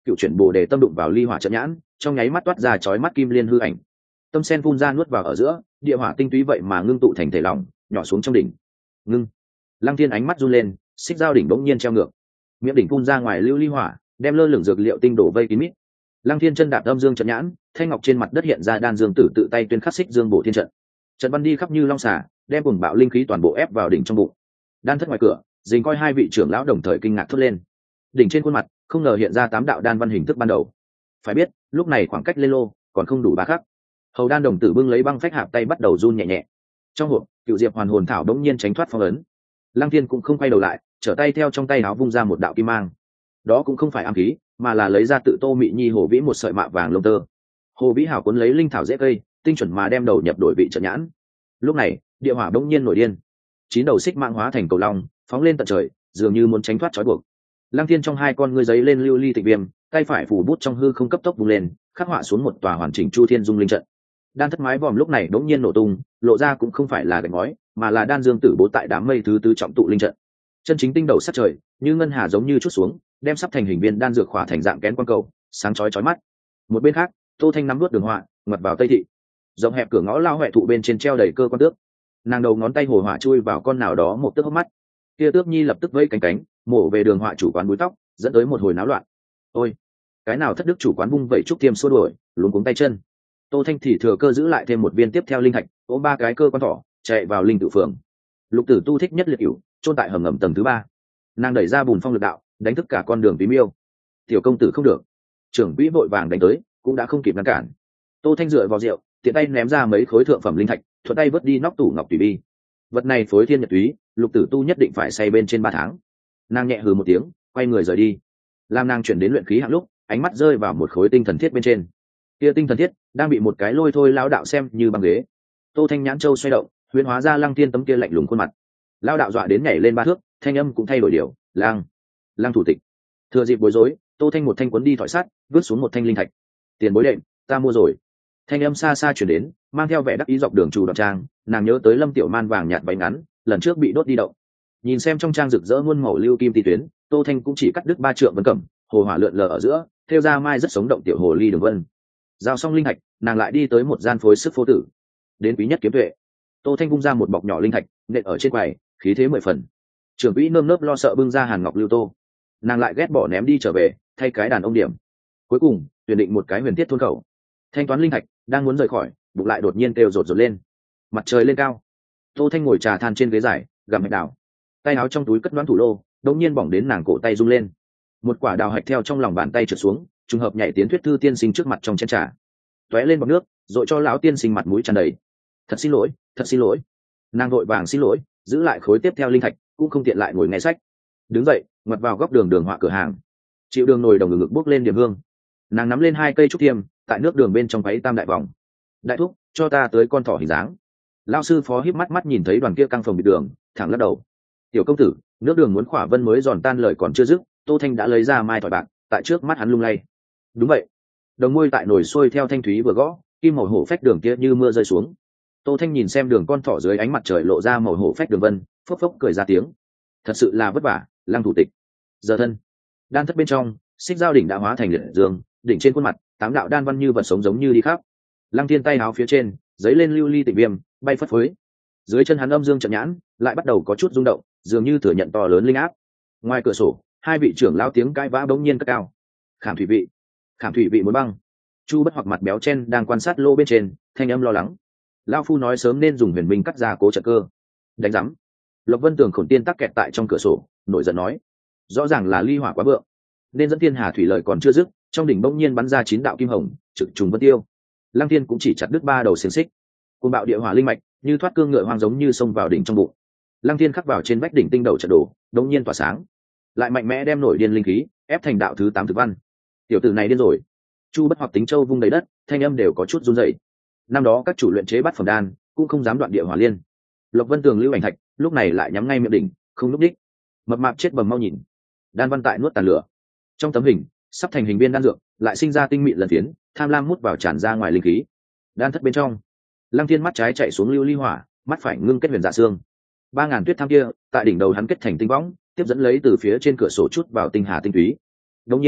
cựu chuyển bồ đề tâm đụng vào ly hỏa trận nhãn, trong nháy mắt toát ra chói mắt kim liên hư ảnh. Tâm sen phun ra nuốt vào ở giữa, địa hỏa tinh túy vậy mà ngưng tụ thành thể lỏng, nhỏ xuống trong đỉnh. Ngưng. Lăng Thiên ánh mắt run lên, xích dao đỉnh bỗng nhiên treo ngược, miệng đỉnh phun ra ngoài lưu ly hỏa, đem lơ lửng dược liệu tinh đổ vây kín mít. Lăng Thiên chân đạp âm dương trận nhãn, thanh ngọc trên mặt đất hiện ra đan dương tử tự tay tuyên khắc xích dương bổ thiên trận. Trận văn đi khắp như long xà, đem cuồng bạo linh khí toàn bộ ép vào đỉnh trong bụng. Đan thất ngoài cửa, dình coi hai vị trưởng lão đồng thời kinh ngạc thốt lên. Đỉnh trên khuôn mặt không ngờ hiện ra tám đạo đan văn hình thức ban đầu. Phải biết, lúc này khoảng cách lên lô còn không đủ ba khắc. Hầu đan đồng tử bưng lấy băng phách hạp tay bắt đầu run nhẹ nhẹ. Trong hộp, cựu diệp hoàn hồn thảo đống nhiên tránh thoát phong ấn. Lăng Thiên cũng không quay đầu lại, trở tay theo trong tay áo vung ra một đạo kim mang. Đó cũng không phải ám khí, mà là lấy ra tự Tô Mị Nhi hồ vĩ một sợi mạ vàng lông tơ. Hồ vĩ hảo cuốn lấy linh thảo dễ cây, tinh chuẩn mà đem đầu nhập đổi vị trận nhãn. Lúc này, địa hỏa đống nhiên nổi điên, chín đầu xích mạng hóa thành cầu long, phóng lên tận trời, dường như muốn tránh thoát trói buộc. Lăng Thiên trong hai con ngươi giấy lên lưu ly tịch viêm, tay phải phủ bút trong hư không cấp tốc vung lên, khắc họa xuống một tòa hoàn chỉnh chu thiên dung linh trận. Đan thất mái vòm lúc này đống nhiên nổ tung, lộ ra cũng không phải là gạch ngói, mà là đan dương tử bố tại đám mây thứ tứ trọng tụ linh trận. Chân chính tinh đầu sát trời, như ngân hà giống như chút xuống, đem sắp thành hình viên đan dược khỏa thành dạng kén quang cầu, sáng chói chói mắt. Một bên khác, Tô Thanh nắm nuốt đường họa, ngoặt vào tây thị. Rộng hẹp cửa ngõ lao huệ thụ bên trên treo đầy cơ quan tước. Nàng đầu ngón tay hồ hỏa chui vào con nào đó một tước hốc mắt. Kia tước nhi lập tức vẫy cánh cánh, mổ về đường họa chủ quán búi tóc, dẫn tới một hồi náo loạn. Ôi, cái nào thất đức chủ quán vung vẩy trúc tiêm xua đuổi, luống cuống tay chân. Tô Thanh thì thừa cơ giữ lại thêm một viên tiếp theo linh thạch, ôm ba cái cơ quan thỏ, chạy vào linh tự phường. Lục Tử Tu thích nhất liệt cửu, chôn tại hầm ngầm tầng thứ ba. Nàng đẩy ra bùn phong lực đạo, đánh thức cả con đường bí miêu. Tiểu công tử không được. Trưởng quỹ vội vàng đánh tới, cũng đã không kịp ngăn cản. Tô Thanh dựa vào rượu, tiện tay ném ra mấy khối thượng phẩm linh thạch, thuận tay vớt đi nóc tủ ngọc tùy bi. Vật này phối thiên nhật túy, Lục Tử Tu nhất định phải say bên trên ba tháng. Nàng nhẹ hừ một tiếng, quay người rời đi. Lam nàng chuyển đến luyện khí hạng lúc, ánh mắt rơi vào một khối tinh thần thiết bên trên. Kia tinh thần thiết đang bị một cái lôi thôi lão đạo xem như băng ghế. Tô Thanh nhãn châu xoay động, huyễn hóa ra Lăng Thiên tấm kia lạnh lùng khuôn mặt. Lão đạo dọa đến nhảy lên ba thước, thanh âm cũng thay đổi điều, "Lang, Lang thủ tịch." Thừa dịp bối rối, Tô Thanh một thanh cuốn đi thỏi sắt, vứt xuống một thanh linh thạch. "Tiền bối đệm, ta mua rồi." Thanh âm xa xa chuyển đến, mang theo vẻ đắc ý dọc đường chủ đoạn trang, nàng nhớ tới Lâm Tiểu Man vàng nhạt váy ngắn, lần trước bị đốt đi đậu. Nhìn xem trong trang rực rỡ muôn màu lưu kim ti tuyến, Tô Thanh cũng chỉ cắt đứt ba trượng vân cẩm, hồ hỏa lượn lờ ở giữa, theo ra mai rất sống động tiểu hồ ly đường vân. Giao xong linh thạch, nàng lại đi tới một gian phối sức phô tử. Đến quý nhất kiếm tuệ. Tô Thanh vung ra một bọc nhỏ linh thạch, nện ở trên quầy, khí thế mười phần. Trưởng quỹ nơm nớp lo sợ bưng ra hàn ngọc lưu tô. Nàng lại ghét bỏ ném đi trở về, thay cái đàn ông điểm. Cuối cùng, tuyển định một cái huyền thiết thôn khẩu. Thanh toán linh thạch, đang muốn rời khỏi, bụng lại đột nhiên kêu rột rột lên. Mặt trời lên cao. Tô Thanh ngồi trà than trên ghế dài, gặm hạch đào. Tay áo trong túi cất đoán thủ lô, đột nhiên bỏng đến nàng cổ tay rung lên. Một quả đào hạch theo trong lòng bàn tay trượt xuống, trùng hợp nhảy tiến thuyết thư tiên sinh trước mặt trong chén trà. Tóe lên bọt nước, dội cho lão tiên sinh mặt mũi tràn đầy. "Thật xin lỗi, thật xin lỗi." Nàng vội vàng xin lỗi, giữ lại khối tiếp theo linh thạch, cũng không tiện lại ngồi nghe sách. Đứng dậy, ngoặt vào góc đường đường họa cửa hàng. Chịu đường nồi đồng ngực ngực bốc lên điểm hương. Nàng nắm lên hai cây trúc tiêm, tại nước đường bên trong váy tam đại vòng. "Đại thúc, cho ta tới con thỏ hình dáng." Lão sư phó híp mắt mắt nhìn thấy đoàn kia căng phòng bị đường, thẳng lắc đầu. "Tiểu công tử, nước đường muốn khỏa vân mới giòn tan lời còn chưa dứt." Tô Thanh đã lấy ra mai thỏi bạc, tại trước mắt hắn lung lay. "Đúng vậy." Đồng môi tại nồi sôi theo thanh thúy vừa gõ, kim màu hổ phách đường kia như mưa rơi xuống. Tô Thanh nhìn xem đường con thỏ dưới ánh mặt trời lộ ra màu hổ phách đường vân, phốc phốc cười ra tiếng. "Thật sự là vất vả, Lăng thủ tịch." Giờ thân, đan thất bên trong, xích giao đỉnh đã hóa thành liệt dương, đỉnh trên khuôn mặt, tám đạo đan văn như vật sống giống như đi khắp. Lăng Thiên tay áo phía trên, giấy lên lưu ly tịnh viêm, bay phất phới. Dưới chân hắn âm dương trận nhãn, lại bắt đầu có chút rung động, dường như thừa nhận to lớn linh áp. Ngoài cửa sổ, hai vị trưởng lão tiếng cãi vã bỗng nhiên cất cao. "Khảm thủy vị, Khảm thủy vị muốn băng." Chu Bất Hoặc mặt béo chen đang quan sát lô bên trên, thanh âm lo lắng. Lão phu nói sớm nên dùng huyền minh cắt ra cố trận cơ. Đánh rắm. Lộc Vân Tường khổn tiên tắc kẹt tại trong cửa sổ, nổi giận nói: "Rõ ràng là ly hỏa quá vượng, nên dẫn thiên hà thủy lợi còn chưa dứt, trong đỉnh bỗng nhiên bắn ra chín đạo kim hồng, trực trùng vân tiêu." Lăng Thiên cũng chỉ chặt đứt ba đầu xiềng xích. Côn bạo địa hỏa linh mạch, như thoát cương ngựa hoang giống như xông vào đỉnh trong bụng. Lăng Thiên khắc vào trên vách đỉnh tinh đầu trận đổ, đống nhiên tỏa sáng, lại mạnh mẽ đem nổi điên linh khí ép thành đạo thứ tám thực văn. Tiểu tử này điên rồi. Chu Bất Hoặc tính châu vung đầy đất, thanh âm đều có chút run rẩy. Năm đó các chủ luyện chế bát phẩm đan cũng không dám đoạn địa hỏa liên. Lộc Vân Tường lưu ảnh thạch lúc này lại nhắm ngay miệng đỉnh, không lúc đích. Mập mạp chết bầm mau nhìn. Đan văn tại nuốt tàn lửa. Trong tấm hình, sắp thành hình viên đan dược, lại sinh ra tinh mịn lần phiến, tham lam mút vào tràn ra ngoài linh khí. Đan thất bên trong, Lăng Thiên mắt trái chạy xuống lưu ly hỏa, mắt phải ngưng kết huyền dạ xương. Ba ngàn tuyết tham kia, tại đỉnh đầu hắn kết thành tinh võng, tiếp dẫn lấy từ phía trên cửa sổ chút vào tinh hà tinh túy. Đột nhiên,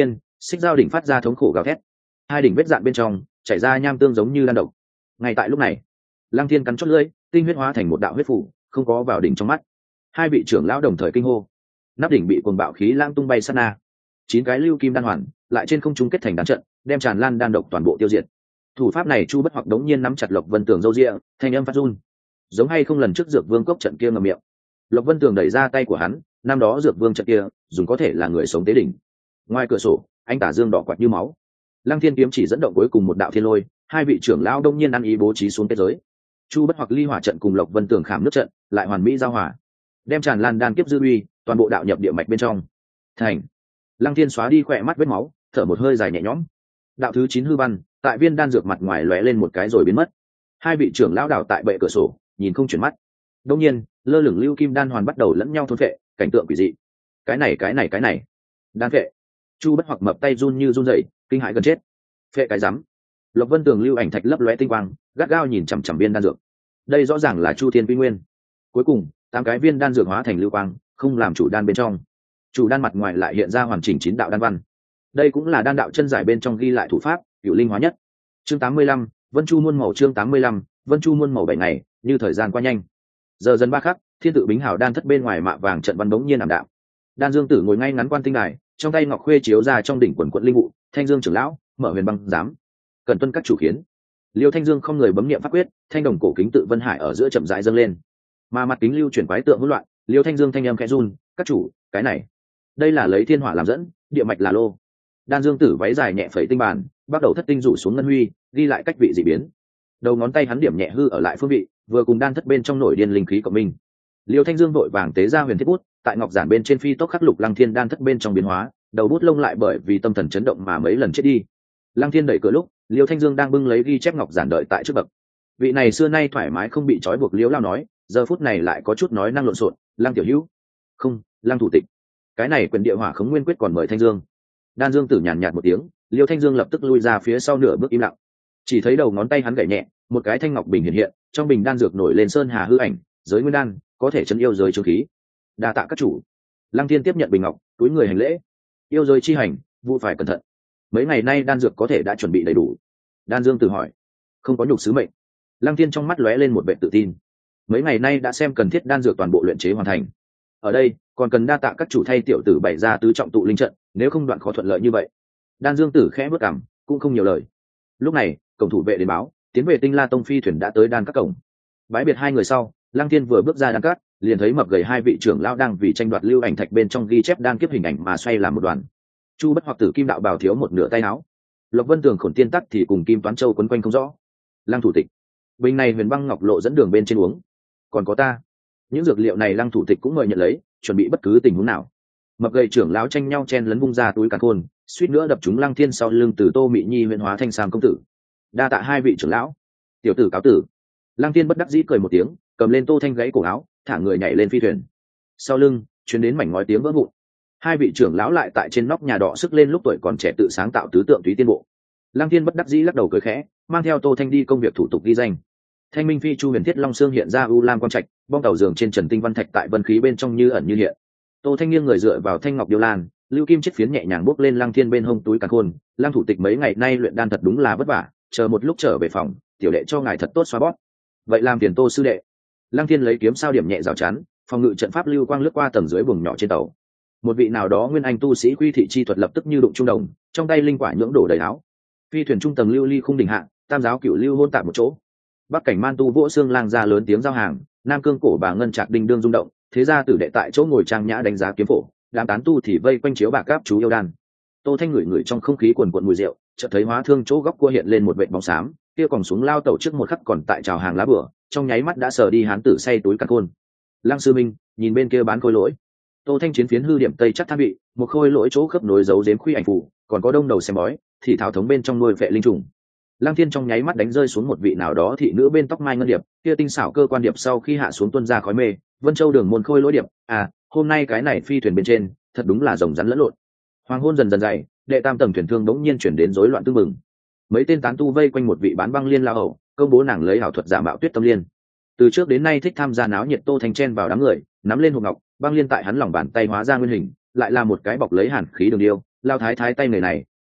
xích dao đỉnh phát ra thống khổ gào thét, hai đỉnh vết dạn bên trong chảy ra nham tương giống như lan độc. Ngay tại lúc này, Lăng Thiên cắn chót lưỡi, tinh huyết hóa thành một đạo huyết phủ, không có vào đỉnh trong mắt. Hai vị trưởng lão đồng thời kinh hô. Nắp đỉnh bị cuồng bạo khí lãng tung bay sát na. Chín cái lưu kim đan hoàn lại trên không trung kết thành đan trận, đem tràn lan đan độc toàn bộ tiêu diệt. Thủ pháp này Chu Bất Hoặc đống nhiên nắm chặt Lộc Vân Tường râu ria, thanh âm phát run. Giống hay không lần trước Dược Vương cốc trận kia ngậm miệng. Lộc Vân Tường đẩy ra tay của hắn, năm đó Dược Vương trận kia, dùng có thể là người sống tế đỉnh. Ngoài cửa sổ, anh tả dương đỏ quạt như máu. Lăng Thiên kiếm chỉ dẫn động cuối cùng một đạo thiên lôi, hai vị trưởng lão đông nhiên ăn ý bố trí xuống kết giới. Chu Bất Hoặc ly hỏa trận cùng Lộc Vân Tường khảm nước trận, lại hoàn mỹ giao hòa, đem tràn lan đan kiếp dư uy, toàn bộ đạo nhập địa mạch bên trong. Thành. Lăng Thiên xóa đi khỏe mắt vết máu, thở một hơi dài nhẹ nhõm. Đạo thứ chín hư văn, tại viên đan dược mặt ngoài lóe lên một cái rồi biến mất. Hai vị trưởng lão đảo tại bệ cửa sổ, nhìn không chuyển mắt. Đương nhiên, lơ lửng lưu kim đan hoàn bắt đầu lẫn nhau thôn phệ, cảnh tượng quỷ dị. Cái này cái này cái này, đan phệ. Chu Bất Hoặc mập tay run như run rẩy, kinh hãi gần chết. Phệ cái rắm. Lộc Vân Tường lưu ảnh thạch lấp lóe tinh quang, gắt gao nhìn chằm chằm viên đan dược. Đây rõ ràng là Chu Thiên Quy Nguyên. Cuối cùng, tám cái viên đan dược hóa thành lưu quang, không làm chủ đan bên trong. Chủ đan mặt ngoài lại hiện ra hoàn chỉnh chín đạo đan văn. Đây cũng là đan đạo chân giải bên trong ghi lại thủ pháp, hữu linh hóa nhất. Chương tám mươi lăm, Vân Chu muôn màu. Chương tám mươi lăm, Vân Chu muôn màu. Bảy ngày, như thời gian qua nhanh. Giờ dần ba khắc, thiên tự bính hào đan thất bên ngoài mạ vàng trận văn đống nhiên ảm đạm. Đan Dương Tử ngồi ngay ngắn quan tinh đài, trong tay ngọc khuê chiếu ra trong đỉnh quần quận linh vụ. Thanh Dương trưởng lão mở huyền băng giám, cần tuân các chủ khiến. Liêu Thanh Dương không người bấm niệm pháp quyết, thanh đồng cổ kính tự vân hải ở giữa chậm rãi dâng lên, mà mặt kính lưu chuyển quái tượng hỗn loạn. Liêu Thanh Dương thanh âm khẽ run, các chủ, cái này, đây là lấy thiên hỏa làm dẫn, địa mạch là lô. Đan Dương Tử váy dài nhẹ phẩy tinh bàn, bắt đầu thất tinh rủ xuống ngân huy, ghi lại cách vị dị biến. Đầu ngón tay hắn điểm nhẹ hư ở lại phương vị, vừa cùng đan thất bên trong nổi điên linh khí cộng minh. Liêu Thanh Dương vội vàng tế ra huyền thiết bút, tại ngọc giản bên trên phi tốc khắc lục Lăng Thiên đan thất bên trong biến hóa, đầu bút lông lại bởi vì tâm thần chấn động mà mấy lần chết đi. Lăng Thiên đẩy cửa lúc, Liêu Thanh Dương đang bưng lấy ghi chép ngọc giản đợi tại trước bậc. Vị này xưa nay thoải mái không bị trói buộc Liêu lao nói, giờ phút này lại có chút nói năng lộn xộn. Lăng tiểu hữu, không, Lăng thủ tịch, cái này quyền địa hỏa khống nguyên quyết còn mời Thanh Dương. Đan Dương Tử nhàn nhạt một tiếng, Liêu Thanh Dương lập tức lui ra phía sau nửa bước im lặng. Chỉ thấy đầu ngón tay hắn gảy nhẹ, một cái thanh ngọc bình hiện hiện, trong bình đan dược nổi lên sơn hà hư ảnh, giới nguyên đan, có thể chấn yêu giới chương khí. Đa tạ các chủ. Lăng Thiên tiếp nhận bình ngọc, túi người hành lễ. Yêu giới chi hành, vụ phải cẩn thận. Mấy ngày nay đan dược có thể đã chuẩn bị đầy đủ. Đan Dương Tử hỏi. Không có nhục sứ mệnh. Lăng Thiên trong mắt lóe lên một vẻ tự tin. Mấy ngày nay đã xem cần thiết đan dược toàn bộ luyện chế hoàn thành. Ở đây còn cần đa tạ các chủ thay tiểu tử bày ra tứ trọng tụ linh trận, nếu không đoạn khó thuận lợi như vậy. Đan Dương Tử khẽ bước cằm, cũng không nhiều lời. Lúc này, cổng thủ vệ đến báo, tiến về Tinh La Tông phi thuyền đã tới đan các cổng. Bái biệt hai người sau, Lăng Thiên vừa bước ra đan các, liền thấy mập gầy hai vị trưởng lão đang vì tranh đoạt lưu ảnh thạch bên trong ghi chép đan kiếp hình ảnh mà xoay làm một đoàn. Chu Bất Hoặc tử kim đạo bào thiếu một nửa tay áo, Lộc Vân Tường khổn tiên tắc thì cùng Kim Toán Châu quấn quanh không rõ. Lăng thủ tịch, bình này huyền băng ngọc lộ dẫn đường bên trên uống. Còn có ta, những dược liệu này Lăng thủ tịch cũng mời nhận lấy, chuẩn bị bất cứ tình huống nào. Mập gầy trưởng lão tranh nhau chen lấn vung ra túi càn khôn, suýt nữa đập trúng Lăng Thiên sau lưng từ Tô Mị Nhi huyền hóa thanh sam công tử. Đa tạ hai vị trưởng lão. Tiểu tử cáo tử. Lăng Thiên bất đắc dĩ cười một tiếng, cầm lên Tô Thanh gãy cổ áo, thả người nhảy lên phi thuyền. Sau lưng chuyến đến mảnh ngói tiếng vỡ vụn. Hai vị trưởng lão lại tại trên nóc nhà đỏ sức lên lúc tuổi còn trẻ tự sáng tạo tứ tượng túy tiên bộ. Lăng Thiên bất đắc dĩ lắc đầu cười khẽ, mang theo Tô Thanh đi công việc thủ tục ghi danh. Thanh Minh Phi Chu Huyền Thiết Long Xương hiện ra u lam quang trạch, bong tàu giường trên trần tinh văn thạch tại vân khí bên trong như ẩn như hiện. Tô Thanh nghiêng người dựa vào thanh ngọc điêu lan, lưu kim chiếc phiến nhẹ nhàng bốc lên Lăng Thiên bên hông túi càn khôn. Lăng thủ tịch mấy ngày nay luyện đan thật đúng là vất vả, chờ một lúc trở về phòng, tiểu đệ cho ngài thật tốt xoa bóp. Vậy làm tiền Tô sư đệ. Lăng Thiên lấy kiếm sao điểm nhẹ rào chắn, phòng ngự trận pháp lưu quang lướt qua tầng dưới buồng nhỏ trên tàu. Một vị nào đó nguyên anh tu sĩ quy thị chi thuật lập tức như đụng trung đồng, trong tay linh quả nhưỡng đổ đầy áo. Phi thuyền trung tầng lưu ly khung đỉnh hạ, tam giáo cửu lưu hôn tạp một chỗ. Bắc cảnh man tu vỗ xương lang ra lớn tiếng giao hàng, nam cương cổ bà ngân trạc đinh đương rung động, thế ra tử đệ tại chỗ ngồi trang nhã đánh giá kiếm phổ, đám tán tu thì vây quanh chiếu bạc cáp chú yêu đan. Tô Thanh ngửi ngửi trong không khí quần quần mùi rượu, chợt thấy hóa thương chỗ góc cua hiện lên một vệt bóng xám, kia còn xuống lao tẩu trước một khắc còn tại chào hàng lá bửa, trong nháy mắt đã sờ đi hán tử say túi càn khôn. Lăng sư minh nhìn bên kia bán khôi lỗi. Tô Thanh chiến phiến hư điểm tây chắc tham bị, một khôi lỗi chỗ khớp nối dấu giếm khuy ảnh phủ, còn có đông đầu xem bói, thì thảo thống bên trong nuôi vệ linh trùng. Lăng Thiên trong nháy mắt đánh rơi xuống một vị nào đó thị nữ bên tóc mai ngân điệp, kia tinh xảo cơ quan điệp sau khi hạ xuống tuôn ra khói mê, Vân Châu đường môn khôi lỗi điệp, à, hôm nay cái này phi thuyền bên trên, thật đúng là rồng rắn lẫn lộn. Hoàng hôn dần dần dày, đệ tam tầng thuyền thương đống nhiên chuyển đến rối loạn tương mừng. Mấy tên tán tu vây quanh một vị bán băng liên lao hậu, công bố nàng lấy ảo thuật giả mạo tuyết tâm liên. Từ trước đến nay thích tham gia náo nhiệt Tô Thanh chen vào đám người, nắm lên hộp ngọc, băng liên tại hắn lòng bàn tay hóa ra nguyên hình, lại là một cái bọc lấy hàn khí đường điêu, lao thái thái tay người này,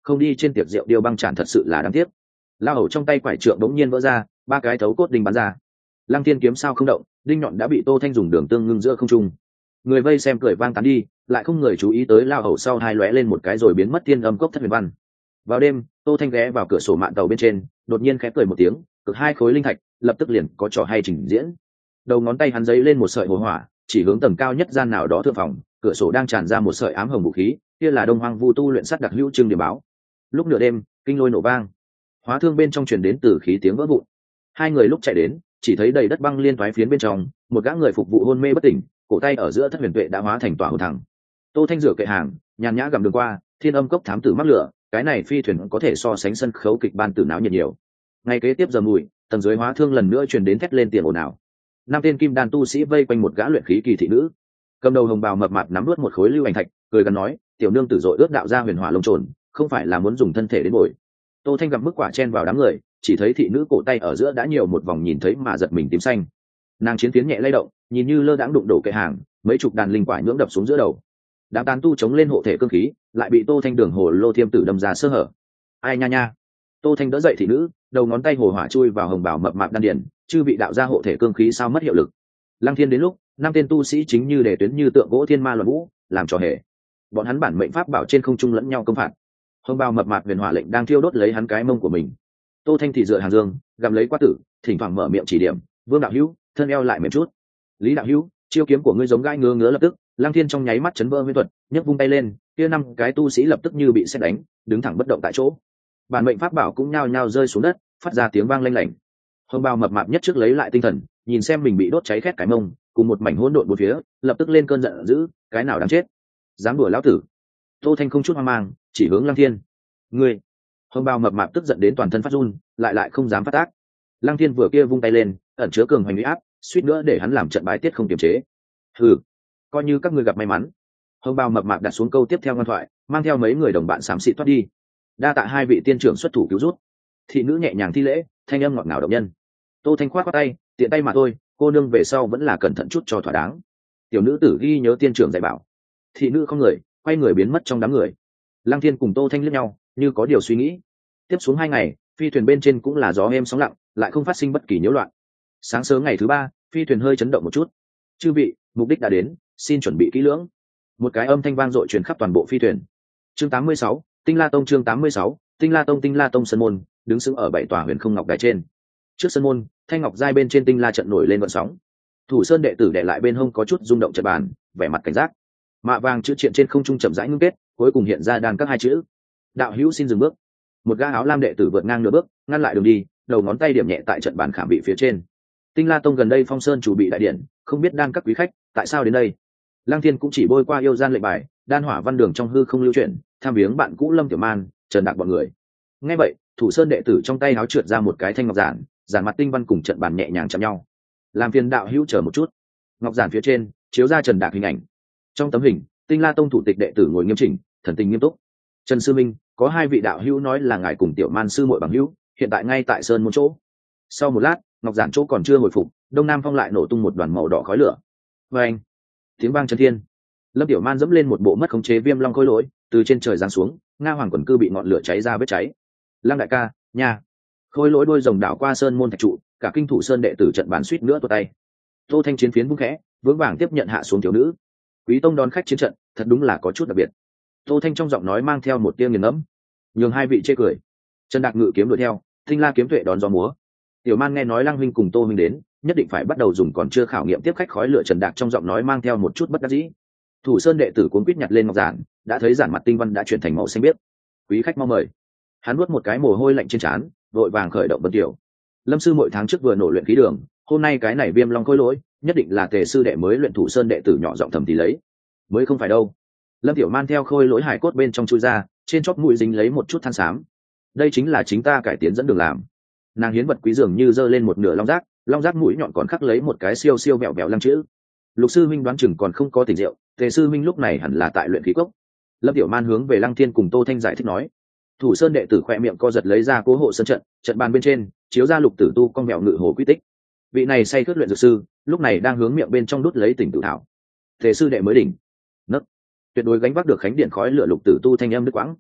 không đi trên tiệc rượu điêu băng tràn thật sự là đáng tiếc. La Hầu trong tay quải trượng đống nhiên vỡ ra, ba cái thấu cốt đinh bắn ra. Lăng Thiên kiếm sao không động, đinh nhọn đã bị Tô Thanh dùng đường tương ngưng giữa không trung. Người vây xem cười vang tán đi, lại không người chú ý tới La Hầu sau hai lóe lên một cái rồi biến mất thiên âm cốc thất huyền văn. Vào đêm, Tô Thanh ghé vào cửa sổ mạn tàu bên trên, đột nhiên khẽ cười một tiếng, cực hai khối linh thạch, lập tức liền có trò hay trình diễn. Đầu ngón tay hắn giấy lên một sợi hồ hỏa, chỉ hướng tầng cao nhất gian nào đó thượng phòng, cửa sổ đang tràn ra một sợi ám hồng vũ khí, kia là Đông Hoang Vu tu luyện sắt đặc hữu trưng điểm báo. Lúc nửa đêm, kinh lôi nổ vang, hóa thương bên trong truyền đến từ khí tiếng vỡ vụn. Hai người lúc chạy đến, chỉ thấy đầy đất băng liên toái phiến bên trong, một gã người phục vụ hôn mê bất tỉnh, cổ tay ở giữa thất huyền tuệ đã hóa thành tỏa hồn thẳng. Tô Thanh rửa kệ hàng, nhàn nhã gầm đường qua, thiên âm cốc thám tử mắc lửa, cái này phi thuyền có thể so sánh sân khấu kịch ban tử náo nhiệt nhiều. Ngay kế tiếp giờ mùi, tầng dưới hóa thương lần nữa truyền đến thét lên tiền ồn ào. Năm tên kim đan tu sĩ vây quanh một gã luyện khí kỳ thị nữ, cầm đầu hồng bào mập mạp nắm nuốt một khối lưu ảnh thạch, cười gần nói, tiểu nương tử dội ước đạo ra huyền hỏa lông trồn, không phải là muốn dùng thân thể đến bồi. Tô Thanh gặp mức quả chen vào đám người, chỉ thấy thị nữ cổ tay ở giữa đã nhiều một vòng nhìn thấy mà giật mình tím xanh. Nàng chiến tiến nhẹ lay động, nhìn như lơ đãng đụng đổ kệ hàng, mấy chục đàn linh quả nhưỡng đập xuống giữa đầu. Đám tán tu chống lên hộ thể cương khí, lại bị Tô Thanh đường hồ lô thiêm tử đâm ra sơ hở. Ai nha nha! Tô Thanh đỡ dậy thị nữ, đầu ngón tay hồ hỏa chui vào hồng bào mập mạp đan điền, chư bị đạo ra hộ thể cương khí sao mất hiệu lực. Lăng Thiên đến lúc, năm tên tu sĩ chính như để tuyến như tượng gỗ thiên ma loạn vũ, làm trò hề. Bọn hắn bản mệnh pháp bảo trên không trung lẫn nhau công phạt. Hồng bào mập mạp huyền hỏa lệnh đang thiêu đốt lấy hắn cái mông của mình. Tô Thanh thì dựa hàng dương, gặm lấy quá tử, thỉnh thoảng mở miệng chỉ điểm, Vương đạo hữu, thân eo lại mềm chút. Lý đạo hữu, chiêu kiếm của ngươi giống gai ngứa ngứa lập tức. Lăng Thiên trong nháy mắt chấn vỡ huyễn thuật, nhấc vung tay lên, kia năm cái tu sĩ lập tức như bị sét đánh, đứng thẳng bất động tại chỗ. Bản mệnh pháp bảo cũng nhao nhao rơi xuống đất, phát ra tiếng vang lanh lảnh. Hồng bào mập mạp nhất trước lấy lại tinh thần, nhìn xem mình bị đốt cháy khét cái mông, cùng một mảnh hỗn độn bốn phía, lập tức lên cơn giận dữ, cái nào đáng chết, dám đùa lão tử. Tô Thanh không chút hoang mang, chỉ hướng Lăng Thiên. Ngươi! Hồng bào mập mạp tức giận đến toàn thân phát run, lại lại không dám phát tác. Lăng Thiên vừa kia vung tay lên, ẩn chứa cường hoành uy áp, suýt nữa để hắn làm trận bái tiết không kiềm chế. Hừ, coi như các ngươi gặp may mắn. Hồng bào mập mạp đặt xuống câu tiếp theo ngoan thoại, mang theo mấy người đồng bạn xám xịt thoát đi. Đa tạ hai vị tiên trưởng xuất thủ cứu rút. Thị nữ nhẹ nhàng thi lễ, thanh âm ngọt ngào động nhân. Tô Thanh khoát qua tay, tiện tay mà thôi, cô nương về sau vẫn là cẩn thận chút cho thỏa đáng. Tiểu nữ tử ghi nhớ tiên trưởng dạy bảo. Thị nữ không người, quay người biến mất trong đám người. Lăng Thiên cùng Tô Thanh liếc nhau, như có điều suy nghĩ. Tiếp xuống hai ngày, phi thuyền bên trên cũng là gió êm sóng lặng, lại không phát sinh bất kỳ nhiễu loạn. Sáng sớm ngày thứ ba, phi thuyền hơi chấn động một chút. Chư vị, mục đích đã đến, xin chuẩn bị kỹ lưỡng. Một cái âm thanh vang dội truyền khắp toàn bộ phi thuyền. Chương tám mươi sáu, Tinh La Tông chương tám mươi sáu, Tinh La Tông Tinh La Tông sân môn, đứng sững ở bảy tòa huyền không ngọc đài trên. Trước sân môn, thanh ngọc giai bên trên tinh la trận nổi lên vận sóng. Thủ Sơn đệ tử đệ lại bên hông có chút rung động trận bàn, vẻ mặt cảnh giác. Mạ vàng chữ triện trên không trung chậm rãi ngưng kết, cuối cùng hiện ra đan các hai chữ. Đạo hữu xin dừng bước. Một gã áo lam đệ tử vượt ngang nửa bước, ngăn lại đường đi, đầu ngón tay điểm nhẹ tại trận bàn khảm bị phía trên. Tinh La Tông gần đây phong sơn chủ bị đại điện, không biết đan các quý khách tại sao đến đây. Lăng Thiên cũng chỉ bôi qua yêu gian lệnh bài, đan hỏa văn đường trong hư không lưu chuyển, tham viếng bạn cũ Lâm Tiểu Man, Trần Đạc bọn người. Nghe vậy, Thủ Sơn đệ tử trong tay áo trượt ra một cái thanh ngọc giản, giản mặt tinh văn cùng trận bàn nhẹ nhàng chạm nhau. Làm phiền đạo hữu chờ một chút. Ngọc giản phía trên chiếu ra Trần Đạc hình ảnh. Trong tấm hình, Tinh La Tông thủ tịch đệ tử ngồi nghiêm chỉnh, thần tình nghiêm túc. Trần sư minh, có hai vị đạo hữu nói là ngài cùng Tiểu Man sư muội bằng hữu, hiện tại ngay tại sơn môn chỗ. Sau một lát, ngọc giản chỗ còn chưa hồi phục, đông nam phong lại nổ tung một đoàn màu đỏ khói lửa. Và anh, tiếng vang chấn thiên. Lâm Tiểu Man dẫm lên một bộ mất khống chế viêm long khối lỗi, từ trên trời giáng xuống, nga hoàng quần cư bị ngọn lửa cháy ra vết cháy. Lăng đại ca, nha. Khối lỗi đôi rồng đảo qua sơn môn thạch trụ, cả kinh thủ sơn đệ tử trận bán suýt nữa tuột tay. Tô Thanh chiến phiến vung khẽ, vững vàng tiếp nhận hạ xuống thiếu nữ. Quý tông đón khách chiến trận, thật đúng là có chút đặc biệt. Tô Thanh trong giọng nói mang theo một tia nghiền ngẫm. Nhường hai vị chê cười. Trần Đạc ngự kiếm đuổi theo, Tinh La kiếm tuệ đón gió múa. Tiểu Man nghe nói Lăng huynh cùng Tô huynh đến, nhất định phải bắt đầu dùng còn chưa khảo nghiệm tiếp khách khói lửa. Trần Đạc trong giọng nói mang theo một chút bất đắc dĩ. Thủ sơn đệ tử cuốn quýt nhặt lên ngọc giản, đã thấy giản mặt tinh văn đã chuyển thành màu xanh biếc. Quý khách mau mời. Hắn nuốt một cái mồ hôi lạnh trên trán, vội vàng khởi động vân tiểu. Lâm sư mỗi tháng trước vừa nổ luyện khí đường, hôm nay cái này viêm long khôi lỗi, nhất định là Tề sư đệ mới luyện. Thủ sơn đệ tử nhỏ giọng thầm thì lấy. Mới không phải đâu. Lâm Tiểu Man theo khôi lỗi hải cốt bên trong chui ra, trên chóp mũi dính lấy một chút than xám. Đây chính là chính ta cải tiến dẫn đường làm. Nàng hiến vật quý dường như giơ lên một nửa long giác, long giác mũi nhọn còn khắc lấy một cái siêu siêu vẹo vẹo lăng chữ. Lục sư minh đoán chừng còn không có tỉnh rượu, Tề sư minh lúc này hẳn là tại luyện khí cốc. Lâm Tiểu Man hướng về Lăng Thiên cùng Tô Thanh giải thích nói. Thủ sơn đệ tử khoe miệng co giật lấy ra cố hộ sơn trận, trận bàn bên trên chiếu ra lục tử tu con mèo ngự hồ quy tích. Vị này say khướt luyện dược sư, lúc này đang hướng miệng bên trong đút lấy tỉnh tự thảo. Tề sư đệ mới đỉnh, nấc, tuyệt đối gánh vác được khánh điện khói lửa. Lục tử tu thanh âm đứt quãng.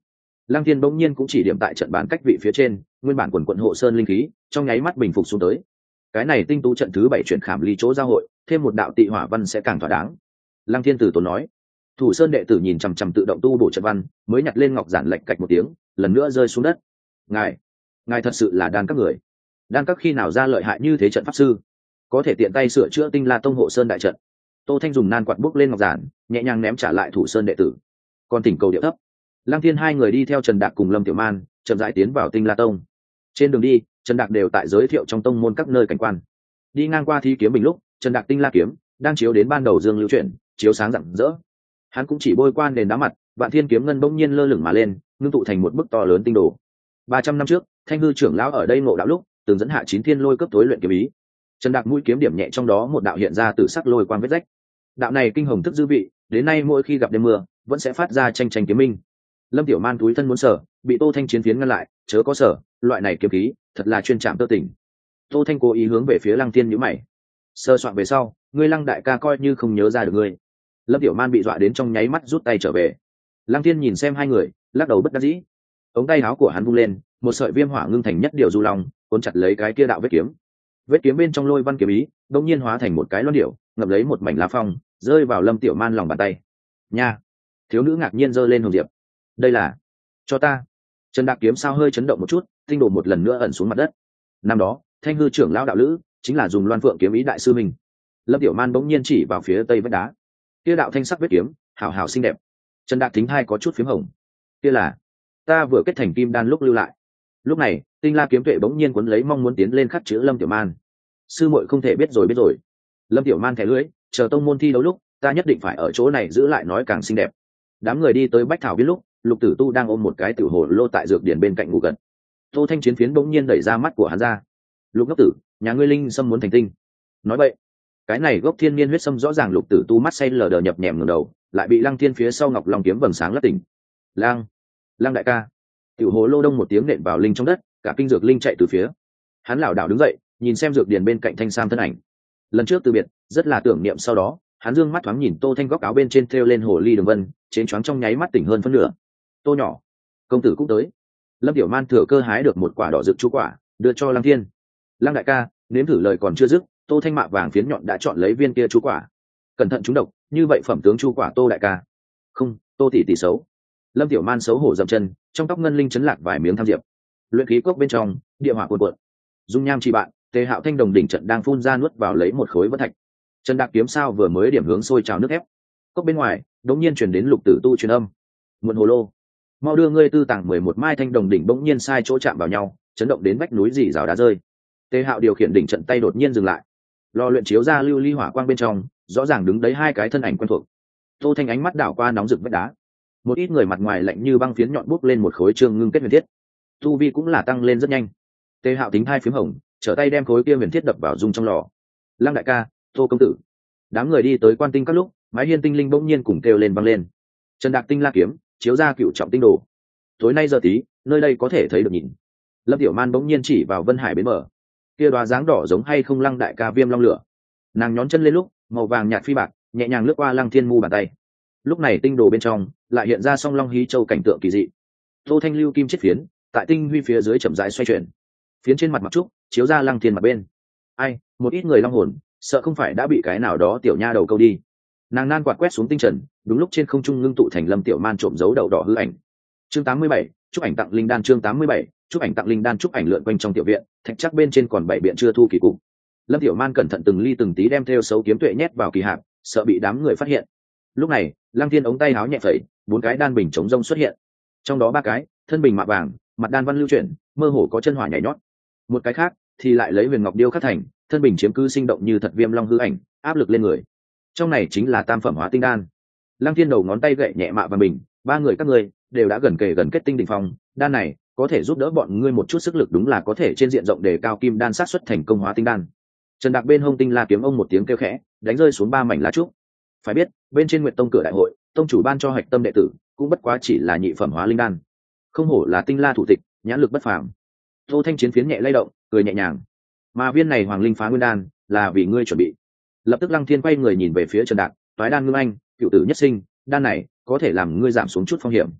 Lăng Thiên bỗng nhiên cũng chỉ điểm tại trận bán cách vị phía trên, nguyên bản quần quận hộ sơn linh khí trong nháy mắt bình phục xuống tới. Cái này tinh tú trận thứ bảy chuyển khảm ly chỗ giao hội, thêm một đạo tị hỏa văn sẽ càng thỏa đáng. Lăng Thiên từ tốn nói. Thủ sơn đệ tử nhìn chằm chằm tự động tu bổ trận văn, mới nhặt lên ngọc giản lệch cạch một tiếng, lần nữa rơi xuống đất. Ngài, ngài thật sự là đan các người. Đan các khi nào ra lợi hại như thế trận pháp sư, có thể tiện tay sửa chữa Tinh La tông hộ sơn đại trận. Tô Thanh dùng nan quạt bước lên ngọc giản, nhẹ nhàng ném trả lại thủ sơn đệ tử. Còn tỉnh cầu địa thấp. Lăng Thiên hai người đi theo Trần Đạc cùng Lâm Tiểu Man, chậm rãi tiến vào Tinh La tông. Trên đường đi, Trần Đạc đều tại giới thiệu trong tông môn các nơi cảnh quan. Đi ngang qua thi kiếm bình lúc, Trần Đạc Tinh La kiếm đang chiếu đến ban đầu dương lưu chuyển, chiếu sáng rạng rỡ. Hắn cũng chỉ bôi qua nền đá mặt, Vạn Thiên kiếm ngân bỗng nhiên lơ lửng mà lên, ngưng tụ thành một bức to lớn tinh đồ. Ba trăm năm trước, Thanh hư trưởng lão ở đây ngộ đạo lúc, từng dẫn hạ chín thiên lôi cấp tối luyện kiếm ý. Trần Đạc mũi kiếm điểm nhẹ trong đó một đạo hiện ra từ sắc lôi quang vết rách. Đạo này kinh hồng thức dư vị, đến nay mỗi khi gặp đêm mưa, vẫn sẽ phát ra tranh tranh kiếm minh. Lâm Tiểu Man túi thân muốn sở, bị Tô Thanh chiến phiến ngăn lại, chớ có sở, loại này kiếm khí, thật là chuyên chạm tơ tình. Tô Thanh cố ý hướng về phía Lăng Thiên nhíu mày. Sơ soạn về sau, ngươi Lăng đại ca coi như không nhớ ra được ngươi. Lâm Tiểu Man bị dọa đến trong nháy mắt rút tay trở về. Lăng Thiên nhìn xem hai người, lắc đầu bất đắc dĩ. Ống tay áo của hắn vung lên, một sợi viêm hỏa ngưng thành nhất điều du long, cuốn chặt lấy cái kia đạo vết kiếm. Vết kiếm bên trong lôi văn kiếm ý, đột nhiên hóa thành một cái loan điểu, ngập lấy một mảnh lá phong, rơi vào Lâm Tiểu Man lòng bàn tay. Nha! Thiếu nữ ngạc nhiên giơ lên hồng diệp. Đây là cho ta. Trần Đạc kiếm sao hơi chấn động một chút, tinh đồ một lần nữa ẩn xuống mặt đất. Năm đó, Thanh hư trưởng lão đạo lữ chính là dùng Loan Phượng kiếm ý đại sư mình. Lâm Tiểu Man bỗng nhiên chỉ vào phía tây vách đá. Kia đạo thanh sắc vết kiếm, hảo hảo xinh đẹp. Trần Đạc thính hai có chút phím hồng. Kia là ta vừa kết thành kim đan lúc lưu lại. Lúc này, Tinh La kiếm tuệ bỗng nhiên cuốn lấy mong muốn tiến lên khắc chữ Lâm Tiểu Man. Sư muội không thể biết rồi biết rồi. Lâm Tiểu Man thẻ lưỡi, chờ tông môn thi đấu lúc, ta nhất định phải ở chỗ này giữ lại nói càng xinh đẹp. Đám người đi tới Bách Thảo Viên lúc, Lục Tử Tu đang ôm một cái tiểu hồ lô tại dược điển bên cạnh ngủ gần. Tô Thanh chiến phiến bỗng nhiên đẩy ra mắt của hắn ra. Lục ngốc tử, nhà ngươi linh sâm muốn thành tinh. Nói vậy, cái này gốc thiên niên huyết sâm rõ ràng Lục Tử Tu mắt say lờ đờ nhập nhèm ngẩng đầu, lại bị Lăng Thiên phía sau Ngọc Long kiếm vầng sáng lấp tỉnh. Lang, Lang đại ca. Tiểu hồ lô đông một tiếng nện vào linh trong đất, cả kinh dược linh chạy từ phía. Hắn lảo đảo đứng dậy, nhìn xem dược điển bên cạnh Thanh Sam thân ảnh. Lần trước từ biệt, rất là tưởng niệm, sau đó, hắn dương mắt thoáng nhìn Tô Thanh góc áo bên trên thêu lên hồ ly đường vân, chén choáng trong nháy mắt tỉnh hơn phân nửa. Tô nhỏ, công tử cũng tới. Lâm Tiểu Man thừa cơ hái được một quả đỏ rực chú quả, đưa cho Lăng Thiên. Lăng đại ca, nếm thử lời còn chưa dứt, Tô Thanh mạ vàng phiến nhọn đã chọn lấy viên kia chú quả. Cẩn thận trúng độc, như vậy phẩm tướng chu quả Tô đại ca. Không, Tô tỷ tỷ xấu. Lâm Tiểu Man xấu hổ dậm chân, trong tóc ngân linh chấn lạc vài miếng tham diệp. Luyện khí cốc bên trong, địa hỏa cuồn cuộn. Dung nham chi bạn, Tề Hạo Thanh đồng đỉnh trận đang phun ra nuốt vào lấy một khối vỡ thạch. Trần Đạc kiếm sao vừa mới điểm hướng sôi trào nước ép. Cốc bên ngoài, đống nhiên truyền đến Lục Tử Tu truyền âm. Muộn hồ lô, mau đưa ngươi tư tàng mười một mai thanh đồng đỉnh bỗng nhiên sai chỗ chạm vào nhau, chấn động đến vách núi rỉ rào đá rơi. Tề Hạo điều khiển đỉnh trận tay đột nhiên dừng lại. Lò luyện chiếu ra lưu ly hỏa quang bên trong, rõ ràng đứng đấy hai cái thân ảnh quen thuộc. Tô Thanh ánh mắt đảo qua nóng rực vách đá. Một ít người mặt ngoài lạnh như băng phiến nhọn bút lên một khối trương ngưng kết huyền thiết. Tu vi cũng là tăng lên rất nhanh. Tề Hạo tính hai phím hồng, trở tay đem khối kia huyền thiết đập vào dung trong lò. Lăng đại ca, Tô công tử. Đám người đi tới quan tinh các lúc, mái hiên tinh linh bỗng nhiên cùng kêu lên văng lên. Trần Đạc tinh la kiếm chiếu ra cựu trọng tinh đồ. Tối nay giờ tí, nơi đây có thể thấy được nhìn. Lâm Tiểu Man bỗng nhiên chỉ vào Vân Hải bến bờ. Kia đoá dáng đỏ giống hay không Lăng đại ca viêm long lửa. Nàng nhón chân lên lúc, màu vàng nhạt phi bạc, nhẹ nhàng lướt qua Lăng Thiên mu bàn tay. Lúc này tinh đồ bên trong lại hiện ra song long hí châu cảnh tượng kỳ dị. Tô Thanh lưu kim chiết phiến, tại tinh huy phía dưới chậm rãi xoay chuyển. Phiến trên mặt mặt trúc chiếu ra Lăng Thiên mặt bên. Ai, một ít người long hồn, sợ không phải đã bị cái nào đó tiểu nha đầu câu đi. Nàng nan quạt quét xuống tinh trần, đúng lúc trên không trung ngưng tụ thành Lâm Tiểu Man trộm dấu đầu đỏ hư ảnh. Chương tám mươi bảy, chúc ảnh tặng linh đan. Chương tám mươi bảy, chúc ảnh tặng linh đan. Chúc ảnh lượn quanh trong tiểu viện, thạch chắc bên trên còn bảy biện chưa thu kỳ cục. Lâm Tiểu Man cẩn thận từng ly từng tí đem theo xấu kiếm tuệ nhét vào kỳ hạp, sợ bị đám người phát hiện. Lúc này, Lăng Thiên ống tay áo nhẹ phẩy, bốn cái đan bình chống rông xuất hiện. Trong đó ba cái, thân bình mạ vàng, mặt đan văn lưu chuyển, mơ hồ có chân hỏa nhảy nhót. Một cái khác thì lại lấy huyền ngọc điêu khắc thành, thân bình chiếm cứ sinh động như thật viêm long hư ảnh, áp lực lên người. Trong này chính là tam phẩm hóa tinh đan. Lăng Thiên đầu ngón tay gậy nhẹ mạ vào bình, ba người các ngươi đều đã gần kề gần kết tinh đỉnh phong, đan này có thể giúp đỡ bọn ngươi một chút sức lực, đúng là có thể trên diện rộng đề cao kim đan sát xuất thành công hóa tinh đan. Trần Đạc bên hông tinh la kiếm ông một tiếng kêu khẽ, đánh rơi xuống ba mảnh lá trúc. Phải biết, bên trên Nguyệt Tông cửa đại hội, tông chủ ban cho hạch tâm đệ tử, cũng bất quá chỉ là nhị phẩm hóa linh đan. Không hổ là tinh la thủ tịch, nhãn lực bất phàm. Tô Thanh chiến phiến nhẹ lay động, cười nhẹ nhàng. Mà viên này hoàng linh phá nguyên đan là vì ngươi chuẩn bị. Lập tức Lăng Thiên quay người nhìn về phía Trần Đạc, toái đan ngưng anh, cựu tử nhất sinh, đan này có thể làm ngươi giảm xuống chút phong hiểm.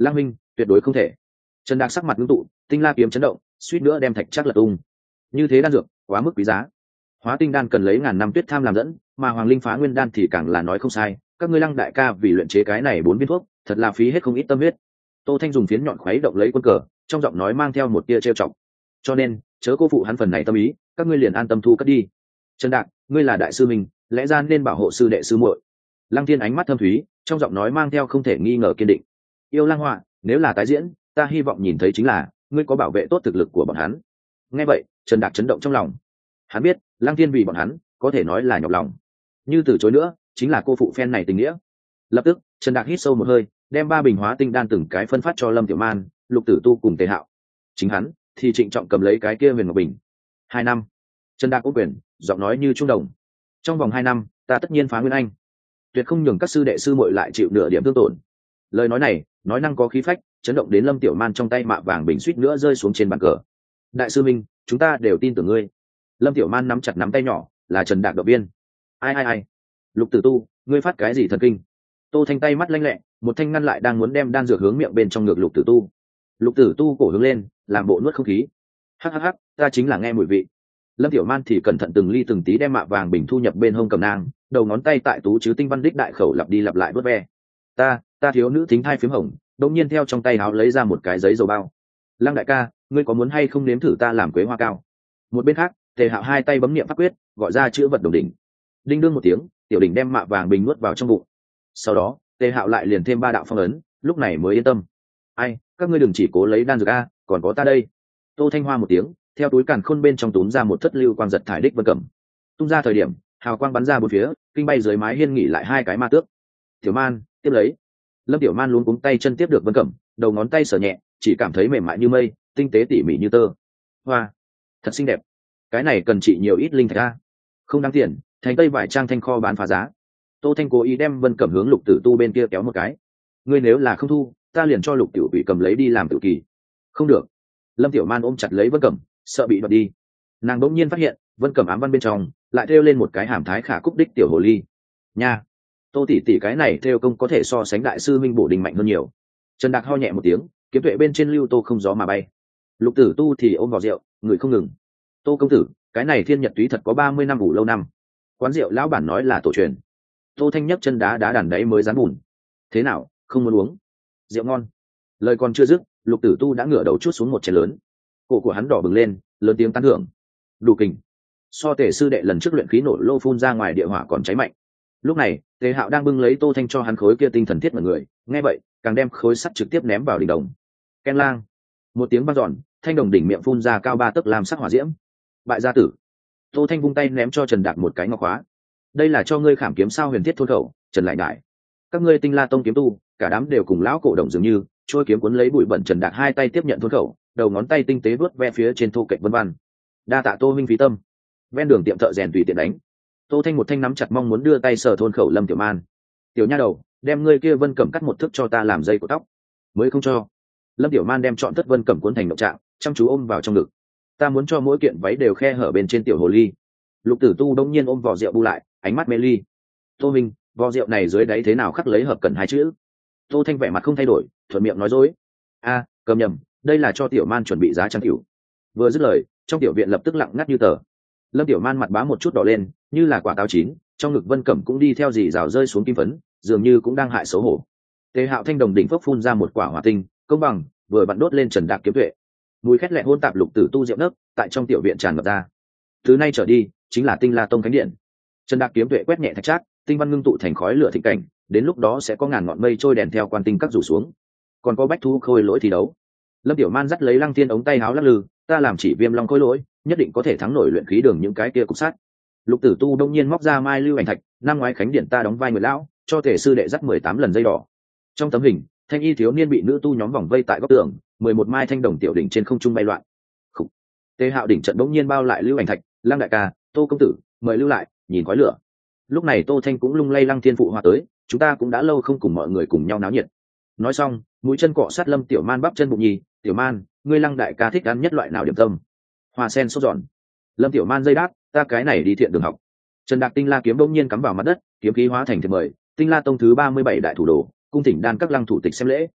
Lang Minh, tuyệt đối không thể. Trần Đạc sắc mặt ngưng tụ, tinh la kiếm chấn động, suýt nữa đem thạch chắc lật tung. Như thế đan dược quá mức quý giá, hóa tinh đan cần lấy ngàn năm tuyết tham làm dẫn, mà hoàng linh phá nguyên đan thì càng là nói không sai. Các ngươi Lăng đại ca vì luyện chế cái này bốn viên thuốc, thật là phí hết không ít tâm huyết. Tô Thanh dùng phiến nhọn khuấy động lấy quân cờ, trong giọng nói mang theo một tia trêu chọc. Cho nên chớ cô phụ hắn phần này tâm ý, các ngươi liền an tâm thu cất đi. Trần Đạc, ngươi là đại sư mình, lẽ ra nên bảo hộ sư đệ sư muội. Lăng Thiên ánh mắt thâm thúy, trong giọng nói mang theo không thể nghi ngờ kiên định. Yêu Lang Họa, nếu là tái diễn, ta hy vọng nhìn thấy chính là ngươi có bảo vệ tốt thực lực của bọn hắn. Nghe vậy, Trần Đạc chấn động trong lòng. Hắn biết, Lăng Thiên vì bọn hắn, có thể nói là nhọc lòng. Như từ chối nữa, chính là cô phụ phen này tình nghĩa. Lập tức, Trần Đạc hít sâu một hơi, đem ba bình hóa tinh đan từng cái phân phát cho Lâm Tiểu Man, Lục Tử Tu cùng Tề Hạo. Chính hắn thì trịnh trọng cầm lấy cái kia huyền ngọc bình. Hai năm. Trần Đạc ôm quyền, giọng nói như trung đồng. Trong vòng hai năm, ta tất nhiên phá nguyên anh, tuyệt không nhường các sư đệ sư muội lại chịu nửa điểm thương tổn. Lời nói này, nói năng có khí phách, chấn động đến Lâm Tiểu Man trong tay mạ vàng bình suýt nữa rơi xuống trên bàn cờ. Đại sư Minh, chúng ta đều tin tưởng ngươi. Lâm Tiểu Man nắm chặt nắm tay nhỏ, là Trần Đạc động viên. Ai ai ai, Lục Tử Tu, ngươi phát cái gì thần kinh? Tô Thanh tay mắt lanh lẹ, một thanh ngăn lại đang muốn đem đan dược hướng miệng bên trong ngược Lục Tử Tu. Lục Tử Tu cổ hướng lên, làm bộ nuốt không khí. Hắc hắc hắc, ta chính là nghe mùi vị. Lâm Tiểu Man thì cẩn thận từng ly từng tí đem mạ vàng bình thu nhập bên hông cầm nang, đầu ngón tay tại tú chứ tinh văn đích đại khẩu lặp đi lặp lại vớt ve. Ta, ta thiếu nữ thính thai phím hồng, đột nhiên theo trong tay áo lấy ra một cái giấy dầu bao. Lăng đại ca, ngươi có muốn hay không nếm thử ta làm quế hoa cao? Một bên khác, Tề Hạo hai tay bấm niệm pháp quyết, gọi ra chữ vật đồng đỉnh. Đinh đương một tiếng, tiểu đỉnh đem mạ vàng bình nuốt vào trong bụng. Sau đó, Tề Hạo lại liền thêm ba đạo phong ấn, lúc này mới yên tâm. Ai, các ngươi đừng chỉ cố lấy đan dược a, còn có ta đây. Tô Thanh Hoa một tiếng, theo túi càn khôn bên trong túm ra một thất lưu quang giật thải đích vân cẩm. Tung ra thời điểm, hào quang bắn ra bốn phía, kinh bay dưới mái hiên nghỉ lại hai cái ma tước. Tiểu Man, tiếp lấy. Lâm Tiểu Man luống cuống tay chân tiếp được vân cẩm, đầu ngón tay sờ nhẹ, chỉ cảm thấy mềm mại như mây, tinh tế tỉ mỉ như tơ. Hoa, thật xinh đẹp. Cái này cần trị nhiều ít linh thạch a. Không đáng tiền, thành tây vải trang thanh kho bán phá giá. Tô Thanh cố ý đem vân cẩm hướng Lục Tử Tu bên kia kéo một cái. Ngươi nếu là không thu, ta liền cho Lục Tiểu Quỷ cầm lấy đi làm tự kỳ. Không được. Lâm Tiểu Man ôm chặt lấy vân cẩm, sợ bị đoạt đi. Nàng đột nhiên phát hiện, vân cẩm ám văn bên trong lại thêu lên một cái hàm thái khả cúc đích tiểu hồ ly. Nha, Tô tỷ tỷ cái này thêu công có thể so sánh đại sư Minh Bổ Đình mạnh hơn nhiều. Trần Đạc ho nhẹ một tiếng, kiếm tuệ bên trên lưu tô không gió mà bay. Lục Tử Tu thì ôm vào rượu, người không ngừng. Tô công tử, cái này thiên nhật túy thật có ba mươi năm ủ lâu năm. Quán rượu lão bản nói là tổ truyền. Tô Thanh nhấc chân đá đá đàn đấy mới dán bùn. Thế nào, không muốn uống? Rượu ngon. Lời còn chưa dứt, Lục Tử Tu đã ngửa đầu chuốt xuống một chén lớn. Cổ của hắn đỏ bừng lên, lớn tiếng tán thưởng. Đủ kình. So Tề sư đệ lần trước luyện khí nổ lô phun ra ngoài địa hỏa còn cháy mạnh. Lúc này, Tề Hạo đang bưng lấy Tô Thanh cho hắn khối kia tinh thần thiết mọi người, nghe vậy, càng đem khối sắt trực tiếp ném vào đỉnh đồng. Ken lang. Một tiếng vang dọn, thanh đồng đỉnh miệng phun ra cao ba tấc làm sắc hỏa diễm. Bại gia tử. Tô Thanh vung tay ném cho Trần Đạc một cái ngọc khóa. Đây là cho ngươi khảm kiếm sao huyền thiết thôn khẩu, Trần lại ngại. Các ngươi Tinh La tông kiếm tu, cả đám đều cùng lão cổ đồng dường như, trôi kiếm cuốn lấy bụi bẩn. Trần Đạc hai tay tiếp nhận thôn khẩu, đầu ngón tay tinh tế vuốt ve phía trên thô kệch vân vân. Đa tạ Tô huynh phí tâm. Ven đường tiệm thợ rèn tùy tiện đánh. Tô Thanh một thanh nắm chặt mong muốn đưa tay sờ thôn khẩu Lâm Tiểu Man. Tiểu nha đầu, đem ngươi kia vân cẩm cắt một thước cho ta làm dây của tóc. Mới không cho. Lâm Tiểu Man đem chọn thất vân cẩm cuốn thành động trạng, chăm chú ôm vào trong ngực. Ta muốn cho mỗi kiện váy đều khe hở bên trên tiểu hồ ly. Lục Tử Tu đông nhiên ôm vỏ rượu bu lại, ánh mắt mê ly. Tô minh, vỏ rượu này dưới đáy thế nào khắc lấy hợp cần hai chữ? Tô Thanh vẻ mặt không thay đổi, thuận miệng nói dối. A, à, cầm nhầm, đây là cho Tiểu Man chuẩn bị giá trang tiểu. Vừa dứt lời, trong tiểu viện lập tức lặng ngắt như tờ. Lâm Tiểu Man mặt bá một chút đỏ lên, như là quả táo chín, trong ngực vân cẩm cũng đi theo dì rào rơi xuống kim phấn, dường như cũng đang hại xấu hổ. Tề Hạo thanh đồng đỉnh phốc phun ra một quả hỏa tinh, công bằng, vừa vặn đốt lên Trần Đạc kiếm tuệ. Mùi khét lẹ hôn tạp Lục Tử Tu rượu nấc, tại trong tiểu viện tràn ngập ra. Thứ nay trở đi, chính là Tinh La tông thánh điện. Trần Đạc kiếm tuệ quét nhẹ thạch trát, tinh văn ngưng tụ thành khói lửa thịnh cảnh, đến lúc đó sẽ có ngàn ngọn mây trôi đèn theo quan tinh các rủ xuống. Còn có bách thú khôi lỗi thi đấu. Lâm Tiểu Man dắt lấy Lăng Tiên ống tay háo lắc lư, ta làm chỉ viêm long khôi lỗi, nhất định có thể thắng nổi luyện khí đường những cái kia cục sát. Lục Tử Tu đông nhiên móc ra mai lưu ảnh thạch, năm ngoái khánh điện ta đóng vai người lão, cho thể sư đệ dắt mười tám lần dây đỏ. Trong tấm hình, thanh y thiếu niên bị nữ tu nhóm vòng vây tại góc tường, mười một mai thanh đồng tiểu đỉnh trên không trung bay loạn. Khủ. Tề Hạo đỉnh trận đống nhiên bao lại lưu ảnh thạch, Lăng đại ca, Tô công tử, mời lưu lại, nhìn khói lửa. Lúc này Tô Thanh cũng lung lay Lăng Thiên phụ hòa tới, chúng ta cũng đã lâu không cùng mọi người cùng nhau náo nhiệt. Nói xong, mũi chân cọ sát Lâm Tiểu Man bắp chân bụng nhì, Tiểu Man, ngươi Lăng đại ca thích ăn nhất loại nào điểm tâm? Hoa sen sốt giòn. Lâm Tiểu Man dây đáp, ta cái này đi thiện đường học. Trần Đạc tinh la kiếm đống nhiên cắm vào mặt đất, kiếm khí hóa thành thiệp mời, Tinh La tông thứ ba mươi bảy đại thủ đồ, cung thỉnh đan các lăng thủ tịch xem lễ.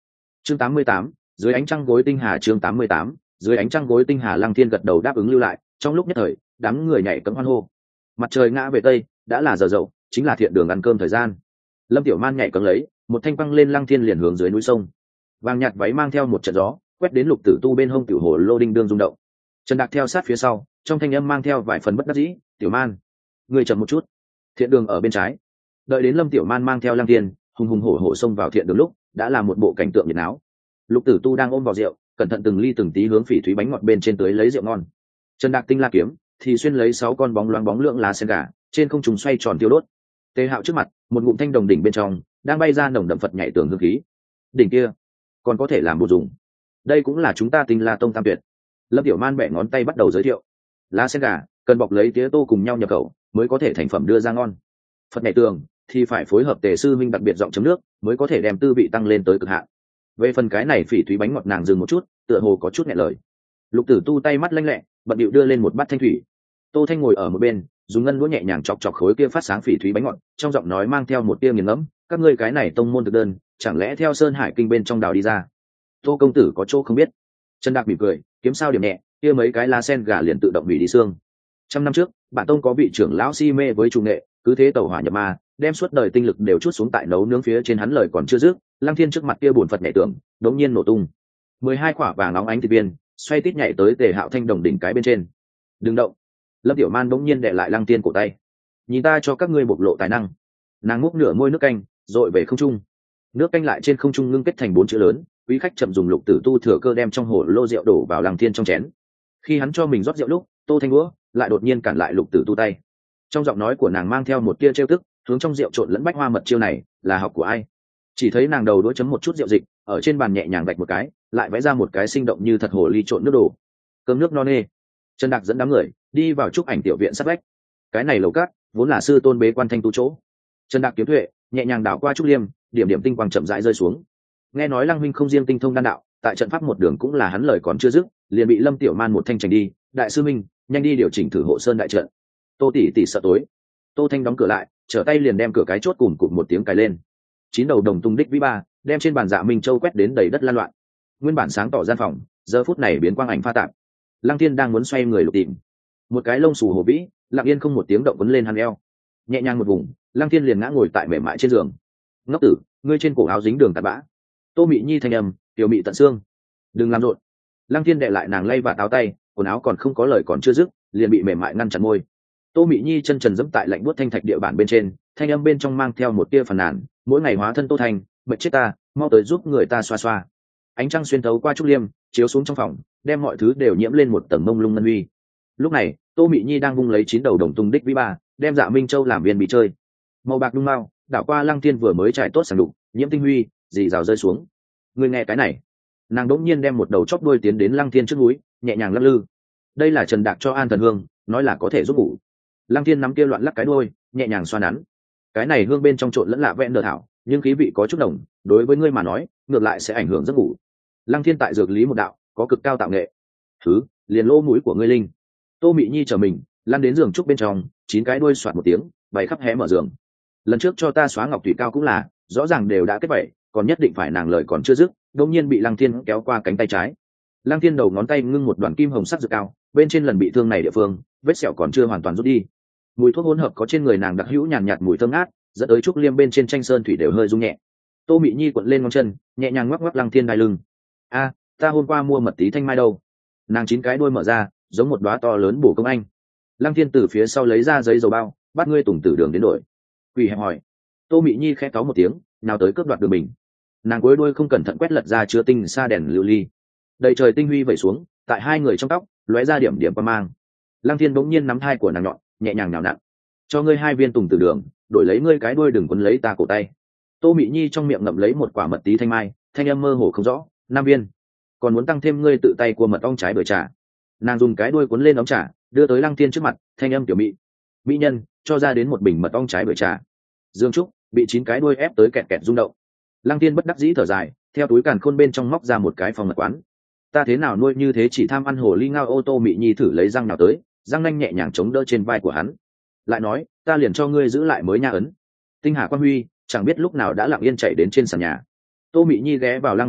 chương tám mươi tám, dưới ánh trăng gối tinh hà. chương tám mươi tám, dưới ánh trăng gối tinh hà. Lăng Thiên gật đầu đáp ứng lưu lại. Trong lúc nhất thời đám người nhảy cẫng hoan hô. Mặt trời ngã về tây, đã là giờ dậu, chính là thiện đường ăn cơm thời gian. Lâm Tiểu Man nhảy cẫng lấy một thanh băng lên, Lăng Thiên liền hướng dưới núi sông. Vàng nhạt váy mang theo một trận gió quét đến Lục Tử Tu bên hông tiểu hồ lô đinh đương rung động. Trần Đạc theo sát phía sau, trong thanh âm mang theo vài phần bất đắc dĩ. Tiểu Man, người chậm một chút, thiện đường ở bên trái. Đợi đến Lâm Tiểu Man mang theo Lăng Thiên hùng hùng hổ hổ xông vào thiện đường lúc, đã là một bộ cảnh tượng nhiệt náo. Lục Tử Tu đang ôm vào rượu, cẩn thận từng ly từng tí hướng phỉ thúy bánh ngọt bên trên tới lấy rượu ngon. Trần Đạc tinh la kiếm thì xuyên lấy sáu con bóng loáng bóng lượng lá sen gà trên không trung xoay tròn tiêu đốt. Tề Hạo trước mặt, một ngụm thanh đồng đỉnh bên trong đang bay ra nồng đậm Phật nhảy tường hương khí. Đỉnh kia còn có thể làm bổ dùng, đây cũng là chúng ta Tinh La Tông tam tuyệt. Lâm Tiểu Man bẻ ngón tay bắt đầu giới thiệu. Lá sen gà cần bọc lấy tía tô cùng nhau nhập khẩu mới có thể thành phẩm đưa ra ngon. Phật nhảy tường thì phải phối hợp Tề sư minh đặc biệt giọng chấm nước mới có thể đem tư vị tăng lên tới cực hạn. Về phần cái này phỉ thúy bánh ngọt, nàng dừng một chút, tựa hồ có chút nghẹn lời. Lục Tử Tu tay mắt lanh lẹ, bận điệu đưa lên một bát thanh thủy. Tô Thanh ngồi ở một bên, dùng ngân đũa nhẹ nhàng chọc chọc khối kia phát sáng phỉ thúy bánh ngọt, trong giọng nói mang theo một tia nghiền ngẫm. Các ngươi cái này tông môn thực đơn, chẳng lẽ theo Sơn Hải Kinh bên trong đào đi ra? Tô công tử có chỗ không biết. Trần Đạc mỉm cười, kiếm sao điểm nhẹ, kia mấy cái lá sen gà liền tự động hủy đi xương. Trăm năm trước, bản tông có vị trưởng lão si mê với chủ nghệ, cứ thế tẩu hỏa nhập ma, đem suốt đời tinh lực đều chút xuống tại nấu nướng phía trên. Hắn lời còn chưa dứt, Lăng Thiên trước mặt kia buồn Phật nhảy tưởng đống nhiên nổ tung. Mười hai quả vàng óng ánh thịt viên xoay tít nhảy tới Tề Hạo thanh đồng đỉnh cái bên trên. Đừng động. Lâm Tiểu Man đống nhiên đè lại Lăng Thiên cổ tay. Nhìn ta cho các ngươi bộc lộ tài năng. Nàng múc nửa môi nước canh dội về không trung. Nước canh lại trên không trung ngưng kết thành bốn chữ lớn. Quý khách chậm dùng. Lục Tử Tu thừa cơ đem trong hồ lô rượu đổ vào Lăng Thiên trong chén. Khi hắn cho mình rót rượu lúc, Tô Thanh đũa lại đột nhiên cản lại Lục Tử Tu tay. Trong giọng nói của nàng mang theo một tia trêu tức, hướng trong rượu trộn lẫn bách hoa mật chiêu này là học của ai? Chỉ thấy nàng đầu đũa chấm một chút rượu dịch ở trên bàn nhẹ nhàng vạch một cái, lại vẽ ra một cái sinh động như thật hồ ly trộn nước đổ. Cơm nước no nê. Trần Đạc dẫn đám người đi vào trúc ảnh tiểu viện sát vách. Cái này lầu cát vốn là sư tôn bế quan thanh tu chỗ. Trần Đạc kiếm tuệ nhẹ nhàng đảo qua trúc liêm, điểm điểm tinh quang chậm rãi rơi xuống. Nghe nói Lăng huynh không riêng tinh thông đan đạo, tại trận pháp một đường cũng là hắn lời còn chưa dứt, liền bị Lâm Tiểu Man một thanh trành đi. Đại sư minh, nhanh đi điều chỉnh thử hộ sơn đại trận. Tô tỷ tỷ sợ tối. Tô Thanh đóng cửa lại, trở tay liền đem cửa cái chốt cùm cụm một tiếng cài lên. Chín đầu đồng tung đích vĩ ba đem trên bàn Dạ Minh Châu quét đến đầy đất lan loạn. Nguyên bản sáng tỏ gian phòng giờ phút này biến quang ảnh pha tạp. Lăng Thiên đang muốn xoay người lục tìm một cái lông xù hổ vĩ, lặng yên không một tiếng động quấn lên hắn eo, nhẹ nhàng một vùng, Lăng Thiên liền ngã ngồi tại mềm mại trên giường. Ngốc tử, ngươi trên cổ áo dính đường tạt bã. Tô Mị Nhi thanh âm tiểu mị tận xương. Đừng làm rộn. Lăng Thiên đệ lại nàng lay và áo tay, quần áo còn không có lời còn chưa dứt, liền bị mềm mại ngăn chặn môi. Tô Mị Nhi chân trần dẫm tại lạnh buốt thanh thạch địa bản bên trên, thanh âm bên trong mang theo một tia phàn nàn. Mỗi ngày hóa thân Tô Thành, mệt chết ta, mau tới giúp người ta xoa xoa. Ánh trăng xuyên thấu qua trúc liêm, chiếu xuống trong phòng, đem mọi thứ đều nhiễm lên một tầng mông lung ngân uy. Lúc này, Tô Mị Nhi đang vung lấy chín đầu đồng tung đích vĩ ba, đem Dạ Minh Châu làm viên bị chơi. Màu bạc nhung mao, đảo qua Lăng Thiên vừa mới trải tốt sàng đục, nhiễm tinh huy, dì rào rơi xuống. Người nghe cái này. Nàng đỗng nhiên đem một đầu chóp đuôi tiến đến Lăng Thiên trước núi, nhẹ nhàng lắc lư. Đây là Trần Đạc cho An Thần Hương, nói là có thể giúp ngủ. Lăng Thiên nắm kia loạn lắc cái đuôi, nhẹ nhàng xoa nắn. Cái này hương bên trong trộn lẫn lạ vẹn đờ thảo, nhưng khí vị có chút nồng, đối với ngươi mà nói, ngược lại sẽ ảnh hưởng giấc ngủ. Lăng Thiên tại dược lý một đạo, có cực cao tạo nghệ. Thứ, liền lỗ mũi của ngươi linh. Tô Mị Nhi trở mình, lăn đến giường trúc bên trong, chín cái đuôi xoạt một tiếng, bày khắp hé mở giường. Lần trước cho ta xóa ngọc thủy cao cũng là, rõ ràng đều đã kết vậy, còn nhất định phải nàng lời còn chưa dứt, đột nhiên bị Lăng Thiên kéo qua cánh tay trái. Lăng Thiên đầu ngón tay ngưng một đoàn kim hồng sắc dược cao, bên trên lần bị thương này địa phương, vết sẹo còn chưa hoàn toàn rút đi. Mùi thuốc hỗn hợp có trên người nàng đặc hữu nhàn nhạt mùi thơm ngát, dẫn tới trúc liêm bên trên tranh sơn thủy đều hơi rung nhẹ. Tô Mị Nhi cuộn lên ngón chân, nhẹ nhàng ngoắc ngoắc Lăng Thiên đai lưng. A, ta hôm qua mua mật tí thanh mai đâu? Nàng chín cái đuôi mở ra, giống một đóa to lớn bổ công anh. Lăng Thiên từ phía sau lấy ra giấy dầu bao, bắt ngươi tùng tử đường đến đổi. Quỳ hẹp hỏi. Tô Mị Nhi khẽ cáu một tiếng, nào tới cướp đoạt đường mình. Nàng cuối đuôi không cẩn thận quét lật ra chứa tinh sa đèn lưu ly. Đầy trời tinh huy vẩy xuống, tại hai người trong tóc, lóe ra điểm điểm qua mang. Lăng Thiên bỗng nhiên nắm thai của nàng nhọn, nhẹ nhàng nhào nặn. Cho ngươi hai viên tùng tử đường, đổi lấy ngươi cái đuôi đừng quấn lấy ta cổ tay. Tô Mị Nhi trong miệng ngậm lấy một quả mật tí thanh mai, thanh âm mơ hồ không rõ. Năm viên. Còn muốn tăng thêm ngươi tự tay của mật ong trái bưởi trà. Nàng dùng cái đuôi cuốn lên ống trà, đưa tới Lăng Thiên trước mặt, thanh âm tiểu mị. Mỹ nhân, cho ra đến một bình mật ong trái bưởi trà. Dương Trúc bị chín cái đuôi ép tới kẹt kẹt rung động. Lăng Thiên bất đắc dĩ thở dài, theo túi càn khôn bên trong móc ra một cái phòng mật quán. Ta thế nào nuôi như thế chỉ tham ăn hồ ly ngao. Ô Tô Mị Nhi thử lấy răng nào tới, răng nanh nhẹ nhàng chống đỡ trên vai của hắn. Lại nói, ta liền cho ngươi giữ lại mới nha ấn. Tinh Hà Quan Huy chẳng biết lúc nào đã lặng yên chạy đến trên sàn nhà. Tô Mị Nhi ghé vào Lăng Thiên ngực,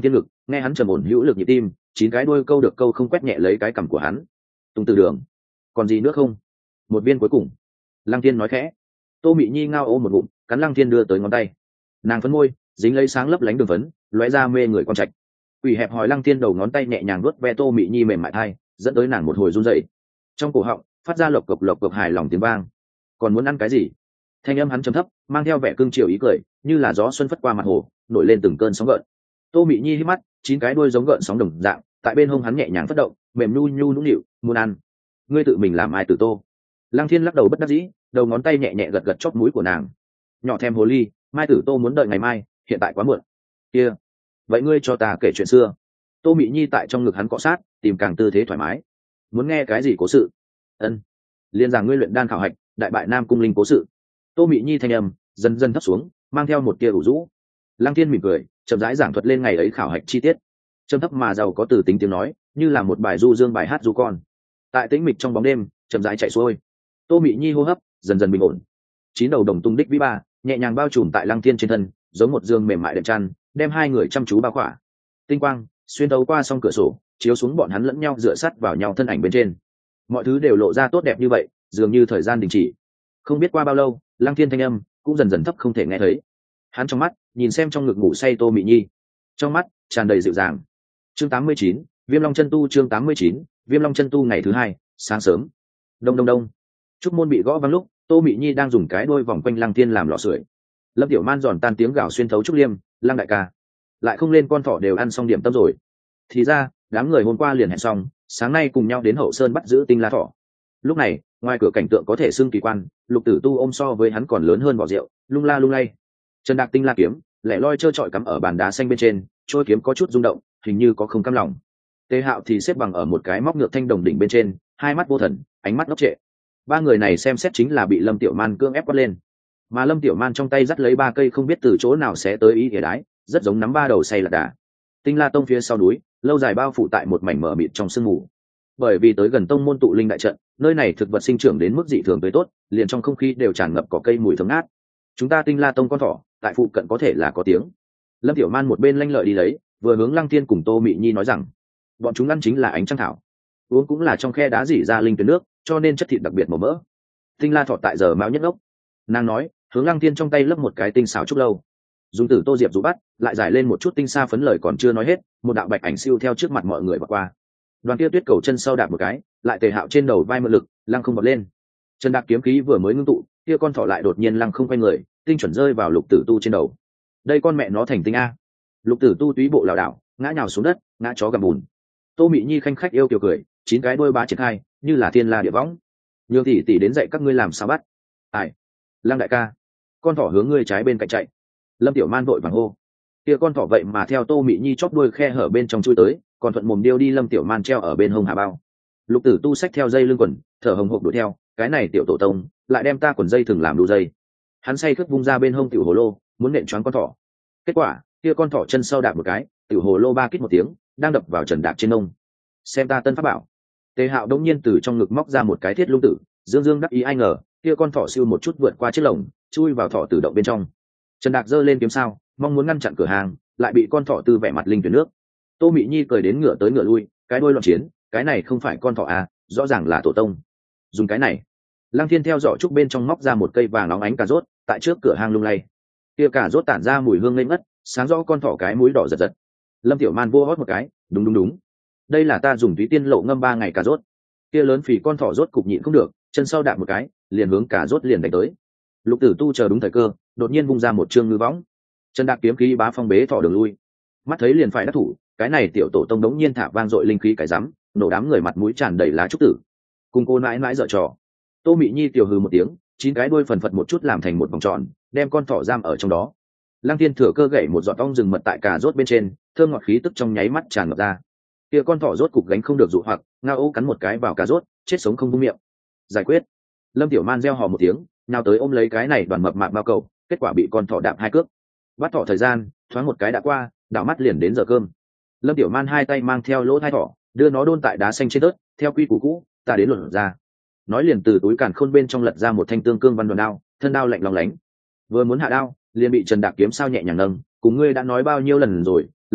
nghe hắn trầm ổn hữu lực nhịp tim, chín cái đuôi câu được câu không quét nhẹ lấy cái cằm của hắn. Tung từ đường, còn gì nữa không? Một viên cuối cùng. Lăng Thiên nói khẽ. Tô Mị Nhi ngao ô một ngụm, cắn Lăng Thiên đưa tới ngón tay. Nàng phấn môi, dính lấy sáng lấp lánh đường phấn, lóe ra mê người con trạch. Quỷ hẹp hỏi Lăng Thiên đầu ngón tay nhẹ nhàng vuốt ve Tô Mị Nhi mềm mại thai, dẫn tới nàng một hồi run rẩy. Trong cổ họng phát ra lộc cộc lộc cộc hài lòng tiếng vang. Còn muốn ăn cái gì? Thanh âm hắn trầm thấp, mang theo vẻ cương triều ý cười, như là gió xuân phất qua mặt hồ, nổi lên từng cơn sóng gợn. Tô Mị Nhi hít mắt, chín cái đuôi giống gợn sóng đồng dạng, tại bên hông hắn nhẹ nhàng phất động, mềm nhu nhu nũng nịu, muốn ăn. Ngươi tự mình làm ai từ Tô? Lăng Thiên lắc đầu bất đắc dĩ, đầu ngón tay nhẹ nhẹ gật gật chóp mũi của nàng. Nhỏ thèm hồ ly, mai tử Tô muốn đợi ngày mai, hiện tại quá muộn. Kia, vậy ngươi cho ta kể chuyện xưa. Tô Mị Nhi tại trong ngực hắn cọ sát, tìm càng tư thế thoải mái. Muốn nghe cái gì cố sự? Ân, liên giảng ngươi luyện đan khảo hạch, đại bại Nam Cung Linh cố sự. Tô Mị Nhi thanh âm dần dần thấp xuống, mang theo một tia ủ rũ. Lăng Thiên mỉm cười, chậm rãi giảng thuật lên ngày ấy khảo hạch chi tiết. Trầm thấp mà giàu có từ tính tiếng nói, như là một bài du dương bài hát du con. Tại tĩnh mịch trong bóng đêm, chậm rãi chạy xuôi. Tô Mị Nhi hô hấp dần dần bình ổn. Chín đầu đồng tung đích vĩ ba, nhẹ nhàng bao trùm tại Lăng Thiên trên thân, giống một giường mềm mại đệm chăn, đem hai người chăm chú bao khỏa. Tinh quang xuyên thấu qua song cửa sổ, chiếu xuống bọn hắn lẫn nhau dựa sát vào nhau thân ảnh bên trên. Mọi thứ đều lộ ra tốt đẹp như vậy, dường như thời gian đình chỉ. Không biết qua bao lâu, Lăng Thiên thanh âm cũng dần dần thấp không thể nghe thấy. Hắn trong mắt nhìn xem trong ngực ngủ say Tô Mị Nhi, trong mắt tràn đầy dịu dàng. Chương tám mươi chín, Viêm Long chân tu. Chương tám mươi chín, Viêm Long chân tu. Ngày thứ hai, sáng sớm. Đông đông đông. Trúc môn bị gõ vang lúc, Tô Mị Nhi đang dùng cái đuôi vòng quanh Lăng Thiên làm lò sưởi. Lâm Tiểu Man giòn tan tiếng gào xuyên thấu Trúc Liêm, Lăng đại ca, lại không lên con thỏ đều ăn xong điểm tâm rồi. Thì ra, đám người hôm qua liền hẹn xong, sáng nay cùng nhau đến Hậu Sơn bắt giữ Tinh La thỏ. Lúc này, ngoài cửa cảnh tượng có thể xưng kỳ quan, Lục Tử Tu ôm so với hắn còn lớn hơn vỏ rượu, lung la lung lay. Trần Đạc Tinh La kiếm, lẻ loi trơ trọi cắm ở bàn đá xanh bên trên, trôi kiếm có chút rung động, hình như có không cam lòng. Tề Hạo thì xếp bằng ở một cái móc ngược thanh đồng đỉnh bên trên, hai mắt vô thần, ánh mắt ngốc trệ. Ba người này xem xét chính là bị Lâm Tiểu Man cưỡng ép quát lên. Mà Lâm Tiểu Man trong tay dắt lấy ba cây không biết từ chỗ nào sẽ tới ý ỉa đái, rất giống nắm ba đầu say lạc đà. Tinh La tông phía sau núi, lâu dài bao phủ tại một mảnh mờ mịt trong sương mù. Bởi vì tới gần tông môn tụ linh đại trận, nơi này thực vật sinh trưởng đến mức dị thường tươi tốt, liền trong không khí đều tràn ngập cỏ cây mùi thơm ngát. Chúng ta Tinh La tông con thỏ, tại phụ cận có thể là có tiếng. Lâm Tiểu Man một bên lanh lợi đi lấy, vừa hướng Lăng Thiên cùng Tô Mị Nhi nói rằng, bọn chúng ăn chính là ánh trăng thảo, uống cũng là trong khe đá dỉ ra linh tuyến nước, cho nên chất thịt đặc biệt màu mỡ. Tinh La thỏ tại giờ mão nhất ốc. Nàng nói, hướng Lăng Thiên trong tay lấp một cái tinh xảo trúc lâu, dùng tử tô diệp rũ bắt, lại giải lên một chút tinh sa phấn, lời còn chưa nói hết, một đạo bạch ảnh siêu theo trước mặt mọi người vượt qua. Đoàn kia tuyết cầu chân sau đạp một cái, lại Tề Hạo trên đầu vai mượn lực, lăng không bật lên. Trần Đạc kiếm khí vừa mới ngưng tụ, kia con thỏ lại đột nhiên lăng không quay người, tinh chuẩn rơi vào Lục Tử Tu trên đầu. Đây con mẹ nó thành tinh a! Lục Tử Tu túy bộ lảo đảo, ngã nhào xuống đất, ngã chó gầm bùn. Tô Mị Nhi khanh khách yêu kiều cười, chín cái đuôi bá triển khai, như là thiên la địa võng. Nhường tỷ tỷ đến dạy các ngươi làm sao bắt. Ai? Lăng đại ca, con thỏ hướng ngươi trái bên cạnh chạy. Lâm Tiểu Man vội vàng hô. Kia con thỏ vậy mà theo Tô Mị Nhi chóp đuôi khe hở bên trong chui tới, còn thuận mồm điêu đi Lâm Tiểu Man treo ở bên hông hà bao. Lục Tử Tu xách theo dây lưng quần, thở hồng hộc đuổi theo, cái này tiểu tổ tông lại đem ta quần dây thường làm đu dây. Hắn say khướt vung ra bên hông tiểu hồ lô, muốn nện choáng con thỏ. Kết quả, kia con thỏ chân sau đạp một cái, tiểu hồ lô ba kít một tiếng, đang đập vào Trần Đạc trên ông. Xem ta tân pháp bảo. Tề Hạo đống nhiên từ trong ngực móc ra một cái thiết lung tử, dương dương đắc ý, ai ngờ, kia con thỏ siêu một chút vượt qua chiếc lồng, chui vào thỏ tử động bên trong. Trần Đạc giơ lên kiếm sao, mong muốn ngăn chặn cửa hàng, lại bị con thỏ tư vẻ mặt linh tuyển nước. Tô Mị Nhi cười đến ngửa tới ngửa lui, cái đuôi loạn chiến, cái này không phải con thỏ à, rõ ràng là tổ tông. Dùng cái này. Lăng Thiên theo giỏ trúc bên trong móc ra một cây vàng óng ánh cà rốt, tại trước cửa hang lung lay. Kia cà rốt tản ra mùi hương ngây ngất, sáng rõ con thỏ cái mũi đỏ giật giật. Lâm Tiểu Man vô hót một cái, đúng đúng đúng. Đây là ta dùng túy tiên lộ ngâm ba ngày cà rốt. Kia lớn phì con thỏ rốt cục nhịn không được, chân sau đạp một cái, liền hướng cà rốt liền đánh tới. Lục Tử Tu chờ đúng thời cơ, đột nhiên vung ra một chương ngư võng. Trần Đạc kiếm khí bá phong bế thỏ đường lui. Mắt thấy liền phải đắc thủ, cái này tiểu tổ tông đống nhiên thả vang dội linh khí cái rắm, nổ đám người mặt mũi tràn đầy lá trúc tử. Cùng cô nãi nãi dở trò. Tô Mị Nhi tiểu hừ một tiếng, chín cái đuôi phần phật một chút làm thành một vòng tròn, đem con thỏ giam ở trong đó. Lăng Thiên thừa cơ gậy một giọt ong rừng mật tại cà rốt bên trên, thơm ngọt khí tức trong nháy mắt tràn ngập ra. Kia con thỏ rốt cục gánh không được dụ hoặc, ngao ô cắn một cái vào cà rốt, chết sống không vung miệng. Giải quyết. Lâm Tiểu Man reo hò một tiếng, nào tới ôm lấy cái này đoàn mập mạp bao cầu, kết quả bị con thỏ đạp hai cước. Bắt thỏ thời gian, thoáng một cái đã qua, đảo mắt liền đến giờ cơm. Lâm Tiểu Man hai tay mang theo lỗ thai thỏ, đưa nó đôn tại đá xanh trên tớt, theo quy củ cũ, ta đến luận ra. Nói liền từ túi càn khôn bên trong lật ra một thanh tương cương văn đoàn đao, thân đao lạnh lóng lánh. Vừa muốn hạ đao, liền bị Trần Đạc kiếm sao nhẹ nhàng nâng, cùng ngươi đã nói bao nhiêu lần rồi,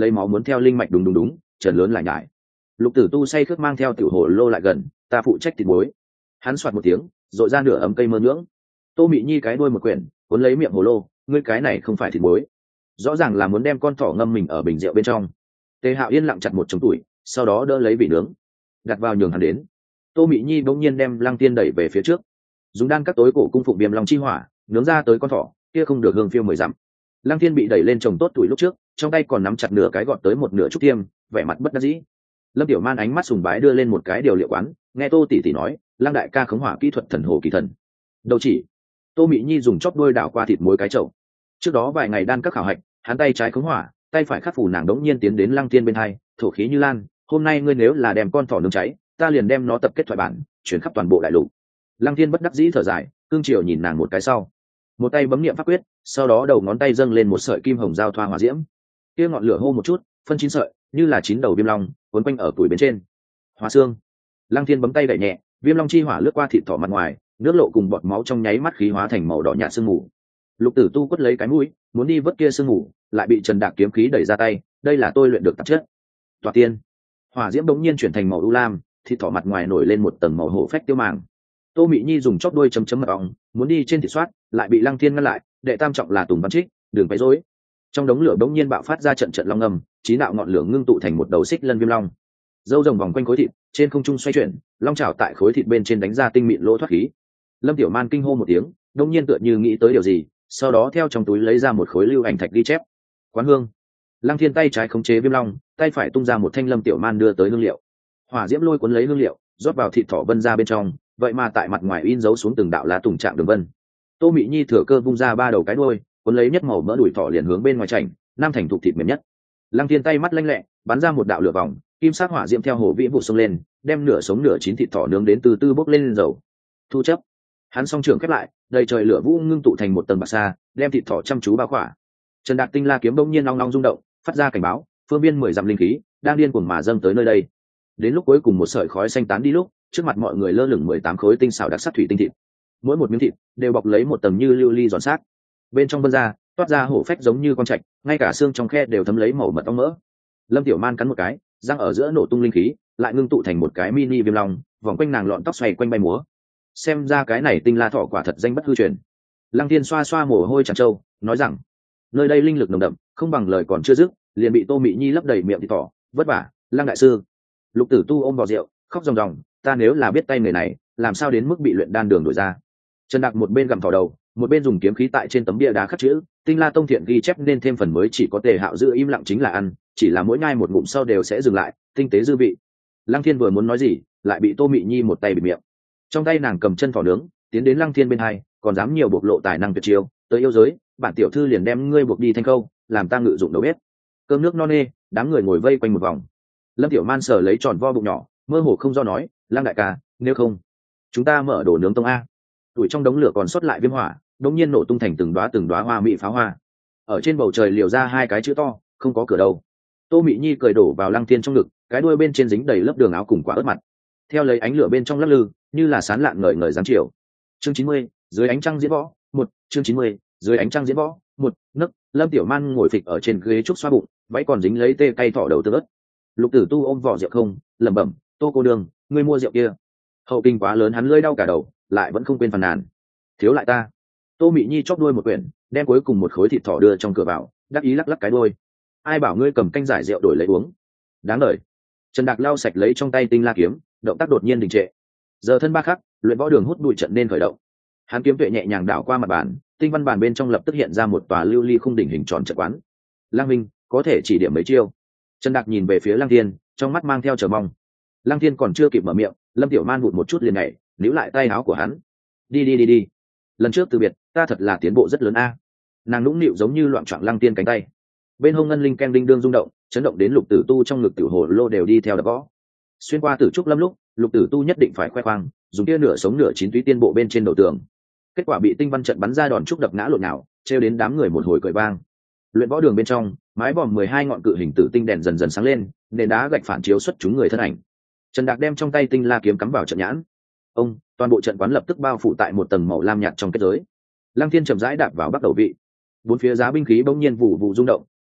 lấy máu muốn theo linh mạch, đúng đúng đúng, trần lớn lại nhải. Lục Tử Tu say khướt mang theo tiểu hồ lô lại gần, ta phụ trách thịt muối. Hắn soạt một tiếng, dội ra nửa ấm cây mơ nhưỡng. Tô Mị Nhi cái đuôi một quyển, cuốn lấy miệng hồ lô, ngươi cái này không phải thịt muối, rõ ràng là muốn đem con thỏ ngâm mình ở bình rượu bên trong. Tề Hạo yên lặng chặt một trống tuổi, sau đó đỡ lấy vị nướng, đặt vào nhường hắn đến. Tô Mị Nhi bỗng nhiên đem Lăng Tiên đẩy về phía trước, dùng đan các tối cổ cung phụng viêm long chi hỏa nướng ra tới con thỏ kia không được hương phiêu mười dặm. Lăng Thiên bị đẩy lên trồng tốt tuổi lúc trước, trong tay còn nắm chặt nửa cái gọt tới một nửa trúc tiêm, vẻ mặt bất đắc dĩ. Lâm Tiểu Man ánh mắt sùng bái đưa lên một cái điều liệu quán, nghe Tô tỷ tỷ nói, Lăng đại ca khống hỏa kỹ thuật thần hồ kỳ thần. Đâu chỉ. Tô Mị Nhi dùng chóp đuôi đảo qua thịt muối cái chậu. Trước đó vài ngày đan các khảo hạch, hắn tay trái khống hỏa, tay phải khắc phủ nàng đống nhiên tiến đến Lăng Thiên bên hai, thổ khí như lan, hôm nay ngươi nếu là đem con thỏ nướng cháy, ta liền đem nó tập kết thoại bản, chuyển khắp toàn bộ đại lục. Lăng Thiên bất đắc dĩ thở dài, cương triều nhìn nàng một cái sau, một tay bấm niệm pháp quyết, sau đó đầu ngón tay dâng lên một sợi kim hồng giao thoa hỏa diễm, kia ngọn lửa hô một chút, phân chín sợi, như là chín đầu viêm long, cuốn quanh ở tuổi bên trên. Hóa xương. Lăng Thiên bấm tay đẩy nhẹ, viêm long chi hỏa lướt qua thịt thỏ mặt ngoài, nước lộ cùng bọt máu trong nháy mắt khí hóa thành màu đỏ nhạt sương mù. Lục Tử Tu quất lấy cái mũi, muốn đi vớt kia sương mù, lại bị Trần Đạc kiếm khí đẩy ra tay, đây là tôi luyện được tạp chất. Tỏa tiên. Hỏa diễm bỗng nhiên chuyển thành màu u lam, thịt thỏ mặt ngoài nổi lên một tầng màu hổ phách tiêu màng. Tô Mị Nhi dùng chóp đuôi chấm chấm mật ong, muốn đi trên thịt soát, lại bị Lăng Thiên ngăn lại, đệ tam trọng là Tùng Văn Trích, đừng quấy rối. Trong đống lửa bỗng nhiên bạo phát ra trận trận long ngầm, chín đạo ngọn lửa ngưng tụ thành một đầu xích lân viêm long. Dâu rồng vòng quanh khối thịt, trên không trung xoay chuyển, long chảo tại khối thịt bên trên đánh ra tinh mịn lỗ thoát khí. Lâm Tiểu Man kinh hô một tiếng, đột nhiên tựa như nghĩ tới điều gì, sau đó theo trong túi lấy ra một khối lưu ảnh thạch ghi chép. Quán hương. Lăng Thiên tay trái khống chế viêm long, tay phải tung ra một thanh Lâm Tiểu Man đưa tới hương liệu. Hỏa diễm lôi cuốn lấy hương liệu, rót vào thịt thỏ vân ra bên trong, vậy mà tại mặt ngoài in dấu xuống từng đạo lá tùng trạng đường vân. Tô Mị Nhi thừa cơ vung ra ba đầu cái đuôi, cuốn lấy nhất màu mỡ đùi thỏ liền hướng bên ngoài chảnh, nam thành thục thịt mềm nhất. Lăng Thiên tay mắt lanh lẹ, bắn ra một đạo lửa vòng, kim sắc hỏa diễm theo hồ vĩ vụ xông lên, đem nửa sống nửa chín thịt thỏ nướng đến từ từ bốc lên dầu. Thu chấp. Hắn song trường khép lại, đầy trời lửa vũ ngưng tụ thành một tầng bạc sa, đem thịt thỏ chăm chú bao khỏa. Trần Đạt tinh la kiếm bỗng nhiên long long rung động, phát ra cảnh báo, phương viên mười dặm linh khí đang điên cuồng mà dâng tới nơi đây. Đến lúc cuối cùng một sợi khói xanh tán đi lúc, trước mặt mọi người lơ lửng mười tám khối tinh xảo đặc sắc thủy tinh thịt, mỗi một miếng thịt đều bọc lấy một tầng như lưu ly giòn xác, bên trong vân ra toát ra hổ phách giống như con trạch, ngay cả xương trong khe đều thấm lấy màu mật ong mỡ. Lâm Tiểu Man cắn một cái, răng ở giữa nổ tung linh khí, lại ngưng tụ thành một cái mini viêm long, vòng quanh nàng lọn tóc xoay quanh bay múa. Xem ra cái này tinh la thọ quả thật danh bất hư truyền. Lăng Thiên xoa xoa mồ hôi tràn trâu, nói rằng nơi đây linh lực nồng đậm, không bằng lời còn chưa dứt, liền bị Tô Mị Nhi lấp đầy miệng thịt thỏ, vất vả, Lăng đại sư. Lục Tử Tu ôm vào rượu, khóc ròng ròng, ta nếu là biết tay người này, làm sao đến mức bị luyện đan đường đổi ra. Trần Đạc một bên gặm thỏ đầu, một bên dùng kiếm khí tại trên tấm bia đá khắc chữ, Tinh La Tông thiện ghi chép nên thêm phần mới, chỉ có Tề Hạo giữ im lặng chính là ăn, chỉ là mỗi nhai một ngụm sau đều sẽ dừng lại, tinh tế dư vị. Lăng Thiên vừa muốn nói gì, lại bị Tô Mị Nhi một tay bịt miệng. Trong tay nàng cầm chân thỏ nướng, tiến đến Lăng Thiên bên hai, còn dám nhiều bộc lộ tài năng tuyệt chiêu, tới yêu giới, bản tiểu thư liền đem ngươi buộc đi thanh câu, làm ta ngự dụng đầu bếp. Cơm nước no nê, đám người ngồi vây quanh một vòng. Lâm Tiểu Man sờ lấy tròn vo bụng nhỏ, mơ hồ không do nói, Lăng đại ca, nếu không chúng ta mở đồ nướng tông a. Tuổi trong đống lửa còn sót lại viêm hỏa, đột nhiên nổ tung thành từng đóa từng đóa hoa mỹ pháo hoa, ở trên bầu trời liều ra hai cái chữ to, không có cửa đâu. Tô Mị Nhi cười đổ vào Lăng Thiên trong ngực, cái đuôi bên trên dính đầy lớp đường áo cùng quả ớt mặt, theo lấy ánh lửa bên trong lắc lư, như là sán lạn ngời ngời giáng chiều. Chương chín mươi, dưới ánh trăng diễn võ, một, chương chín mươi, dưới ánh trăng diễn võ, một, nấc. Lâm Tiểu Man ngồi phịch ở trên ghế trúc xoa bụng, váy còn dính lấy tê cay thỏ đầu tương ớt. Lục Tử Tu ôm vỏ rượu không, lẩm bẩm, Tô cô đường, ngươi mua rượu kia. Hậu kinh quá lớn, hắn lưỡi đau cả đầu, lại vẫn không quên phàn nàn, thiếu lại ta. Tô Mị Nhi chóp đuôi một quyển, đem cuối cùng một khối thịt thỏ đưa trong cửa vào, đắc ý lắc lắc cái đuôi. Ai bảo ngươi cầm canh giải rượu đổi lấy uống, đáng đời. Trần Đạc lau sạch lấy trong tay tinh la kiếm, động tác đột nhiên đình trệ. Giờ thân ba khắc, luyện võ đường hút bụi trận nên khởi động. Hắn kiếm tuệ nhẹ nhàng đảo qua mặt bàn, tinh văn bàn bên trong lập tức hiện ra một tòa lưu ly khung đỉnh hình tròn trận quán. Lăng Minh, có thể chỉ điểm mấy chiêu. Trần Đạc nhìn về phía Lăng Thiên, trong mắt mang theo chờ mong. Lăng Thiên còn chưa kịp mở miệng, Lâm Tiểu Man vụt một chút liền nhảy, níu lại tay áo của hắn. Đi đi đi đi. Lần trước từ biệt, ta thật là tiến bộ rất lớn a. Nàng nũng nịu giống như loạn choạng Lăng Thiên cánh tay. Bên hông ngân linh ken đinh đương rung động, chấn động đến Lục Tử Tu trong ngực tiểu hồ lô đều đi theo đập võ. Xuyên qua Tử Trúc Lâm lúc, Lục Tử Tu nhất định phải khoe khoang, dùng tia nửa sống nửa chín túy tiên bộ bên trên đầu tường. Kết quả bị tinh văn trận bắn ra đòn trúc đập ngã lộn nào, trêu đến đám người một hồi cười vang. Luyện võ đường bên trong, mái vòm mười hai ngọn cự hình tử tinh đèn dần dần sáng lên, nền đá gạch phản chiếu xuất chúng người thân ảnh. Trần Đạc đem trong tay tinh la kiếm cắm vào trận nhãn. Ông, toàn bộ trận quán lập tức bao phủ tại một tầng màu lam nhạt trong kết giới. Lăng Thiên chậm rãi đạp vào bắt đầu vị. Bốn phía giá binh khí bỗng nhiên vụ vụ rung động,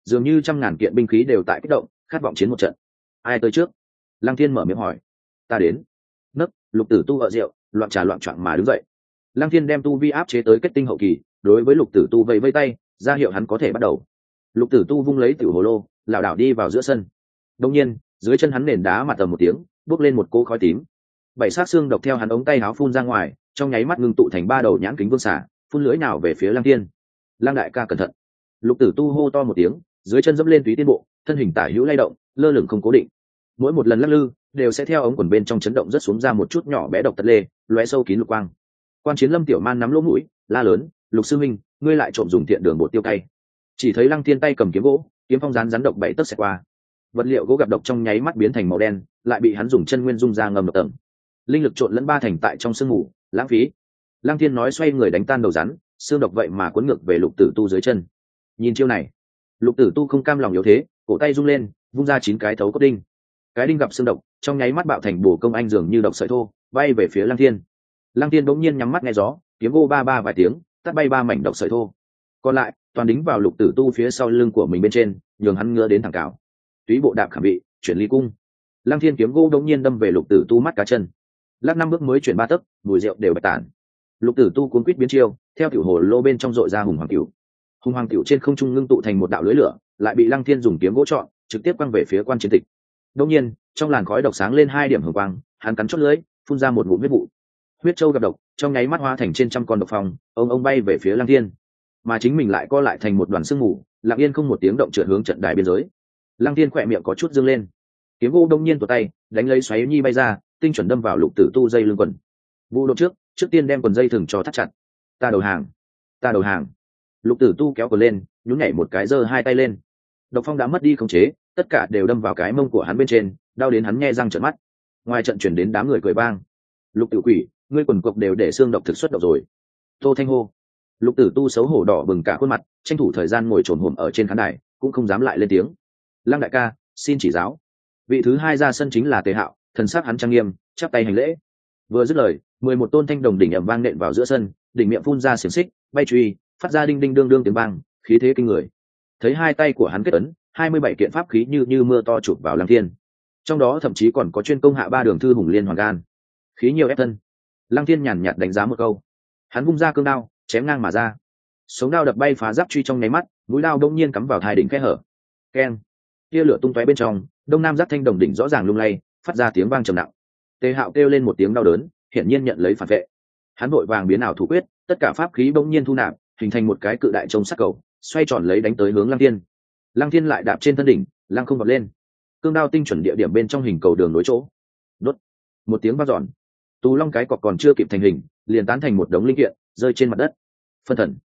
dường như trăm ngàn kiện binh khí đều tại kích động khát vọng chiến một trận. Ai tới trước? Lăng Thiên mở miệng hỏi. Ta đến. Nấc. Lục Tử Tu ở rượu loạn trà loạn choạng mà đứng dậy. Lăng Thiên đem tu vi áp chế tới kết tinh hậu kỳ, đối với Lục Tử Tu vẫy vẫy tay, ra hiệu hắn có thể bắt đầu. Lục Tử Tu vung lấy tiểu hồ lô, lảo đảo đi vào giữa sân. Đột nhiên, dưới chân hắn nền đá mặt tầm một tiếng, bốc lên một cỗ khói tím. Bảy sát xương độc theo hắn ống tay áo phun ra ngoài, trong nháy mắt ngưng tụ thành ba đầu nhãn kính vương xả, phun lưỡi nào về phía Lăng Thiên. Lăng đại ca cẩn thận. Lục Tử Tu hô to một tiếng, dưới chân dẫm lên túy tiên bộ, thân hình tả hữu lay động, lơ lửng không cố định. Mỗi một lần lắc lư, đều sẽ theo ống quần bên trong chấn động rất xuống ra một chút nhỏ bé độc tật lê, lóe sâu kín lục quang. Quan Chiến Lâm tiểu man nắm lỗ mũi, la lớn, "Lục sư huynh, ngươi lại trộm dùng thiện đường bột tiêu cay." Chỉ thấy Lăng Thiên tay cầm kiếm gỗ, kiếm phong rán rắn độc bảy tấc xẹt qua. Vật liệu gỗ gặp độc trong nháy mắt biến thành màu đen, lại bị hắn dùng chân nguyên dung ra ngầm độc tầng. Linh lực trộn lẫn ba thành tại trong sương mù, lãng phí. Lăng Thiên nói xoay người đánh tan đầu rắn, xương độc vậy mà cuốn ngược về Lục Tử Tu dưới chân. Nhìn chiêu này, Lục Tử Tu không cam lòng yếu thế, cổ tay rung lên, vung ra chín cái thấu cốt đinh. Cái đinh gặp xương độc, trong nháy mắt bạo thành bổ công anh dường như độc sợi thô, bay về phía Lăng Thiên. Lăng Thiên bỗng nhiên nhắm mắt nghe gió, kiếm gỗ ba ba vài tiếng, tát bay ba mảnh độc sợi thô. Còn lại, toàn đính vào Lục Tử Tu phía sau lưng của mình bên trên, nhường hắn ngửa đến thẳng cào. Túy bộ đạp khảm vị, chuyển ly cung. Lăng Thiên kiếm gỗ bỗng nhiên đâm về Lục Tử Tu mắt cá chân. Lắc năm bước mới chuyển ba tấc, mùi rượu đều bạch tản. Lục Tử Tu cuốn quýt biến chiêu, theo tiểu hồ lô bên trong dội ra hùng hoàng cửu. Hùng hoàng cửu trên không trung ngưng tụ thành một đạo lưới lửa, lại bị Lăng Thiên dùng kiếm gỗ chọn, trực tiếp quăng về phía Quan Chiến Tịch. Đột nhiên, trong làn khói độc sáng lên hai điểm hồng quang, hắn cắn chốt lưỡi, phun ra một ngụm huyết vụ. Huyết châu gặp độc, trong nháy mắt hóa thành trên trăm con độc phong, ông ông bay về phía Lăng Thiên. Mà chính mình lại co lại thành một đoàn sương mù, lặng yên không một tiếng động trượt hướng trận đài biên giới. Lăng Thiên khỏe miệng có chút dương lên, kiếm gỗ đông nhiên tuột tay, đánh lấy xoáy nhi bay ra, tinh chuẩn đâm vào Lục Tử Tu dây lưng quần. Vụ độ trước, trước tiên đem quần dây thừng cho thắt chặt. Ta đầu hàng, ta đầu hàng. Lục Tử Tu kéo quần lên, nhún nhảy một cái giơ hai tay lên. Độc phong đã mất đi khống chế, tất cả đều đâm vào cái mông của hắn bên trên, đau đến hắn nhe răng trợn mắt. Ngoài trận chuyển đến đám người cười vang. Lục Tử Quỷ, ngươi quần cộc đều để xương độc thực xuất độc rồi. Tô Thanh hô. Lục Tử Tu xấu hổ đỏ bừng cả khuôn mặt, tranh thủ thời gian ngồi trồn hổm ở trên khán đài, cũng không dám lại lên tiếng. Lăng đại ca, xin chỉ giáo. Vị thứ hai ra sân chính là Tề Hạo, thần sắc hắn trang nghiêm, chắp tay hành lễ. Vừa dứt lời, mười một tôn thanh đồng đỉnh ầm vang nện vào giữa sân, đỉnh miệng phun ra xiềng xích, bay truy, phát ra đinh đinh đương đương tiếng vang, khí thế kinh người. Thấy hai tay của hắn kết ấn, hai mươi bảy kiện pháp khí như như mưa to chụp vào Lăng Thiên. Trong đó thậm chí còn có chuyên công hạ ba đường thư hùng liên hoàn gan. Khí nhiều ép thân. Lăng Thiên nhàn nhạt đánh giá một câu. Hắn vung ra cương đao, chém ngang mà ra. Sống đao đập bay phá giáp truy trong nháy mắt, mũi đao đông nhiên cắm vào hai đỉnh khe hở. Keng. Tia lửa tung tóe bên trong, đông nam giáp thanh đồng đỉnh rõ ràng lung lay, phát ra tiếng vang trầm nặng. Tề Hạo kêu lên một tiếng đau đớn, hiển nhiên nhận lấy phản vệ. Hắn vội vàng biến ảo thủ quyết, tất cả pháp khí bỗng nhiên thu nạp, hình thành một cái cự đại trông sắc cầu, xoay tròn lấy đánh tới hướng Lăng Thiên. Lăng Thiên lại đạp trên thân đỉnh, lăng không vọt lên. Cương đao tinh chuẩn địa điểm bên trong hình cầu đường nối chỗ. Đốt. Một tiếng vang dọn. Tú long cái cọc còn chưa kịp thành hình, liền tán thành một đống linh kiện, rơi trên mặt đất. Phân thần.